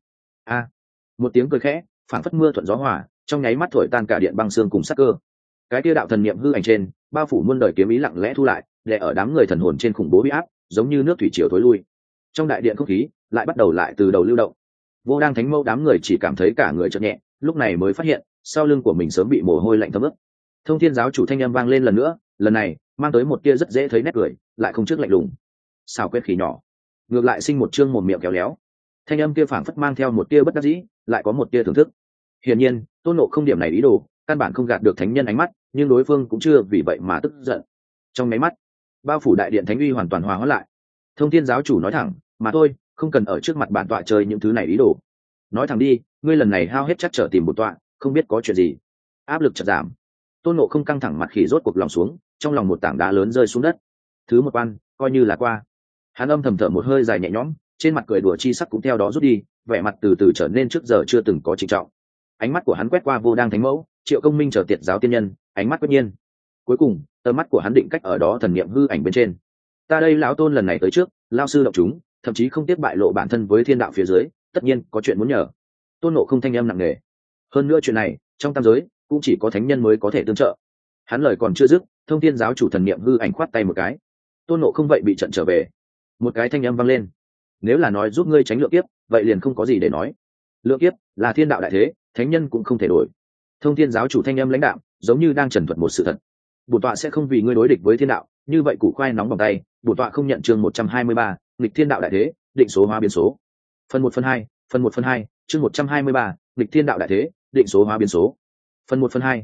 một tiếng cười khẽ phảng phất mưa thuận gió hòa, trong nháy mắt thổi tan cả điện băng xương cùng sắc cơ. Cái kia đạo thần niệm hư ảnh trên bao phủ muôn đời kiếm ý lặng lẽ thu lại, để ở đám người thần hồn trên khủng bố uy áp, giống như nước thủy triều thối lui. Trong đại điện không khí lại bắt đầu lại từ đầu lưu động. Vô Đang thánh mẫu đám người chỉ cảm thấy cả người chợt nhẹ, lúc này mới phát hiện sau lưng của mình sớm bị mồ hôi lạnh thấm ướt. Thông thiên giáo chủ thanh âm vang lên lần nữa, lần này mang tới một tia rất dễ thấy nét cười, lại không trước lạnh lùng. Xào quyết khí nhỏ, ngược lại sinh một trương mồm miệng kéo léo. Thanh âm kia phảng phất mang theo một tia bất đắc dĩ, lại có một tia thưởng thức. Hiển nhiên Tôn Nộ không điểm này ý đồ căn bản không gạt được thánh nhân ánh mắt, nhưng đối phương cũng chưa vì vậy mà tức giận. Trong máy mắt bao phủ đại điện thánh uy hoàn toàn hòa hóa lại. Thông thiên giáo chủ nói thẳng, mà thôi, không cần ở trước mặt bản tọa chơi những thứ này ý đồ. Nói thẳng đi, ngươi lần này hao hết chắc trở tìm một tọa, không biết có chuyện gì. Áp lực chợt giảm. Tôn Nộ không căng thẳng mặt khỉ rốt cuộc lòng xuống, trong lòng một tảng đá lớn rơi xuống đất. Thứ một quan coi như là qua. Hắn âm thầm thở một hơi dài nhẹ nhõm, trên mặt cười đùa chi sắc cũng theo đó rút đi, vẻ mặt từ từ trở nên trước giờ chưa từng có trịnh trọng. Ánh mắt của hắn quét qua Vô Đang thánh mẫu, Triệu Công Minh chờ tiệt giáo tiên nhân, ánh mắt quyết nhiên. cuối cùng tầm mắt của hắn định cách ở đó thần niệm hư ảnh bên trên. Ta đây lão tôn lần này tới trước, lao sư động chúng, thậm chí không tiếc bại lộ bản thân với thiên đạo phía dưới, tất nhiên có chuyện muốn nhờ. Tôn Ngộ không thanh âm nặng nề. Hơn nữa chuyện này trong tam giới cũng chỉ có thánh nhân mới có thể tương trợ. Hắn lời còn chưa dứt, thông thiên giáo chủ thần niệm hư ảnh khoát tay một cái. Tôn Ngộ không vậy bị trận trở về. Một cái thanh âm vang lên. Nếu là nói giúp ngươi tránh lượng kiếp, vậy liền không có gì để nói. Lượng kiếp là thiên đạo đại thế, thánh nhân cũng không thể đổi. Thông thiên giáo chủ thanh âm lãnh đạm, giống như đang trần thuật một sự thật. Bổn tọa sẽ không vì ngươi đối địch với thiên đạo, như vậy củ khoai nóng bằng tay. Bổn tọa không nhận chương 123, nghịch thiên đạo đại thế, định số hóa biến số. Phần 1/2, chương 123, nghịch thiên đạo đại thế, định số hóa biến số. Phần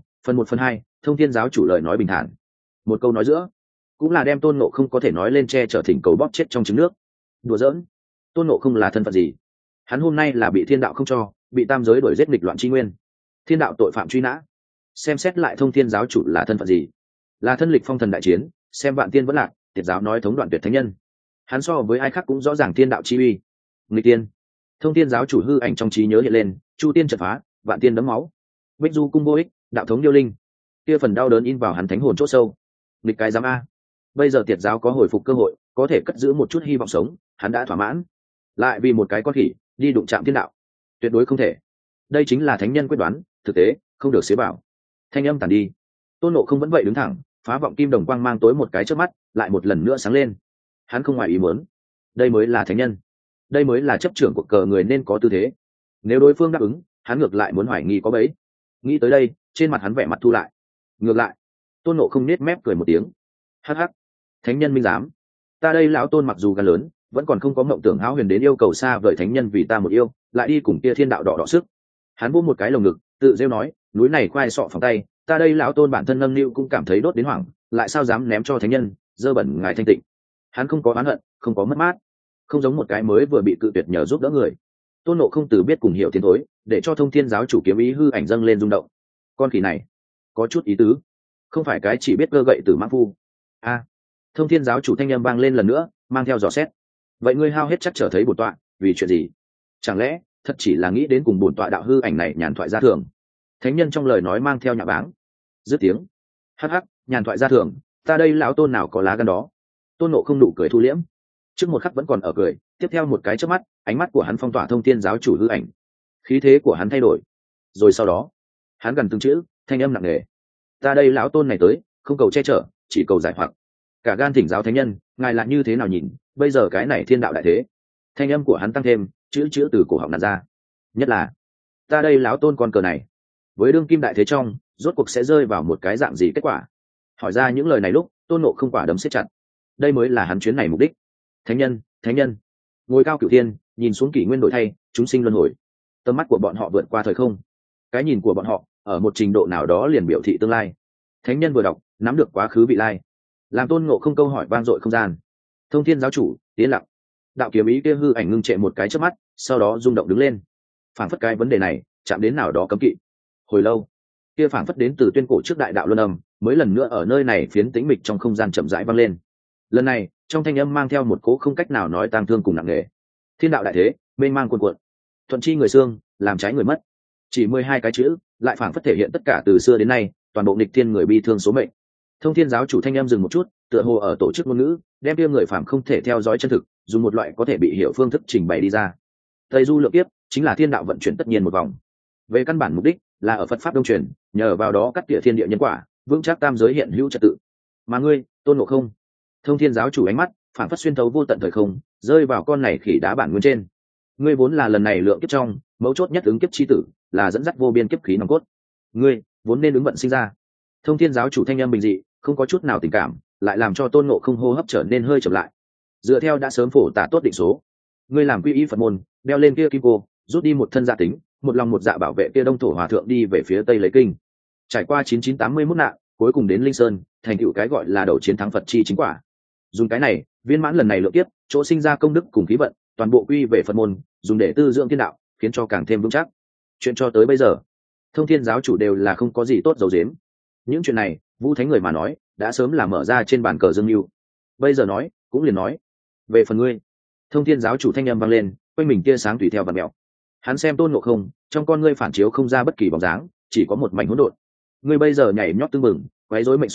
1/2, thông thiên giáo chủ lời nói bình thản. Một câu nói giữa, cũng là đem Tôn Ngộ không có thể nói lên che chở thỉnh cầu bóp chết trong trứng nước. Đùa giỡn, Tôn Ngộ không là thân phận gì? Hắn hôm nay là bị thiên đạo không cho, bị tam giới đuổi giết nghịch loạn chi nguyên, thiên đạo tội phạm truy nã. Xem xét lại thông thiên giáo chủ là thân phận gì? Là thân lịch phong thần đại chiến, xem vạn tiên vẫn lạc, tiệt giáo nói thống đoạn tuyệt thánh nhân. Hắn so với ai khác cũng rõ ràng thiên đạo chi uy. Nghịch tiên, thông thiên giáo chủ hư ảnh trong trí nhớ hiện lên, chu tiên chật phá, vạn tiên đấm máu, bích du cung vô ích, đạo thống điêu linh, kia phần đau đớn in vào hắn thánh hồn chỗ sâu. Nghịch cái giám a. Bây giờ tiệt giáo có hồi phục cơ hội, có thể cất giữ một chút hy vọng sống, hắn đã thỏa mãn. Lại vì một cái con khỉ đi đụng chạm thiên đạo, tuyệt đối không thể. Đây chính là thánh nhân quyết đoán, thực tế không được xế bảo. Thanh âm tàn đi, Tôn Ngộ không vẫn vậy đứng thẳng, phá vọng kim đồng quang mang tối một cái trước mắt, lại một lần nữa sáng lên. Hắn không ngoài ý muốn, đây mới là thánh nhân, đây mới là chấp trưởng của cờ người nên có tư thế. Nếu đối phương đáp ứng, hắn ngược lại muốn hoài nghi có bấy. Nghĩ tới đây, trên mặt hắn vẻ mặt thu lại. Ngược lại, Tôn Ngộ không nết mép cười một tiếng. Hắc hắc, thánh nhân minh giám, ta đây lão Tôn mặc dù gan lớn, vẫn còn không có mộng tưởng hão huyền đến yêu cầu xa vời thánh nhân vì ta một yêu, lại đi cùng kia thiên đạo đỏ sức. Hắn vỗ một cái lồng ngực, tự rêu nói, núi này khoai sọ phòng tay, ta đây lão Tôn bản thân nâng niu cũng cảm thấy đốt đến hoảng, lại sao dám ném cho thánh nhân, dơ bẩn ngài thanh tịnh. Hắn không có oán hận, không có mất mát, không giống một cái mới vừa bị cự tuyệt nhờ giúp đỡ người. Tôn Ngộ không từ biết cùng hiểu tiến thối, để cho thông thiên giáo chủ kiếm ý hư ảnh dâng lên rung động. Con khỉ này có chút ý tứ, không phải cái chỉ biết cơ gậy từ mã phu. A, thông thiên giáo chủ thanh âm vang lên lần nữa, mang theo dò xét. Vậy ngươi hao hết chắc trở thấy bổn tọa vì chuyện gì? Chẳng lẽ thật chỉ là nghĩ đến cùng bổn tọa đạo hư ảnh này nhàn thoại ra thường? Thánh nhân trong lời nói mang theo nhạ báng. Dứt tiếng, hắc hắc, nhàn thoại ra thường, ta đây lão Tôn nào có lá gan đó. Tôn Ngộ không nụ cười thu liễm, trước một khắc vẫn còn ở cười, tiếp theo một cái chớp mắt, ánh mắt của hắn phong tỏa thông thiên giáo chủ hư ảnh, khí thế của hắn thay đổi. Rồi sau đó, hắn gần từng chữ, thanh âm nặng nề. Ta đây lão Tôn này tới, không cầu che chở, chỉ cầu giải hoặc. Cả gan thỉnh giáo thánh nhân, ngài lại như thế nào nhìn, bây giờ cái này thiên đạo đại thế. Thanh âm của hắn tăng thêm, chữ từ cổ họng nặn ra. Nhất là, ta đây lão Tôn con cờ này, với đương kim đại thế trong, rốt cuộc sẽ rơi vào một cái dạng gì kết quả? Hỏi ra những lời này lúc, Tôn Ngộ không quả đấm siết chặt. Đây mới là hắn chuyến này mục đích. Thánh nhân, ngồi cao cửu thiên, nhìn xuống kỷ nguyên đổi thay, chúng sinh luân hồi. Tầm mắt của bọn họ vượt qua thời không, cái nhìn của bọn họ ở một trình độ nào đó liền biểu thị tương lai. Thánh nhân vừa đọc, nắm được quá khứ vị lai, làm Tôn Ngộ không câu hỏi vang dội không gian. Thông thiên giáo chủ yên lặng, đạo kiếm ý kia hư ảnh ngưng trệ một cái trước mắt, sau đó rung động đứng lên, phảng phất cái vấn đề này chạm đến nào đó cấm kỵ. Hồi lâu, kia phảng phất đến từ tuyên cổ trước đại đạo luân âm, mới lần nữa ở nơi này phiến tĩnh mịch trong không gian chậm rãi vang lên. Lần này, trong thanh âm mang theo một cố không cách nào nói tang thương cùng nặng nề. Thiên đạo đại thế, mênh mang cuồn cuộn, thuận chi người xương, làm trái người mất. Chỉ 12 cái chữ, lại phảng phất thể hiện tất cả từ xưa đến nay, toàn bộ nghịch thiên người bi thương số mệnh. Thông thiên giáo chủ thanh âm dừng một chút, tựa hồ ở tổ chức ngôn ngữ, đem kia người phàm không thể theo dõi chân thực, dùng một loại có thể bị hiểu phương thức trình bày đi ra. Tây du lượng kiếp chính là thiên đạo vận chuyển tất nhiên một vòng. Về căn bản mục đích là ở Phật pháp đông truyền, nhờ vào đó cắt tỉa thiên địa nhân quả, vững chắc tam giới hiện hữu trật tự. Mà ngươi, Tôn Ngộ không, thông thiên giáo chủ ánh mắt phảng phất xuyên thấu vô tận thời không, rơi vào con này khỉ đá bản nguyên trên. Ngươi vốn là lần này lượng kiếp trong mấu chốt nhất ứng kiếp chi tử, là dẫn dắt vô biên kiếp khí nòng cốt. Ngươi vốn nên ứng vận sinh ra. Thông thiên giáo chủ thanh âm bình dị, không có chút nào tình cảm, lại làm cho Tôn Ngộ không hô hấp trở nên hơi chậm lại. Dựa theo đã sớm phổ tả tốt định số, ngươi làm quy y Phật môn, đeo lên kia kim cô, rút đi một thân gia tính, một lòng một dạ bảo vệ kia Đông Thổ Hòa thượng đi về phía Tây lấy kinh. Trải qua 9981 nạn, cuối cùng đến Linh Sơn, thành tựu cái gọi là đầu chiến thắng Phật chi chính quả. Dùng cái này viên mãn lần này lượng kiếp, chỗ sinh ra công đức cùng khí vận, toàn bộ quy về Phật môn, dùng để tư dưỡng thiên đạo, khiến cho càng thêm vững chắc. Chuyện cho tới bây giờ, thông thiên giáo chủ đều là không có gì tốt giấu giếm. Những chuyện này, Vũ Thánh người mà nói, đã sớm là mở ra trên bàn cờ dương lưu. Bây giờ nói, cũng liền nói. Về phần ngươi, thông thiên giáo chủ thanh âm vang lên, quanh mình tia sáng tùy theo vặn mèo. Hắn xem Tôn Ngộ không, trong con ngươi phản chiếu không ra bất kỳ bóng dáng, chỉ có một mảnh hỗn độn. Ngươi bây giờ nhảy nhót tương mừng, quấy rối mệnh số,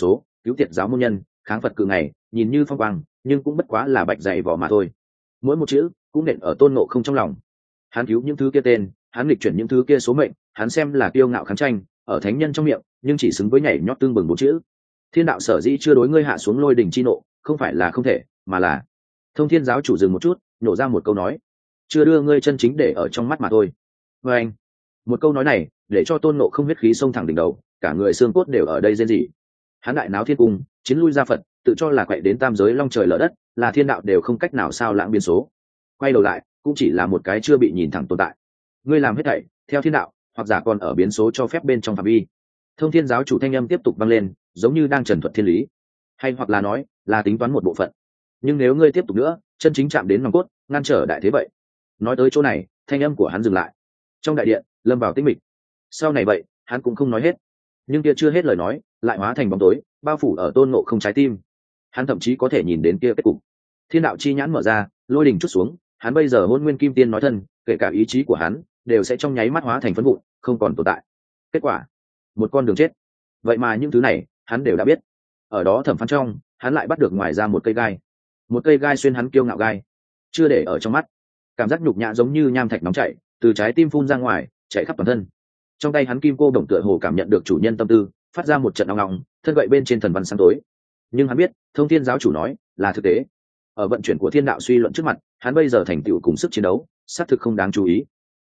cứu tiệt giáo môn nhân, kháng Phật cự ngày, nhìn như phong quang, nhưng cũng bất quá là bạch dày vỏ mà thôi. Mỗi một chữ cũng nện ở Tôn Ngộ Không trong lòng. Hắn cứu những thứ kia tên, hắn nghịch chuyển những thứ kia số mệnh, hắn xem là kiêu ngạo kháng tranh, ở thánh nhân trong miệng, nhưng chỉ xứng với nhảy nhót tương bừng bốn chữ. Thiên đạo sở dĩ chưa đối ngươi hạ xuống lôi đỉnh chi nộ, không phải là không thể, mà là Thông Thiên giáo chủ dừng một chút, nhổ ra một câu nói, chưa đưa ngươi chân chính để ở trong mắt mà thôi. Và anh, một câu nói này để cho Tôn Ngộ Không huyết khí xông thẳng đỉnh đầu, cả người xương cốt đều ở đây rên rỉ. Hắn đại náo thiên cung, chiến lui ra Phật, tự cho là quậy đến tam giới long trời lở đất, là thiên đạo đều không cách nào sao lãng biến số. Quay đầu lại, cũng chỉ là một cái chưa bị nhìn thẳng tồn tại. Ngươi làm hết thảy theo thiên đạo, hoặc giả còn ở biến số cho phép bên trong phạm vi. Thông Thiên giáo chủ thanh âm tiếp tục vang lên, giống như đang trần thuật thiên lý, hay hoặc là nói là tính toán một bộ phận. Nhưng nếu ngươi tiếp tục nữa, chân chính chạm đến nòng cốt, ngăn trở đại thế vậy. Nói tới chỗ này, thanh âm của hắn dừng lại. Trong đại điện lâm vào tĩnh mịch. Sau này vậy, hắn cũng không nói hết. Nhưng kia chưa hết lời nói, lại hóa thành bóng tối, bao phủ ở Tôn Ngộ Không trái tim. Hắn thậm chí có thể nhìn đến kia kết cục. Thiên đạo chi nhãn mở ra, lôi đỉnh chút xuống, hắn bây giờ Hôn Nguyên Kim Tiên nói thân, kể cả ý chí của hắn, đều sẽ trong nháy mắt hóa thành phấn vụn, không còn tồn tại. Kết quả, một con đường chết. Vậy mà những thứ này, hắn đều đã biết. Ở đó thẩm phán trong, hắn lại bắt được ngoài ra một cây gai. Một cây gai xuyên hắn kiêu ngạo gai, chưa để ở trong mắt. Cảm giác nhục nhã giống như nham thạch nóng chảy, từ trái tim phun ra ngoài, chạy khắp toàn thân. Trong tay hắn kim cô đồng tựa hồ cảm nhận được chủ nhân tâm tư, phát ra một trận ong ong, thân gậy bên trên thần văn sáng tối. Nhưng hắn biết, Thông Thiên giáo chủ nói là thực tế. Ở vận chuyển của thiên đạo suy luận trước mặt, hắn bây giờ thành tựu cùng sức chiến đấu, xác thực không đáng chú ý.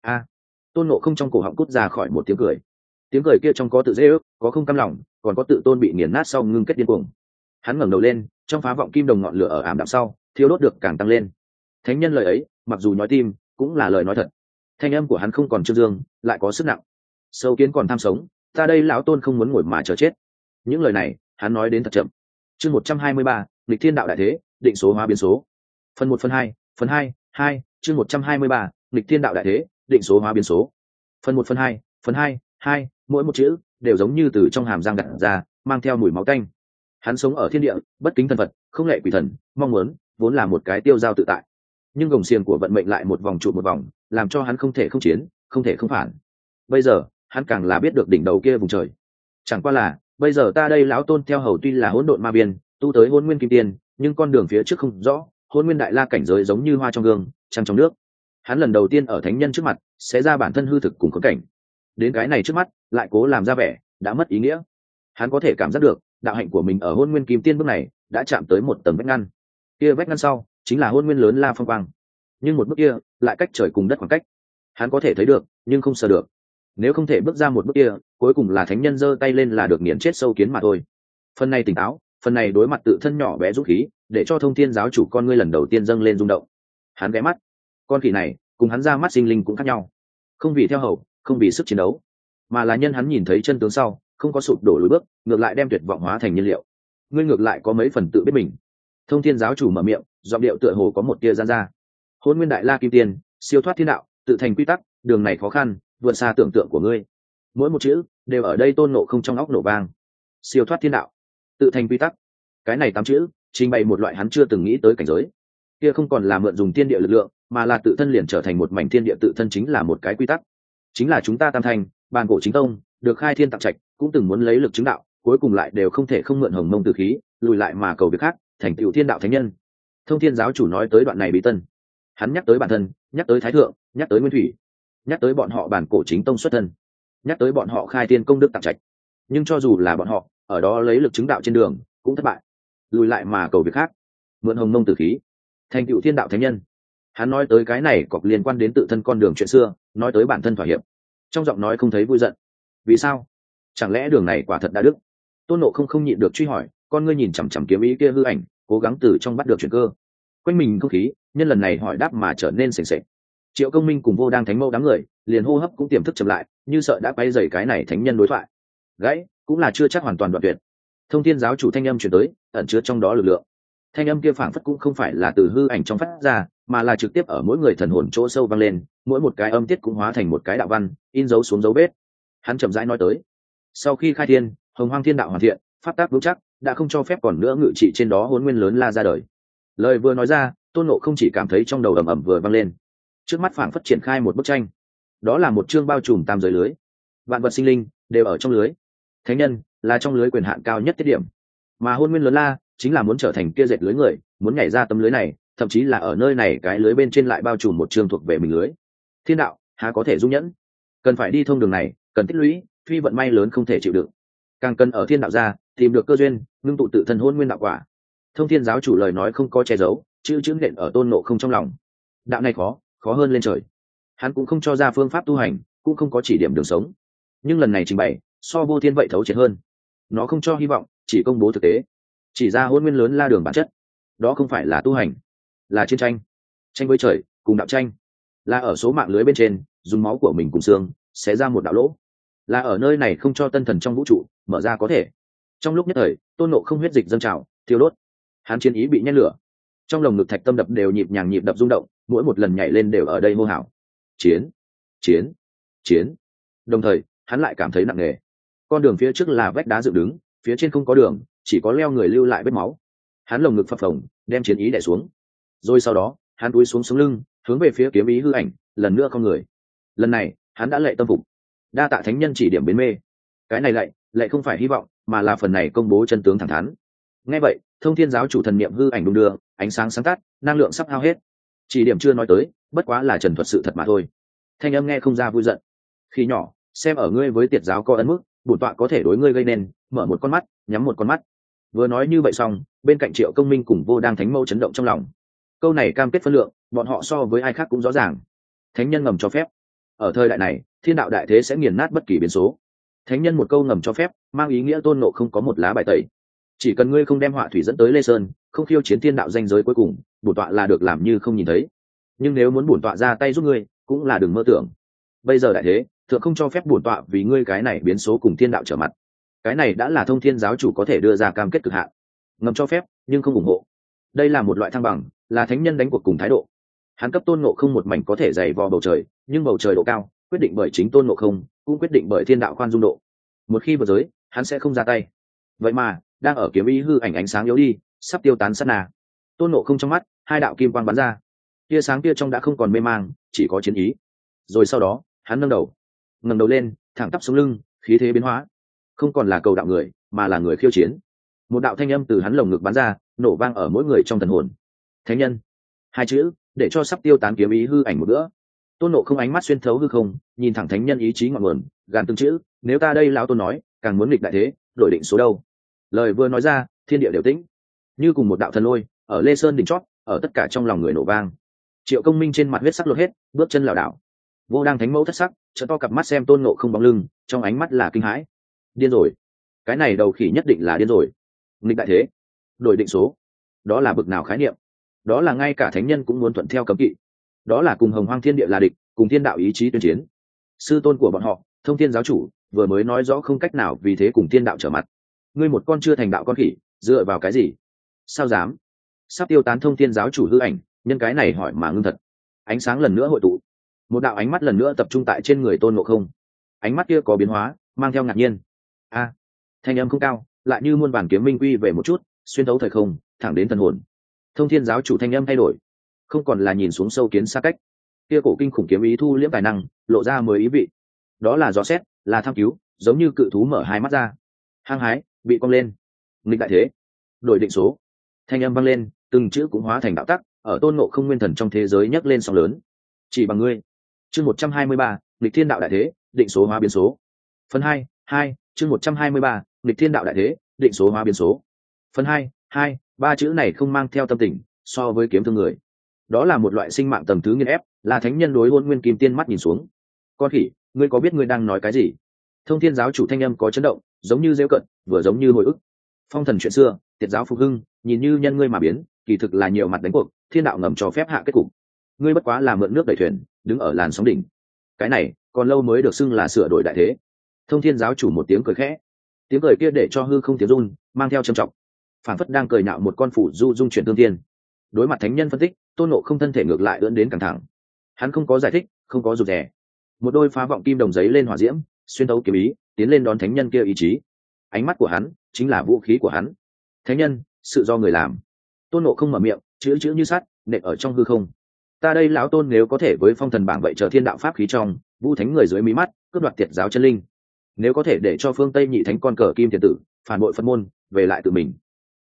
Tôn Ngộ Không trong cổ họng cút ra khỏi một tiếng cười. Tiếng cười kia trong có tự dễ ước, có không cam lòng, còn có tự tôn bị nghiền nát sau ngưng kết điên cuồng. Hắn ngẩng đầu lên, trong phá vọng kim đồng ngọn lửa ở ảm đạm sau, thiêu đốt được càng tăng lên. Thánh nhân lời ấy, mặc dù nói tim, cũng là lời nói thật. Thanh âm của hắn không còn trương dương, lại có sức nặng. Sâu kiến còn tham sống, ta đây lão Tôn không muốn ngồi mà chờ chết. Những lời này, hắn nói đến thật chậm. Chương 123, nghịch thiên đạo đại thế, định số hóa biến số. Phần 1 phần 2, phần 2, chương 123, nghịch thiên đạo đại thế, định số hóa biến số. Phần 1 phần 2, mỗi một chữ đều giống như từ trong hàm răng gặt ra, mang theo mùi máu tanh. Hắn sống ở thiên địa, bất kính thần Phật, không lệ quỷ thần, mong muốn vốn là một cái tiêu dao tự tại. Nhưng gồng xiềng của vận mệnh lại một vòng trụ một vòng, làm cho hắn không thể không chiến, không thể không phản. Bây giờ, hắn càng là biết được đỉnh đầu kia vùng trời. Chẳng qua là, bây giờ ta đây lão Tôn theo hầu tuy là hỗn độn ma biên, tu tới Hôn Nguyên Kim Tiên, nhưng con đường phía trước không rõ, Hôn Nguyên Đại La cảnh giới giống như hoa trong gương, trăng trong nước. Hắn lần đầu tiên ở thánh nhân trước mặt, sẽ ra bản thân hư thực cùng khốn cảnh. Đến cái này trước mắt, lại cố làm ra vẻ, đã mất ý nghĩa. Hắn có thể cảm giác được, đạo hạnh của mình ở Hôn Nguyên Kim Tiên bước này đã chạm tới một tầng vách ngăn. Kia vách ngăn sau, chính là Hôn Nguyên lớn La phong quang. Nhưng một bước kia, lại cách trời cùng đất khoảng cách. Hắn có thể thấy được, nhưng không sờ được. Nếu không thể bước ra một bước kia, cuối cùng là thánh nhân giơ tay lên là được nghiền chết sâu kiến mà thôi. Phần này tỉnh táo, phần này đối mặt tự thân nhỏ bé dũng khí, để cho Thông Thiên giáo chủ con ngươi lần đầu tiên dâng lên rung động. Hắn ghé mắt, con khỉ này cùng hắn ra mắt sinh linh cũng khác nhau, không vì theo hầu, không vì sức chiến đấu, mà là nhân hắn nhìn thấy chân tướng sau, không có sụp đổ lùi bước, ngược lại đem tuyệt vọng hóa thành nhiên liệu. Ngươi ngược lại có mấy phần tự biết mình. Thông Thiên giáo chủ mở miệng, giọng điệu tựa hồ có một tia gian ra. Hôn Nguyên Đại La Kim Tiên, siêu thoát thiên đạo, tự thành quy tắc, đường này khó khăn, vượt xa tưởng tượng của ngươi. Mỗi một chữ đều ở đây Tôn Ngộ Không trong óc nổ vang. Siêu thoát thiên đạo, tự thành quy tắc, cái này 8 chữ trình bày một loại hắn chưa từng nghĩ tới cảnh giới. Kia không còn là mượn dùng thiên địa lực lượng, mà là tự thân liền trở thành một mảnh thiên địa, tự thân chính là một cái quy tắc. Chính là chúng ta Tam Thanh, bàn cổ chính tông, được khai thiên tặng trạch, cũng từng muốn lấy lực chứng đạo, cuối cùng lại đều không thể không mượn hồng mông tử khí, lùi lại mà cầu việc khác, thành tựu thiên đạo thánh nhân. Thông Thiên giáo chủ nói tới đoạn này bí tân. Hắn nhắc tới bản thân, nhắc tới thái thượng, nhắc tới nguyên thủy, nhắc tới bọn họ bản cổ chính tông xuất thân, nhắc tới bọn họ khai thiên công đức tặng trạch. Nhưng cho dù là bọn họ ở đó lấy lực chứng đạo trên đường, cũng thất bại, lùi lại mà cầu việc khác, mượn hồng mông tử khí, thành tựu thiên đạo thánh nhân. Hắn nói tới cái này cọc liên quan đến tự thân con đường chuyện xưa, nói tới bản thân thỏa hiệp, trong giọng nói không thấy vui giận. Vì sao? Chẳng lẽ đường này quả thật đã đức? Tôn Ngộ không nhịn được truy hỏi, con ngươi nhìn chằm chằm kiếm ý kia hư ảnh, cố gắng từ trong bắt được chuyển cơ. Quanh mình không khí nhân lần này hỏi đáp mà trở nên sền sệt. Triệu Công Minh cùng Vô Đang Thánh Mẫu đám người liền hô hấp cũng tiềm thức chậm lại, như sợ đã quay dày cái này thánh nhân đối thoại. Gãy cũng là chưa chắc hoàn toàn đoạn tuyệt. Thông Thiên giáo chủ thanh âm truyền tới, ẩn chứa trong đó lực lượng. Thanh âm kia phảng phất cũng không phải là từ hư ảnh trong phát ra, mà là trực tiếp ở mỗi người thần hồn chỗ sâu vang lên, mỗi một cái âm tiết cũng hóa thành một cái đạo văn, in dấu xuống dấu vết. Hắn chậm rãi nói tới: sau khi khai thiên, hồng hoang thiên đạo hoàn thiện, pháp tác vững chắc, đã không cho phép còn nữa ngự trị trên đó Hôn Nguyên lớn La ra đời. Lời vừa nói ra, Tôn Ngộ không chỉ cảm thấy trong đầu ầm ầm vừa vang lên, trước mắt phảng phất triển khai một bức tranh. Đó là một chương bao trùm tam giới lưới, vạn vật sinh linh đều ở trong lưới. Thánh nhân là trong lưới quyền hạn cao nhất tiết điểm, mà hôn nguyên lớn la chính là muốn trở thành kia dệt lưới người, muốn nhảy ra tấm lưới này, thậm chí là ở nơi này cái lưới bên trên lại bao trùm một trường thuộc về mình lưới. Thiên đạo há có thể dung nhẫn, cần phải đi thông đường này, cần tích lũy, phi vận may lớn không thể chịu đựng, càng cần ở thiên đạo ra tìm được cơ duyên, ngưng tụ tự thân hôn nguyên đạo quả. Thông thiên giáo chủ lời nói không có che giấu, chữ chữ nện ở Tôn Ngộ Không trong lòng. Đạo này khó hơn lên trời. Hắn cũng không cho ra phương pháp tu hành, cũng không có chỉ điểm đường sống, nhưng lần này trình bày so vô thiên vậy thấu triệt hơn. Nó không cho hy vọng, chỉ công bố thực tế, chỉ ra hôn nguyên lớn la đường bản chất. Đó không phải là tu hành, là chiến tranh, tranh với trời cùng đạo tranh, là ở số mạng lưới bên trên dùng máu của mình cùng xương xé ra một đạo lỗ, là ở nơi này không cho tân thần trong vũ trụ mở ra có thể. Trong lúc nhất thời, Tôn Ngộ Không huyết dịch dâng trào thiêu đốt, hắn chiến ý bị nhét lửa, trong lồng ngực thạch tâm đập đều nhịp nhàng nhịp đập rung động, mỗi một lần nhảy lên đều ở đây hô hào chiến chiến chiến. Đồng thời hắn lại cảm thấy nặng nề. Con đường phía trước là vách đá dựng đứng, phía trên không có đường, chỉ có leo người lưu lại vết máu. Hắn lồng ngực phập phồng, đem chiến ý đè xuống, rồi sau đó hắn cúi xuống sống lưng, hướng về phía kiếm ý hư ảnh, lần nữa con người. Lần này hắn đã lệ tâm phục, đa tạ thánh nhân chỉ điểm bến mê. Cái này lại không phải hy vọng, mà là phần này công bố chân tướng thẳng thắn. Nghe vậy, thông thiên giáo chủ thần niệm hư ảnh đung đưa, ánh sáng sáng tắt, năng lượng sắp hao hết. Chỉ điểm chưa nói tới, bất quá là trần thuật sự thật mà thôi. Thanh âm nghe không ra vui giận. Khi nhỏ, xem ở ngươi với tiệt giáo có ấn mức, bổn tọa có thể đối ngươi gây nên, mở một con mắt, nhắm một con mắt. Vừa nói như vậy xong, bên cạnh Triệu Công Minh cùng Vô Đang Thánh Mẫu chấn động trong lòng. Câu này cam kết phân lượng, bọn họ so với ai khác cũng rõ ràng. Thánh nhân ngầm cho phép, ở thời đại này, thiên đạo đại thế sẽ nghiền nát bất kỳ biến số. Thánh nhân một câu ngầm cho phép, mang ý nghĩa Tôn Ngộ Không có một lá bài tẩy. Chỉ cần ngươi không đem họa thủy dẫn tới Lê Sơn, không khiêu chiến thiên đạo danh giới cuối cùng, bổn tọa là được làm như không nhìn thấy. Nhưng nếu muốn bổn tọa ra tay giúp ngươi, cũng là đừng mơ tưởng. Bây giờ đại thế, thượng không cho phép bổn tọa vì ngươi cái này biến số cùng thiên đạo trở mặt. Cái này đã là thông thiên giáo chủ có thể đưa ra cam kết cực hạn. Ngầm cho phép, nhưng không ủng hộ. Đây là một loại thăng bằng, là thánh nhân đánh cuộc cùng thái độ. Hắn cấp Tôn Ngộ Không một mảnh có thể dày vò bầu trời, nhưng bầu trời độ cao quyết định bởi chính Tôn Ngộ Không, cũng quyết định bởi thiên đạo khoan dung độ. Một khi vượt giới, hắn sẽ không ra tay. Vậy mà đang ở kiếm ý hư ảnh ánh sáng yếu đi, sắp tiêu tán sát na, Tôn Ngộ Không trong mắt hai đạo kim quang bắn ra, tia sáng kia trong đã không còn mê mang, chỉ có chiến ý. Rồi sau đó hắn ngẩng đầu lên, thẳng tắp xuống lưng, khí thế biến hóa, không còn là cầu đạo người, mà là người khiêu chiến. Một đạo thanh âm từ hắn lồng ngực bắn ra, nổ vang ở mỗi người trong thần hồn. Thánh nhân, hai chữ để cho sắp tiêu tán kiếm ý hư ảnh một bữa. Tôn Ngộ Không ánh mắt xuyên thấu hư không, nhìn thẳng thánh nhân ý chí ngọn nguồn, gàn từng chữ, nếu ta đây lão tôn nói, càng muốn nghịch đại thế, đổi định số đâu. Lời vừa nói ra, thiên địa đều tĩnh, như cùng một đạo thần lôi ở Lê Sơn đỉnh chót, ở tất cả trong lòng người nổ vang. Triệu Công Minh trên mặt huyết sắc lột hết, bước chân lảo đảo. Vô Đang Thánh Mẫu thất sắc, trợ to cặp mắt xem Tôn Ngộ Không bóng lưng, trong ánh mắt là kinh hãi. Điên rồi, cái này đầu khỉ nhất định là điên rồi. Nghịch đại thế, đổi định số, đó là bực nào khái niệm? Đó là ngay cả thánh nhân cũng muốn thuận theo cấm kỵ. Đó là cùng hồng hoang thiên địa là địch, cùng thiên đạo ý chí tuyên chiến. Sư tôn của bọn họ, Thông Thiên giáo chủ, vừa mới nói rõ không cách nào vì thế cùng thiên đạo trở mặt. Ngươi một con chưa thành đạo con khỉ, dựa vào cái gì? Sao dám? Sắp tiêu tán Thông Thiên giáo chủ hư ảnh, nhân cái này hỏi mà ngưng thật. Ánh sáng lần nữa hội tụ, một đạo ánh mắt lần nữa tập trung tại trên người Tôn Ngộ Không. Ánh mắt kia có biến hóa, mang theo ngạc nhiên. A, thanh âm không cao, lại như muôn bản kiếm minh quy về một chút, xuyên thấu thời không, thẳng đến thần hồn. Thông Thiên giáo chủ thanh âm thay đổi, không còn là nhìn xuống sâu kiến xa cách. Kia cổ kinh khủng kiếm ý thu liễm tài năng, lộ ra mới ý vị. Đó là dò xét, là tham cứu, giống như cự thú mở hai mắt ra. Hăng hái, bị cong lên. Nghịch đại thế, đổi định số. Thanh âm vang lên, từng chữ cũng hóa thành đạo tắc, ở Tôn Ngộ Không nguyên thần trong thế giới nhấc lên sóng lớn. Chỉ bằng ngươi. Chương 123, nghịch thiên đạo đại thế, định số hóa biến số. Phần 2, chương 123, nghịch thiên đạo đại thế, định số hóa biến số. Phần 2, ba chữ này không mang theo tâm tình, so với kiếm thương người. Đó là một loại sinh mạng tầm thứ nghiên ép, là thánh nhân đối Hôn Nguyên Kim Tiên mắt nhìn xuống. Con khỉ, ngươi có biết ngươi đang nói cái gì? Thông Thiên giáo chủ thanh âm có chấn động, giống như giễu cận, vừa giống như hồi ức. Phong thần chuyện xưa, tiệt giáo phục hưng, nhìn như nhân ngươi mà biến, kỳ thực là nhiều mặt đánh cuộc, thiên đạo ngầm cho phép hạ kết cục. Ngươi bất quá là mượn nước đẩy thuyền, đứng ở làn sóng đỉnh. Cái này, còn lâu mới được xưng là sửa đổi đại thế. Thông Thiên giáo chủ một tiếng cười khẽ, tiếng cười kia để cho hư không tiếng run, mang theo trầm trọng, phản phất đang cười nhạo một con phủ du dung chuyển tương tiên. Đối mặt thánh nhân phân tích, Tôn Ngộ Không thân thể ngược lại ưỡn đến căng thẳng. Hắn không có giải thích, không có rụt rè. Một đôi phá vọng kim đồng giấy lên hỏa diễm, xuyên thấu kiếm ý, tiến lên đón thánh nhân kia ý chí. Ánh mắt của hắn chính là vũ khí của hắn. Thánh nhân, sự do người làm. Tôn Ngộ Không mở miệng, chữ chữ như sắt, nện ở trong hư không. Ta đây lão tôn nếu có thể với phong thần bảng vậy chờ thiên đạo pháp khí trong, vũ thánh người dưới mí mắt, cướp đoạt tiệt giáo chân linh. Nếu có thể để cho phương Tây nhị thánh con cờ kim tiền tử, phản bội Phật môn, về lại tự mình.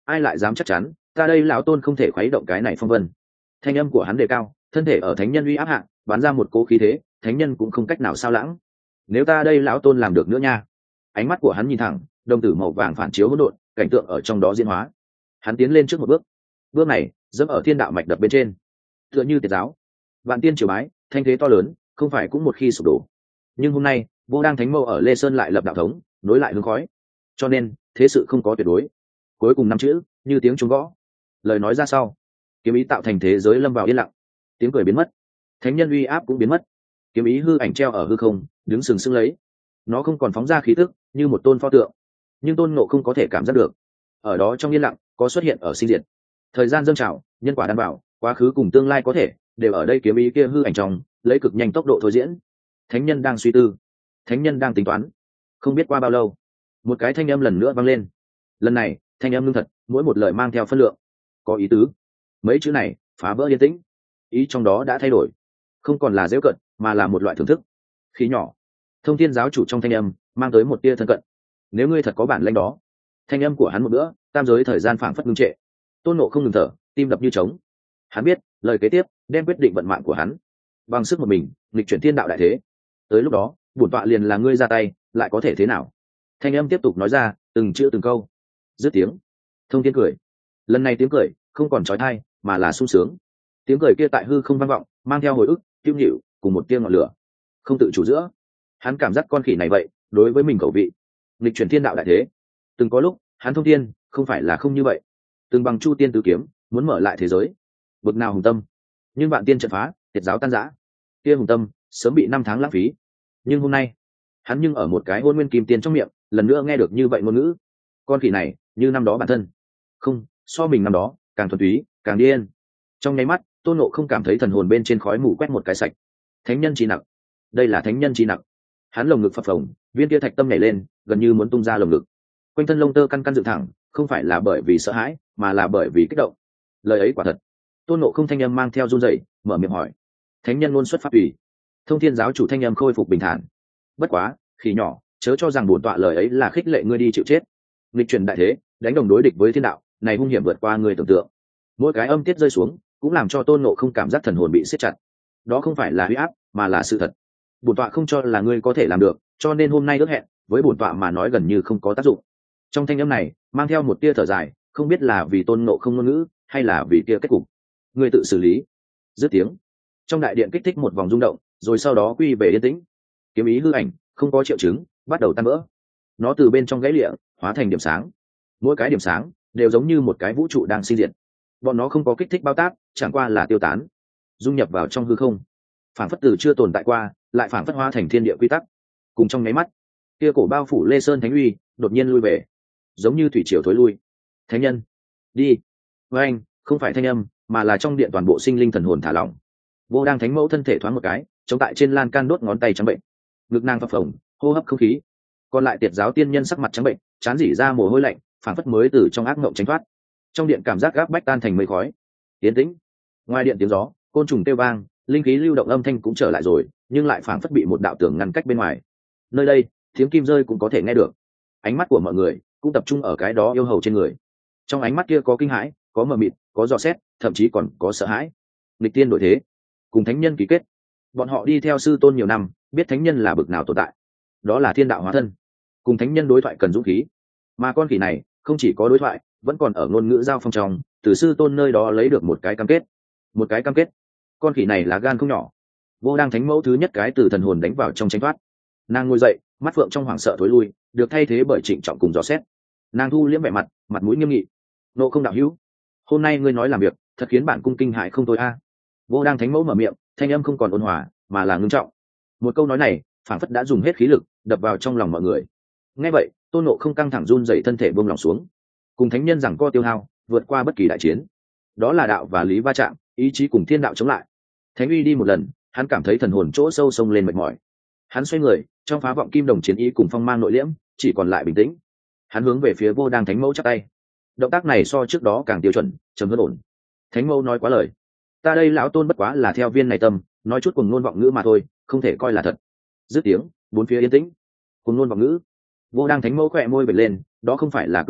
ai lại dám chắc chắn ta đây lão tôn không thể khuấy động cái này phong vân. Thanh âm của hắn đề cao, thân thể ở thánh nhân uy áp hạ bắn ra một cố khí thế, thánh nhân cũng không cách nào sao lãng. Nếu ta đây lão tôn làm được nữa nha. Ánh mắt của hắn nhìn thẳng, đồng tử màu vàng phản chiếu hỗn độn, cảnh tượng ở trong đó diễn hóa. Hắn tiến lên trước một bước, bước này dẫm ở thiên đạo mạch đập bên trên, tựa như tiệt giáo vạn tiên triều bái, thanh thế to lớn, không phải cũng một khi sụp đổ. Nhưng hôm nay vô đang thánh mâu ở Lê Sơn lại lập đạo thống, nối lại hướng khói, cho nên thế sự không có tuyệt đối. Cuối cùng năm chữ như tiếng chuông gõ, lời nói ra sau, kiếm ý tạo thành thế giới lâm vào yên lặng, tiếng cười biến mất, thánh nhân uy áp cũng biến mất, kiếm ý hư ảnh treo ở hư không, đứng sừng sững lấy. Nó không còn phóng ra khí tức như một tôn pho tượng, nhưng Tôn Ngộ không có thể cảm giác được, ở đó trong yên lặng có xuất hiện ở sinh diệt, thời gian dâng trào, nhân quả đảm bảo, quá khứ cùng tương lai có thể đều ở đây kiếm ý kia hư ảnh trong lấy cực nhanh tốc độ thôi diễn. Thánh nhân đang suy tư, thánh nhân đang tính toán. Không biết qua bao lâu, một cái thanh âm lần nữa vang lên. Lần này thanh âm ngưng thật, mỗi một lời mang theo phân lượng, có ý tứ. Mấy chữ này phá vỡ yên tĩnh, ý trong đó đã thay đổi, không còn là giễu cận mà là một loại thưởng thức. Khí nhỏ, Thông Thiên giáo chủ trong thanh âm mang tới một tia thân cận. Nếu ngươi thật có bản lĩnh đó. Thanh âm của hắn một bữa, tam giới thời gian phảng phất ngưng trệ. Tôn Ngộ không ngừng thở, tim đập như trống. Hắn biết lời kế tiếp đem quyết định vận mạng của hắn. Bằng sức một mình nghịch chuyển thiên đạo đại thế, tới lúc đó bổn tọa liền là ngươi ra tay, lại có thể thế nào? Thanh âm tiếp tục nói ra, từng chữ từng câu. Dứt tiếng, Thông Thiên cười. Lần này tiếng cười không còn trói thai, mà là sung sướng. Tiếng cười kia tại hư không vang vọng, mang theo hồi ức, kiêu nhịu, cùng một tia ngọn lửa, không tự chủ giữa. Hắn cảm giác con khỉ này vậy, đối với mình khẩu vị. Nghịch chuyển thiên đạo đại thế, từng có lúc hắn Thông Thiên không phải là không như vậy, từng bằng chu tiên tứ kiếm muốn mở lại thế giới. Bực nào hùng tâm, nhưng vạn tiên trận phá, tiệt giáo tan rã, kia hùng tâm sớm bị năm tháng lãng phí. Nhưng hôm nay hắn nhưng ở một cái hôn nguyên kim tiên trong miệng lần nữa nghe được như vậy ngôn ngữ. Con khỉ này như năm đó bản thân, không so mình năm đó càng thuần túy, càng điên. Trong nháy mắt Tôn Ngộ không cảm thấy thần hồn bên trên khói mù quét một cái sạch. Thánh nhân chi nặng, đây là thánh nhân chi nặng. Hắn lồng ngực phập phồng, viên kia thạch tâm nhảy lên, gần như muốn tung ra lồng ngực. Quanh thân lông tơ căn căn dựng thẳng, không phải là bởi vì sợ hãi, mà là bởi vì kích động. Lời ấy quả thật. Tôn Ngộ không thanh âm mang theo run rẩy, mở miệng hỏi. Thánh nhân luôn xuất pháp ủy. Thông Thiên giáo chủ thanh âm khôi phục bình thản. Bất quá, khỉ nhỏ, chớ cho rằng bổn tọa lời ấy là khích lệ ngươi đi chịu chết. Nghịch chuyển đại thế, đánh đồng đối địch với thiên đạo, này hung hiểm vượt qua người tưởng tượng. Mỗi cái âm tiết rơi xuống, cũng làm cho Tôn Ngộ không cảm giác thần hồn bị siết chặt. Đó không phải là huy áp, mà là sự thật. Bổn tọa không cho là ngươi có thể làm được, cho nên hôm nay ước hẹn với bổn tọa mà nói gần như không có tác dụng. Trong thanh âm này mang theo một tia thở dài, không biết là vì Tôn Ngộ không ngôn ngữ, hay là vì tia kết cục. Ngươi tự xử lý. Dứt tiếng, trong đại điện kích thích một vòng rung động, rồi sau đó quy về yên tĩnh. Kiếm ý hư ảnh không có triệu chứng, bắt đầu tan vỡ. Nó từ bên trong gãy lịa hóa thành điểm sáng. Mỗi cái điểm sáng đều giống như một cái vũ trụ đang sinh diệt. Bọn nó không có kích thích bao tác, chẳng qua là tiêu tán, dung nhập vào trong hư không, phản phất từ chưa tồn tại qua, lại phản phất hóa thành thiên địa quy tắc. Cùng trong nháy mắt, kia cổ bao phủ Lê Sơn thánh uy đột nhiên lui về, giống như thủy triều thối lui. Thánh nhân đi. Với anh không phải thanh âm, mà là trong điện toàn bộ sinh linh thần hồn thả lỏng. Vô đang thánh mẫu thân thể thoáng một cái, chống tại trên lan can đốt ngón tay trắng bệnh, ngực nàng phập phồng, hô hấp không khí. Còn lại tiệt giáo tiên nhân sắc mặt trắng bệnh, chán rỉ ra mồ hôi lạnh, phản phất mới từ trong ác mộng tránh thoát. Trong điện cảm giác gáp bách tan thành mây khói. Yên tĩnh. Ngoài điện tiếng gió, côn trùng kêu vang, linh khí lưu động âm thanh cũng trở lại rồi, nhưng lại phản phất bị một đạo tường ngăn cách bên ngoài. Nơi đây tiếng kim rơi cũng có thể nghe được. Ánh mắt của mọi người cũng tập trung ở cái đó yêu hầu trên người. Trong ánh mắt kia có kinh hãi, có mờ mịt, có dò xét, thậm chí còn có sợ hãi. Nghịch tiên đổi thế, cùng thánh nhân ký kết. Bọn họ đi theo sư tôn nhiều năm, biết thánh nhân là bực nào tồn tại. Đó là thiên đạo hóa thân. Cùng thánh nhân đối thoại cần dũng khí, mà con khỉ này không chỉ có đối thoại, vẫn còn ở ngôn ngữ giao phong trong, từ sư tôn nơi đó lấy được một cái cam kết. Một cái cam kết. Con khỉ này là gan không nhỏ. Vô đang thánh mẫu thứ nhất cái từ thần hồn đánh vào trong tránh thoát. Nàng ngồi dậy, mắt phượng trong hoảng sợ thối lui, được thay thế bởi trịnh trọng cùng dò xét. Nàng thu liễm vẻ mặt, mặt mũi nghiêm nghị. Nộ không đạo hữu, hôm nay ngươi nói làm việc thật khiến bản cung kinh hại không thôi a. Vô đang thánh mẫu mở miệng, thanh âm không còn ôn hòa, mà là ngưng trọng. Một câu nói này phảng phất đã dùng hết khí lực đập vào trong lòng mọi người. Nghe vậy Tôn Ngộ không căng thẳng run dậy, thân thể buông lỏng xuống. Cùng thánh nhân rằng co tiêu hao, vượt qua bất kỳ đại chiến. Đó là đạo và lý va chạm, ý chí cùng thiên đạo chống lại. Thánh uy đi một lần, hắn cảm thấy thần hồn chỗ sâu sông lên mệt mỏi. Hắn xoay người, trong phá vọng kim đồng chiến ý cùng phong mang nội liễm, chỉ còn lại bình tĩnh. Hắn hướng về phía Vô đang thánh mẫu chắp tay. Động tác này so trước đó càng tiêu chuẩn, trầm hơn ổn. Thánh mẫu nói quá lời, ta đây lão tôn bất quá là theo viên này tâm, nói chút cùng ngôn vọng ngữ mà thôi, không thể coi là thật. Dứt tiếng, bốn phía yên tĩnh. Cùng ngôn vọng ngữ. Vô đang thánh mẫu khỏe môi vệt lên, đó không phải là cười nhạo,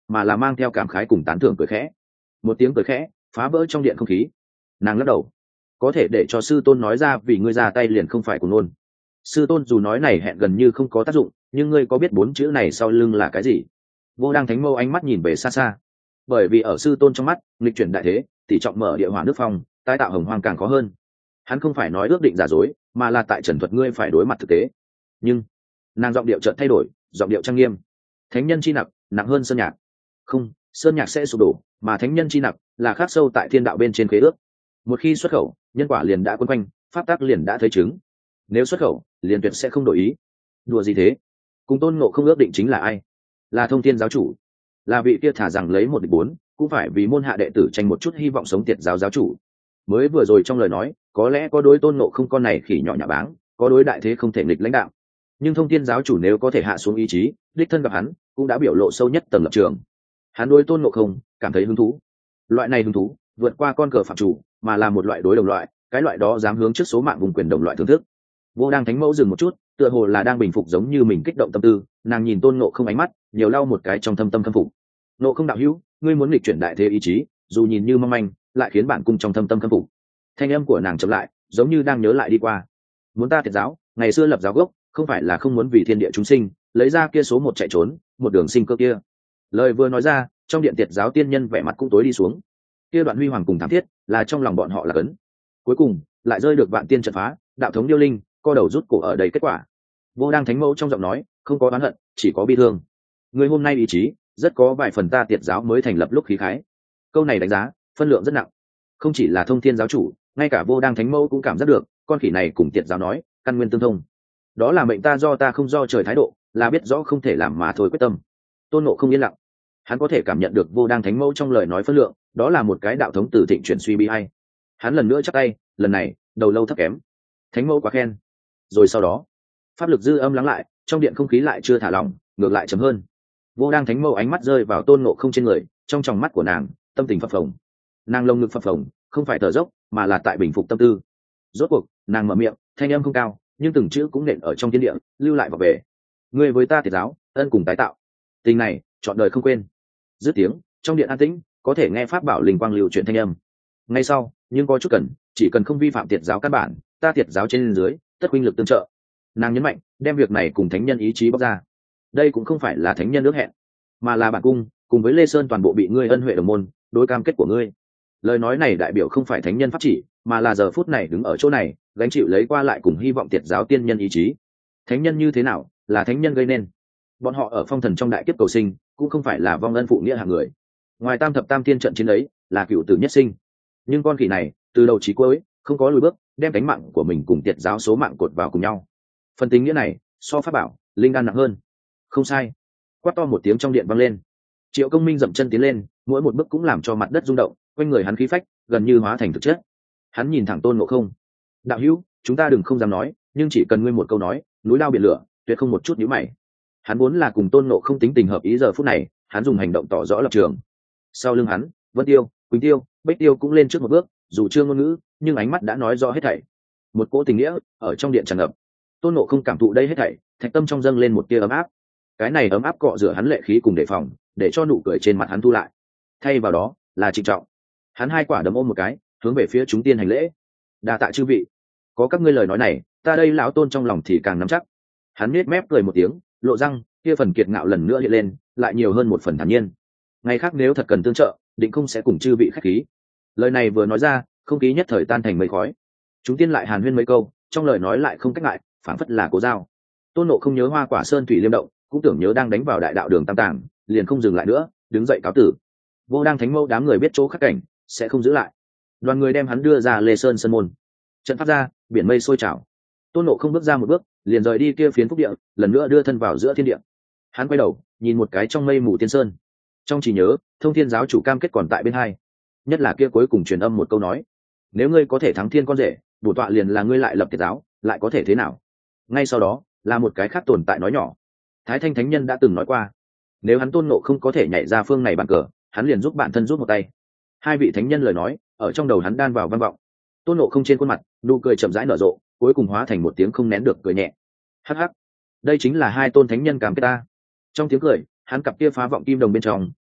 mà là mang theo cảm khái cùng tán thưởng cười khẽ. Một tiếng cười khẽ phá vỡ trong điện không khí. Nàng lắc đầu. Có thể để cho sư tôn nói ra vì ngươi ra tay liền không phải của nôn. Sư tôn dù nói này hẹn gần như không có tác dụng, nhưng ngươi có biết 4 chữ này sau lưng là cái gì? Vô Đang Thánh Mâu ánh mắt nhìn về xa xa. Bởi vì ở sư tôn trong mắt, nghịch chuyển đại thế, tỷ trọng mở địa hỏa nước phong, tái tạo hồng hoang càng khó hơn. Hắn không phải nói ước định giả dối, mà là tại trần thuật ngươi phải đối mặt thực tế. Nhưng nàng giọng điệu chợt thay đổi, giọng điệu trang nghiêm. Thánh nhân chi nặng, nặng hơn sơn nhạc. Không, sơn nhạc sẽ sụp đổ, mà thánh nhân chi nặng là khắc sâu tại thiên đạo bên trên khế ước. Một khi xuất khẩu, nhân quả liền đã quấn quanh, pháp tắc liền đã thấy chứng. Nếu xuất khẩu, liền tuyệt sẽ không đổi ý. Đùa gì thế? Cùng Tôn Ngộ không ước định chính là ai? Là Thông Thiên giáo chủ, là vị kia thả rằng lấy 1 địch 4, cũng phải vì môn hạ đệ tử tranh một chút hy vọng sống tiệt giáo giáo chủ. Mới vừa rồi trong lời nói, có lẽ có đối Tôn Ngộ không con này khỉ nhỏ nhã báng, có đối đại thế không thể nghịch lãnh đạo. Nhưng Thông Thiên giáo chủ nếu có thể hạ xuống ý chí, đích thân gặp hắn, cũng đã biểu lộ sâu nhất tầng lập trường. Hắn đối Tôn Ngộ không cảm thấy hứng thú. Loại này hứng thú vượt qua con cờ phạm chủ, mà là một loại đối đồng loại, cái loại đó dám hướng trước số mạng vùng quyền đồng loại thưởng thức. Vô Đang Thánh Mẫu dừng một chút, tựa hồ là đang bình phục giống như mình kích động tâm tư, nàng nhìn Tôn Ngộ không ánh mắt nhiều lau một cái trong thâm tâm khâm phục. Ngộ không đạo hữu, ngươi muốn nghịch chuyển đại thế ý chí, dù nhìn như mong manh, lại khiến bản cung trong thâm tâm khâm phục. Thanh âm của nàng chậm lại, giống như đang nhớ lại đi qua. Muốn ta tiệt giáo, ngày xưa lập giáo gốc, không phải là không muốn vì thiên địa chúng sinh, lấy ra kia số 1 chạy trốn, một đường sinh cơ kia. Lời vừa nói ra, trong điện tiệt giáo tiên nhân vẻ mặt cũng tối đi xuống. Kia đoạn huy hoàng cùng thảm thiết, là trong lòng bọn họ là cấn. Cuối cùng, lại rơi được vạn tiên trận phá, đạo thống điêu linh, co đầu rút cổ ở đây kết quả. Vô Đang Thánh Mẫu trong giọng nói không có oán hận, chỉ có bi thương. Người hôm nay ý chí rất có vài phần ta tiệt giáo mới thành lập lúc khí khái. Câu này đánh giá phân lượng rất nặng. Không chỉ là Thông Thiên giáo chủ, ngay cả Vô Đang Thánh Mẫu cũng cảm giác được con khỉ này cùng tiệt giáo nói căn nguyên tương thông. Đó là mệnh ta do ta không do trời thái độ, là biết rõ không thể làm mà thôi quyết tâm. Tôn Ngộ không yên lặng. Hắn có thể cảm nhận được Vô Đang Thánh Mẫu trong lời nói phân lượng, đó là một cái đạo thống từ thịnh chuyển suy bi hay. Hắn lần nữa chắc tay, lần này đầu lâu thấp kém. Thánh Mẫu quá khen. Rồi sau đó pháp lực dư âm lắng lại, trong điện không khí lại chưa thả lỏng, ngược lại chấm hơn. Vô Đang Thánh Mẫu ánh mắt rơi vào Tôn Ngộ không trên người, trong tròng mắt của nàng tâm tình phập phồng. Nàng lồng ngực phập phồng, không phải thở dốc, mà là tại bình phục tâm tư. Rốt cuộc nàng mở miệng, thanh âm không cao, nhưng từng chữ cũng nện ở trong thiên địa, lưu lại và về. Ngươi với ta tiệt giáo, ân cùng tái tạo, tình này trọn đời không quên. Dứt tiếng, trong điện an tĩnh, có thể nghe pháp bảo linh quang lưu chuyển thanh âm. Ngay sau, nhưng có chút cần, chỉ cần không vi phạm tiệt giáo căn bản, ta tiệt giáo trên dưới tất huynh lực tương trợ. Nàng nhấn mạnh, đem việc này cùng thánh nhân ý chí bóc ra. Đây cũng không phải là thánh nhân ước hẹn, mà là bản cung cùng với Lê Sơn toàn bộ bị ngươi ân huệ đồng môn, đối cam kết của ngươi. Lời nói này đại biểu không phải thánh nhân pháp chỉ, mà là giờ phút này đứng ở chỗ này gánh chịu lấy qua lại cùng hy vọng tiệt giáo tiên nhân ý chí. Thánh nhân như thế nào là thánh nhân gây nên? Bọn họ ở phong thần trong đại kiếp cầu sinh, cũng không phải là vong ân phụ nghĩa hạng người. Ngoài tam thập tam tiên trận chiến ấy là cựu tử nhất sinh, nhưng con khỉ này từ đầu chí cuối không có lùi bước, đem cánh mạng của mình cùng tiệt giáo số mạng cột vào cùng nhau. Phần tính nghĩa này so pháp bảo linh đan nặng hơn. Không sai. Quát to một tiếng trong điện vang lên. Triệu Công Minh dậm chân tiến lên, mỗi một bước cũng làm cho mặt đất rung động, quanh người hắn khí phách gần như hóa thành thực chất. Hắn nhìn thẳng Tôn Ngộ không. Đạo hữu, chúng ta đừng không dám nói, nhưng chỉ cần ngươi một câu nói, núi lao biển lửa, tuyệt không một chút nhíu mày. Hắn vốn là cùng Tôn Ngộ không tính tình hợp ý, giờ phút này hắn dùng hành động tỏ rõ lập trường. Sau lưng hắn, Vân Tiêu, Quỳnh Tiêu, Bích Tiêu cũng lên trước một bước, dù chưa ngôn ngữ, nhưng ánh mắt đã nói rõ hết thảy. Một cỗ tình nghĩa ở trong điện tràn ngập. Tôn Ngộ không cảm thụ đây hết thảy, thạch tâm trong dâng lên một tia ấm áp. Cái này ấm áp cọ rửa hắn lệ khí cùng đề phòng, để cho nụ cười trên mặt hắn thu lại. Thay vào đó là trịnh trọng. Hắn 2 quả đấm ôm một cái, hướng về phía chúng tiên hành lễ. Đa tạ chư vị, có các ngươi lời nói này, ta đây lão Tôn trong lòng thì càng nắm chắc. Hắn nhếch mép cười một tiếng, lộ răng, kia phần kiệt ngạo lần nữa hiện lên, lại nhiều hơn một phần thản nhiên. Ngày khác nếu thật cần tương trợ, định không sẽ cùng chư vị khách khí. Lời này vừa nói ra, không khí nhất thời tan thành mây khói. Chúng tiên lại hàn huyên mấy câu, trong lời nói lại không cách ngại, phảng phất là cố giao. Tôn Ngộ không nhớ Hoa Quả Sơn thủy liêm động, cũng tưởng nhớ đang đánh vào đại đạo đường tam tàng, liền không dừng lại nữa, đứng dậy cáo tử. Vô Đang Thánh Mẫu đám người biết chỗ khắc cảnh, sẽ không giữ lại. Đoàn người đem hắn đưa ra Lê Sơn sân môn. Trận pháp ra, biển mây sôi trào. Tôn Ngộ không bước ra một bước, liền rời đi kia phiến phúc địa, lần nữa đưa thân vào giữa thiên địa. Hắn quay đầu, nhìn một cái trong mây mù tiên sơn. Trong trí nhớ, Thông Thiên giáo chủ cam kết còn tại bên hai, nhất là kia cuối cùng truyền âm một câu nói: nếu ngươi có thể thắng thiên con rể, bổ tọa liền là ngươi lại lập tiệt giáo, lại có thể thế nào? Ngay sau đó là một cái khác tồn tại nói nhỏ. Thái Thanh Thánh Nhân đã từng nói qua, nếu hắn Tôn Ngộ không có thể nhảy ra phương này bàn cờ, hắn liền giúp bản thân rút một tay. 2 vị thánh nhân lời nói ở trong đầu hắn đan vào văn vọng. Tôn Ngộ không trên khuôn mặt nụ cười chậm rãi nở rộ, cuối cùng hóa thành một tiếng không nén được cười nhẹ. Hắc hắc, đây chính là 2 tôn thánh nhân cam kết ta. Trong tiếng cười, hắn cặp kia phá vọng kim đồng bên trong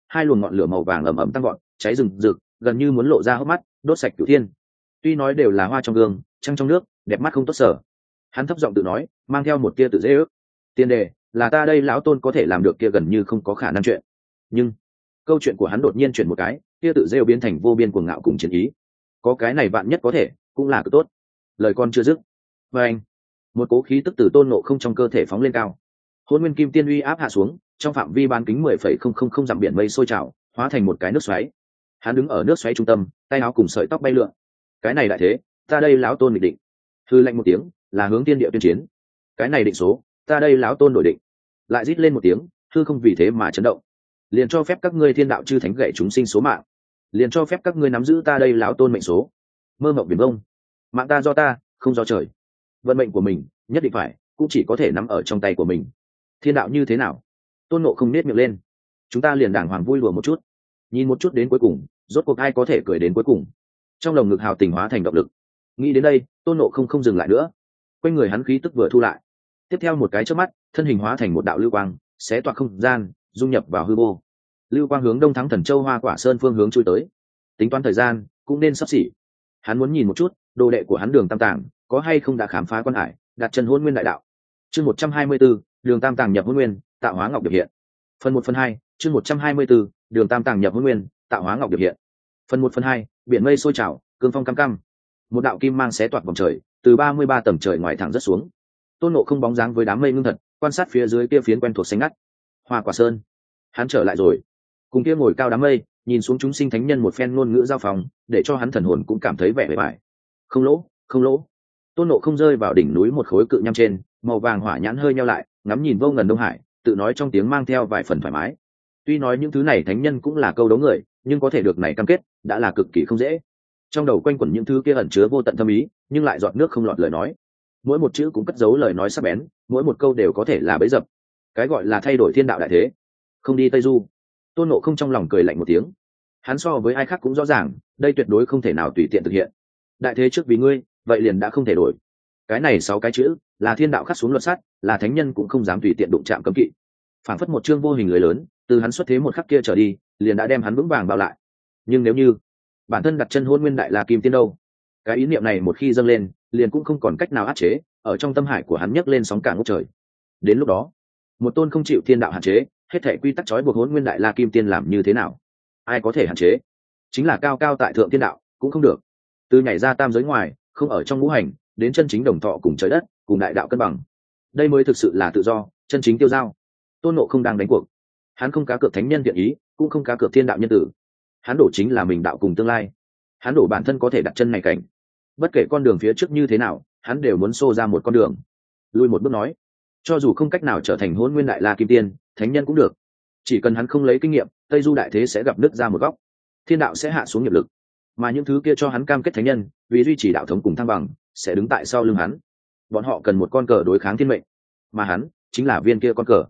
hai luồng ngọn lửa màu vàng ầm ầm tăng gọn, cháy rừng rực, gần như muốn lộ ra hốc mắt, đốt sạch cửu thiên. Tuy nói đều là hoa trong gương, trăng trong nước, đẹp mắt không tốt sở. Hắn thấp giọng tự nói, mang theo một tia tự dễ ước. Tiên đề là ta đây lão tôn có thể làm được kia gần như không có khả năng chuyện. Nhưng câu chuyện của hắn đột nhiên chuyển một cái, kia tự rêu biến thành vô biên cuồng ngạo cùng chiến ý. Có cái này bạn nhất có thể, cũng là cực tốt. Lời con chưa dứt, và anh, một cố khí tức từ Tôn Ngộ Không trong cơ thể phóng lên cao. Hỗn Nguyên Kim Tiên uy áp hạ xuống, trong phạm vi bán kính 10,000 dặm biển mây sôi trào, hóa thành một cái nước xoáy. Hắn đứng ở nước xoáy trung tâm, tay áo cùng sợi tóc bay lượn. Cái này đại thế, ta đây lão tôn định. Hư lạnh một tiếng, là hướng tiên địa tuyên chiến. Cái này định số, ta đây lão tôn đổi định. Lại rít lên một tiếng, hư không vì thế mà chấn động. Liền cho phép các ngươi thiên đạo chư thánh gậy chúng sinh số mạng, liền cho phép các ngươi nắm giữ ta đây lão tôn mệnh số. Mơ mộng viển vông, mạng ta do ta, không do trời. Vận mệnh của mình nhất định phải cũng chỉ có thể nắm ở trong tay của mình. Thiên đạo như thế nào? Tôn Ngộ Không nết miệng lên. Chúng ta liền đàng hoàng vui lùa một chút, nhìn một chút đến cuối cùng, rốt cuộc ai có thể cười đến cuối cùng. Trong lồng ngực hào tình hóa thành động lực. Nghĩ đến đây, Tôn Ngộ Không không dừng lại nữa. Quanh người hắn khí tức vừa thu lại, tiếp theo một cái chớp mắt, thân hình hóa thành một đạo lưu quang, xé toạc không gian, dung nhập vào hư vô. Lưu quang hướng Đông Thắng Thần Châu Hoa Quả Sơn phương hướng chui tới. Tính toán thời gian cũng nên sắp xỉ. Hắn muốn nhìn một chút, đồ đệ của hắn Đường Tam Tàng có hay không đã khám phá quan hải, đặt chân Hỗn Nguyên đại đạo. Chương 124, Đường Tam Tàng nhập Hỗn Nguyên, tạo hóa ngọc biểu hiện. Phần 1/2, chương 124, Đường Tam Tàng nhập Hỗn Nguyên, tạo hóa ngọc biểu hiện. Phần 1/2, biển mây sôi trào, cương phong cam cam. Một đạo kim mang xé toạc vòng trời, từ 33 tầng trời ngoài thẳng rất xuống. Tôn Ngộ Không bóng dáng với đám mây ngưng thật, quan sát phía dưới kia phiến quen thuộc xanh ngắt. Hoa Quả Sơn. Hắn trở lại rồi. Cùng kia ngồi cao đám mây, nhìn xuống chúng sinh thánh nhân một phen ngôn ngữ giao phòng, để cho hắn thần hồn cũng cảm thấy vẻ bề bại. Không lỗ, không lỗ. Tôn Ngộ Không rơi vào đỉnh núi một khối cự nham trên, màu vàng hỏa nhãn hơi nheo lại, ngắm nhìn vô ngần Đông Hải, tự nói trong tiếng mang theo vài phần thoải mái. Tuy nói những thứ này thánh nhân cũng là câu đấu người, nhưng có thể được này cam kết, đã là cực kỳ không dễ. Trong đầu quanh quẩn những thứ kia ẩn chứa vô tận thâm ý, nhưng lại giọt nước không lọt lời nói. Mỗi một chữ cũng cất giấu lời nói sắc bén, mỗi một câu đều có thể là bẫy dập. Cái gọi là thay đổi thiên đạo đại thế, không đi Tây Du. Tôn Ngộ Không trong lòng cười lạnh một tiếng. Hắn so với ai khác cũng rõ ràng, đây tuyệt đối không thể nào tùy tiện thực hiện. Đại thế trước vì ngươi, vậy liền đã không thể đổi. Cái này 6 cái chữ, là thiên đạo khắc xuống luật sắt, là thánh nhân cũng không dám tùy tiện đụng chạm cấm kỵ. Phản phất một chương vô hình lưới lớn, từ hắn xuất thế một khắc kia trở đi, liền đã đem hắn vững vàng bao lại. Nhưng nếu như bản thân đặt chân Hỗn Nguyên đại la kim tiên đâu, cái ý niệm này một khi dâng lên, liền cũng không còn cách nào áp chế, ở trong tâm hải của hắn nhấc lên sóng cả ngút trời. Đến lúc đó, một tôn không chịu thiên đạo hạn chế, hết thảy quy tắc trói buộc Hỗn Nguyên đại la kim tiên làm như thế nào? Ai có thể hạn chế? Chính là cao cao tại thượng thiên đạo cũng không được. Từ nhảy ra tam giới ngoài, không ở trong ngũ hành, đến chân chính đồng thọ cùng trời đất, cùng đại đạo cân bằng. Đây mới thực sự là tự do, chân chính tiêu dao. Tôn Ngộ Không đang đánh cuộc. Hắn không cá cược thánh nhân thiện ý, cũng không cá cược thiên đạo nhân tử. Hắn đổ chính là mình đạo cùng tương lai. Hắn đổ bản thân có thể đặt chân này cảnh. Bất kể con đường phía trước như thế nào, hắn đều muốn xô ra một con đường. Lui một bước nói, cho dù không cách nào trở thành Hỗn Nguyên đại la kim tiên, thánh nhân cũng được. Chỉ cần hắn không lấy kinh nghiệm, Tây Du đại thế sẽ gặp nứt ra một góc, thiên đạo sẽ hạ xuống nghiệp lực, mà những thứ kia cho hắn cam kết thánh nhân, vì duy trì đạo thống cùng thăng bằng, sẽ đứng tại sau lưng hắn. Bọn họ cần một con cờ đối kháng thiên mệnh, mà hắn chính là viên kia con cờ.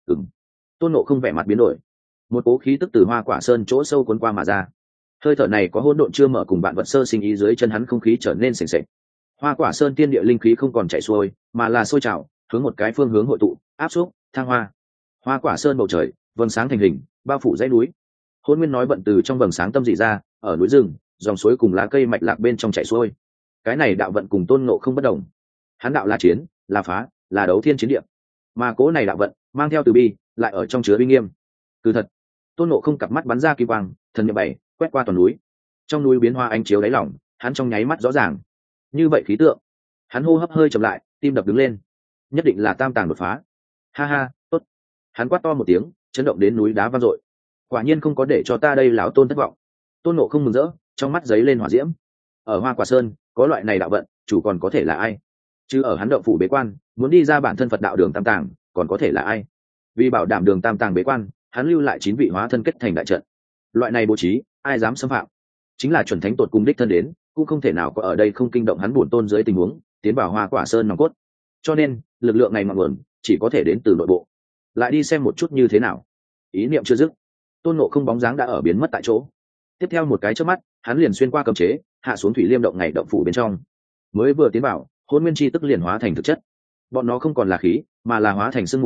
Tôn Ngộ Không vẻ mặt biến đổi, một cố khí tức từ Hoa Quả Sơn chỗ sâu cuốn qua mà ra. Hơi thở này có hỗn độn chưa mở cùng bạn vật sơ sinh ý, dưới chân hắn không khí trở nên sền sệt. Hoa Quả Sơn tiên địa linh khí không còn chảy xuôi, mà là sôi trào, hướng một cái phương hướng hội tụ, áp xúc, thăng hoa. Hoa Quả Sơn bầu trời, vầng sáng thành hình, bao phủ dãy núi. Hỗn Nguyên nói vận từ trong vầng sáng tâm dị ra, ở núi rừng, dòng suối cùng lá cây mạch lạc bên trong chảy xuôi. Cái này đạo vận cùng Tôn Ngộ Không bất đồng. Hắn đạo là chiến, là phá, là đấu thiên chiến địa. Mà cố này đạo vận mang theo từ bi, lại ở trong chứa uy nghiêm. Cứ thật, Tôn Ngộ Không cặp mắt bắn ra kim quang, thần niệm bảy, quét qua toàn núi. Trong núi biến hoa ánh chiếu đáy lòng, hắn trong nháy mắt rõ ràng. Như vậy khí tượng, hắn hô hấp hơi chậm lại, tim đập đứng lên. Nhất định là tam tàng đột phá. Ha ha, tốt. Hắn quát to một tiếng, chấn động đến núi đá vang dội. Quả nhiên không có để cho ta đây lão Tôn thất vọng. Tôn Ngộ Không mừng rỡ, trong mắt giấy lên hỏa diễm. Ở Hoa Quả Sơn, có loại này đạo vận, chủ còn có thể là ai? Chứ ở hắn động phủ bế quan, muốn đi ra bản thân Phật đạo Đường Tam Tàng, còn có thể là ai? Vì bảo đảm Đường Tam Tàng bế quan, hắn lưu lại 9 vị hóa thân kết thành đại trận. Loại này bố trí, ai dám xâm phạm? Chính là chuẩn thánh tột cùng đích thân đến, cũng không thể nào có ở đây không kinh động hắn bổn tôn dưới tình huống tiến vào Hoa Quả Sơn nòng cốt. Cho nên, lực lượng này ngọn nguồn chỉ có thể đến từ nội bộ. Lại đi xem một chút như thế nào. Ý niệm chưa dứt, Tôn Ngộ Không bóng dáng đã ở biến mất tại chỗ. Tiếp theo một cái chớp mắt, hắn liền xuyên qua cấm chế, hạ xuống thủy liêm động ngày động phủ bên trong. Mới vừa tiến vào, Hỗn Nguyên chi tức liền hóa thành thực chất. Bọn nó không còn là khí, mà là hóa thành sương mù,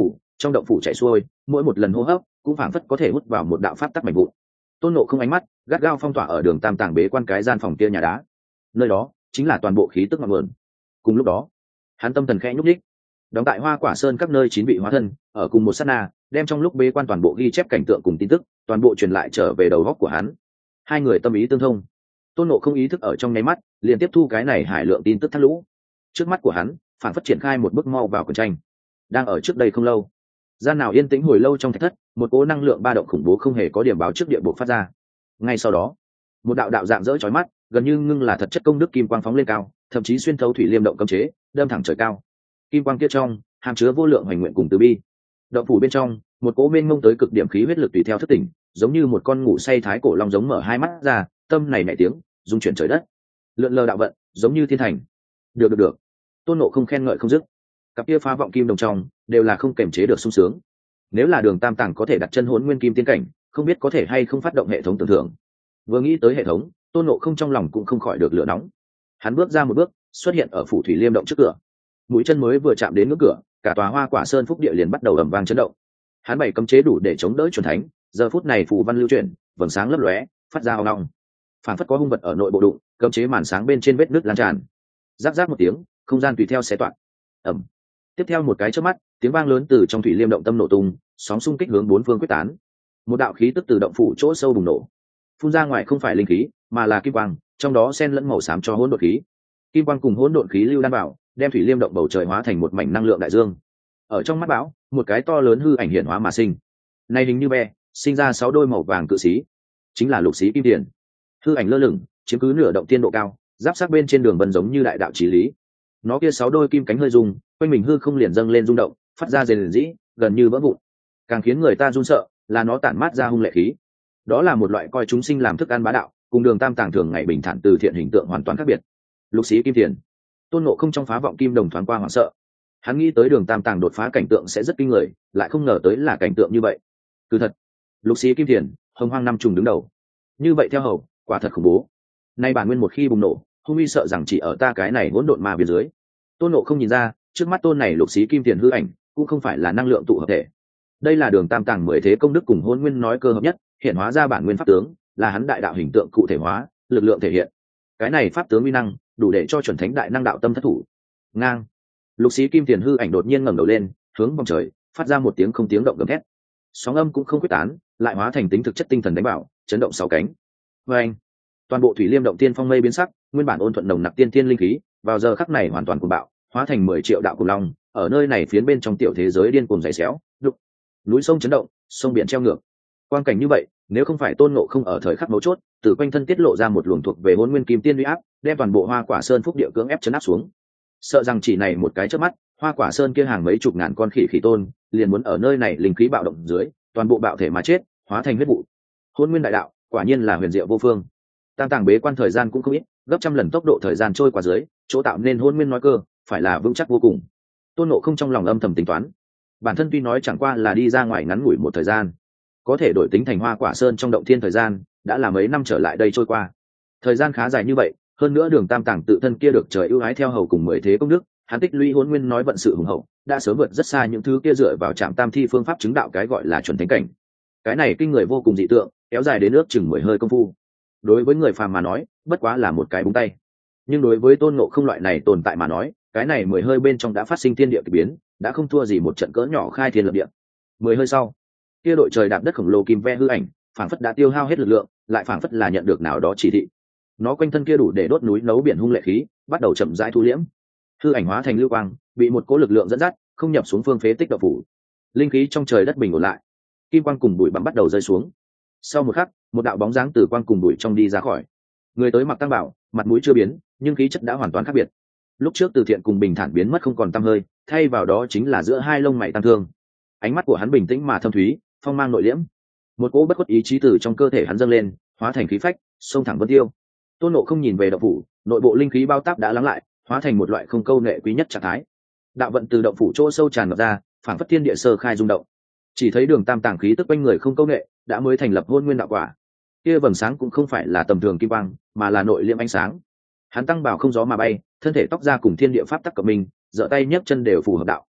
trong động phủ chảy xuôi, mỗi một lần hô hấp cũng phảng phất có thể hút vào một đạo pháp tắc mạnh vụn. Tôn Ngộ không ánh mắt gắt gao phong tỏa ở đường tam tàng bế quan cái gian phòng kia nhà đá, nơi đó chính là toàn bộ khí tức ngọn nguồn. Cùng lúc đó, hắn tâm thần khẽ nhúc nhích, đóng tại Hoa Quả Sơn các nơi 9 vị hóa thân ở cùng một sát na, đem trong lúc bế quan toàn bộ ghi chép cảnh tượng cùng tin tức toàn bộ truyền lại trở về đầu góc của hắn. Hai người tâm ý tương thông. Tôn Ngộ không ý thức ở trong nháy mắt liền tiếp thu cái này hải lượng tin tức thác lũ. Trước mắt của hắn phản phất triển khai một bước mau vào cuốn tranh. Đang ở trước đây không lâu, gian nào yên tĩnh hồi lâu trong thạch thất, một cỗ năng lượng ba động khủng bố không hề có điểm báo trước địa bộ phát ra. Ngay sau đó, một đạo đạo dạng dỡ chói mắt, gần như ngưng là thật chất công đức kim quang phóng lên cao, thậm chí xuyên thấu thủy liêm động cấm chế, đâm thẳng trời cao. Kim quang kia trong hàm chứa vô lượng hoành nguyện cùng từ bi. Động phủ bên trong, một cỗ mênh mông tới cực điểm khí huyết lực tùy theo thức tỉnh, giống như một con ngủ say thái cổ long giống mở hai mắt ra, tâm này nhẹ tiếng, dung chuyển trời đất. Lượn lờ đạo vận, giống như thiên thành. Được. Tôn Ngộ không khen ngợi không dứt. Cặp kia phá vọng kim đồng trong đều là không kềm chế được sung sướng. Nếu là đường tam tàng có thể đặt chân hỗn nguyên kim tiên cảnh, không biết có thể hay không phát động hệ thống tưởng thưởng. Vừa nghĩ tới hệ thống, Tôn Ngộ không trong lòng cũng không khỏi được lửa nóng. Hắn bước ra một bước, xuất hiện ở phủ thủy liêm động trước cửa. Mũi chân mới vừa chạm đến ngưỡng cửa, cả tòa Hoa Quả Sơn phúc địa liền bắt đầu ầm vang chấn động. Hắn bày cấm chế đủ để chống đỡ chuẩn thánh, giờ phút này phù văn lưu chuyển, vầng sáng lấp lóe, phát ra ong ong. Phản phất có hung vật ở nội bộ đụng, cấm chế màn sáng bên trên vết nứt lan tràn. Rắc rắc một tiếng, không gian tùy theo xé toạc. Ầm. Tiếp theo một cái chớp mắt, tiếng vang lớn từ trong thủy liêm động tâm nổ tung, sóng xung kích hướng bốn phương quyết tán. Một đạo khí tức từ động phủ chỗ sâu bùng nổ. Phun ra ngoài không phải linh khí, mà là kim quang, trong đó xen lẫn màu xám cho hỗn độn khí. Kim quang cùng hỗn độn khí lưu đan vào, đem thủy liêm động bầu trời hóa thành một mảnh năng lượng đại dương. Ở trong mắt bão, một cái to lớn hư ảnh hiện hóa mà sinh. Này hình như be, sinh ra 6 đôi màu vàng cự xí, chính là lục xí kim tiền. Hư ảnh lơ lửng, chiếm cứ nửa động tiên độ cao, giáp sắc bên trên đường vân giống như đại đạo chí lý. Nó kia 6 đôi kim cánh hơi rung, quanh mình hư không liền dâng lên rung động, phát ra rền rĩ, gần như vỡ vụn. Càng khiến người ta run sợ là nó tản mát ra hung lệ khí. Đó là một loại coi chúng sinh làm thức ăn bá đạo, cùng đường tam tàng thường ngày bình thản từ thiện hình tượng hoàn toàn khác biệt. Lục xí kim tiền. Tôn Ngộ không trong phá vọng kim đồng thoáng qua hoảng sợ. Hắn nghĩ tới đường tam tàng đột phá cảnh tượng sẽ rất kinh người, lại không ngờ tới là cảnh tượng như vậy. Cứ thật, lục xí kim tiền, hồng hoang năm trùng đứng đầu. Như vậy theo hầu, quả thật khủng bố. Nay bản nguyên một khi bùng nổ, hung uy sợ rằng chỉ ở ta cái này hỗn độn ma bên dưới. Tôn Ngộ không nhìn ra, trước mắt tôn này lục xí kim tiền hư ảnh, cũng không phải là năng lượng tụ hợp thể. Đây là đường tam tàng 10 thế công đức cùng hôn nguyên nói cơ hợp nhất, hiện hóa ra bản nguyên pháp tướng, là hắn đại đạo hình tượng cụ thể hóa, lực lượng thể hiện. Cái này pháp tướng uy năng, đủ để cho chuẩn thánh đại năng đạo tâm thất thủ. Ngang. Lục xí kim tiền hư ảnh đột nhiên ngẩng đầu lên, hướng vòng trời, phát ra một tiếng không tiếng động gầm thét. Sóng âm cũng không quyết tán, lại hóa thành tính thực chất tinh thần đánh bảo, chấn động 6 cánh. Oeng. Toàn bộ thủy liêm động tiên phong mây biến sắc, nguyên bản ôn thuận nồng nặc tiên thiên linh khí, vào giờ khắc này hoàn toàn cuồng bạo, hóa thành 10 triệu đạo cuồng long, ở nơi này phiến bên trong tiểu thế giới điên cuồng giày xéo, đục. Núi sông chấn động, sông biển treo ngược. Quang cảnh như vậy, nếu không phải Tôn Ngộ không ở thời khắc mấu chốt, từ quanh thân tiết lộ ra một luồng thuộc về hỗn nguyên kim tiên uy áp, đem toàn bộ Hoa Quả Sơn phúc địa cưỡng ép chấn áp xuống. Sợ rằng chỉ này một cái chớp mắt, Hoa Quả Sơn kia hàng mấy chục ngàn con khỉ tôn, liền muốn ở nơi này linh khí bạo động dưới, toàn bộ bạo thể mà chết, hóa thành huyết vụ. Hỗn nguyên đại đạo, quả nhiên là huyền diệu vô phương. Tam tàng bế quan thời gian cũng không ít, gấp trăm lần tốc độ thời gian trôi qua dưới, chỗ tạo nên hỗn nguyên nói cơ, phải là vững chắc vô cùng. Tôn Ngộ không trong lòng âm thầm tính toán, bản thân tuy nói chẳng qua là đi ra ngoài ngắn ngủi một thời gian, có thể đổi tính thành Hoa Quả Sơn trong động thiên thời gian, đã là mấy năm trở lại đây trôi qua. Thời gian khá dài như vậy, hơn nữa đường tam tàng tự thân kia được trời ưu ái theo hầu cùng 10 thế công đức, hắn tích lũy hỗn nguyên nói vận sự hùng hậu, đã sớm vượt rất xa những thứ kia dựa vào trạm tam thi phương pháp chứng đạo cái gọi là chuẩn thánh cảnh. Cái này kinh người vô cùng dị tượng, kéo dài đến ước chừng 10 hơi công phu. Đối với người phàm mà nói, bất quá là một cái búng tay. Nhưng đối với Tôn Ngộ không loại này tồn tại mà nói, cái này 10 hơi bên trong đã phát sinh thiên địa kỳ biến, đã không thua gì một trận cỡ nhỏ khai thiên lập địa. 10 hơi sau, kia đội trời đạp đất khổng lồ kim ve hư ảnh, phảng phất đã tiêu hao hết lực lượng, lại phảng phất là nhận được nào đó chỉ thị. Nó quanh thân kia đủ để đốt núi nấu biển hung lệ khí, bắt đầu chậm rãi thu liễm. Hư ảnh hóa thành lưu quang, bị một cỗ lực lượng dẫn dắt, không nhập xuống phương phế tích động phủ. Linh khí trong trời đất bình ổn lại, kim quang cùng bụi bặm bắt đầu rơi xuống. Sau một khắc, một đạo bóng dáng từ quang cùng bụi trong đi ra khỏi. Người tới mặc tăng bảo, mặt mũi chưa biến, nhưng khí chất đã hoàn toàn khác biệt. Lúc trước từ thiện cùng bình thản biến mất không còn tăm hơi, thay vào đó chính là giữa hai lông mày tăng thương. Ánh mắt của hắn bình tĩnh mà thâm thúy, phong mang nội liễm. Một cỗ bất khuất ý chí từ trong cơ thể hắn dâng lên, hóa thành khí phách, xông thẳng vân tiêu. Tôn Ngộ không nhìn về động phủ, nội bộ linh khí bao táp đã lắng lại, hóa thành một loại không câu nệ quý nhất trạng thái. Đạo vận từ động phủ chỗ sâu tràn ngập ra, phảng phất thiên địa sơ khai rung động. Chỉ thấy đường tam tàng khí tức quanh người không câu nệ, đã mới thành lập hôn nguyên đạo quả. Kia vầng sáng cũng không phải là tầm thường kim quang, mà là nội liễm ánh sáng. Hắn tăng bảo không gió mà bay, thân thể tóc ra cùng thiên địa pháp tắc cộng minh, giở tay nhấc chân đều phù hợp đạo.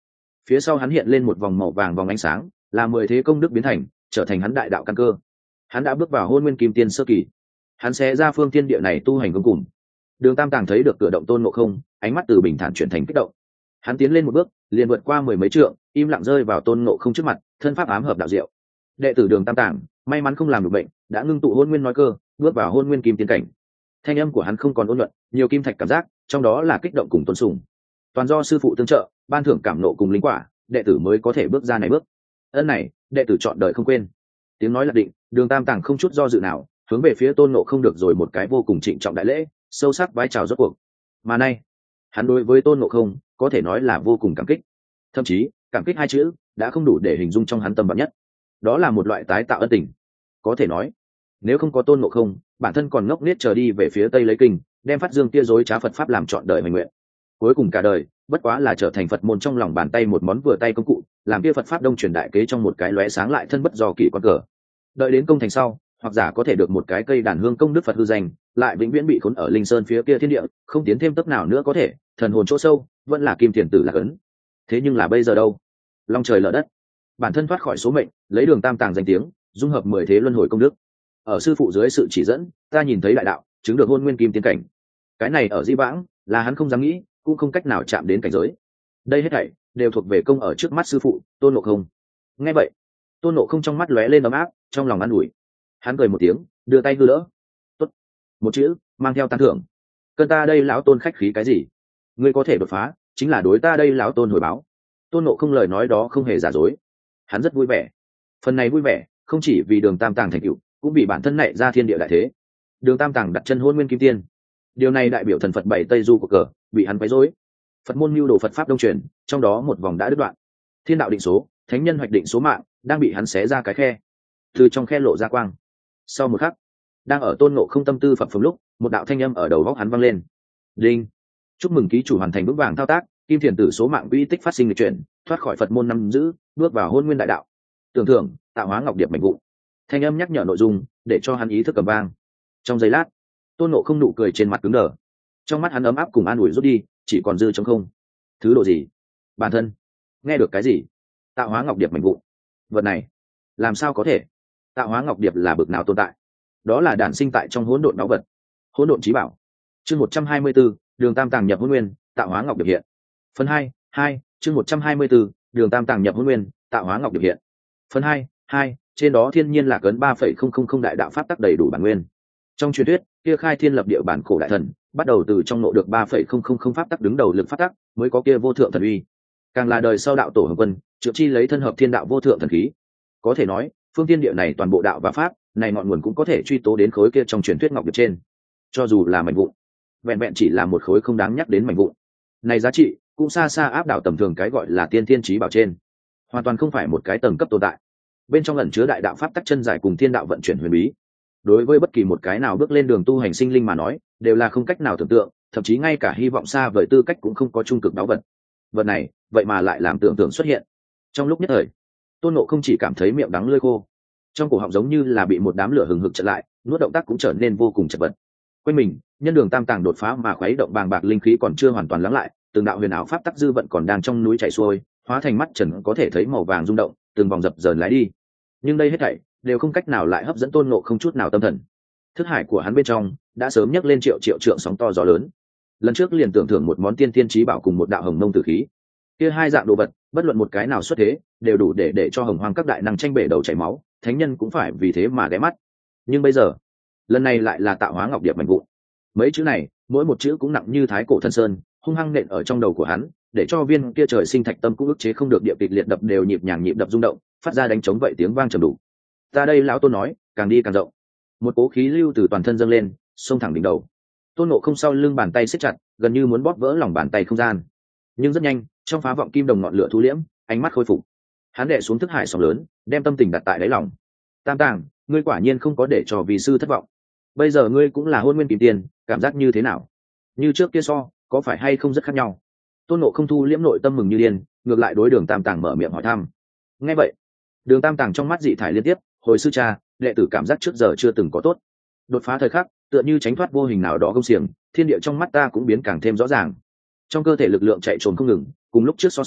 Phía sau hắn hiện lên một vòng màu vàng vòng ánh sáng, là 10 thế công đức biến thành, trở thành hắn đại đạo căn cơ. Hắn đã bước vào hôn nguyên kim tiên sơ kỳ. Hắn sẽ ra phương thiên địa này tu hành cuối cùng. Đường Tam Tàng thấy được cửa động Tôn Ngộ Không, ánh mắt từ bình thản chuyển thành kích động. Hắn tiến lên một bước, liền vượt qua 10 mấy trượng, im lặng rơi vào Tôn Ngộ Không trước mặt, thân pháp ám hợp đạo diệu. Đệ tử Đường Tam Tàng, may mắn không làm được bệnh, đã ngưng tụ hôn nguyên nói cơ, bước vào hôn nguyên kim tiên cảnh. Thanh âm của hắn không còn ôn nhuận, nhiều kim thạch cảm giác, trong đó là kích động cùng tôn sùng. Toàn do sư phụ tương trợ, ban thưởng cảm nộ cùng linh quả, đệ tử mới có thể bước ra này bước. Ân này, đệ tử chọn đời không quên. Tiếng nói là định, Đường Tam Tàng không chút do dự nào, hướng về phía Tôn Ngộ Không được rồi một cái vô cùng trịnh trọng đại lễ, sâu sắc vái chào rốt cuộc. Mà nay, hắn đối với Tôn Ngộ Không có thể nói là vô cùng cảm kích. Thậm chí, cảm kích hai chữ đã không đủ để hình dung trong hắn tâm vạn nhất. Đó là một loại tái tạo ân tình. Có thể nói, nếu không có Tôn Ngộ Không, bản thân còn ngốc nết chờ đi về phía tây lấy kinh, đem phát dương kia dối trá Phật pháp làm trọn đời hoành nguyện. Cuối cùng cả đời, bất quá là trở thành Phật môn trong lòng bàn tay một món vừa tay công cụ, làm kia Phật pháp đông truyền đại kế trong một cái lóe sáng lại thân bất do kỳ quan cờ. Đợi đến công thành sau, hoặc giả có thể được một cái cây đàn hương công đức Phật hư danh, lại vĩnh viễn bị khốn ở linh sơn phía kia thiên địa, không tiến thêm tấp nào nữa có thể, thần hồn chỗ sâu vẫn là kim thiền tử là ấn. Thế nhưng là bây giờ đâu? Long trời lở đất, bản thân thoát khỏi số mệnh, lấy Đường Tam Tàng danh tiếng, dung hợp 10 thế luân hồi công đức. Ở sư phụ dưới sự chỉ dẫn, ta nhìn thấy đại đạo, chứng được hôn nguyên kim tiên cảnh. Cái này ở di vãng là hắn không dám nghĩ, cũng không cách nào chạm đến cảnh giới. Đây hết thảy đều thuộc về công ở trước mắt sư phụ Tôn Ngộ Không. Nghe vậy, Tôn Ngộ Không trong mắt lóe lên ấm áp, trong lòng an ủi. Hắn cười một tiếng, đưa tay hư đỡ. Tốt, một chữ mang theo tán thưởng. Cơn ta đây lão Tôn khách khí cái gì? Ngươi có thể đột phá, chính là đối ta đây lão Tôn hồi báo. Tôn Ngộ Không lời nói đó không hề giả dối. Hắn rất vui vẻ. Phần này vui vẻ không chỉ vì Đường Tam Tàng thành tựu, cũng vì bản thân nảy ra thiên địa đại thế. Đường Tam Tàng đặt chân hôn nguyên kim tiên, điều này đại biểu thần Phật bảy tây du của cờ bị hắn quấy rối. Phật môn mưu đồ Phật pháp đông truyền, trong đó một vòng đã đứt đoạn. Thiên đạo định số, thánh nhân hoạch định số mạng, đang bị hắn xé ra cái khe. Từ trong khe lộ ra quang. Sau một khắc, đang ở Tôn Ngộ Không tâm tư phập phồng lúc, một đạo thanh âm ở đầu góc hắn vang lên. Đinh, chúc mừng ký chủ hoàn thành vững vàng thao tác, kim thiền tử số mạng uy tích phát sinh lịch chuyển, thoát khỏi Phật môn nắm giữ, bước vào hôn nguyên đại đạo. Tưởng thưởng, tạo hóa ngọc điệp mệnh vụ. Thanh âm nhắc nhở nội dung, để cho hắn ý thức cầm vang. Trong giây lát, Tôn Ngộ Không nụ cười trên mặt cứng đờ, trong mắt hắn ấm áp cùng an ủi rút đi, chỉ còn dư trống không. Thứ độ gì? Bản thân nghe được cái gì? Tạo hóa ngọc điệp mệnh vụ. Vật này làm sao có thể? Tạo hóa ngọc điệp là bực nào tồn tại? Đó là đản sinh tại trong hỗn độn báu vật, hỗn độn chí bảo. Chương 124, Đường Tam Tàng nhập hôn nguyên, tạo hóa ngọc điệp hiện. Phần 2, chương 124, Đường Tam Tàng nhập hôn nguyên, tạo hóa ngọc điệp hiện. Phần 2, trên đó thiên nhiên là cấn 3,000 đại đạo pháp tắc đầy đủ bản nguyên. Trong truyền thuyết, kia khai thiên lập địa bản cổ đại thần, bắt đầu từ trong nộ được 3,000 pháp tắc đứng đầu lực pháp tắc, mới có kia vô thượng thần uy. Càng là đời sau đạo tổ Hồng Quân, chữa chi lấy thân hợp thiên đạo vô thượng thần khí. Có thể nói, phương thiên địa này toàn bộ đạo và pháp, này ngọn nguồn cũng có thể truy tố đến khối kia trong truyền thuyết ngọc điệp trên. Cho dù là mảnh vụn, vẹn vẹn chỉ là một khối không đáng nhắc đến mảnh vụn. Này giá trị cũng xa xa áp đảo tầm thường cái gọi là tiên thiên chí bảo trên. Hoàn toàn không phải một cái tầng cấp tồn tại. Bên trong ẩn chứa đại đạo pháp tắc chân giải cùng thiên đạo vận chuyển huyền bí. Đối với bất kỳ một cái nào bước lên đường tu hành sinh linh mà nói, đều là không cách nào tưởng tượng, thậm chí ngay cả hy vọng xa vời tư cách cũng không có trung cực báu vật. Vật này, vậy mà lại làm tưởng tượng xuất hiện. Trong lúc nhất thời, Tôn Ngộ không chỉ cảm thấy miệng đắng lưỡi khô, trong cổ họng giống như là bị một đám lửa hừng hực chặn lại, nuốt động tác cũng trở nên vô cùng chật vật. Quanh mình, nhân Đường Tam Tàng đột phá mà khuấy động bàng bạc linh khí còn chưa hoàn toàn lắng lại, từng đạo huyền ảo pháp tắc dư vận còn đang trong núi chảy xuôi, hóa thành mắt trần có thể thấy màu vàng rung động, từng vòng dập dờn lái đi. Nhưng đây hết thảy đều không cách nào lại hấp dẫn Tôn Ngộ không chút nào tâm thần. Thức hải của hắn bên trong đã sớm nhấc lên triệu trượng sóng to gió lớn. Lần trước liền tưởng thưởng một món tiên thiên chí bảo cùng một đạo hồng mông tử khí, kia hai dạng đồ vật, bất luận một cái nào xuất thế, đều đủ để cho hồng hoang các đại năng tranh bể đầu chảy máu, thánh nhân cũng phải vì thế mà ghé mắt. Nhưng bây giờ, lần này lại là tạo hóa ngọc điệp mảnh vụn. Mấy chữ này, mỗi một chữ cũng nặng như thái cổ thân sơn, hung hăng nện ở trong đầu của hắn, để cho viên kia trời sinh thạch tâm cũng ức chế không được, địa kịch liệt đập đều nhịp nhàng nhịp đập rung động, phát ra đánh trống vậy tiếng vang trầm đủ. Ta đây lão Tôn nói, càng đi càng rộng. Một cố khí lưu từ toàn thân dâng lên, xông thẳng đỉnh đầu. Tôn Ngộ không sau lưng bàn tay siết chặt, gần như muốn bóp vỡ lòng bàn tay không gian. Nhưng rất nhanh, trong phá vọng kim đồng ngọn lửa thu liễm, ánh mắt khôi phục. Hắn đệ xuống thức hải sóng lớn, đem tâm tình đặt tại đáy lòng. Tam Tàng, ngươi quả nhiên không có để cho vì sư thất vọng. Bây giờ ngươi cũng là hôn nguyên kim tiền, cảm giác như thế nào? Như trước kia so, có phải hay không rất khác nhau? Tôn Ngộ không thu liễm nội tâm mừng như điên, ngược lại đối Đường Tam Tàng mở miệng hỏi thăm. Nghe vậy, Đường Tam Tàng trong mắt dị thải liên tiếp, hồi sư cha, đệ tử cảm giác trước giờ chưa từng có tốt. Đột phá thời khắc, tựa như tránh thoát vô hình nào đó gông xiềng, thiên địa trong mắt ta cũng biến càng thêm rõ ràng. Trong cơ thể lực lượng chạy trồm không ngừng, cùng lúc trước so sánh,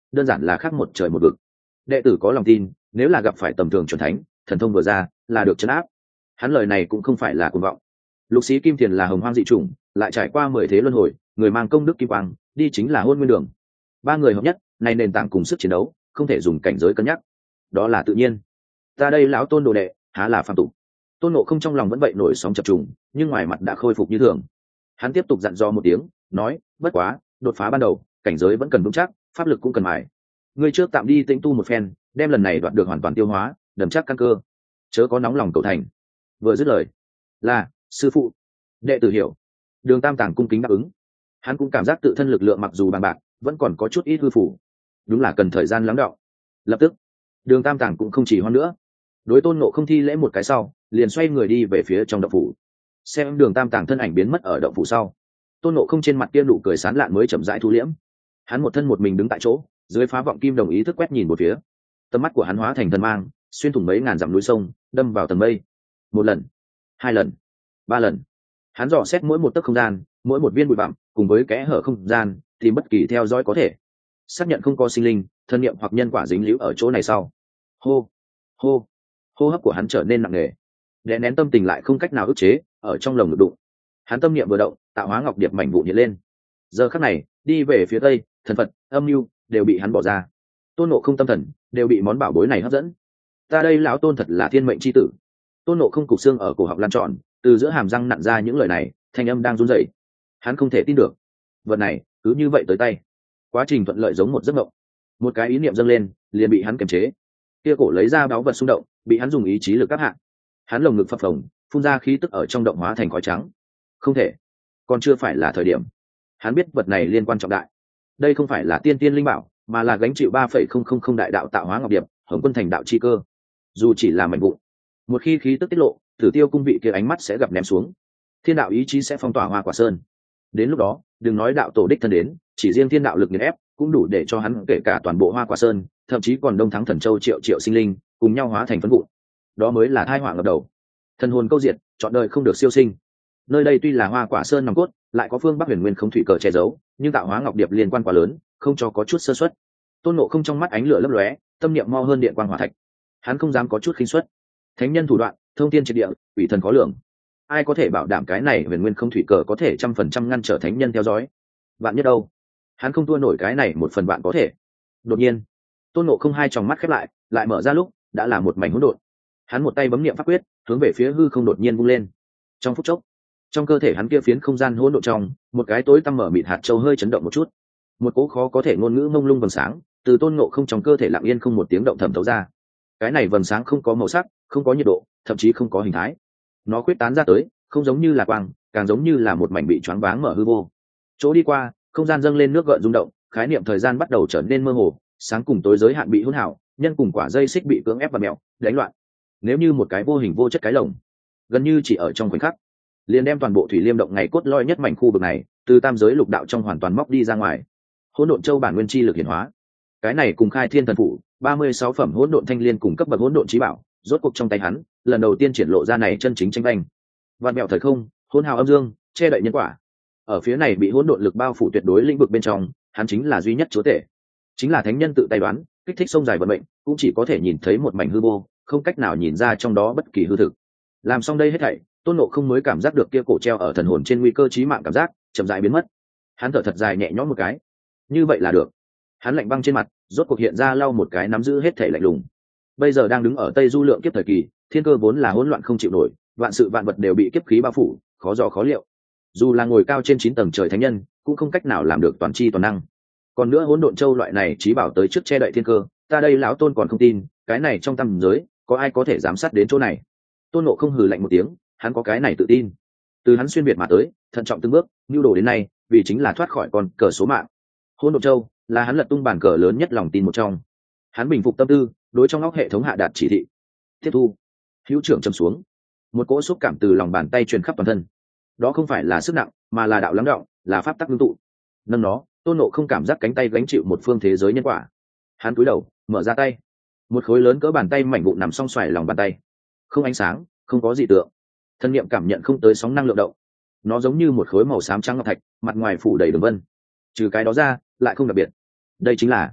đơn giản là khác một trời một vực. Đệ tử có lòng tin, nếu là gặp phải tầm thường chuẩn thánh, thần thông vừa ra là được trấn áp. Hắn lời này cũng không phải là cuồng vọng. Lục sĩ kim tiền là hồng hoang dị chủng, lại trải qua 10 thế luân hồi, người mang công đức kim quang, đi chính là hôn nguyên đường. Ba người hợp nhất, này nền tảng cùng sức chiến đấu, không thể dùng cảnh giới cân nhắc. Đó là tự nhiên. Ta đây lão Tôn đồ đệ, há là phàm tục. Tôn Ngộ Không trong lòng vẫn vậy nổi sóng chập trùng, nhưng ngoài mặt đã khôi phục như thường. Hắn tiếp tục dặn dò một tiếng, nói: bất quá, đột phá ban đầu, cảnh giới vẫn cần vững chắc, pháp lực cũng cần mài. Ngươi trước tạm đi tĩnh tu một phen, đem lần này đoạt được hoàn toàn tiêu hóa, đầm chắc căn cơ, chớ có nóng lòng cầu thành. Vừa dứt lời, là sư phụ. Đệ tử hiểu. Đường Tam Tàng cung kính đáp ứng. Hắn cũng cảm giác tự thân lực lượng mặc dù bằng bạc, vẫn còn có chút ít hư phủ, đúng là cần thời gian lắng đọng. Lập tức, Đường Tam Tàng cũng không chỉ hoan nữa, đối Tôn Ngộ Không thi lễ một cái sau, liền xoay người đi về phía trong động phủ. Xem Đường Tam Tàng thân ảnh biến mất ở động phủ sau, Tôn Ngộ Không trên mặt kia nụ cười sán lạn mới chậm rãi thu liễm. Hắn một thân một mình đứng tại chỗ, dưới phá vọng kim đồng ý thức quét nhìn một phía. Tầm mắt của hắn hóa thành thần mang, xuyên thủng mấy ngàn dặm núi sông, đâm vào tầng mây. Một lần, hai lần, ba lần, hắn dò xét mỗi một tấc không gian, mỗi một viên bụi bặm, cùng với kẽ hở không gian, thì bất kỳ theo dõi có thể xác nhận không có sinh linh, thân niệm hoặc nhân quả dính líu ở chỗ này sau. Hô, hô, hô hấp của hắn trở nên nặng nề, đè nén tâm tình lại không cách nào ức chế, ở trong lồng ngực đụng. Hắn tâm niệm vừa động, tạo hóa ngọc điệp mảnh vụn hiện lên. Giờ khắc này, đi về phía tây, thần phật, âm mưu đều bị hắn bỏ ra. Tôn Ngộ Không tâm thần đều bị món bảo bối này hấp dẫn. Ta đây lão Tôn thật là thiên mệnh chi tử. Tôn Ngộ Không cục xương ở cổ họng lan tròn, từ giữa hàm răng nặn ra những lời này, thanh âm đang run rẩy. Hắn không thể tin được, vật này cứ như vậy tới tay. Quá trình thuận lợi giống một giấc mộng. Một cái ý niệm dâng lên, liền bị hắn kiềm chế. Kia cổ lấy ra báu vật xung động, bị hắn dùng ý chí lực áp hạ. Hắn lồng ngực phập phồng, phun ra khí tức ở trong động hóa thành khói trắng. Không thể, còn chưa phải là thời điểm. Hắn biết vật này liên quan trọng đại. Đây không phải là tiên tiên linh bảo, mà là gánh chịu 3,000 đại đạo tạo hóa ngọc điệp, Hồng Quân thành đạo chi cơ. Dù chỉ là mảnh vụn, một khi khí tức tiết lộ, Tử Tiêu cung vị kia ánh mắt sẽ gặp ném xuống. Thiên đạo ý chí sẽ phong tỏa Hoa Quả Sơn. Đến lúc đó, đừng nói đạo tổ đích thân đến, chỉ riêng thiên đạo lực nghiền ép cũng đủ để cho hắn kể cả toàn bộ Hoa Quả Sơn, thậm chí còn Đông Thắng Thần Châu triệu triệu sinh linh cùng nhau hóa thành phấn vụn. Đó mới là tai họa ngập đầu. Thần hồn câu diệt, chọn đời không được siêu sinh. Nơi đây tuy là Hoa Quả Sơn nòng cốt, lại có phương Bắc Huyền Nguyên không thủy cờ che giấu, nhưng tạo hóa ngọc điệp liên quan quá lớn, không cho có chút sơ suất. Tôn Ngộ Không trong mắt ánh lửa lấp lóe, tâm niệm mo hơn điện quang hỏa thạch. Hắn không dám có chút khinh suất. Thánh nhân thủ đoạn, thông thiên triệt địa, ủy thần khó lường. Ai có thể bảo đảm cái này Huyền Nguyên không thủy cờ có thể 100% ngăn trở thánh nhân theo dõi? Vạn nhất đâu? Hắn không thua nổi cái này một phần bạn có thể. Đột nhiên, Tôn Ngộ Không hai tròng mắt khép lại, lại mở ra lúc đã là một mảnh hỗn độn. Hắn một tay bấm niệm pháp quyết, hướng về phía hư không đột nhiên vung lên. Trong phút chốc, trong cơ thể hắn kia phiến không gian hỗn độn trong, một cái tối tăm mở mịt hạt châu hơi chấn động một chút. Một cỗ khó có thể ngôn ngữ mông lung vầng sáng, từ Tôn Ngộ Không trong cơ thể lặng yên không một tiếng động thẩm thấu ra. Cái này vầng sáng không có màu sắc, không có nhiệt độ, thậm chí không có hình thái. Nó khuyết tán ra tới, không giống như là quang, càng giống như là một mảnh bị choáng váng mở hư vô. Chỗ đi qua, không gian dâng lên nước gợn rung động, khái niệm thời gian bắt đầu trở nên mơ hồ, sáng cùng tối giới hạn bị hỗn hảo, nhân cùng quả dây xích bị cưỡng ép và mẹo, đánh loạn. Nếu như một cái vô hình vô chất cái lồng, gần như chỉ ở trong khoảnh khắc, liền đem toàn bộ thủy liêm động ngày cốt lõi nhất mảnh khu vực này, từ tam giới lục đạo trong hoàn toàn móc đi ra ngoài. Hỗn độn châu bản nguyên chi lực hiển hóa. Cái này cùng khai thiên thần phủ, 36 phẩm hỗn độn thanh liên cùng cấp bậc hỗn độn chí bảo, rốt cuộc trong tay hắn, lần đầu tiên triển lộ ra này chân chính tranh banh. Vạn mẹo thời không, hỗn hào âm dương, che đậy nhân quả. Ở phía này bị hỗn độn lực bao phủ tuyệt đối lĩnh vực bên trong, hắn chính là duy nhất chúa tể, chính là thánh nhân tự tay đoán, kích thích sông dài vận mệnh, cũng chỉ có thể nhìn thấy một mảnh hư vô, không cách nào nhìn ra trong đó bất kỳ hư thực. Làm xong đây hết thảy, Tôn Ngộ Không mới cảm giác được kia cổ treo ở thần hồn trên nguy cơ chí mạng cảm giác chậm rãi biến mất. Hắn thở thật dài nhẹ nhõm một cái. Như vậy là được. Hắn lạnh băng trên mặt, rốt cuộc hiện ra lau một cái nắm giữ hết thảy lạnh lùng. Bây giờ đang đứng ở Tây Du lượng kiếp thời kỳ, thiên cơ vốn là hỗn loạn không chịu nổi, vạn sự vạn vật đều bị kiếp khí bao phủ, khó dò khó liệu. Dù là ngồi cao trên 9 tầng trời thánh nhân, cũng không cách nào làm được toàn chi toàn năng. Còn nữa hỗn độn châu loại này chí bảo tới trước che đậy thiên cơ, ta đây lão Tôn còn không tin, cái này trong tam giới, có ai có thể giám sát đến chỗ này? Tôn Ngộ Không hừ lạnh một tiếng, hắn có cái này tự tin. Từ hắn xuyên việt mà tới, thận trọng từng bước, nưu đồ đến nay, vì chính là thoát khỏi con cờ số mạng. Hỗn độn châu là hắn lật tung bàn cờ lớn nhất lòng tin một trong. Hắn bình phục tâm tư, đối trong óc hệ thống hạ đạt chỉ thị. Tiếp thu. Hữu trưởng châm xuống. Một cỗ xúc cảm từ lòng bàn tay truyền khắp toàn thân. Đó không phải là sức nặng, mà là đạo lắng đọng, là pháp tắc ngưng tụ. Nâng nó, Tôn Ngộ Không cảm giác cánh tay gánh chịu một phương thế giới nhân quả. Hắn cúi đầu, mở ra tay. Một khối lớn cỡ bàn tay mảnh vụn nằm song xoài lòng bàn tay. Không ánh sáng, không có dị tượng. Thân niệm cảm nhận không tới sóng năng lượng động. Nó giống như một khối màu xám trắng ngọc thạch, mặt ngoài phủ đầy đường vân. Trừ cái đó ra, lại không đặc biệt. Đây chính là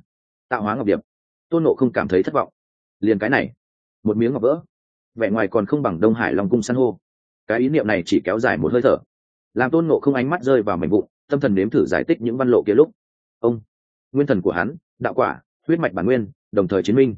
tạo hóa ngọc điệp. Tôn Ngộ không cảm thấy thất vọng. Liền cái này, một miếng ngọc vỡ, vẻ ngoài còn không bằng Đông Hải Long cung san hô. Cái ý niệm này chỉ kéo dài một hơi thở, làm Tôn Ngộ không ánh mắt rơi vào mảnh vụn, tâm thần nếm thử giải tích những văn lộ kia lúc. Ông, nguyên thần của hắn, đạo quả, huyết mạch bản nguyên, đồng thời chiến minh.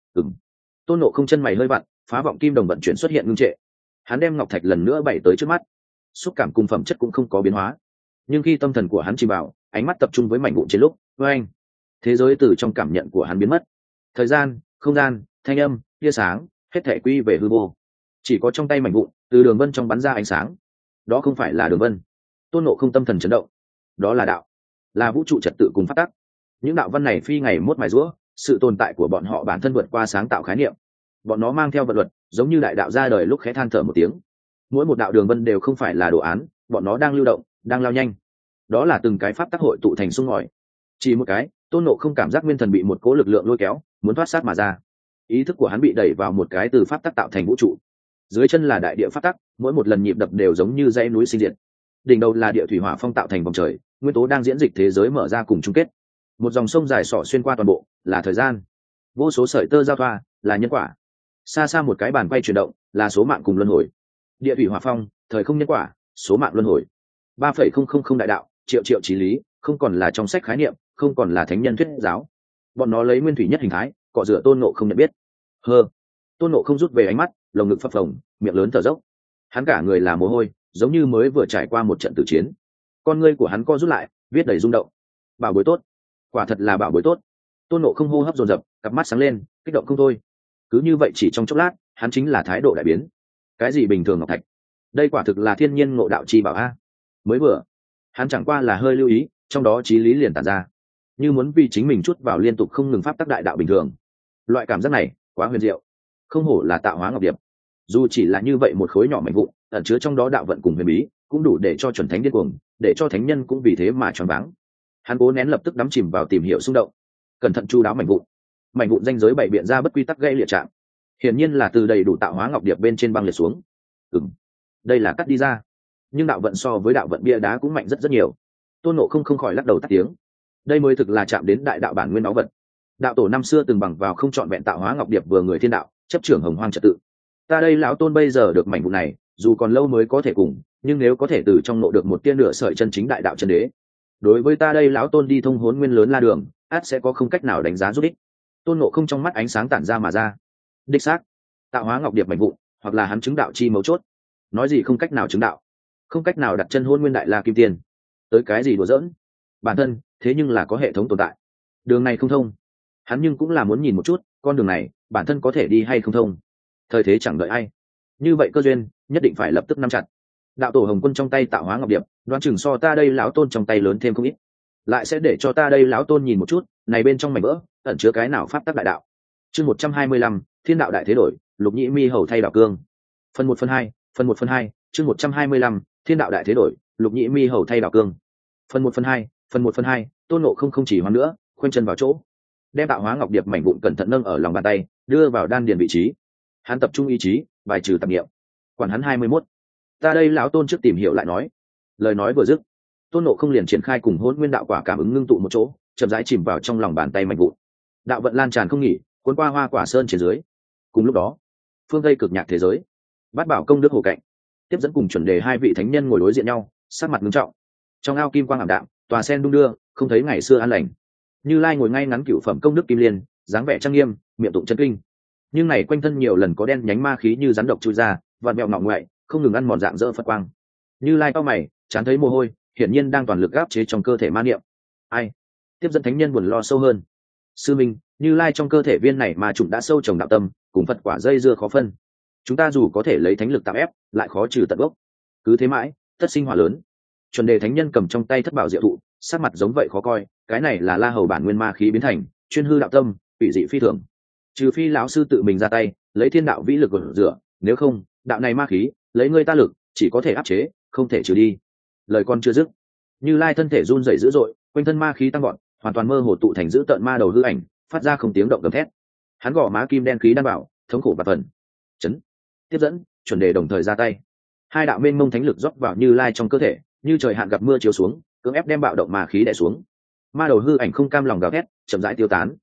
Tôn Ngộ không chân mày hơi vặn, phá vọng kim đồng vận chuyển xuất hiện ngưng trệ. Hắn đem ngọc thạch lần nữa bày tới trước mắt, xúc cảm cùng phẩm chất cũng không có biến hóa. Nhưng khi tâm thần của hắn chìm vào, ánh mắt tập trung với mảnh vụn trên lúc, với anh, thế giới từ trong cảm nhận của hắn biến mất. Thời gian, không gian, thanh âm, tia sáng, hết thể quy về hư vô. Chỉ có trong tay mảnh vụn, từ đường vân trong bắn ra ánh sáng. Đó không phải là đường vân. Tôn Ngộ không tâm thần chấn động. Đó là đạo, là vũ trụ trật tự cùng phát tắc. Những đạo văn này phi ngày mốt mài rũa, sự tồn tại của bọn họ bản thân vượt qua sáng tạo khái niệm. Bọn nó mang theo vận luật, giống như đại đạo ra đời lúc khẽ than thở một tiếng. Mỗi một đạo đường vân đều không phải là đồ án, bọn nó đang lưu động, đang lao nhanh. Đó là từng cái pháp tắc hội tụ thành sung ngòi. Chỉ một cái, Tôn Ngộ không cảm giác nguyên thần bị một cỗ lực lượng lôi kéo, muốn thoát sát mà ra. Ý thức của hắn bị đẩy vào một cái từ pháp tắc tạo thành vũ trụ. Dưới chân là đại địa pháp tắc, mỗi một lần nhịp đập đều giống như dãy núi sinh diệt. Đỉnh đầu là địa thủy hỏa phong tạo thành vòng trời, nguyên tố đang diễn dịch thế giới mở ra cùng chung kết. Một dòng sông dài xỏ xuyên qua toàn bộ, là thời gian. Vô số sợi tơ giao thoa, là nhân quả. Xa xa một cái bàn quay chuyển động, là số mạng cùng luân hồi. Địa thủy hỏa phong, thời không nhân quả, số mạng luân hồi. 3,000 đại đạo, triệu triệu chí lý, không còn là trong sách khái niệm, không còn là thánh nhân thuyết giáo. Bọn nó lấy nguyên thủy nhất hình thái, cọ rửa Tôn Ngộ không nhận biết. Tôn Ngộ không rút về ánh mắt, lồng ngực phập phồng, miệng lớn thở dốc. Hắn cả người là mồ hôi, giống như mới vừa trải qua một trận tử chiến. Con ngươi của hắn co rút lại, viết đầy rung động. Bảo bối tốt, quả thật là bảo bối tốt. Tôn Ngộ không hô hấp dồn dập, cặp mắt sáng lên, kích động không thôi. Cứ như vậy chỉ trong chốc lát, hắn chính là thái độ đại biến. Cái gì bình thường ngọc thạch, đây quả thực là thiên nhiên ngộ đạo chi bảo a. Mới vừa, hắn chẳng qua là hơi lưu ý, trong đó chí lý liền tản ra, như muốn vì chính mình chút vào liên tục không ngừng pháp tắc đại đạo bình thường. Loại cảm giác này quá huyền diệu, không hổ là tạo hóa ngọc điệp. Dù chỉ là như vậy một khối nhỏ mảnh vụn, ẩn chứa trong đó đạo vận cùng huyền bí, cũng đủ để cho chuẩn thánh điên cuồng, để cho thánh nhân cũng vì thế mà choáng váng. Hắn cố nén lập tức đắm chìm vào tìm hiểu xung động, cẩn thận chu đáo mảnh vụn danh giới bảy biện ra bất quy tắc gây liệt trạng, hiển nhiên là từ đầy đủ tạo hóa ngọc điệp bên trên băng liệt xuống. Đây là cắt đi ra, nhưng đạo vận so với đạo vận bia đá cũng mạnh rất rất nhiều. Tôn Ngộ không khỏi lắc đầu tắt tiếng. Đây mới thực là chạm đến đại đạo bản nguyên báu vật. Đạo tổ năm xưa từng bằng vào không trọn vẹn tạo hóa ngọc điệp vừa người thiên đạo, chấp trưởng hồng hoang trật tự. Ta đây lão Tôn bây giờ được mảnh vụn này, dù còn lâu mới có thể cùng, nhưng nếu có thể từ trong nộ được một tia nửa sợi chân chính đại đạo chân đế, đối với ta đây lão Tôn đi thông hốn nguyên lớn la đường, át sẽ có không cách nào đánh giá giúp ích. Tôn Ngộ không trong mắt ánh sáng tản ra mà ra. Đích xác, tạo hóa ngọc điệp mảnh vụn, hoặc là hắn chứng đạo chi mấu chốt. Nói gì không cách nào chứng đạo, không cách nào đặt chân hôn nguyên đại la kim tiền, tới cái gì đùa giỡn. Bản thân thế nhưng là có hệ thống tồn tại, đường này không thông, hắn nhưng cũng là muốn nhìn một chút con đường này bản thân có thể đi hay không thông. Thời thế chẳng đợi ai, như vậy cơ duyên nhất định phải lập tức nắm chặt. Đạo tổ hồng quân trong tay tạo hóa ngọc điệp, đoán chừng so ta đây lão Tôn trong tay lớn thêm không ít, lại sẽ để cho ta đây lão Tôn nhìn một chút này bên trong mảnh vỡ ẩn chứa cái nào pháp tắc đại đạo. Chương 125, thiên đạo đại thế đổi, lục nhĩ mi hầu thay đạo cương. Phần 1/2, chương 125, thiên đạo đại thế đổi, lục nhĩ mi hầu thay đạo cương. Phần 1/2, Tôn Ngộ không chỉ hoan nữa, khoanh chân vào chỗ, đem tạo hóa ngọc điệp mảnh vụn cẩn thận nâng ở lòng bàn tay, đưa vào đan điền vị trí. Hắn tập trung ý chí, bài trừ tạp niệm. Quản hắn 21. Ta đây lão Tôn trước tìm hiểu lại nói. Lời nói vừa dứt, Tôn Ngộ không liền triển khai cùng hỗn nguyên đạo quả cảm ứng ngưng tụ một chỗ, chậm rãi chìm vào trong lòng bàn tay mảnh vụn. Đạo vận lan tràn không nghỉ, cuốn qua hoa quả sơn trên dưới. Cùng lúc đó, phương tây cực nhạc thế giới, Bát Bảo công đức hồ cạnh, tiếp dẫn cùng chuẩn đề hai vị thánh nhân ngồi đối diện nhau, sắc mặt nghiêm trọng. Trong ao kim quang ảm đạm, tòa sen đung đưa, không thấy ngày xưa an lành. Như Lai ngồi ngay ngắn cửu phẩm công đức kim liên, dáng vẻ trang nghiêm, miệng tụng chân kinh. Nhưng này quanh thân nhiều lần có đen nhánh ma khí như rắn độc chui ra, vặn vẹo ngọng ngoại, không ngừng ăn mòn dạng dỡ Phật quang. Như Lai cau mày, chán thấy mồ hôi, hiển nhiên đang toàn lực áp chế trong cơ thể ma niệm. Ai? Tiếp dẫn thánh nhân buồn lo sâu hơn. Sư minh, Như Lai trong cơ thể viên này mà chúng đã sâu trồng đạo tâm, cùng Phật quả dây dưa khó phân. Chúng ta dù có thể lấy thánh lực tạm ép, lại khó trừ tận gốc. Cứ thế mãi, tất sinh hỏa lớn. Chuẩn đề thánh nhân cầm trong tay thất bảo diệu thụ, sắc mặt giống vậy khó coi. Cái này là La Hầu bản nguyên ma khí biến thành, chuyên hư đạo tâm, ủy dị phi thường. Trừ phi lão sư tự mình ra tay, lấy thiên đạo vĩ lực gột rửa, nếu không, đạo này ma khí, lấy ngươi ta lực, chỉ có thể áp chế, không thể trừ đi. Lời con chưa dứt, Như Lai thân thể run rẩy dữ dội, quanh thân ma khí tăng vọt, hoàn toàn mơ hồ tụ thành dữ tợn ma đầu hư ảnh, phát ra không tiếng động gầm thét. Hắn gõ má kim đen khí đan bảo, thống khổ và phần. Chấn, tiếp dẫn, chuẩn đề đồng thời ra tay. Hai đạo mênh mông thánh lực rót vào Như Lai trong cơ thể, như trời hạn gặp mưa chiếu xuống, cưỡng ép đem bạo động ma khí đè xuống. Ma đầu hư ảnh không cam lòng gào thét, chậm rãi tiêu tán.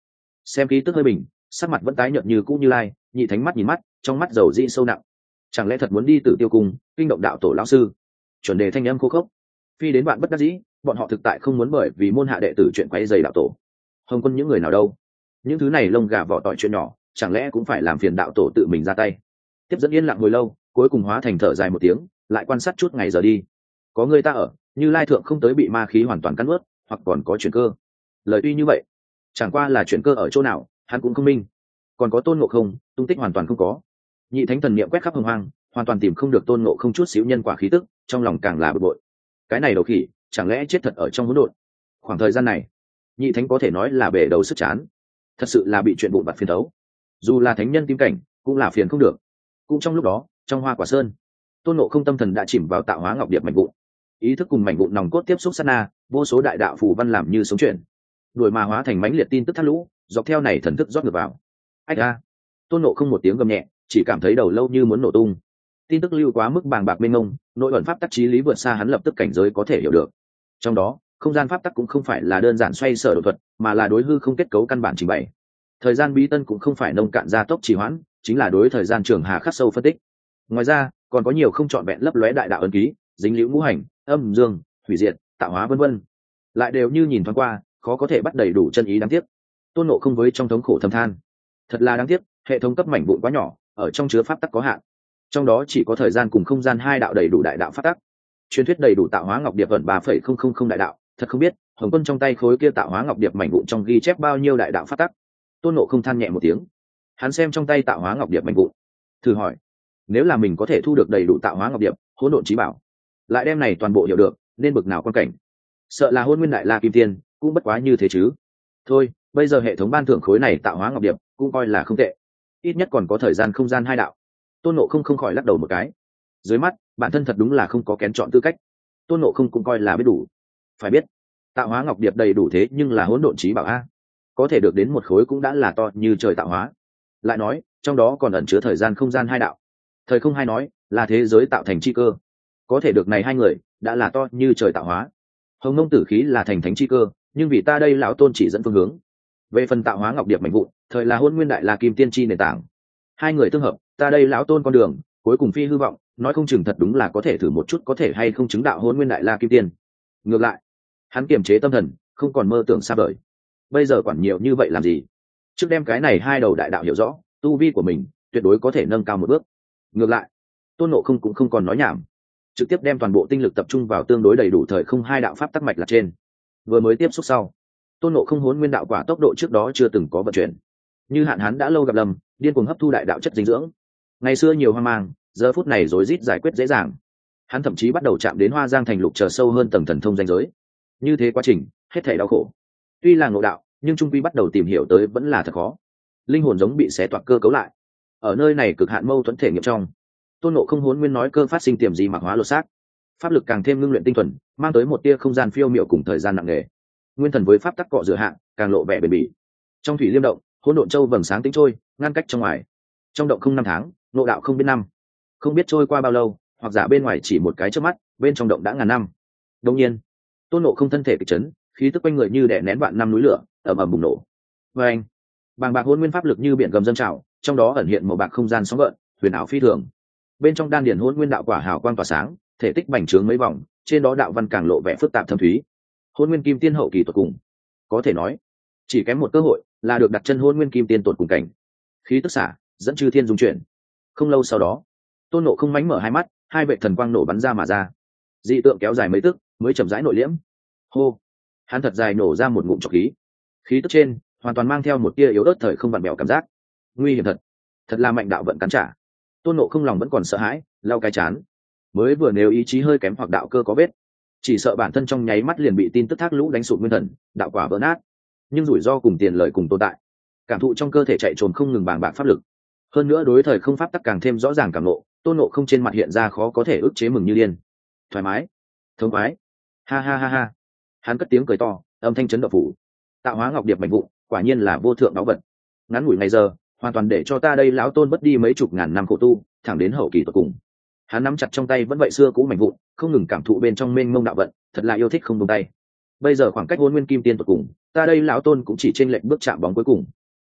xem khí tức hơi bình, sắc mặt vẫn tái nhợt như cũ Như Lai, nhị thánh mắt nhìn mắt, trong mắt dầu dị sâu nặng. Chẳng lẽ thật muốn đi Tử Tiêu cung kinh động đạo tổ lão sư? Chuẩn đề thanh âm khô khốc. Phi đến bạn bất đắc dĩ, bọn họ thực tại không muốn bởi vì môn hạ đệ tử chuyện quấy rầy đạo tổ. Hồng Quân những người nào đâu? Những thứ này lông gà vỏ tỏi chuyện nhỏ, chẳng lẽ cũng phải làm phiền đạo tổ tự mình ra tay? Tiếp dẫn yên lặng hồi lâu, cuối cùng hóa thành thở dài một tiếng, lại quan sát chút ngày giờ đi. Có người ta ở, Như Lai thượng không tới bị ma khí hoàn toàn cắn nuốt, hoặc còn có chuyển cơ. Lời tuy như vậy, chẳng qua là chuyển cơ ở chỗ nào, hắn cũng không minh. Còn có Tôn Ngộ Không, tung tích hoàn toàn không có. Nhị thánh thần niệm quét khắp hồng hoang, hoàn toàn tìm không được Tôn Ngộ Không chút xíu nhân quả khí tức, trong lòng càng là bực bội. Cái này đầu khỉ, chẳng lẽ chết thật ở trong hỗn độn? Khoảng thời gian này, nhị thánh có thể nói là bể đầu sức chán, thật sự là bị chuyện vụn vặt phiền thấu. Dù là thánh nhân tim cảnh, cũng là phiền không được. Cũng trong lúc đó, trong Hoa Quả Sơn, Tôn Ngộ Không tâm thần đã chìm vào tạo hóa ngọc điệp mảnh vụn, ý thức cùng mảnh vụn nòng cốt tiếp xúc sát na, vô số đại đạo phù văn làm như sống chuyển, đuổi mà hóa thành mãnh liệt tin tức thác lũ, dọc theo này thần thức rót ngược vào. Ách a! Tôn Ngộ Không một tiếng gầm nhẹ, chỉ cảm thấy đầu lâu như muốn nổ tung. Tin tức lưu quá mức bàng bạc mênh mông, nội ẩn pháp tắc chí lý vượt xa hắn lập tức cảnh giới có thể hiểu được. Trong đó, không gian pháp tắc cũng không phải là đơn giản xoay sở đột thuật, mà là đối hư không kết cấu căn bản trình bày. Thời gian bí tân cũng không phải nông cạn gia tốc trì hoãn, chính là đối thời gian trường hà khắc sâu phân tích. Ngoài ra, còn có nhiều không trọn vẹn lấp lóe đại đạo ấn ký, dính liễu ngũ hành, âm dương, hủy diệt, tạo hóa vân vân, lại đều như nhìn thoáng qua, khó có thể bắt đầy đủ chân ý. Đáng tiếc, Tôn Ngộ Không với trong thống khổ thầm than, thật là đáng tiếc, hệ thống cấp mảnh vụn quá nhỏ, ở trong chứa pháp tắc có hạn, trong đó chỉ có thời gian cùng không gian hai đạo đầy đủ đại đạo pháp tắc. Truyền thuyết đầy đủ tạo hóa ngọc điệp ẩn 3,000 đại đạo, thật không biết Hồng Quân trong tay khối kia tạo hóa ngọc điệp mảnh vụn trong ghi chép bao nhiêu đại đạo pháp tắc. Tôn Ngộ Không than nhẹ một tiếng, hắn xem trong tay tạo hóa ngọc điệp mảnh vụn, thử hỏi, nếu là mình có thể thu được đầy đủ tạo hóa ngọc điệp, hỗn độn chí bảo, lại đem này toàn bộ hiểu được, nên bực nào quan cảnh. Sợ là Hôn Nguyên Đại La Kim Tiên cũng bất quá như thế chứ. Thôi, bây giờ hệ thống ban thưởng khối này tạo hóa ngọc điệp cũng coi là không tệ, ít nhất còn có thời gian không gian hai đạo. Tôn Ngộ Không không khỏi lắc đầu một cái, dưới mắt bản thân thật đúng là không có kén chọn tư cách. Tôn Ngộ Không cũng coi là biết đủ. Phải biết, tạo hóa ngọc điệp đầy đủ thế nhưng là hỗn độn chí bảo a, có thể được đến một khối cũng đã là to như trời tạo hóa. Lại nói, trong đó còn ẩn chứa thời gian không gian hai đạo. Thời không hai nói là thế giới tạo thành chi cơ, có thể được này hai người đã là to như trời tạo hóa. Hồng Nông Tử khí là thành thánh chi cơ, nhưng vì ta đây lão tôn chỉ dẫn phương hướng. Về phần tạo hóa ngọc điệp mảnh vụn, thời là Hôn Nguyên Đại La Kim Tiên chi nền tảng. Hai người tương hợp, ta đây lão tôn con đường cuối cùng phi hư vọng, nói không chừng thật đúng là có thể thử một chút có thể hay không chứng đạo Hôn Nguyên Đại La Kim Tiên. Ngược lại, hắn kiềm chế tâm thần, không còn mơ tưởng xa vời. Bây giờ quản nhiều như vậy làm gì? Trước đem cái này hai đầu đại đạo hiểu rõ, tu vi của mình tuyệt đối có thể nâng cao một bước. Ngược lại, Tôn Ngộ Không cũng không còn nói nhảm, trực tiếp đem toàn bộ tinh lực tập trung vào tương đối đầy đủ thời không hai đạo pháp tắc mạch là trên. Vừa mới tiếp xúc sau, Tôn Ngộ Không Hỗn Nguyên đạo quả tốc độ trước đó chưa từng có vận chuyển, như hạn hán đã lâu gặp lầm, điên cuồng hấp thu đại đạo chất dinh dưỡng. Ngày xưa nhiều hoang mang, giờ phút này rối rít giải quyết dễ dàng. Hắn thậm chí bắt đầu chạm đến Hoa Giang thành lục chờ sâu hơn tầng thần thông danh giới. Như thế quá trình, hết thảy đau khổ. Tuy là ngộ đạo, nhưng trung quy bắt đầu tìm hiểu tới vẫn là thật khó. Linh hồn giống bị xé toạc cơ cấu lại. Ở nơi này cực hạn mâu thuẫn thể nghiệm trong, Tôn Ngộ Không Hỗn Nguyên nói cơ phát sinh tiềm gì mặc hóa lột xác, pháp lực càng thêm ngưng luyện tinh thuần, mang tới một tia không gian phiêu miểu cùng thời gian nặng nề. Nguyên thần với pháp tắc cọ rửa hạ, càng lộ vẻ bền bỉ. Trong thủy liêm động, hỗn độn châu vầng sáng tĩnh trôi, ngăn cách trong ngoài. Trong động không năm tháng, ngộ đạo không biết năm, không biết trôi qua bao lâu, hoặc giả bên ngoài chỉ một cái chớp mắt, bên trong động đã ngàn năm. Đương nhiên, Tôn Ngộ Không thân thể kịch chấn, khí tức quanh người như đè nén vạn năm núi lửa, ầm ầm bùng nổ. Và anh, bàng bạc hỗn nguyên pháp lực như biển gầm dâng trào, trong đó ẩn hiện màu bạc không gian sóng gợn, huyền ảo phi thường. Bên trong đan điển hỗn nguyên đạo quả hào quang tỏa sáng, thể tích bành trướng mấy vòng, trên đó đạo văn càng lộ vẻ phức tạp thâm thúy. Hỗn nguyên kim tiên hậu kỳ tuyệt cùng, có thể nói chỉ kém một cơ hội là được đặt chân hỗn nguyên kim tiên tuyệt cùng cảnh. Khí tức xả dẫn chư thiên dung chuyển. Không lâu sau đó, Tôn Ngộ Không mánh mở hai mắt, hai vệ thần quang nổ bắn ra mà ra. Dị tượng kéo dài mấy tức mới chậm rãi nội liễm. Hô, hắn thật dài nổ ra một ngụm trọc khí. Khí tức trên hoàn toàn mang theo một tia yếu ớt thời không vặn bèo cảm giác. Nguy hiểm thật, thật là mạnh đạo vận cắn trả. Tôn Ngộ Không lòng vẫn còn sợ hãi, lau cái chán. Mới vừa nếu ý chí hơi kém hoặc đạo cơ có vết, chỉ sợ bản thân trong nháy mắt liền bị tin tức thác lũ đánh sụp nguyên thần, đạo quả vỡ nát. Nhưng rủi ro cùng tiền lợi cùng tồn tại, cảm thụ trong cơ thể chạy trồn không ngừng bàng bạc pháp lực. Hơn nữa đối thời không pháp tắc càng thêm rõ ràng cảm ngộ, Tôn Ngộ Không trên mặt hiện ra khó có thể ức chế mừng như điên. Thoải mái, thống khoái, ha ha ha ha. Hắn cất tiếng cười to, âm thanh chấn động phủ. Tạo hóa ngọc điệp mảnh vụn, quả nhiên là vô thượng báu vật. Ngắn ngủi ngày giờ, hoàn toàn để cho ta đây lão tôn mất đi mấy chục ngàn năm khổ tu, thẳng đến hậu kỳ tột cùng. Hắn nắm chặt trong tay vẫn vậy xưa cũ mảnh vụn, không ngừng cảm thụ bên trong mênh mông đạo vận, thật là yêu thích không buông tay. Bây giờ khoảng cách Hôn Nguyên Kim Tiên tột cùng, ta đây lão tôn cũng chỉ trên lệnh bước chạm bóng cuối cùng.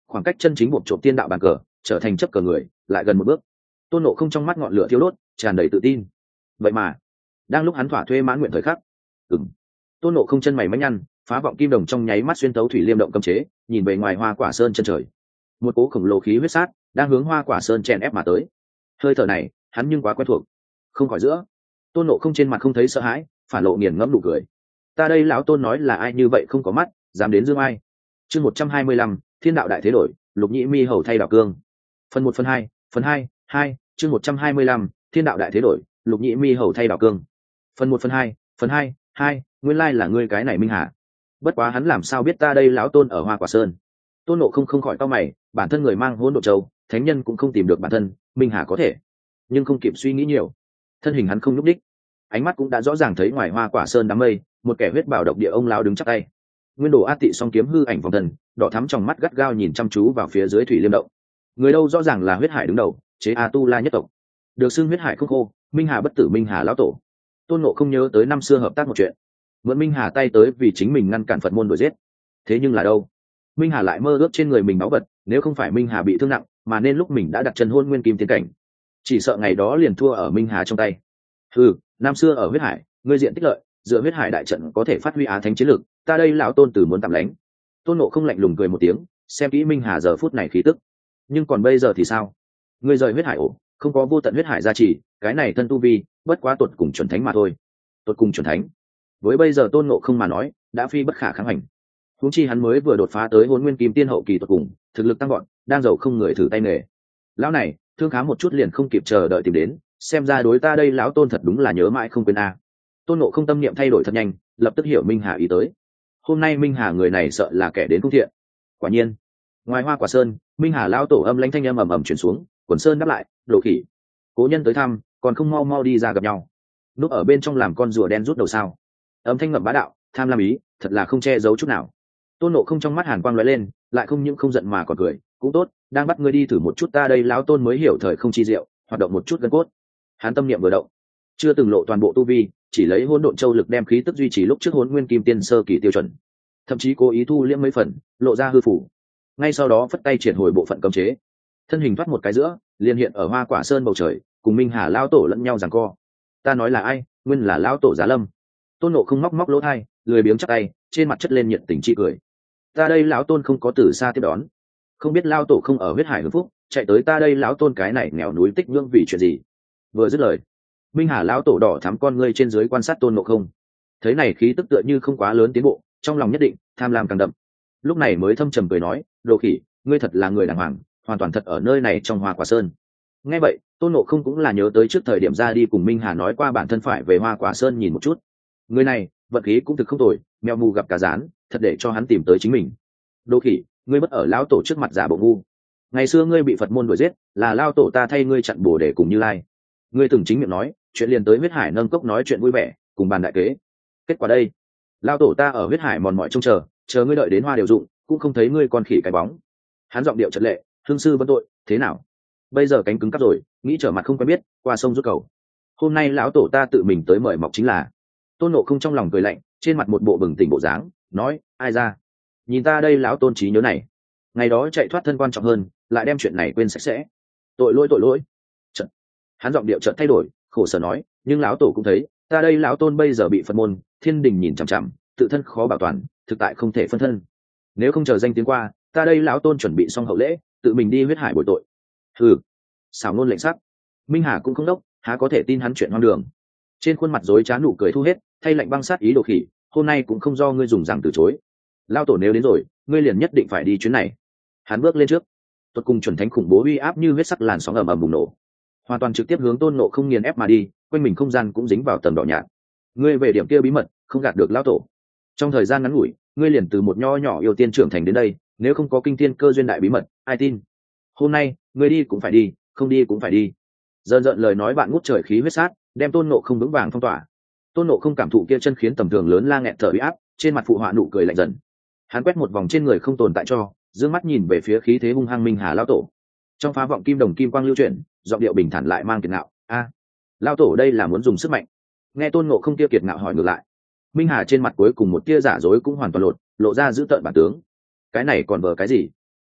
khoảng cách chân chính buộc trộm tiên đạo bàn cờ trở thành chấp cờ người lại gần một bước. Tôn Ngộ Không trong mắt ngọn lửa thiêu đốt, tràn đầy tự tin. Vậy mà đang lúc hắn thỏa thuê mãn nguyện thời khắc, Tôn Ngộ Không chân mày mắt nhăn, phá vọng kim đồng trong nháy mắt xuyên tấu thủy liêm động cấm chế, nhìn về ngoài Hoa Quả Sơn chân trời. Một cỗ khổng lồ khí huyết sát đang hướng Hoa Quả Sơn chèn ép mà tới. Hơi thở này hắn nhưng quá quen thuộc, không khỏi giữa. Tôn Ngộ Không trên mặt không thấy sợ hãi, phản lộ nghiền ngẫm nụ cười. Ta đây lão Tôn nói là ai như vậy không có mắt, dám đến dương ai. Chương 125, Thiên đạo đại thế đổi, Lục Nhĩ Mi hầu thay đảo cương. Phần 1 phần 2, phần 2, chương 125, Thiên đạo đại thế đổi, Lục Nhĩ Mi hầu thay đảo cương. Phần 1 phần 2, nguyên lai là ngươi cái này Minh Hà. Bất quá hắn làm sao biết ta đây lão Tôn ở Hoa Quả Sơn. Tôn Ngộ Không không khỏi cau mày, bản thân người mang Hỗn Độn Châu, thánh nhân cũng không tìm được bản thân, Minh Hà có thể, nhưng không kịp suy nghĩ nhiều, thân hình hắn không nhúc đích, ánh mắt cũng đã rõ ràng thấy ngoài Hoa Quả Sơn đám mây, một kẻ huyết bảo độc địa ông lão đứng chắp tay. Nguyên Đồ A Tị song kiếm hư ảnh vòng thần, đỏ thắm trong mắt gắt gao nhìn chăm chú vào phía dưới thủy liêm động. Người đâu rõ ràng là huyết hải đứng đầu, chế A Tu La nhất tộc, được xưng huyết hải không khô, Minh Hà bất tử Minh Hà lão tổ. Tôn Ngộ Không nhớ tới năm xưa hợp tác một chuyện, mượn Minh Hà tay tới vì chính mình ngăn cản Phật môn đuổi giết. Thế nhưng là đâu? Minh Hà lại mơ ước trên người mình báu vật, nếu không phải Minh Hà bị thương nặng, mà nên lúc mình đã đặt chân hôn nguyên kim tiến cảnh, chỉ sợ ngày đó liền thua ở Minh Hà trong tay. Năm xưa ở huyết hải, ngươi diện tích lợi, dựa huyết hải đại trận có thể phát huy á thánh chiến lược, ta đây lão Tôn tử muốn tạm lánh. Tôn Ngộ Không lạnh lùng cười một tiếng, xem kỹ Minh Hà giờ phút này khí tức. Nhưng còn bây giờ thì sao? Ngươi rời huyết hải ổ, không có vô tận huyết hải gia trì, cái này thân tu vi, bất quá tuột cùng chuẩn thánh mà thôi. Tuột cùng chuẩn thánh. Với bây giờ Tôn Ngộ Không mà nói, đã phi bất khả kháng hành. Huống chi hắn mới vừa đột phá tới Hỗn Nguyên Kim Tiên hậu kỳ tuột cùng, thực lực tăng gọn, đang giàu không người thử tay nghề. Lão này, thương khá một chút liền không kịp chờ đợi tìm đến, xem ra đối ta đây lão Tôn thật đúng là nhớ mãi không quên a. Tôn Ngộ Không tâm niệm thay đổi thật nhanh, lập tức hiểu Minh Hà ý tới. Hôm nay Minh Hà người này sợ là kẻ đến không thiện. Quả nhiên, ngoài Hoa Quả Sơn, Minh Hà lão tổ âm lãnh thanh âm ầm ầm truyền xuống, Quần Sơn đáp lại, Đồ Khỉ, cố nhân tới thăm, còn không mau mau đi ra gặp nhau. Núp ở bên trong làm con rùa đen rút đầu sao? Âm thanh ngậm bá đạo, tham lam ý, thật là không che giấu chút nào. Tôn Ngộ Không trong mắt hàn quang lóe lên, lại không những không giận mà còn cười, cũng tốt, đang bắt ngươi đi thử một chút ta đây lão Tôn mới hiểu thời không chi diệu, hoạt động một chút gân cốt. Hắn tâm niệm vừa động, chưa từng lộ toàn bộ tu vi, chỉ lấy Hỗn Độn Châu lực đem khí tức duy trì lúc trước Hỗn Nguyên Kim Tiên sơ kỳ tiêu chuẩn, thậm chí cố ý thu liễm mấy phần, lộ ra hư phủ. Ngay sau đó phất tay triển hồi bộ phận cấm chế, thân hình thoát một cái giữa, liền hiện ở Hoa Quả Sơn bầu trời, cùng Minh Hà lão tổ lẫn nhau giằng co. Ta nói là ai? Nguyên là lão tổ Giá Lâm. Tôn Ngộ Không móc lỗ tai, lười biếng chắp tay, trên mặt chất lên nhiệt tình chi cười. Ta đây lão Tôn không có từ xa tiếp đón, không biết lão tổ không ở huyết hải hưng phúc, chạy tới ta đây lão Tôn cái này nghèo núi tích nhưỡng vì chuyện gì? Vừa dứt lời, Minh Hà lão tổ đỏ thắm con ngươi trên dưới quan sát Tôn Ngộ Không, thấy này khí tức tựa như không quá lớn tiến bộ, trong lòng nhất định tham lam càng đậm. Lúc này mới thâm trầm cười nói, Đồ Khỉ, ngươi thật là người đàng hoàng, hoàn toàn thật ở nơi này trong Hoa Quả Sơn. Nghe vậy, Tôn Ngộ Không cũng là nhớ tới trước thời điểm ra đi cùng Minh Hà nói qua bản thân phải về Hoa Quả Sơn nhìn một chút. Người này, vận khí cũng thực không tồi, mèo mù gặp cả rán, thật để cho hắn tìm tới chính mình. Đồ Khỉ, ngươi bất ở lão tổ trước mặt giả bộ ngu. Ngày xưa ngươi bị Phật môn đuổi giết, là lao tổ ta thay ngươi chặn bổ để cùng Như Lai. Ngươi từng chính miệng nói, chuyện liền tới huyết hải nâng cốc nói chuyện vui vẻ, cùng bàn đại kế. Kết quả đây, lao tổ ta ở huyết hải mòn mỏi trông chờ ngươi đợi đến hoa đều dụng, cũng không thấy ngươi còn khỉ cái bóng. Hắn giọng điệu trật lệ, hương sư vấn tội, thế nào? Bây giờ cánh cứng cắp rồi, nghĩ trở mặt không quen biết, qua sông rút cầu. Hôm nay lão tổ ta tự mình tới mời mọc chính là. Tôn Ngộ Không trong lòng cười lạnh, trên mặt một bộ bừng tỉnh bộ dáng, nói, ai ra? Nhìn ta đây lão Tôn trí nhớ này, ngày đó chạy thoát thân quan trọng hơn, lại đem chuyện này quên sạch sẽ. Tội lỗi. Chợt, hắn giọng điệu chợt thay đổi, khổ sở nói, nhưng lão tổ cũng thấy, ta đây lão Tôn bây giờ bị Phật môn, thiên đình nhìn chằm chằm, tự thân khó bảo toàn, thực tại không thể phân thân. Nếu không chờ danh tiếng qua, ta đây lão Tôn chuẩn bị xong hậu lễ, tự mình đi huyết hải bồi tội. Xảo ngôn lệnh sắc. Minh Hà cũng không đốc, há có thể tin hắn chuyện hoang đường. Trên khuôn mặt rối trá nụ cười thu hết, thay lạnh băng sát ý Đồ Khỉ, hôm nay cũng không do ngươi dùng rằng từ chối. Lao tổ nếu đến rồi, ngươi liền nhất định phải đi chuyến này. Hắn bước lên trước, tuột cùng chuẩn thánh khủng bố uy áp như huyết sắc làn sóng ầm ầm bùng nổ, hoàn toàn trực tiếp hướng Tôn Ngộ Không nghiền ép mà đi, quanh mình không gian cũng dính vào tầng đỏ nhạt. Ngươi về điểm kia bí mật, không gạt được lão tổ. Trong thời gian ngắn ngủi, ngươi liền từ một nho nhỏ yêu tiên trưởng thành đến đây, nếu không có kinh thiên cơ duyên đại bí mật, ai tin? Hôm nay, ngươi đi cũng phải đi, không đi cũng phải đi. Dần dần lời nói bạn ngút trời khí huyết sát, đem Tôn Ngộ Không vững vàng phong tỏa. Tôn Ngộ Không cảm thụ kia chân khiến tầm thường lớn la nghẹn thở uy áp, trên mặt phụ họa nụ cười lạnh dần. Hắn quét một vòng trên người không tồn tại cho, dương mắt nhìn về phía khí thế hung hăng Minh Hà lão tổ. Trong phá vọng kim đồng kim quang lưu chuyển, giọng điệu bình thản lại mang kiệt ngạo, a, lão tổ đây là muốn dùng sức mạnh. Nghe Tôn Ngộ Không kia kiệt ngạo hỏi ngược lại, Minh Hà trên mặt cuối cùng một tia giả dối cũng hoàn toàn lộ ra dữ tợn bản tướng. Cái này còn vờ cái gì?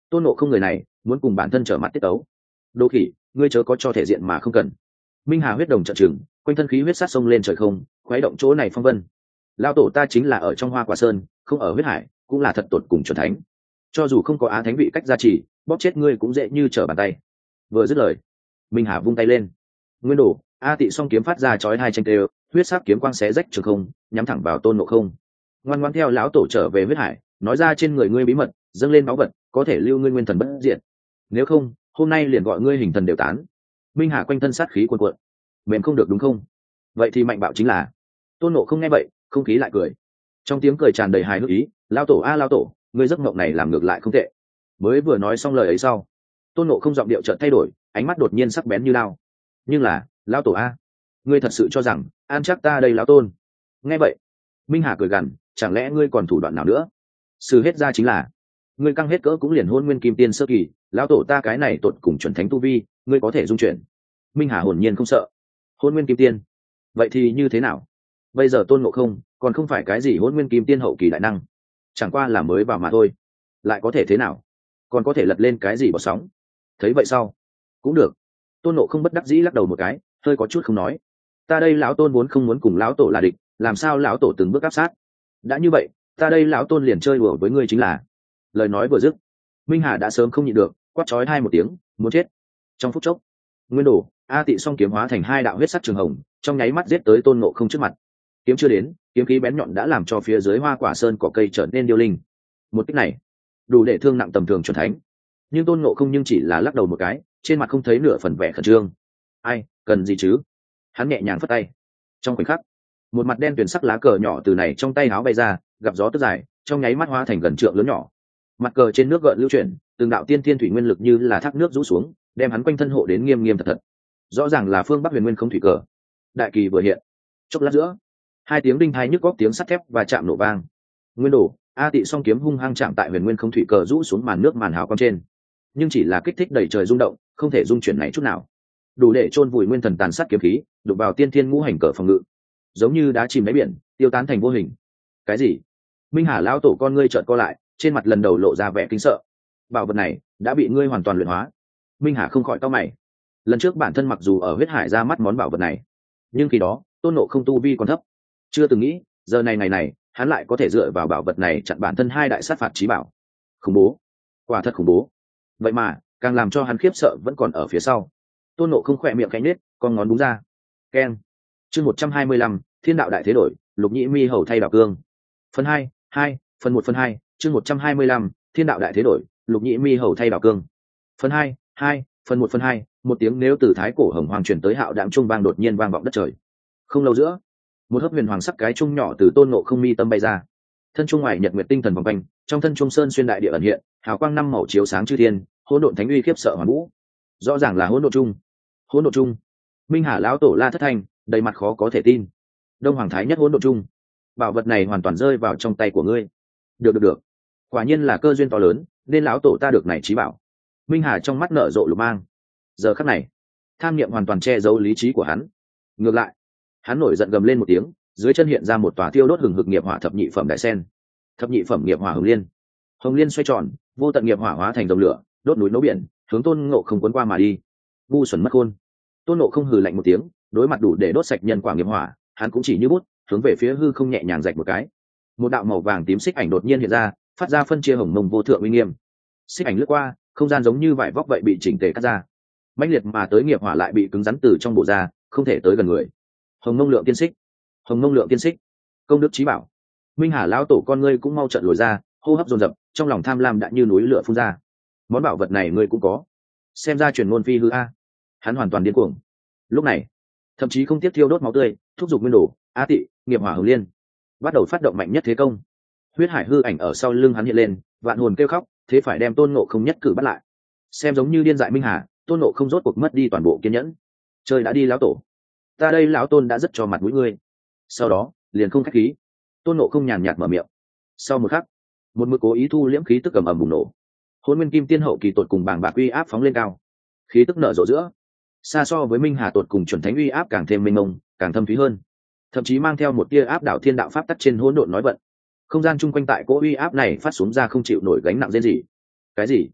Tôn Ngộ Không người này muốn cùng bản thân trở mặt tiết tấu. Đô khỉ, ngươi chớ có cho thể diện mà không cần. Minh Hà huyết đồng trợn trừng, quanh thân khí huyết sát sông lên trời không, khuấy động chỗ này phong vân. Lao tổ ta chính là ở trong Hoa Quả Sơn, không ở huyết hải, cũng là thật tột cùng chuẩn thánh. Cho dù không có á thánh vị cách gia trì, bóp chết ngươi cũng dễ như trở bàn tay. Vừa dứt lời, Minh Hà vung tay lên, nguyên đổ a tị song kiếm phát ra chói hai tranh tê, huyết sắc kiếm quang xé rách trường không, nhắm thẳng vào Tôn Ngộ Không. Ngoan ngoãn theo lão tổ trở về huyết hải, nói ra trên người ngươi bí mật, dâng lên máu vật, có thể lưu ngươi nguyên thần bất diệt. Nếu không, hôm nay liền gọi ngươi hình thần đều tán. Minh Hà quanh thân sát khí cuồn cuộn. Mềm không được đúng không? Vậy thì mạnh bạo chính là. Tôn Ngộ Không nghe vậy, không khí lại cười. Trong tiếng cười tràn đầy hài hước ý, lao tổ a lao tổ, ngươi giấc mộng này làm ngược lại không tệ. Mới vừa nói xong lời ấy sau, Tôn Ngộ Không giọng điệu chợt thay đổi, ánh mắt đột nhiên sắc bén như lao. Nhưng là, lao tổ a, ngươi thật sự cho rằng an chắc ta đây lão Tôn? Nghe vậy, Minh Hà cười gằn, chẳng lẽ ngươi còn thủ đoạn nào nữa? Sự hết ra chính là, ngươi căng hết cỡ cũng liền hôn nguyên kim tiên sơ kỳ, lão tổ ta cái này tột cùng chuẩn thánh tu vi, ngươi có thể dung chuyển. Minh Hà hồn nhiên không sợ. Hôn nguyên kim tiên, vậy thì như thế nào? Bây giờ Tôn Ngộ Không còn không phải cái gì hôn nguyên kim tiên hậu kỳ đại năng, chẳng qua là mới vào mà thôi, lại có thể thế nào? Còn có thể lật lên cái gì bỏ sóng? Thấy vậy sau, cũng được. Tôn Ngộ Không bất đắc dĩ lắc đầu một cái, hơi có chút không nói. Ta đây lão Tôn vốn không muốn cùng lão tổ là địch, làm sao lão tổ từng bước áp sát? Đã như vậy, ta đây lão Tôn liền chơi đùa với ngươi chính là. Lời nói vừa dứt, Minh Hà đã sớm không nhịn được, quát chói hai một tiếng, muốn chết. Trong phút chốc, nguyên đổ a tị song kiếm hóa thành hai đạo huyết sắc trường hồng, trong nháy mắt giết tới Tôn Ngộ Không trước mặt. Kiếm chưa đến, kiếm khí bén nhọn đã làm cho phía dưới Hoa Quả Sơn cỏ cây trở nên điêu linh. Một kích này đủ để thương nặng tầm thường chuẩn thánh, nhưng Tôn Ngộ Không nhưng chỉ là lắc đầu một cái, trên mặt không thấy nửa phần vẻ khẩn trương. Ai cần gì chứ? Hắn nhẹ nhàng phất tay. Trong khoảnh khắc, một mặt đen tuyền sắc lá cờ nhỏ từ này trong tay áo bay ra, gặp gió tức dài, trong nháy mắt hóa thành gần trượng lớn nhỏ. Mặt cờ trên nước gợn lưu chuyển, từng đạo tiên thiên thủy nguyên lực như là thác nước rũ xuống, đem hắn quanh thân hộ đến nghiêm nghiêm thật thật. Rõ ràng là phương Bắc Huyền Nguyên không thủy cờ. Đại kỳ vừa hiện, chốc lát giữa, hai tiếng đinh hai nhức góc tiếng sắt thép và chạm nổ vang. Nguyên đổ a tị song kiếm hung hăng chạm tại Huyền Nguyên không thủy cờ rũ xuống màn nước màn hào quang trên, nhưng chỉ là kích thích đầy trời rung động, không thể dung chuyển này chút nào, đủ để chôn vùi nguyên thần tàn sát kiếm khí, đụng vào tiên thiên ngũ hành cờ phòng ngự, giống như đá chìm đáy biển, tiêu tán thành vô hình. Cái gì? Minh Hà lão tổ con ngươi trợn co lại, trên mặt lần đầu lộ ra vẻ kinh sợ. Bảo vật này đã bị ngươi hoàn toàn luyện hóa. Minh Hà không khỏi cau mày. Lần trước bản thân mặc dù ở huyết hải ra mắt món bảo vật này, nhưng khi đó Tôn Ngộ Không tu vi còn thấp, chưa từng nghĩ giờ này ngày này hắn lại có thể dựa vào bảo vật này chặn bản thân hai đại sát phạt chí bảo. Khủng bố, quả thật khủng bố. Vậy mà càng làm cho hắn khiếp sợ vẫn còn ở phía sau. Tôn Ngộ Không khỏe miệng khẽ nhếch, con ngón búng ra. Keng. Chương 125, Thiên đạo đại thế đổi, Lục Nhĩ Mi hầu thay Đào Cương. Phần 2, phần 1 phần 2, chương 125, Thiên đạo đại thế đổi, Lục Nhĩ Mi hầu thay Đào Cương. Phần 2, phần 1 phần 2, một tiếng nếu từ thái cổ hồng hoàng truyền tới hạo đạm trung vang đột nhiên vang vọng đất trời. Không lâu giữa, một hớp huyền hoàng sắc cái trung nhỏ từ Tôn Ngộ Không mi tâm bay ra. Thân trung ngoài nhật nguyệt tinh thần vòng quanh, trong thân trung sơn xuyên đại địa ẩn hiện, hào quang năm màu chiếu sáng chư thiên, hỗn độn thánh uy khiếp sợ hoàn vũ. Rõ ràng là hỗn độn trung. Hỗn độn trung. Minh Hà lão tổ la thất thanh, đầy mặt khó có thể tin. Đông Hoàng thái nhất hỗn độn trung. Bảo vật này hoàn toàn rơi vào trong tay của ngươi. Được. Quả nhiên là cơ duyên to lớn, nên lão tổ ta được này trí bảo. Minh Hà trong mắt nở rộ lục mang. Giờ khắc này, tham niệm hoàn toàn che giấu lý trí của hắn. Ngược lại, hắn nổi giận gầm lên một tiếng, dưới chân hiện ra một tòa thiêu đốt hừng hực nghiệp hỏa thập nhị phẩm đại sen. Thập nhị phẩm nghiệp hỏa hồng liên. Hồng liên xoay tròn, vô tận nghiệp hỏa hóa thành dòng lửa, đốt núi nấu biển, hướng Tôn Ngộ Không cuốn qua mà đi. Ngu xuẩn mất khôn. Tôn Ngộ Không hừ lạnh một tiếng, đối mặt đủ để đốt sạch nhân quả nghiệp hỏa, hắn cũng chỉ như bút, hướng về phía hư không nhẹ nhàng rạch một cái. Một đạo màu vàng tím xích ảnh đột nhiên hiện ra, phát ra phân chia hồng mông vô thượng uy nghiêm. Xích ảnh lướt qua, không gian giống như vải vóc vậy bị chỉnh tề cắt ra. Mãnh liệt mà tới nghiệp hỏa lại bị cứng rắn từ trong bộ ra, không thể tới gần người. Hồng mông lượng tiên xích, hồng mông lượng tiên xích, công đức chí bảo. Minh Hà lão tổ con ngươi cũng mau trận lồi ra, hô hấp dồn dập, trong lòng tham lam đã như núi lửa phun ra. Món bảo vật này ngươi cũng có, xem ra truyền ngôn phi hư a. Hắn hoàn toàn điên cuồng. Lúc này, thậm chí không tiếc thiêu đốt máu tươi, thúc giục nguyên đồ, a tị, nghiệp hỏa hồng liên, bắt đầu phát động mạnh nhất thế công. Huyết hải hư ảnh ở sau lưng hắn hiện lên, vạn hồn kêu khóc, thế phải đem Tôn Ngộ Không nhất cử bắt lại. Xem giống như điên dại Minh Hà, Tôn Ngộ Không rốt cuộc mất đi toàn bộ kiên nhẫn. Chơi đã đi lão tổ, ta đây lão Tôn đã rất cho mặt mũi ngươi. Sau đó liền không khách khí. Tôn Ngộ Không nhàn nhạt mở miệng. Sau một khắc, một mực cố ý thu liễm khí tức ầm ầm bùng nổ. Hỗn Nguyên Kim Tiên hậu kỳ tột cùng bàng bạc uy áp phóng lên cao, khí tức nở rộ giữa, xa so với Minh Hà tột cùng chuẩn thánh uy áp càng thêm mênh mông, càng thâm thúy hơn, thậm chí mang theo một tia áp đảo thiên đạo pháp tắc trên hỗn độn nói vận. Không gian chung quanh tại cỗ uy áp này phát xuống ra không chịu nổi gánh nặng riêng gì. Cái gì?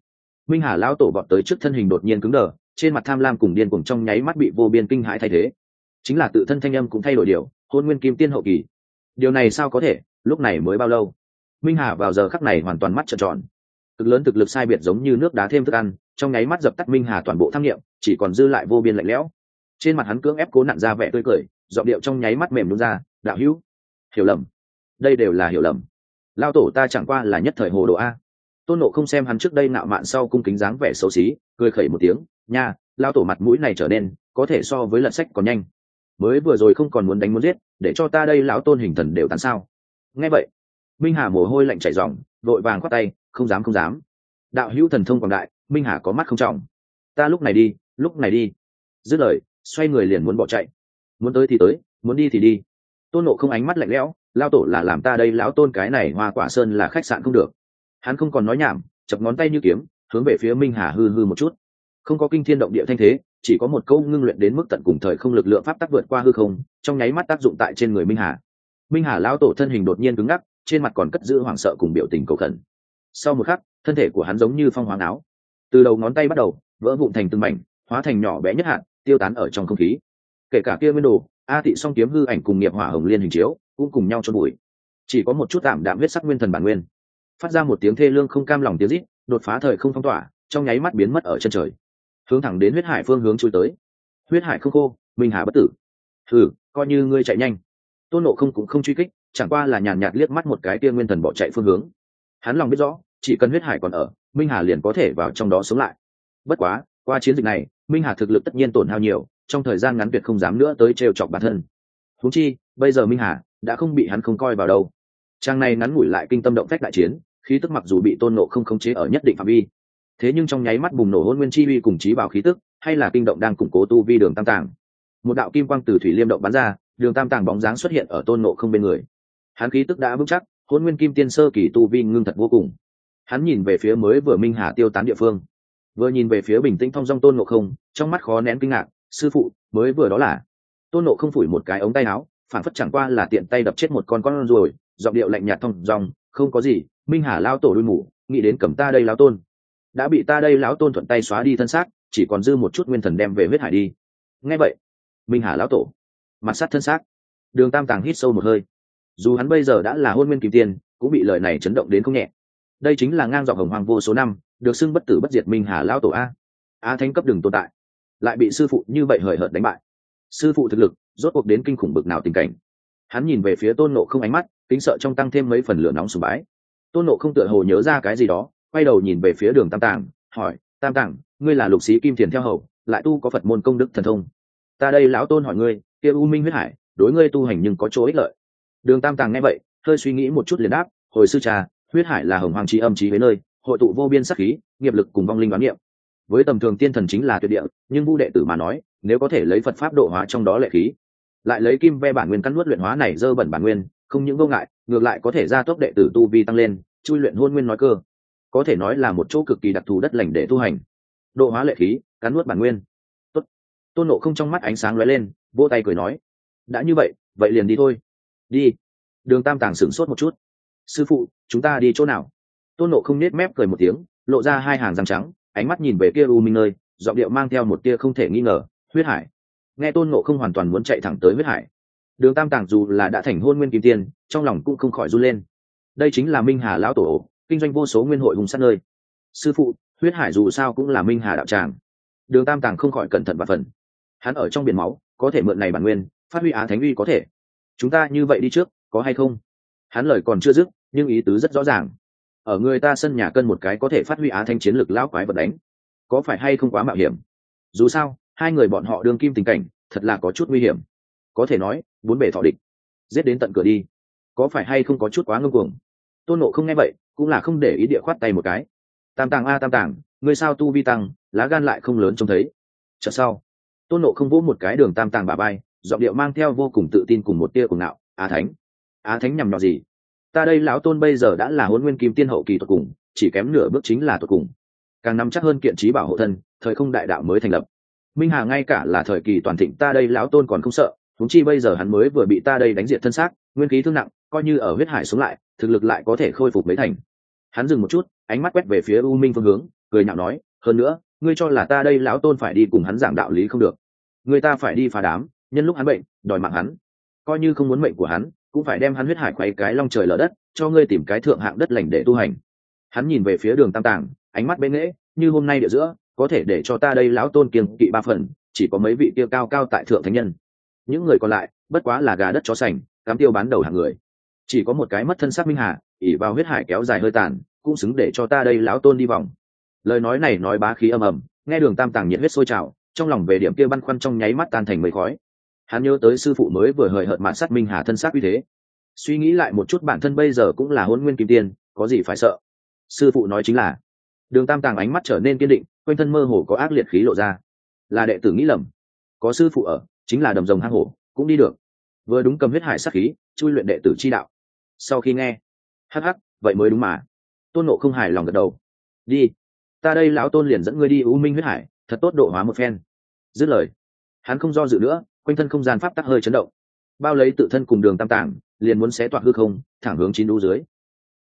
Minh Hà lão tổ vọt tới trước, thân hình đột nhiên cứng đờ, trên mặt tham lam cùng điên cuồng trong nháy mắt bị vô biên kinh hãi thay thế. Chính là tự thân thanh âm cũng thay đổi điều, hôn nguyên kim tiên hậu kỳ. Điều này sao có thể? Lúc này mới bao lâu? Minh Hà vào giờ khắc này hoàn toàn mắt trợn tròn. Cực lớn thực lực sai biệt giống như nước đá thêm thức ăn, trong nháy mắt dập tắt Minh Hà toàn bộ tham nghiệm, chỉ còn dư lại vô biên lạnh lẽo. Trên mặt hắn cưỡng ép cố nặn ra vẻ tươi cười, giọng điệu trong nháy mắt mềm nhún ra, "Đạo hữu, hiểu lầm, đây đều là hiểu lầm. Lao tổ ta chẳng qua là nhất thời hồ đồ a." Tôn Nộ không xem hắn trước đây nạo mạn sau cung kính dáng vẻ xấu xí, cười khẩy một tiếng, "Nha, lao tổ mặt mũi này trở nên có thể so với lật sách còn nhanh. Mới vừa rồi không còn muốn đánh muốn giết, để cho ta đây lão tôn hình thần đều tán sao?" Nghe vậy, Minh Hà mồ hôi lạnh chảy ròng, vội vàng khoát tay, "Không dám không dám. Đạo hữu thần thông quảng đại, Minh Hà có mắt không trọng. Ta lúc này đi, lúc này đi." Dứt lời, xoay người liền muốn bỏ chạy. Muốn tới thì tới, muốn đi thì đi. Tôn Nộ không ánh mắt lạnh lẽo, "Lao tổ là làm ta đây lão tôn cái này Hoa Quả Sơn là khách sạn không được." Hắn không còn nói nhảm, chập ngón tay như kiếm, hướng về phía Minh Hà hư hư một chút. Không có kinh thiên động địa thanh thế, chỉ có một câu ngưng luyện đến mức tận cùng thời không lực lượng pháp tắc vượt qua hư không, trong nháy mắt tác dụng tại trên người Minh Hà. Minh Hà lão tổ thân hình đột nhiên cứng ngắc, trên mặt còn cất giữ hoảng sợ cùng biểu tình cầu khẩn. Sau một khắc, thân thể của hắn giống như phong hóa áo, từ đầu ngón tay bắt đầu vỡ vụn thành từng mảnh, hóa thành nhỏ bé nhất hạn, tiêu tán ở trong không khí. Kể cả kia nguyên đồ A Tị song kiếm hư ảnh cùng nghiệp hỏa hồng liên hình chiếu cũng cùng nhau chôn bụi, chỉ có một chút tạm đạm huyết sắc nguyên thần bản nguyên phát ra một tiếng thê lương không cam lòng tiếng rít, đột phá thời không phong tỏa, trong nháy mắt biến mất ở chân trời, hướng thẳng đến huyết hải phương hướng chui tới. Huyết hải không khô, Minh Hà bất tử. Coi như ngươi chạy nhanh. Tôn Nộ không cũng không truy kích, chẳng qua là nhàn nhạt liếc mắt một cái kia nguyên thần bỏ chạy phương hướng. Hắn lòng biết rõ, chỉ cần huyết hải còn ở, Minh Hà liền có thể vào trong đó sống lại. Bất quá, qua chiến dịch này, Minh Hà thực lực tất nhiên tổn hao nhiều, trong thời gian ngắn tuyệt không dám nữa tới trêu chọc bản thân. Huống chi, bây giờ Minh Hà đã không bị hắn không coi vào đâu. Trang này ngắn ngủi lại kinh tâm động phách đại chiến, khí tức mặc dù bị Tôn Nộ không khống chế ở nhất định phạm vi, thế nhưng trong nháy mắt bùng nổ hôn nguyên chi uy cùng trí bảo khí tức, hay là kinh động đang củng cố tu vi Đường Tam Tàng. Một đạo kim quang từ thủy liêm động bắn ra, Đường Tam Tàng bóng dáng xuất hiện ở Tôn Nộ không bên người. Hắn khí tức đã vững chắc, hôn nguyên kim tiên sơ kỳ tu vi ngưng thật vô cùng. Hắn nhìn về phía mới vừa Minh Hà tiêu tán địa phương, vừa nhìn về phía bình tĩnh thong dong Tôn Nộ không, trong mắt khó nén kinh ngạc, "Sư phụ, mới vừa đó là?" Tôn Nộ không phủi một cái ống tay áo, phản phất chẳng qua là tiện tay đập chết một con ruồi, giọng điệu lạnh nhạt thong dong, "Không có gì, Minh Hà lao tổ đuôi mù, nghĩ đến cầm ta đây lão tôn, đã bị ta đây lão tôn thuận tay xóa đi thân xác, chỉ còn dư một chút nguyên thần đem về huyết hải đi." Nghe vậy, Minh Hà lão tổ mặt sắt thân xác. Đường Tam Tàng hít sâu một hơi, dù hắn bây giờ đã là hôn nguyên kim tiên, cũng bị lời này chấn động đến không nhẹ. Đây chính là ngang dọc hồng hoang vô số năm, được xưng bất tử bất diệt Minh Hà lão tổ a thánh cấp đừng tồn tại, lại bị sư phụ như vậy hời hợt đánh bại. Sư phụ thực lực rốt cuộc đến kinh khủng bực nào tình cảnh. Hắn nhìn về phía Tôn Nộ không, ánh mắt kính sợ trong tăng thêm mấy phần lửa nóng sùng bái. Tôn Nộ không tựa hồ nhớ ra cái gì đó, quay đầu nhìn về phía Đường Tam Tàng, hỏi, "Tam Tàng, ngươi là lục sĩ kim thiền theo hầu, lại tu có Phật môn công đức thần thông, ta đây lão tôn hỏi ngươi, kia U Minh huyết hải đối ngươi tu hành nhưng có chỗ ích lợi?" Đường Tam Tàng nghe vậy, hơi suy nghĩ một chút liền đáp, "Hồi sư trà, huyết hải là hồng hoàng chi âm chí với nơi, hội tụ vô biên sát khí, nghiệp lực cùng vong linh đoán niệm. Với tầm thường tiên thần chính là tuyệt địa, nhưng vu đệ tử mà nói, nếu có thể lấy Phật pháp độ hóa trong đó lệ khí, lại lấy kim ve bản nguyên cắn nuốt luyện hóa này dơ bẩn bản nguyên, không những vô ngại, ngược lại có thể gia tốc đệ tử tu vi tăng lên, chui luyện hôn nguyên nói cơ, có thể nói là một chỗ cực kỳ đặc thù đất lành để tu hành. Độ hóa lệ khí, cắn nuốt bản nguyên." Tốt. Tôn Nộ không trong mắt ánh sáng lóe lên, vỗ tay cười nói, "Đã như vậy, vậy liền đi thôi." "Đi." Đường Tam Tàng sửng sốt một chút, "Sư phụ, chúng ta đi chỗ nào?" Tôn Nộ không nết mép cười một tiếng, lộ ra hai hàng răng trắng, ánh mắt nhìn về kia U Minh nơi, giọng điệu mang theo một tia không thể nghi ngờ, "Huyết hải." Nghe Tôn Nộ không hoàn toàn muốn chạy thẳng tới huyết hải. Đường Tam Tàng dù là đã thành hôn nguyên kim tiên, trong lòng cũng không khỏi run lên. Đây chính là Minh Hà lão tổ, kinh doanh vô số nguyên hội hùng sát nơi. "Sư phụ, huyết hải dù sao cũng là Minh Hà đạo tràng." Đường Tam Tàng không khỏi cẩn thận và phần. Hắn ở trong biển máu, có thể mượn này bản nguyên, phát huy Á Thánh uy có thể. "Chúng ta như vậy đi trước, có hay không?" Hắn lời còn chưa dứt, nhưng ý tứ rất rõ ràng. Ở người ta sân nhà cân một cái có thể phát huy Á Thánh chiến lực lão quái vật đánh, có phải hay không quá mạo hiểm? Dù sao, hai người bọn họ đương kim tình cảnh, thật là có chút nguy hiểm. Có thể nói, bốn bề thọ địch, giết đến tận cửa đi, có phải hay không có chút quá ngông cuồng? Tôn Nộ không nghe vậy, cũng là không để ý địa khoát tay một cái. "Tam Tàng a Tam Tàng, ngươi sao tu vi tăng, lá gan lại không lớn trông thấy." Chợt sau, Tôn Nộ không vỗ một cái Đường Tam Tàng bả vai, giọng điệu mang theo vô cùng tự tin cùng một tia cuồng ngạo, "Á Thánh, Á Thánh nhằm nhọ gì? Ta đây lão tôn bây giờ đã là hôn nguyên kim tiên hậu kỳ tuyệt cùng, chỉ kém nửa bước chính là tuyệt cùng, càng nắm chắc hơn kiện trí bảo hộ thân, thời không đại đạo mới thành lập. Minh Hà ngay cả là thời kỳ toàn thịnh ta đây lão tôn còn không sợ, huống chi bây giờ hắn mới vừa bị ta đây đánh diệt thân xác, nguyên khí thương nặng, coi như ở huyết hải sống lại, thực lực lại có thể khôi phục mấy thành." Hắn dừng một chút, ánh mắt quét về phía U Minh phương hướng, cười nhạo nói, hơn nữa ngươi cho là ta đây lão tôn phải đi cùng hắn giảng đạo lý không được. Người ta phải đi phá đám, nhân lúc hắn bệnh đòi mạng hắn, coi như không muốn mệnh của hắn cũng phải đem hắn huyết hải quay cái long trời lở đất, cho ngươi tìm cái thượng hạng đất lành để tu hành. Hắn nhìn về phía Đường Tam Tàng, ánh mắt bên nghễ, như hôm nay địa giữa có thể để cho ta đây lão tôn kiêng kỵ 3 phần, chỉ có mấy vị kia cao cao tại thượng thánh nhân, những người còn lại bất quá là gà đất chó sành, cám tiêu bán đầu hàng người. Chỉ có một cái mất thân xác minh hà, ỉ vào huyết hải kéo dài hơi tàn, cũng xứng để cho ta đây lão tôn đi vòng. Lời nói này nói bá khí âm ầm, nghe Đường Tam Tàng nhiệt huyết sôi trào, trong lòng về điểm kia băn khoăn trong nháy mắt tan thành mây khói. Hắn nhớ tới sư phụ mới vừa hời hợt mạn sát minh hà thân xác uy thế, suy nghĩ lại một chút bản thân bây giờ cũng là hôn nguyên kim tiên, có gì phải sợ. Sư phụ nói chính là. Đường Tam Tàng ánh mắt trở nên kiên định, quanh thân mơ hồ có ác liệt khí lộ ra. Là đệ tử nghĩ lầm, có sư phụ ở chính là đầm rồng hang hổ cũng đi được, vừa đúng cầm huyết hải sát khí chui luyện đệ tử chi đạo. Sau khi nghe, hắc hắc, vậy mới đúng mà. Tôn Ngộ không hài lòng gật đầu. Đi, ta đây lão tôn liền dẫn ngươi đi U Minh huyết hải, thật tốt độ hóa một phen. Dứt lời, hắn không do dự nữa, quanh thân không gian pháp tắc hơi chấn động, bao lấy tự thân cùng Đường Tam Tàng liền muốn xé toạc hư không, thẳng hướng chín đu dưới.